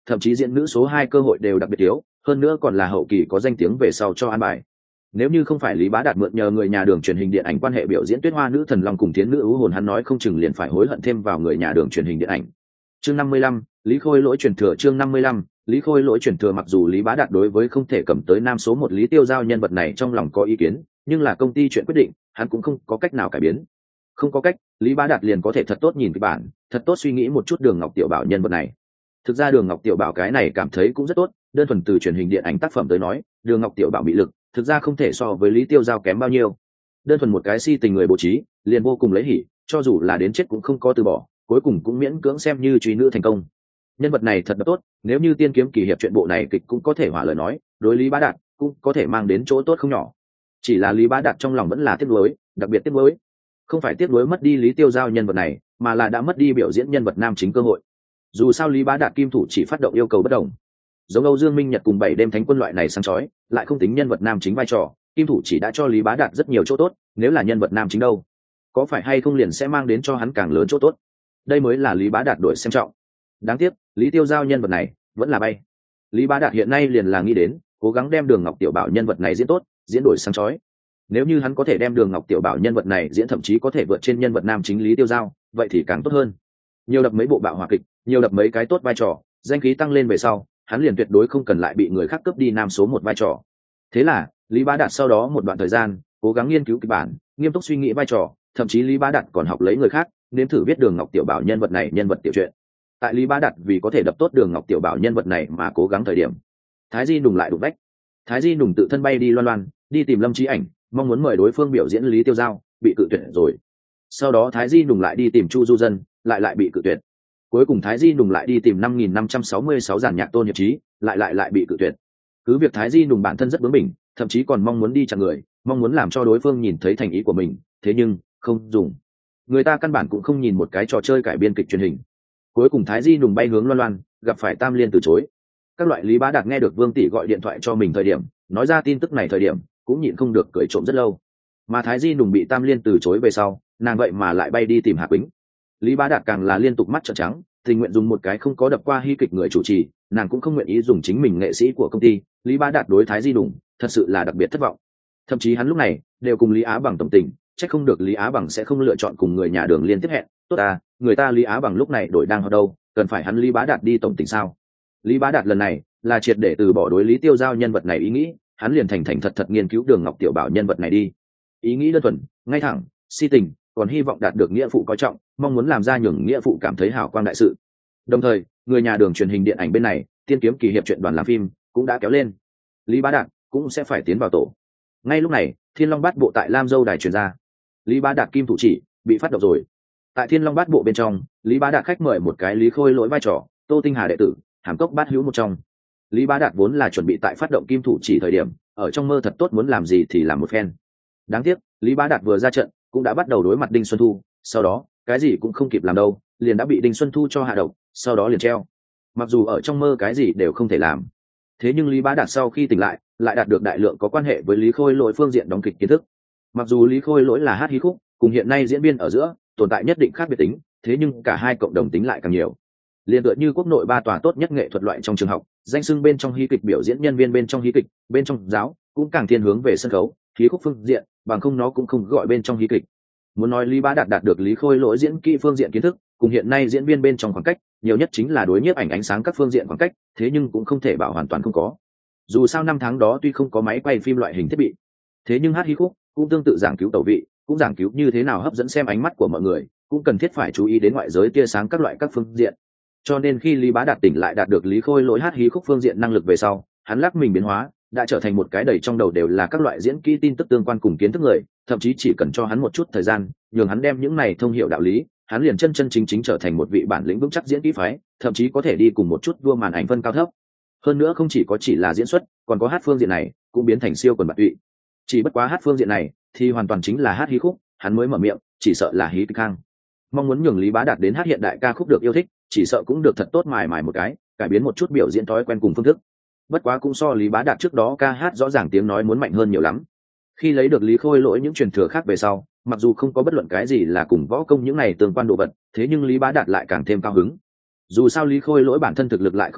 thậm chí diễn nữ số hai cơ hội đều đặc biệt thiếu, hơn nữa còn là hậu kỳ có danh tiếng về sau cho an bài. Nếu như không phải Lý Bá Đạt mượn nhờ người nhà Đường truyền hình điện ảnh quan hệ biểu diễn Tuyết Hoa nữ thần long cùng Thiến nữ ưu hồn, hắn nói không chừng liền phải hối hận thêm vào người nhà Đường truyền hình điện ảnh. Chương năm mươi lăm, Lý Khôi Lỗi truyền thừa. Chương năm mươi lăm, Lý Khôi Lỗi truyền thừa. Mặc dù Lý Bá Đạt đối với không thể cầm tới nam số một Lý Tiêu Giao nhân vật này trong lòng có ý kiến, nhưng là công ty chuyện quyết định, hắn cũng không có cách nào cải biến. Không có cách, Lý Bá Đạt liền có thể thật tốt nhìn cái bản, thật tốt suy nghĩ một chút Đường Ngọc Tiểu Bảo nhân vật này. Thực ra Đường Ngọc Tiểu Bảo cái này cảm thấy cũng rất tốt, đơn thuần từ truyền hình điện ảnh tác phẩm tới nói, Đường Ngọc Tiểu Bảo bị lực, thực ra không thể so với Lý Tiêu Giao kém bao nhiêu. Đơn thuần một cái si tình người bố trí, liền vô cùng lấy hỉ, cho dù là đến chết cũng không có từ bỏ, cuối cùng cũng miễn cưỡng xem như truy nữ thành công. Nhân vật này thật tốt, nếu như Tiên Kiếm Kỳ Hiệp chuyện bộ này kịch cũng có thể hỏa lời nói, đối Lý Bá Đạt cũng có thể mang đến chỗ tốt không nhỏ. Chỉ là Lý Bá Đạt trong lòng vẫn là tiếc nuối, đặc biệt tiếc nuối. Không phải tiếc nuối mất đi Lý Tiêu Giao nhân vật này, mà là đã mất đi biểu diễn nhân vật nam chính cơ hội. Dù sao Lý Bá Đạt kim thủ chỉ phát động yêu cầu bất đồng, giống Âu Dương Minh Nhật cùng bảy đêm thánh quân loại này sáng chói, lại không tính nhân vật nam chính vai trò, kim thủ chỉ đã cho Lý Bá Đạt rất nhiều chỗ tốt, nếu là nhân vật nam chính đâu, có phải hay không liền sẽ mang đến cho hắn càng lớn chỗ tốt. Đây mới là Lý Bá Đạt đổi xem trọng. Đáng tiếc, Lý Tiêu Giao nhân vật này vẫn là bay. Lý Bá Đạt hiện nay liền là nghĩ đến cố gắng đem Đường Ngọc Tiểu Bảo nhân vật này diễn tốt, diễn đổi sáng chói. Nếu như hắn có thể đem Đường Ngọc Tiểu Bảo nhân vật này diễn thậm chí có thể vượt trên nhân vật nam chính Lý Tiêu Giao, vậy thì càng tốt hơn. Nhiều đập mấy bộ bạo hỏa kịch, nhiều đập mấy cái tốt vai trò, danh khí tăng lên về sau, hắn liền tuyệt đối không cần lại bị người khác cướp đi nam số một vai trò. Thế là Lý Bá Đạt sau đó một đoạn thời gian cố gắng nghiên cứu kịch bản, nghiêm túc suy nghĩ vai trò, thậm chí Lý Bá Đạt còn học lấy người khác nếm thử viết Đường Ngọc Tiểu Bảo nhân vật này nhân vật tiểu truyện. Tại Lý Bá Đạt vì có thể đập tốt Đường Ngọc Tiểu Bảo nhân vật này mà cố gắng thời điểm, Thái Di Nùng lại đụng vách. Thái Di Nùng tự thân bay đi loan loan, đi tìm Lâm Chí Ảnh, mong muốn mời đối phương biểu diễn Lý Tiêu Giao, bị cự tuyệt rồi. Sau đó Thái Di Nùng lại đi tìm Chu Du Dân, lại lại bị cự tuyệt. Cuối cùng Thái Di Nùng lại đi tìm năm nghìn năm trăm sáu mươi sáu giàn nhạc Tôn Nhật Trí, lại lại lại bị cự tuyệt. Cứ việc Thái Di Nùng bản thân rất bướng bỉnh, thậm chí còn mong muốn đi chặn người, mong muốn làm cho đối phương nhìn thấy thành ý của mình, thế nhưng không dùng. Người ta căn bản cũng không nhìn một cái trò chơi cải biên kịch truyền hình. Cuối cùng Thái Di Nùng bay hướng loan loan, gặp phải Tam Liên từ chối. Các loại Lý Bá Đạt nghe được Vương Tỷ gọi điện thoại cho mình thời điểm, nói ra tin tức này thời điểm, cũng nhịn không được cười trộm rất lâu. Mà Thái Di Nùng bị Tam Liên từ chối về sau, nàng vậy mà lại bay đi tìm Hà Quýnh. Lý Bá Đạt càng là liên tục mắt trợn trắng, tình nguyện dùng một cái không có đập qua hy kịch người chủ trì, nàng cũng không nguyện ý dùng chính mình nghệ sĩ của công ty. Lý Bá Đạt đối Thái Di Nùng thật sự là đặc biệt thất vọng. Thậm chí hắn lúc này đều cùng Lý Á Bằng tổng tình, chắc không được Lý Á Bằng sẽ không lựa chọn cùng người nhà Đường liên tiếp hẹn. Tốt à, người ta Lý Á Bằng lúc này đổi đang ở đâu, cần phải hắn Lý Bá Đạt đi tổng tình sao? Lý Bá Đạt lần này là triệt để từ bỏ đối Lý Tiêu Giao nhân vật này ý nghĩ, hắn liền thành thành thật thật nghiên cứu Đường Ngọc Tiểu Bảo nhân vật này đi. Ý nghĩ đơn thuần, ngay thẳng, si tình, còn hy vọng đạt được nghĩa phụ coi trọng, mong muốn làm ra nhường nghĩa phụ cảm thấy hào quang đại sự. Đồng thời, người nhà Đường truyền hình điện ảnh bên này, Tiên Kiếm Kỳ Hiệp truyện đoàn làm phim cũng đã kéo lên. Lý Bá Đạt cũng sẽ phải tiến vào tổ. Ngay lúc này, Thiên Long Bát Bộ tại Lam Dâu đài truyền ra. Lý Bá Đạt kim thủ chỉ bị phát động rồi. Tại Thiên Long Bát Bộ bên trong, Lý Bá Đạt khách mời một cái Lý Khôi Lỗi vai trò, Tô Tinh Hà đệ tử, Hàm Cốc Bát Hữu một trong. Lý Bá Đạt vốn là chuẩn bị tại phát động kim thủ chỉ thời điểm, ở trong mơ thật tốt muốn làm gì thì làm một phen. Đáng tiếc, Lý Bá Đạt vừa ra trận, cũng đã bắt đầu đối mặt Đinh Xuân Thu, sau đó, cái gì cũng không kịp làm đâu, liền đã bị Đinh Xuân Thu cho hạ độc, sau đó liền treo. Mặc dù ở trong mơ cái gì đều không thể làm, thế nhưng Lý Bá Đạt sau khi tỉnh lại, lại đạt được đại lượng có quan hệ với Lý Khôi Lỗi phương diện đóng kịch kiến thức. Mặc dù Lý Khôi Lỗi là hát hí khúc, cùng hiện nay diễn viên ở giữa tồn tại nhất định khác biệt tính, thế nhưng cả hai cộng đồng tính lại càng nhiều. Liên tựa như quốc nội ba tòa tốt nhất nghệ thuật loại trong trường học, danh xưng bên trong hí kịch biểu diễn nhân viên bên trong hí kịch, bên trong giáo cũng càng thiên hướng về sân khấu, hí khúc phương diện, bằng không nó cũng không gọi bên trong hí kịch. Muốn nói Lý Bá Đạt đạt được Lý Khôi Lỗi diễn kỹ phương diện kiến thức, cùng hiện nay diễn viên bên trong khoảng cách, nhiều nhất chính là đối nhiếp ảnh ánh sáng các phương diện khoảng cách, thế nhưng cũng không thể bảo hoàn toàn không có. Dù sao năm tháng đó tuy không có máy quay phim loại hình thiết bị, thế nhưng hát hí khúc cũng tương tự giảng cứu tẩu vị, cũng giảng cứu như thế nào hấp dẫn xem ánh mắt của mọi người, cũng cần thiết phải chú ý đến ngoại giới tia sáng các loại các phương diện. Cho nên khi Lý Bá Đạt tỉnh lại đạt được Lý Khôi Lỗi hát hí khúc phương diện năng lực về sau, hắn lắc mình biến hóa, đã trở thành một cái đầy trong đầu đều là các loại diễn kỹ tin tức tương quan cùng kiến thức người, thậm chí chỉ cần cho hắn một chút thời gian, nhường hắn đem những này thông hiểu đạo lý, hắn liền chân chân chính chính trở thành một vị bản lĩnh vững chắc diễn kỹ phái, thậm chí có thể đi cùng một chút vua màn ảnh phân cao thấp. Hơn nữa không chỉ có chỉ là diễn xuất, còn có hát phương diện này cũng biến thành siêu quần bạt tụy. Chỉ bất quá hát phương diện này thì hoàn toàn chính là hát hí khúc, hắn mới mở miệng, chỉ sợ là hí kịch hang. Mong muốn nhường Lý Bá Đạt đến hát hiện đại ca khúc được yêu thích, chỉ sợ cũng được thật tốt mài mài một cái, cải biến một chút biểu diễn thói quen cùng phương thức. Bất quá cũng so Lý Bá Đạt trước đó ca hát rõ ràng tiếng nói muốn mạnh hơn nhiều lắm. Khi lấy được Lý Khôi Lỗi những truyền thừa khác về sau, mặc dù không có bất luận cái gì là cùng võ công những này tương quan đồ vật, thế nhưng Lý Bá Đạt lại càng thêm cao hứng. Dù sao Lý Khôi Lỗi bản thân thực lực lại không được,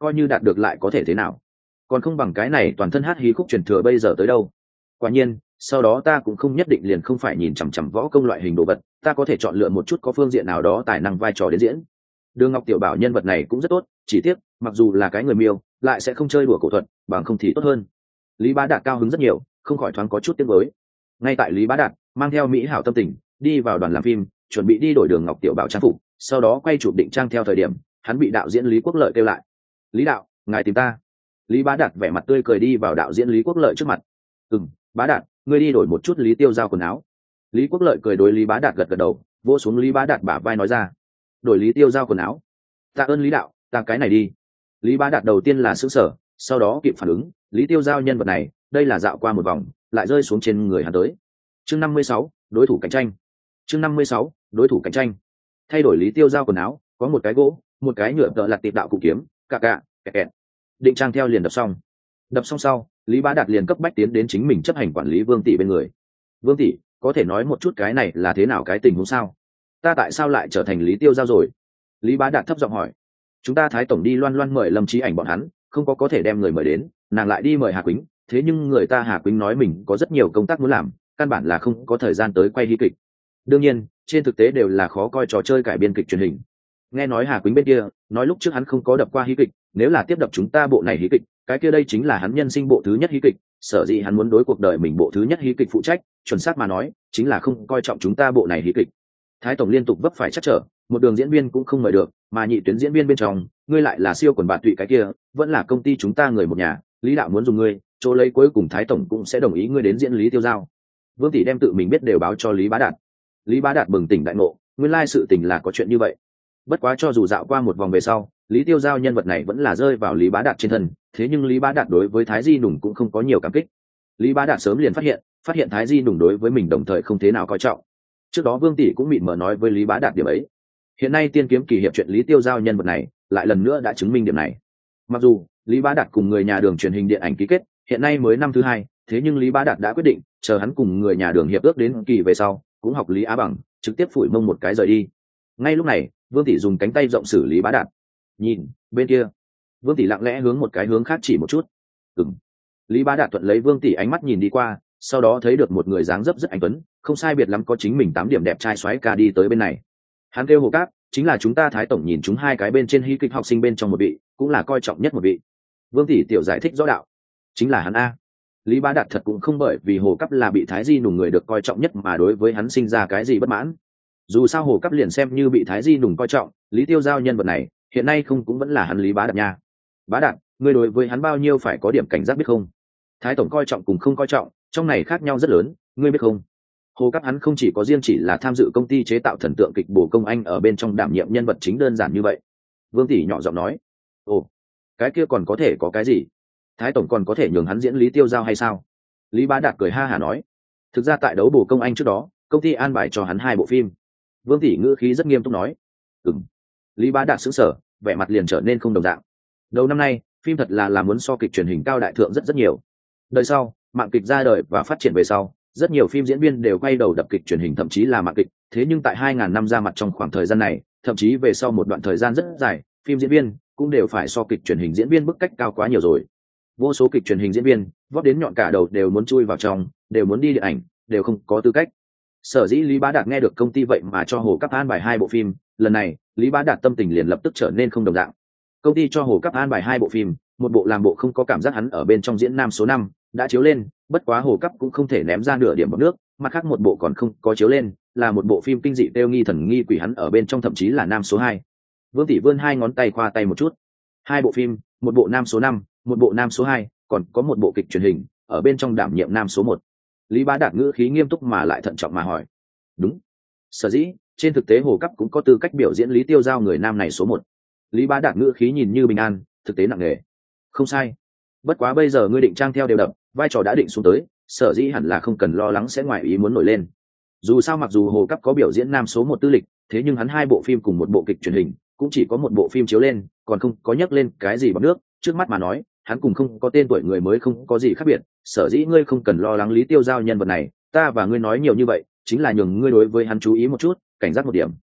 coi như đạt được lại có thể thế nào, còn không bằng cái này toàn thân hát hí khúc truyền thừa bây giờ tới đâu. Quả nhiên sau đó ta cũng không nhất định liền không phải nhìn chằm chằm võ công loại hình đồ vật, ta có thể chọn lựa một chút có phương diện nào đó tài năng vai trò đến diễn. Đường Ngọc Tiểu Bảo nhân vật này cũng rất tốt, chỉ tiếc mặc dù là cái người miêu lại sẽ không chơi đùa cổ thuật, bằng không thì tốt hơn. Lý Bá Đạt cao hứng rất nhiều, không khỏi thoáng có chút tiếc nuối. Ngay tại Lý Bá Đạt mang theo mỹ hảo tâm tình đi vào đoàn làm phim, chuẩn bị đi đổi Đường Ngọc Tiểu Bảo trang phục, sau đó quay chụp định trang theo thời điểm, hắn bị đạo diễn Lý Quốc Lợi kêu lại. Lý đạo, ngài tìm ta. Lý Bá Đạt vẻ mặt tươi cười đi vào đạo diễn Lý Quốc Lợi trước mặt. Ừm, Bá Đạt, ngươi đi đổi một chút Lý Tiêu Giao quần áo. Lý Quốc Lợi cười đối Lý Bá Đạt gật gật đầu, vỗ xuống Lý Bá Đạt bả vai nói ra. Đổi Lý Tiêu Giao quần áo? Tạ ơn Lý đạo, ta cái này đi. Lý Bá Đạt đầu tiên là sững sờ, sau đó kịp phản ứng, Lý Tiêu Giao nhân vật này, đây là dạo qua một vòng, lại rơi xuống trên người hắn tới. Chương năm mươi sáu, đối thủ cạnh tranh. Chương năm mươi sáu, đối thủ cạnh tranh. Thay đổi Lý Tiêu Giao quần áo, có một cái gỗ, một cái nhựa tợ lật tiệp đạo cụ kiếm, cạ cạ, kẹt kẹt. Định trang theo liền đập xong. Đập xong sau, Lý Bá Đạt liền cấp bách tiến đến chính mình chấp hành quản lý Vương Tỷ bên người. Vương Tỷ, có thể nói một chút cái này là thế nào cái tình huống sao? Ta tại sao lại trở thành Lý Tiêu Giao rồi? Lý Bá Đạt thấp giọng hỏi. Chúng ta Thái tổng đi loan loan mời Lâm Chí Ảnh bọn hắn, không có có thể đem người mời đến, nàng lại đi mời Hà Quýnh, thế nhưng người ta Hà Quýnh nói mình có rất nhiều công tác muốn làm, căn bản là không có thời gian tới quay hí kịch. Đương nhiên, trên thực tế đều là khó coi trò chơi cải biên kịch truyền hình. Nghe nói Hà Quýnh bên kia, nói lúc trước hắn không có đập qua hí kịch, nếu là tiếp đập chúng ta bộ này hí kịch, cái kia đây chính là hắn nhân sinh bộ thứ nhất hí kịch, sở dĩ hắn muốn đối cuộc đời mình bộ thứ nhất hí kịch phụ trách, chuẩn xác mà nói, chính là không coi trọng chúng ta bộ này hí kịch. Thái tổng liên tục vấp phải chắc trở, một đường diễn viên cũng không mời được, mà nhị tuyến diễn viên bên trong, ngươi lại là siêu quần bạn tụy cái kia, vẫn là công ty chúng ta người một nhà, Lý đạo muốn dùng ngươi, chỗ lấy cuối cùng Thái tổng cũng sẽ đồng ý ngươi đến diễn Lý Tiêu Giao. Vương Tỷ đem tự mình biết đều báo cho Lý Bá Đạt. Lý Bá Đạt bừng tỉnh đại ngộ, nguyên lai sự tình là có chuyện như vậy. Bất quá cho dù dạo qua một vòng về sau, Lý Tiêu Giao nhân vật này vẫn là rơi vào Lý Bá Đạt trên thân, thế nhưng Lý Bá Đạt đối với Thái Di Nùng cũng không có nhiều cảm kích. Lý Bá Đạt sớm liền phát hiện, phát hiện Thái Di Nùng đối với mình đồng thời không thế nào coi trọng. Trước đó Vương Tỷ cũng mịn mờ nói với Lý Bá Đạt điểm ấy. Hiện nay Tiên Kiếm Kỳ Hiệp chuyện Lý Tiêu Giao nhân vật này, lại lần nữa đã chứng minh điểm này. Mặc dù Lý Bá Đạt cùng người nhà Đường truyền hình điện ảnh ký kết, hiện nay mới năm thứ hai, thế nhưng Lý Bá Đạt đã quyết định, chờ hắn cùng người nhà Đường hiệp ước đến kỳ về sau, cũng học Lý Á Bằng, trực tiếp phủi mông một cái rời đi. Ngay lúc này, Vương Tỷ dùng cánh tay rộng xử Lý Bá Đạt. Nhìn, bên kia. Vương Tỷ lặng lẽ hướng một cái hướng khác chỉ một chút. Ừm. Lý Bá Đạt thuận lấy Vương Tỷ ánh mắt nhìn đi qua, sau đó thấy được một người dáng dấp rất anh tuấn, không sai biệt lắm có chính mình tám điểm đẹp trai xoáy ca đi tới bên này. Hắn kêu Hồ Cáp, chính là chúng ta Thái tổng nhìn chúng hai cái bên trên hí kịch học sinh bên trong một vị, cũng là coi trọng nhất một vị. Vương Tỷ tiểu giải thích rõ đạo. Chính là hắn a. Lý Bá Đạt thật cũng không bởi vì Hồ Cáp là bị Thái Di Nùng người được coi trọng nhất mà đối với hắn sinh ra cái gì bất mãn. Dù sao Hồ Cáp liền xem như bị Thái Di Nùng coi trọng, Lý Tiêu Giao nhân vật này, hiện nay không cũng vẫn là hắn Lý Bá Đạt nha. Bá Đạt, ngươi đối với hắn bao nhiêu phải có điểm cảnh giác biết không? Thái tổng coi trọng cùng không coi trọng, trong này khác nhau rất lớn, ngươi biết không? Hồ Cáp hắn không chỉ có riêng chỉ là tham dự công ty chế tạo thần tượng kịch Bổ Công Anh ở bên trong đảm nhiệm nhân vật chính đơn giản như vậy. Vương Tỷ nhỏ giọng nói. Ồ, cái kia còn có thể có cái gì? Thái tổng còn có thể nhường hắn diễn Lý Tiêu Giao hay sao? Lý Bá Đạt cười ha hả nói. Thực ra tại đấu Bổ Công Anh trước đó, công ty an bài cho hắn hai bộ phim. Vương Tỷ ngữ khí rất nghiêm túc nói. Ừm. Lý Bá Đạt sững sờ, vẻ mặt liền trở nên không đồng dạng. Đầu năm nay, phim thật là làm muốn so kịch truyền hình cao đại thượng rất rất nhiều. Đời sau, mạng kịch ra đời và phát triển về sau, rất nhiều phim diễn viên đều quay đầu đập kịch truyền hình thậm chí là mạng kịch, thế nhưng tại hai ngàn năm ra mặt trong khoảng thời gian này, thậm chí về sau một đoạn thời gian rất dài, phim diễn viên cũng đều phải so kịch truyền hình diễn viên bức cách cao quá nhiều rồi. Vô số kịch truyền hình diễn viên, vót đến nhọn cả đầu đều muốn chui vào trong, đều muốn đi điện ảnh, đều không có tư cách. Sở dĩ Lý Bá Đạt nghe được công ty vậy mà cho Hồ Cáp an bài hai bộ phim, lần này, Lý Bá Đạt tâm tình liền lập tức trở nên không đồng dạng. Công ty cho Hồ Cáp an bài hai bộ phim, một bộ làm bộ không có cảm giác hắn ở bên trong diễn nam số năm đã chiếu lên, bất quá Hồ Cáp cũng không thể ném ra nửa điểm bọt nước, mặt khác một bộ còn không có chiếu lên, là một bộ phim kinh dị tiêu nghi thần nghi quỷ, hắn ở bên trong thậm chí là nam số hai. Vương Tỷ vươn hai ngón tay khoa tay một chút. Hai bộ phim, một bộ nam số năm, một bộ nam số hai, còn có một bộ kịch truyền hình, ở bên trong đảm nhiệm nam số một. Lý Bá Đạt ngữ khí nghiêm túc mà lại thận trọng mà hỏi. Đúng. Sở dĩ, trên thực tế Hồ Cáp cũng có tư cách biểu diễn Lý Tiêu Giao người nam này số một. Lý Bá Đạt ngữ khí nhìn như bình an, thực tế nặng nề. Không sai. Bất quá bây giờ ngươi định trang theo đều đập, vai trò đã định xuống tới, sở dĩ hẳn là không cần lo lắng sẽ ngoài ý muốn nổi lên. Dù sao mặc dù Hồ Cáp có biểu diễn nam số một tư lịch, thế nhưng hắn hai bộ phim cùng một bộ kịch truyền hình, cũng chỉ có một bộ phim chiếu lên, còn không có nhắc lên cái gì bằng nước, trước mắt mà nói, hắn cùng không có tên tuổi người mới không có gì khác biệt, sở dĩ ngươi không cần lo lắng Lý Tiêu Giao nhân vật này, ta và ngươi nói nhiều như vậy, chính là nhường ngươi đối với hắn chú ý một chút, cảnh giác một điểm.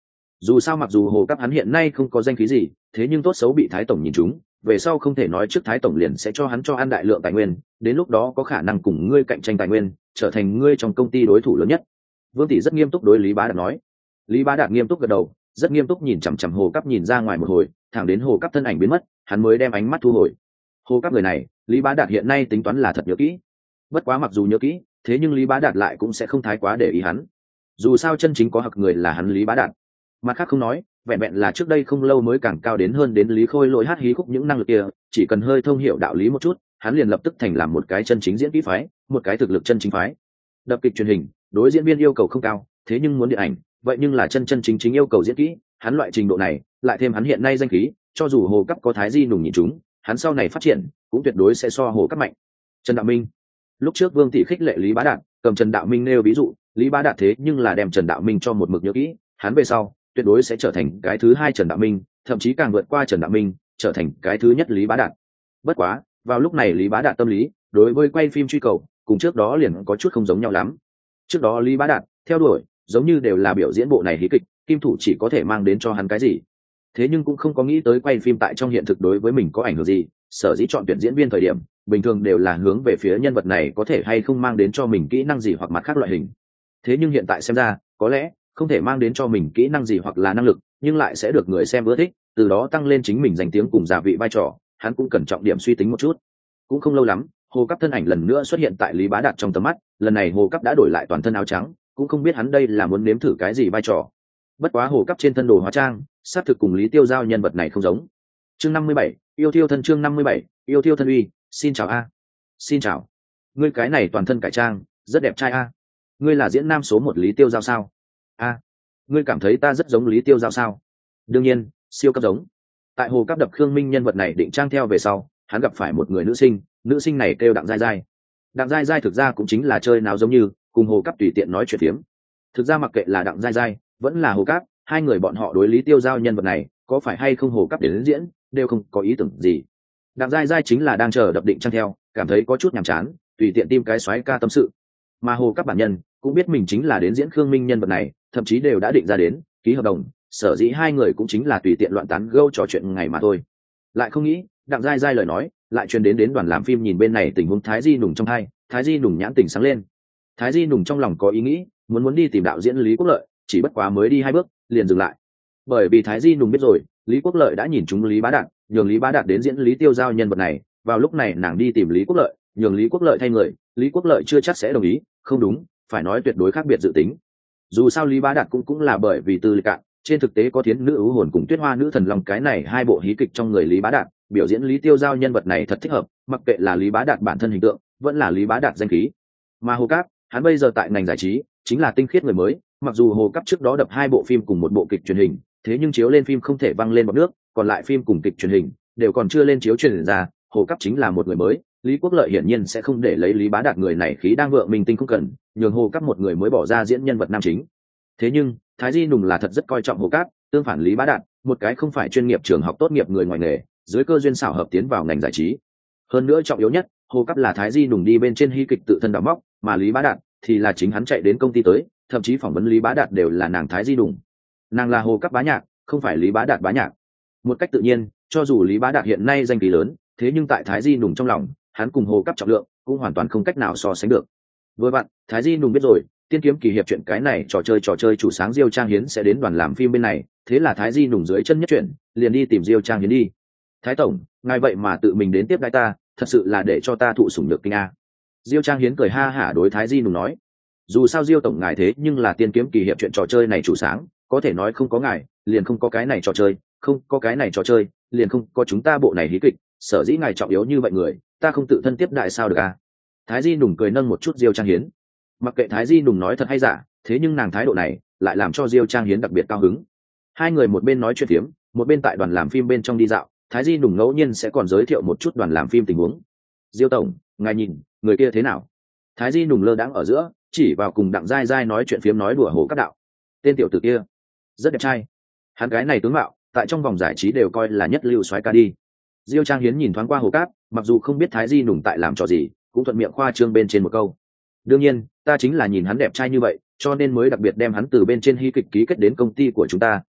Dù sao mặc dù hồ cắp hắn hiện nay không có danh khí gì, thế nhưng tốt xấu bị thái tổng nhìn chúng, về sau không thể nói trước thái tổng liền sẽ cho hắn cho ăn đại lượng tài nguyên, đến lúc đó có khả năng cùng ngươi cạnh tranh tài nguyên, trở thành ngươi trong công ty đối thủ lớn nhất. Vương tỷ rất nghiêm túc đối Lý Bá Đạt nói. Lý Bá Đạt nghiêm túc gật đầu, rất nghiêm túc nhìn chằm chằm hồ cắp nhìn ra ngoài một hồi, thẳng đến hồ cắp thân ảnh biến mất, hắn mới đem ánh mắt thu hồi. Hồ cắp người này, Lý Bá Đạt hiện nay tính toán là thật nhớ kỹ. Bất quá mặc dù nhớ kỹ, thế nhưng Lý Bá Đạt lại cũng sẽ không thái quá để ý hắn. Dù sao chân chính có hặc người là hắn Lý Bá Đạt. Mặt khác không nói, vẹn vẹn là trước đây không lâu mới càng cao đến hơn đến Lý Khôi Lỗi hát hí khúc những năng lực kia, chỉ cần hơi thông hiểu đạo lý một chút, hắn liền lập tức thành làm một cái chân chính diễn kỹ phái, một cái thực lực chân chính phái. Đập kịch truyền hình, đối diễn viên yêu cầu không cao, thế nhưng muốn điện ảnh, vậy nhưng là chân chân chính chính yêu cầu diễn kỹ, hắn loại trình độ này, lại thêm hắn hiện nay danh khí, cho dù hồ cấp có thái di nùng nhìn chúng, hắn sau này phát triển cũng tuyệt đối sẽ so hồ cấp mạnh. Trần Đạo Minh, lúc trước Vương Thị khích lệ Lý Bá Đạt, cầm Trần Đạo Minh nêu ví dụ, Lý Bá Đạt thế nhưng là đem Trần Đạo Minh cho một mực nhớ kỹ, hắn về sau tuyệt đối sẽ trở thành cái thứ hai Trần Đạo Minh, thậm chí càng vượt qua Trần Đạo Minh, trở thành cái thứ nhất Lý Bá Đạt. Bất quá, vào lúc này Lý Bá Đạt tâm lý, đối với quay phim truy cầu, cùng trước đó liền có chút không giống nhau lắm. Trước đó Lý Bá Đạt theo đuổi, giống như đều là biểu diễn bộ này hí kịch, kim thủ chỉ có thể mang đến cho hắn cái gì. Thế nhưng cũng không có nghĩ tới quay phim tại trong hiện thực đối với mình có ảnh hưởng gì, sở dĩ chọn tuyển diễn viên thời điểm, bình thường đều là hướng về phía nhân vật này có thể hay không mang đến cho mình kỹ năng gì hoặc mặt khác loại hình. Thế nhưng hiện tại xem ra, có lẽ không thể mang đến cho mình kỹ năng gì hoặc là năng lực, nhưng lại sẽ được người xem ưa thích, từ đó tăng lên chính mình danh tiếng cùng giá vị vai trò, hắn cũng cần trọng điểm suy tính một chút. Cũng không lâu lắm, Hồ Cấp thân ảnh lần nữa xuất hiện tại Lý Bá Đạt trong tầm mắt, lần này Hồ Cấp đã đổi lại toàn thân áo trắng, cũng không biết hắn đây là muốn nếm thử cái gì vai trò. Bất quá Hồ Cấp trên thân đồ hóa trang, sát thực cùng Lý Tiêu Giao nhân vật này không giống. Chương năm mươi bảy, yêu thiêu thân chương năm mươi bảy, yêu thiêu thân uy, xin chào a. Xin chào. Ngươi cái này toàn thân cải trang, rất đẹp trai a. Ngươi là diễn nam số một Lý Tiêu Giao sao? A, ngươi cảm thấy ta rất giống Lý Tiêu Giao sao? Đương nhiên, siêu cấp giống. Tại Hồ Cấp đập Khương Minh nhân vật này định trang theo về sau, hắn gặp phải một người nữ sinh, nữ sinh này kêu Đặng Giai Giai. Đặng Giai Giai thực ra cũng chính là chơi nào giống như, cùng Hồ Cấp tùy tiện nói chuyện phiếm. Thực ra mặc kệ là Đặng Giai Giai, vẫn là Hồ Cấp, hai người bọn họ đối Lý Tiêu Giao nhân vật này, có phải hay không Hồ Cấp để đến diễn, đều không có ý tưởng gì. Đặng Giai Giai chính là đang chờ đập định trang theo, cảm thấy có chút nhàm chán, tùy tiện tìm cái xoáy ca tâm sự. Mà Hồ Cấp bản nhân cũng biết mình chính là đến diễn Khương Minh nhân vật này, thậm chí đều đã định ra đến ký hợp đồng, sở dĩ hai người cũng chính là tùy tiện loạn tán gẫu trò chuyện ngày mà thôi. Lại không nghĩ, Đặng Giai Giai lời nói lại truyền đến đến đoàn làm phim nhìn bên này tình huống Thái Di Nùng trong hai, Thái Di Nùng nhãn tình sáng lên. Thái Di Nùng trong lòng có ý nghĩ, muốn muốn đi tìm đạo diễn Lý Quốc Lợi, chỉ bất quá mới đi hai bước, liền dừng lại. Bởi vì Thái Di Nùng biết rồi, Lý Quốc Lợi đã nhìn trúng Lý Bá Đạt, nhường Lý Bá Đạt đến diễn Lý Tiêu Giao nhân vật này, vào lúc này nàng đi tìm Lý Quốc Lợi, nhường Lý Quốc Lợi thay người, Lý Quốc Lợi chưa chắc sẽ đồng ý, không đúng, phải nói tuyệt đối khác biệt dự tính. Dù sao Lý Bá Đạt cũng cũng là bởi vì tư lịch cạn, trên thực tế có Thiến Nữ Ưu Hồn cùng Tuyết Hoa Nữ Thần Long cái này hai bộ hí kịch trong người Lý Bá Đạt, biểu diễn Lý Tiêu Giao nhân vật này thật thích hợp, mặc kệ là Lý Bá Đạt bản thân hình tượng, vẫn là Lý Bá Đạt danh khí. Mà Hồ Cáp, hắn bây giờ tại ngành giải trí, chính là tinh khiết người mới, mặc dù Hồ Cáp trước đó đập hai bộ phim cùng một bộ kịch truyền hình, thế nhưng chiếu lên phim không thể văng lên bọt nước, còn lại phim cùng kịch truyền hình đều còn chưa lên chiếu truyền ra, Hồ Cáp chính là một người mới, Lý Quốc Lợi hiển nhiên sẽ không để lấy Lý Bá Đạt người này khí đang vượng mình tinh không cần, nhường Hồ Cáp một người mới bỏ ra diễn nhân vật nam chính. Thế nhưng, Thái Di Nùng là thật rất coi trọng Hồ Cáp, tương phản Lý Bá Đạt, một cái không phải chuyên nghiệp trường học tốt nghiệp người ngoài nghề, dưới cơ duyên xảo hợp tiến vào ngành giải trí. Hơn nữa trọng yếu nhất, Hồ Cáp là Thái Di Nùng đi bên trên hí kịch tự thân đào móc, mà Lý Bá Đạt thì là chính hắn chạy đến công ty tới, thậm chí phỏng vấn Lý Bá Đạt đều là nàng Thái Di Nùng. Nàng là Hồ Cáp bá nhạc, không phải Lý Bá Đạt bá nhạc. Một cách tự nhiên, cho dù Lý Bá Đạt hiện nay danh khí lớn, thế nhưng tại Thái Di Nùng trong lòng, hắn cùng Hồ Cáp trọng lượng cũng hoàn toàn không cách nào so sánh được. Vừa vặn, Thái Di Nùng biết rồi, Tiên Kiếm Kỳ Hiệp chuyện cái này trò chơi trò chơi chủ sáng Diêu Trang Hiến sẽ đến đoàn làm phim bên này, thế là Thái Di Nùng dưới chân nhất chuyển, liền đi tìm Diêu Trang Hiến đi. Thái tổng, ngài vậy mà tự mình đến tiếp đãi ta, thật sự là để cho ta thụ sủng nhược kinh a. Diêu Trang Hiến cười ha hả đối Thái Di Nùng nói, dù sao Diêu tổng ngài thế nhưng là Tiên Kiếm Kỳ Hiệp chuyện trò chơi này chủ sáng, có thể nói không có ngài, liền không có cái này trò chơi, không có cái này trò chơi, liền không có chúng ta bộ này hí kịch, sở dĩ ngài trọng yếu như vậy người, ta không tự thân tiếp đại sao được a. Thái Di Nùng cười nâng một chút Diêu Trang Hiến. Mặc kệ Thái Di Nùng nói thật hay giả, thế nhưng nàng thái độ này lại làm cho Diêu Trang Hiến đặc biệt cao hứng. Hai người một bên nói chuyện phiếm, một bên tại đoàn làm phim bên trong đi dạo, Thái Di Nùng ngẫu nhiên sẽ còn giới thiệu một chút đoàn làm phim tình huống. Diêu tổng, ngài nhìn, người kia thế nào? Thái Di Nùng lơ đãng ở giữa, chỉ vào cùng Đặng Giai Giai nói chuyện phiếm nói đùa Hồ Cáp đạo. Tên tiểu tử kia, rất đẹp trai. Hắn gái này tướng mạo, tại trong vòng giải trí đều coi là nhất lưu soái ca đi. Diêu Trang Hiến nhìn thoáng qua Hồ Cáp, mặc dù không biết Thái Di Nùng tại làm trò gì, cũng thuận miệng khoa trương bên trên một câu. Đương nhiên, ta chính là nhìn hắn đẹp trai như vậy, cho nên mới đặc biệt đem hắn từ bên trên hí kịch ký kết đến công ty của chúng ta,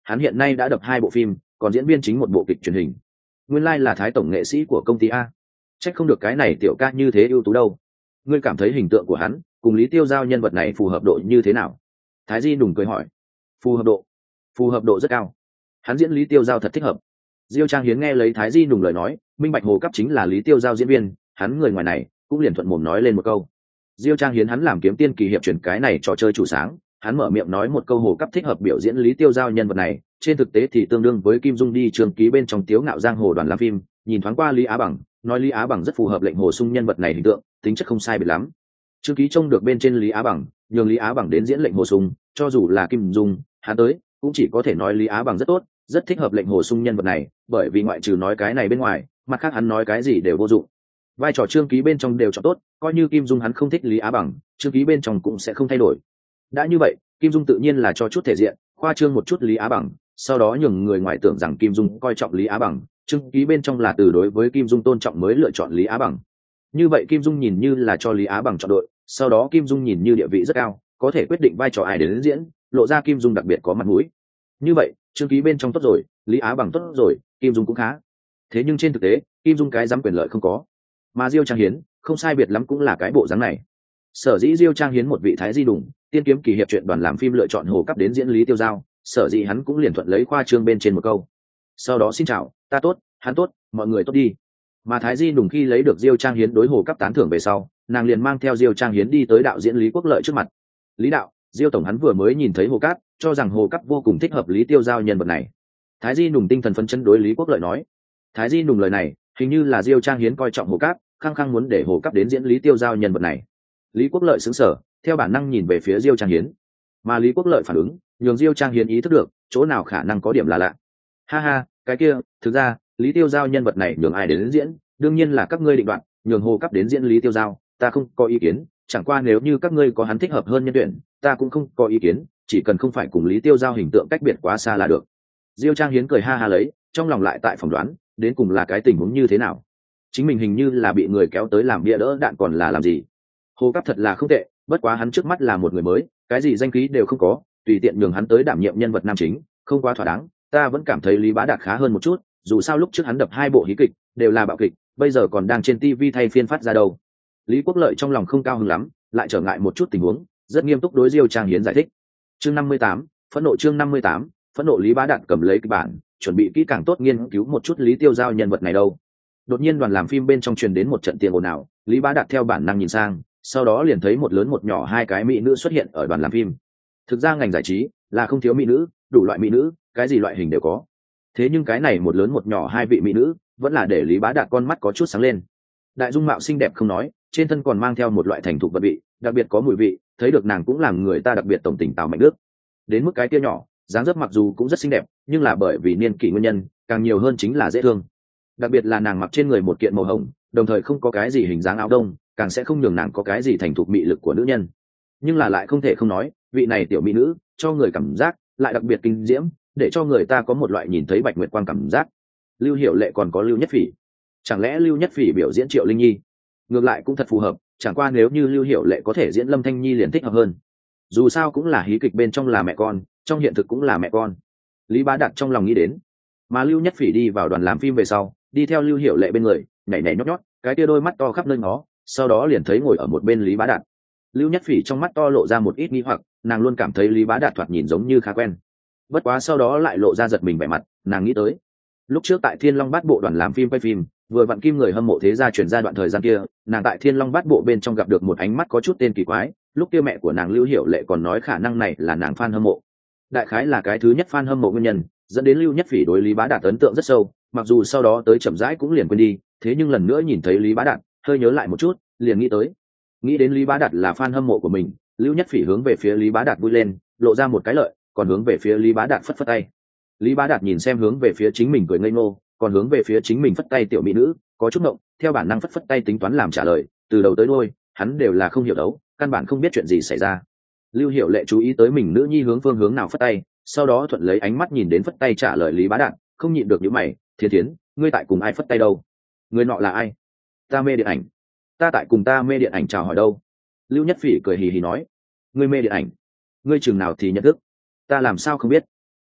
hắn hiện nay đã đập hai bộ phim, còn diễn viên chính một bộ kịch truyền hình. Nguyên lai là Thái tổng nghệ sĩ của công ty A. Trách không được cái này tiểu ca như thế ưu tú đâu. Ngươi cảm thấy hình tượng của hắn cùng Lý Tiêu Giao nhân vật này phù hợp độ như thế nào? Thái Di Nùng cười hỏi. Phù hợp độ? Phù hợp độ rất cao. Hắn diễn Lý Tiêu Giao thật thích hợp. Diêu Trang Hiến nghe lấy Thái Di Nùng lời nói, minh bạch Hồ Cấp chính là Lý Tiêu Giao diễn viên, hắn người ngoài này cũng liền thuận mồm nói lên một câu. Diêu Trang Hiến hắn làm kiếm tiên kỳ hiệp chuyển cái này trò chơi chủ sáng, hắn mở miệng nói một câu Hồ Cấp thích hợp biểu diễn Lý Tiêu Giao nhân vật này, trên thực tế thì tương đương với Kim Dung đi trường ký bên trong Tiếu Ngạo Giang Hồ đoàn làm phim, nhìn thoáng qua Lý Á Bằng, nói Lý Á Bằng rất phù hợp lệnh Hồ Sung nhân vật này hình tượng, tính chất không sai biệt lắm. Trương Ký trông được bên trên Lý Á Bằng, nhường Lý Á Bằng đến diễn lệnh Hồ Sung, cho dù là Kim Dung, hắn tới cũng chỉ có thể nói Lý Á Bằng rất tốt, rất thích hợp lệnh Hồ Sung nhân vật này, bởi vì ngoại trừ nói cái này bên ngoài, mặt khác hắn nói cái gì đều vô dụng. Vai trò Trương Ký bên trong đều chọn tốt, coi như Kim Dung hắn không thích Lý Á Bằng, Trương Ký bên trong cũng sẽ không thay đổi. Đã như vậy, Kim Dung tự nhiên là cho chút thể diện, khoa trương một chút Lý Á Bằng, sau đó nhường người ngoài tưởng rằng Kim Dung coi trọng Lý Á Bằng, Trương Ký bên trong là từ đối với Kim Dung tôn trọng mới lựa chọn Lý Á Bằng. Như vậy Kim Dung nhìn như là cho Lý Á Bằng chọn đội, sau đó Kim Dung nhìn như địa vị rất cao, có thể quyết định vai trò ai đến diễn, lộ ra Kim Dung đặc biệt có mặt mũi. Như vậy, Trương Ký bên trong tốt rồi, Lý Á Bằng tốt rồi, Kim Dung cũng khá. Thế nhưng trên thực tế, Kim Dung cái dám quyền lợi không có, mà Diêu Trang Hiến không sai biệt lắm cũng là cái bộ dáng này. Sở dĩ Diêu Trang Hiến một vị Thái Di Đùng, tiên kiếm kỳ hiệp truyện đoàn làm phim lựa chọn Hồ Cấp đến diễn Lý Tiêu Giao, sở dĩ hắn cũng liền thuận lấy khoa trương bên trên một câu. Sau đó xin chào, ta tốt, hắn tốt, mọi người tốt đi. Mà Thái Di Đùng khi lấy được Diêu Trang Hiến đối Hồ Cấp tán thưởng về sau, nàng liền mang theo Diêu Trang Hiến đi tới đạo diễn Lý Quốc Lợi trước mặt. Lý đạo, Diêu tổng hắn vừa mới nhìn thấy Hồ Cấp, cho rằng Hồ Cấp vô cùng thích hợp Lý Tiêu Giao nhân vật này. Thái Di Đùng tinh thần phấn chấn đối Lý Quốc Lợi nói. Thái Di Đùng lời này, hình như là Diêu Trang Hiến coi trọng Hồ Cấp, khăng khăng muốn để Hồ Cấp đến diễn Lý Tiêu Giao nhân vật này. Lý Quốc Lợi sững sờ, theo bản năng nhìn về phía Diêu Trang Hiến, mà Lý Quốc Lợi phản ứng, nhường Diêu Trang Hiến ý thức được, chỗ nào khả năng có điểm là lạ. Ha ha, cái kia, thực ra, Lý Tiêu Giao nhân vật này nhường ai đến diễn, đương nhiên là các ngươi định đoạt, nhường Hồ Cấp đến diễn Lý Tiêu Giao, ta không có ý kiến, chẳng qua nếu như các ngươi có hắn thích hợp hơn nhân tuyển, ta cũng không có ý kiến, chỉ cần không phải cùng Lý Tiêu Giao hình tượng cách biệt quá xa là được. Diêu Trang Hiến cười ha ha lấy, trong lòng lại tại phỏng đoán, đến cùng là cái tình huống như thế nào. Chính mình hình như là bị người kéo tới làm bia đỡ đạn còn là làm gì. Hồ Cấp thật là không tệ, bất quá hắn trước mắt là một người mới, cái gì danh khí đều không có, tùy tiện nhường hắn tới đảm nhiệm nhân vật nam chính, không quá thỏa đáng. Ta vẫn cảm thấy Lý Bá Đạt khá hơn một chút, dù sao lúc trước hắn đập hai bộ hí kịch, đều là bạo kịch, bây giờ còn đang trên ti vi thay phiên phát ra đâu. Lý Quốc Lợi trong lòng không cao hứng lắm, lại trở ngại một chút tình huống, rất nghiêm túc đối Diêu Trang Hiến giải thích. Chương năm mươi tám, phẫn nộ chương năm mươi tám, phẫn nộ Lý Bá Đạt cầm lấy kịch bản, chuẩn bị kỹ càng tốt nghiên cứu một chút Lý Tiêu Giao nhân vật này đâu. Đột nhiên đoàn làm phim bên trong truyền đến một trận tiếng ồn ào, Lý Bá Đạt theo bản năng nhìn sang, sau đó liền thấy một lớn một nhỏ hai cái mỹ nữ xuất hiện ở đoàn làm phim. Thực ra ngành giải trí là không thiếu mỹ nữ, đủ loại mỹ nữ, cái gì loại hình đều có. Thế nhưng cái này một lớn một nhỏ hai vị mỹ nữ, vẫn là để Lý Bá Đạt con mắt có chút sáng lên. Đại dung mạo xinh đẹp không nói, trên thân còn mang theo một loại thành thục vật vị, đặc biệt có mùi vị, thấy được nàng cũng làm người ta đặc biệt tổng tình Tào Mạnh Đức. Đến mức cái kia nhỏ, dáng dấp mặc dù cũng rất xinh đẹp, nhưng là bởi vì niên kỷ nguyên nhân, càng nhiều hơn chính là dễ thương. Đặc biệt là nàng mặc trên người một kiện màu hồng, đồng thời không có cái gì hình dáng áo đông, càng sẽ không nhường nàng có cái gì thành thục mị lực của nữ nhân. Nhưng là lại không thể không nói, vị này tiểu mỹ nữ cho người cảm giác lại đặc biệt kinh diễm, để cho người ta có một loại nhìn thấy bạch nguyệt quang cảm giác. Lưu Hiểu Lệ còn có Lưu Nhất Phỉ, chẳng lẽ Lưu Nhất Phỉ biểu diễn Triệu Linh Nhi, ngược lại cũng thật phù hợp, chẳng qua nếu như Lưu Hiểu Lệ có thể diễn Lâm Thanh Nhi liền thích hợp hơn. Dù sao cũng là hí kịch bên trong là mẹ con, trong hiện thực cũng là mẹ con. Lý Bá Đạt trong lòng nghĩ đến. Mà Lưu Nhất Phỉ đi vào đoàn làm phim về sau, đi theo Lưu Hiểu Lệ bên người, nhảy nhảy nhót nhót, cái tia đôi mắt to khắp nơi ngó, sau đó liền thấy ngồi ở một bên Lý Bá Đạt. Lưu Nhất Phỉ trong mắt to lộ ra một ít nghi hoặc, nàng luôn cảm thấy Lý Bá Đạt thoạt nhìn giống như khá quen. Bất quá sau đó lại lộ ra giật mình vẻ mặt, nàng nghĩ tới lúc trước tại Thiên Long Bát Bộ đoàn làm phim quay phim, vừa vặn kim người hâm mộ thế gia chuyển ra đoạn thời gian kia, nàng tại Thiên Long Bát Bộ bên trong gặp được một ánh mắt có chút tên kỳ quái, lúc kia mẹ của nàng Lưu Hiểu Lệ còn nói khả năng này là nàng fan hâm mộ. Đại khái là cái thứ nhất fan hâm mộ nguyên nhân, dẫn đến Lưu Nhất Phỉ đối Lý Bá Đạt ấn tượng rất sâu, mặc dù sau đó tới chậm rãi cũng liền quên đi, thế nhưng lần nữa nhìn thấy Lý Bá Đạt, hơi nhớ lại một chút, liền nghĩ tới. Nghĩ đến Lý Bá Đạt là fan hâm mộ của mình, Lưu Nhất Phỉ hướng về phía Lý Bá Đạt vui lên, lộ ra một cái lợi, còn hướng về phía Lý Bá Đạt phất phất tay. Lý Bá Đạt nhìn xem hướng về phía chính mình cười ngây ngô, còn hướng về phía chính mình phất tay tiểu mỹ nữ, có chút ngộng, theo bản năng phất phất tay tính toán làm trả lời, từ đầu tới đuôi, hắn đều là không hiểu đấu, căn bản không biết chuyện gì xảy ra. Lưu Hiểu Lệ chú ý tới mình nữ nhi hướng phương hướng nào phất tay, sau đó thuận lấy ánh mắt nhìn đến phất tay trả lời Lý Bá Đạt, không nhịn được nhíu mày, "Thiên Thiến, ngươi tại cùng ai phất tay đâu? Người nọ là ai?" "Ta mê điện ảnh." "Ta tại cùng ta mê điện ảnh chào hỏi đâu." Lưu Nhất Phỉ cười hì hì nói. "Ngươi mê điện ảnh? Ngươi chừng nào thì nhận thức? Ta làm sao không biết?"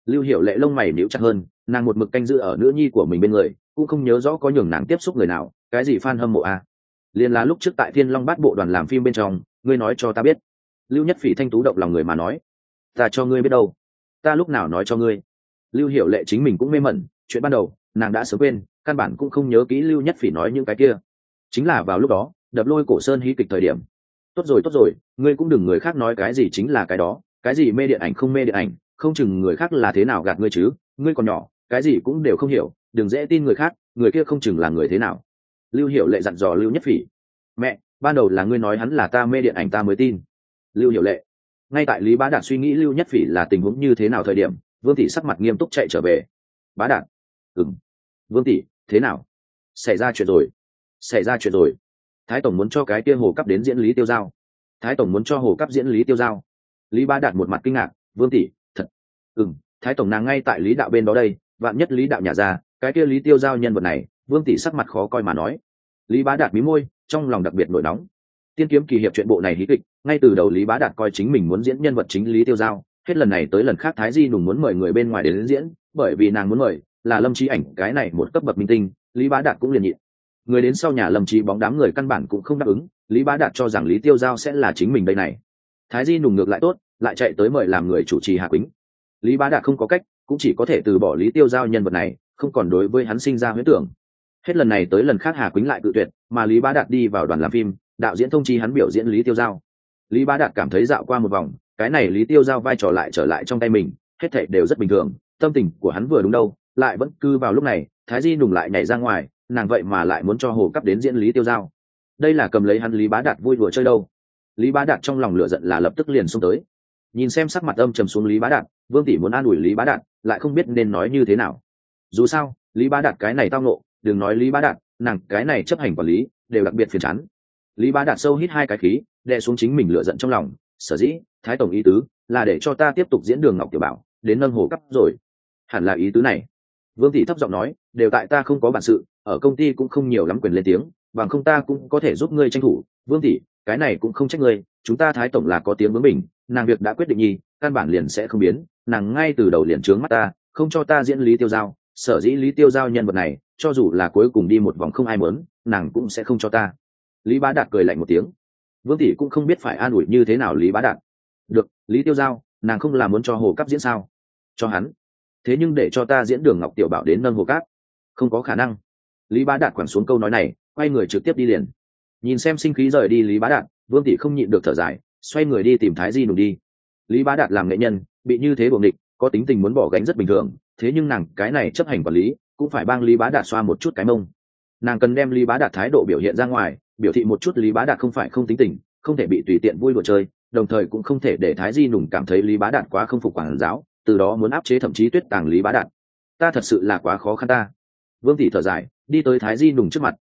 Lưu Hiểu Lệ lông mày nhíu chặt hơn, nàng một mực canh giữ ở nữ nhi của mình bên người, cũng không nhớ rõ có nhường nàng tiếp xúc người nào, cái gì fan hâm mộ à? Liên là lúc trước tại Thiên Long Bát Bộ đoàn làm phim bên trong, ngươi nói cho ta biết. Lưu Nhất Phỉ thanh tú động lòng người mà nói, ta cho ngươi biết đâu, ta lúc nào nói cho ngươi. Lưu Hiểu Lệ chính mình cũng mê mẩn, chuyện ban đầu nàng đã sớm quên, căn bản cũng không nhớ kỹ Lưu Nhất Phỉ nói những cái kia. Chính là vào lúc đó, đập lôi cổ sơn hí kịch thời điểm. Tốt rồi tốt rồi, ngươi cũng đừng người khác nói cái gì chính là cái đó, cái gì mê điện ảnh không mê điện ảnh, không chừng người khác là thế nào gạt ngươi chứ, ngươi còn nhỏ, cái gì cũng đều không hiểu, đừng dễ tin người khác, người kia không chừng là người thế nào. Lưu Hiểu Lệ dặn dò Lưu Nhất Phỉ. Mẹ, ban đầu là ngươi nói hắn là ta mê điện ảnh ta mới tin. Lưu Hiểu Lệ. Ngay tại Lý Bá Đạt suy nghĩ Lưu Nhất Phỉ là tình huống như thế nào thời điểm, Vương Tỷ sắc mặt nghiêm túc chạy trở về. Bá Đạt. Ừm. Vương Tỷ, thế nào? Xảy ra chuyện rồi. Xảy ra chuyện rồi. Thái tổng muốn cho cái kia Hồ Cấp đến diễn Lý Tiêu Giao. Thái tổng muốn cho Hồ Cấp diễn Lý Tiêu Giao. Lý Bá Đạt một mặt kinh ngạc. Vương Tỷ, thật. Ừm, Thái tổng nàng ngay tại Lý đạo bên đó đây, vạn nhất Lý đạo nhà ra, cái kia Lý Tiêu Giao nhân vật này, Vương Tỷ sắc mặt khó coi mà nói. Lý Bá Đạt mí môi, trong lòng đặc biệt nổi nóng. Tiên kiếm kỳ hiệp chuyện bộ này hí kịch, ngay từ đầu Lý Bá Đạt coi chính mình muốn diễn nhân vật chính Lý Tiêu Giao, hết lần này tới lần khác Thái Di Nùng muốn mời người bên ngoài đến, đến diễn, bởi vì nàng muốn mời là Lâm Chí Ảnh, cái này một cấp bậc minh tinh, Lý Bá Đạt cũng liền nhịn. Người đến sau nhà Lâm Chí bóng đám người căn bản cũng không đáp ứng, Lý Bá Đạt cho rằng Lý Tiêu Giao sẽ là chính mình đây này. Thái Di Nùng ngược lại tốt, lại chạy tới mời làm người chủ trì Hà Quýnh. Lý Bá Đạt không có cách, cũng chỉ có thể từ bỏ Lý Tiêu Giao nhân vật này, không còn đối với hắn sinh ra huyễn tưởng. Hết lần này tới lần khác Hà Quýnh lại cự tuyệt, mà Lý Bá Đạt đi vào đoàn làm phim, đạo diễn thông chi hắn biểu diễn Lý Tiêu Giao. Lý Bá Đạt cảm thấy dạo qua một vòng, cái này Lý Tiêu Giao vai trò lại trở lại trong tay mình, hết thảy đều rất bình thường, tâm tình của hắn vừa đúng đâu, lại vẫn cứ vào lúc này, Thái Di Nùng lại nhảy ra ngoài, nàng vậy mà lại muốn cho Hồ Cấp đến diễn Lý Tiêu Giao. Đây là cầm lấy hắn Lý Bá Đạt vui đùa chơi đâu. Lý Bá Đạt trong lòng lửa giận là lập tức liền xông tới. Nhìn xem sắc mặt âm trầm xuống Lý Bá Đạt, Vương Tỷ muốn an ủi Lý Bá Đạt, lại không biết nên nói như thế nào. Dù sao, Lý Bá Đạt cái này tao nộ, đừng nói Lý Bá Đạt, nàng cái này chấp hành quản lý, đều đặc biệt phiền chán. Lý Bá Đạt sâu hít hai cái khí, đè xuống chính mình lửa giận trong lòng, sở dĩ, Thái tổng ý tứ là để cho ta tiếp tục diễn Đường Ngọc Tiểu Bảo, đến nâng Hồ Cấp rồi. Hẳn là ý tứ này. Vương Tỷ thấp giọng nói, đều tại ta không có bản sự, ở công ty cũng không nhiều lắm quyền lên tiếng, bằng không ta cũng có thể giúp ngươi tranh thủ. Vương Tỷ, cái này cũng không trách ngươi, chúng ta Thái tổng là có tiếng bướng bỉnh, nàng việc đã quyết định nhi, căn bản liền sẽ không biến, nàng ngay từ đầu liền trướng mắt ta, không cho ta diễn Lý Tiêu Giao, sở dĩ Lý Tiêu Giao nhân vật này, cho dù là cuối cùng đi một vòng không ai muốn, nàng cũng sẽ không cho ta. Lý Bá Đạt cười lạnh một tiếng. Vương Tỷ cũng không biết phải an ủi như thế nào Lý Bá Đạt. Được, Lý Tiêu Giao, nàng không là muốn cho Hồ Cấp diễn sao? Cho hắn. Thế nhưng để cho ta diễn Đường Ngọc Tiểu Bảo đến nâng Hồ Cấp, không có khả năng. Lý Bá Đạt quẳng xuống câu nói này, quay người trực tiếp đi liền. Nhìn xem sinh khí rời đi Lý Bá Đạt, Vương Tỷ không nhịn được thở dài, xoay người đi tìm Thái Di Nùng đi. Lý Bá Đạt làm nghệ nhân, bị như thế buồng địch, có tính tình muốn bỏ gánh rất bình thường, thế nhưng nàng cái này chấp hành quản lý, cũng phải bang Lý Bá Đạt xoa một chút cái mông. Nàng cần đem Lý Bá Đạt thái độ biểu hiện ra ngoài, biểu thị một chút Lý Bá Đạt không phải không tính tình, không thể bị tùy tiện vui đùa chơi, đồng thời cũng không thể để Thái Di Nùng cảm thấy Lý Bá Đạt quá không phục quản giáo, từ đó muốn áp chế thậm chí tuyết tàng Lý Bá Đạt. Ta thật sự là quá khó khăn ta. Vương Tỷ thở dài, đi tới Thái Di Nùng trước mặt,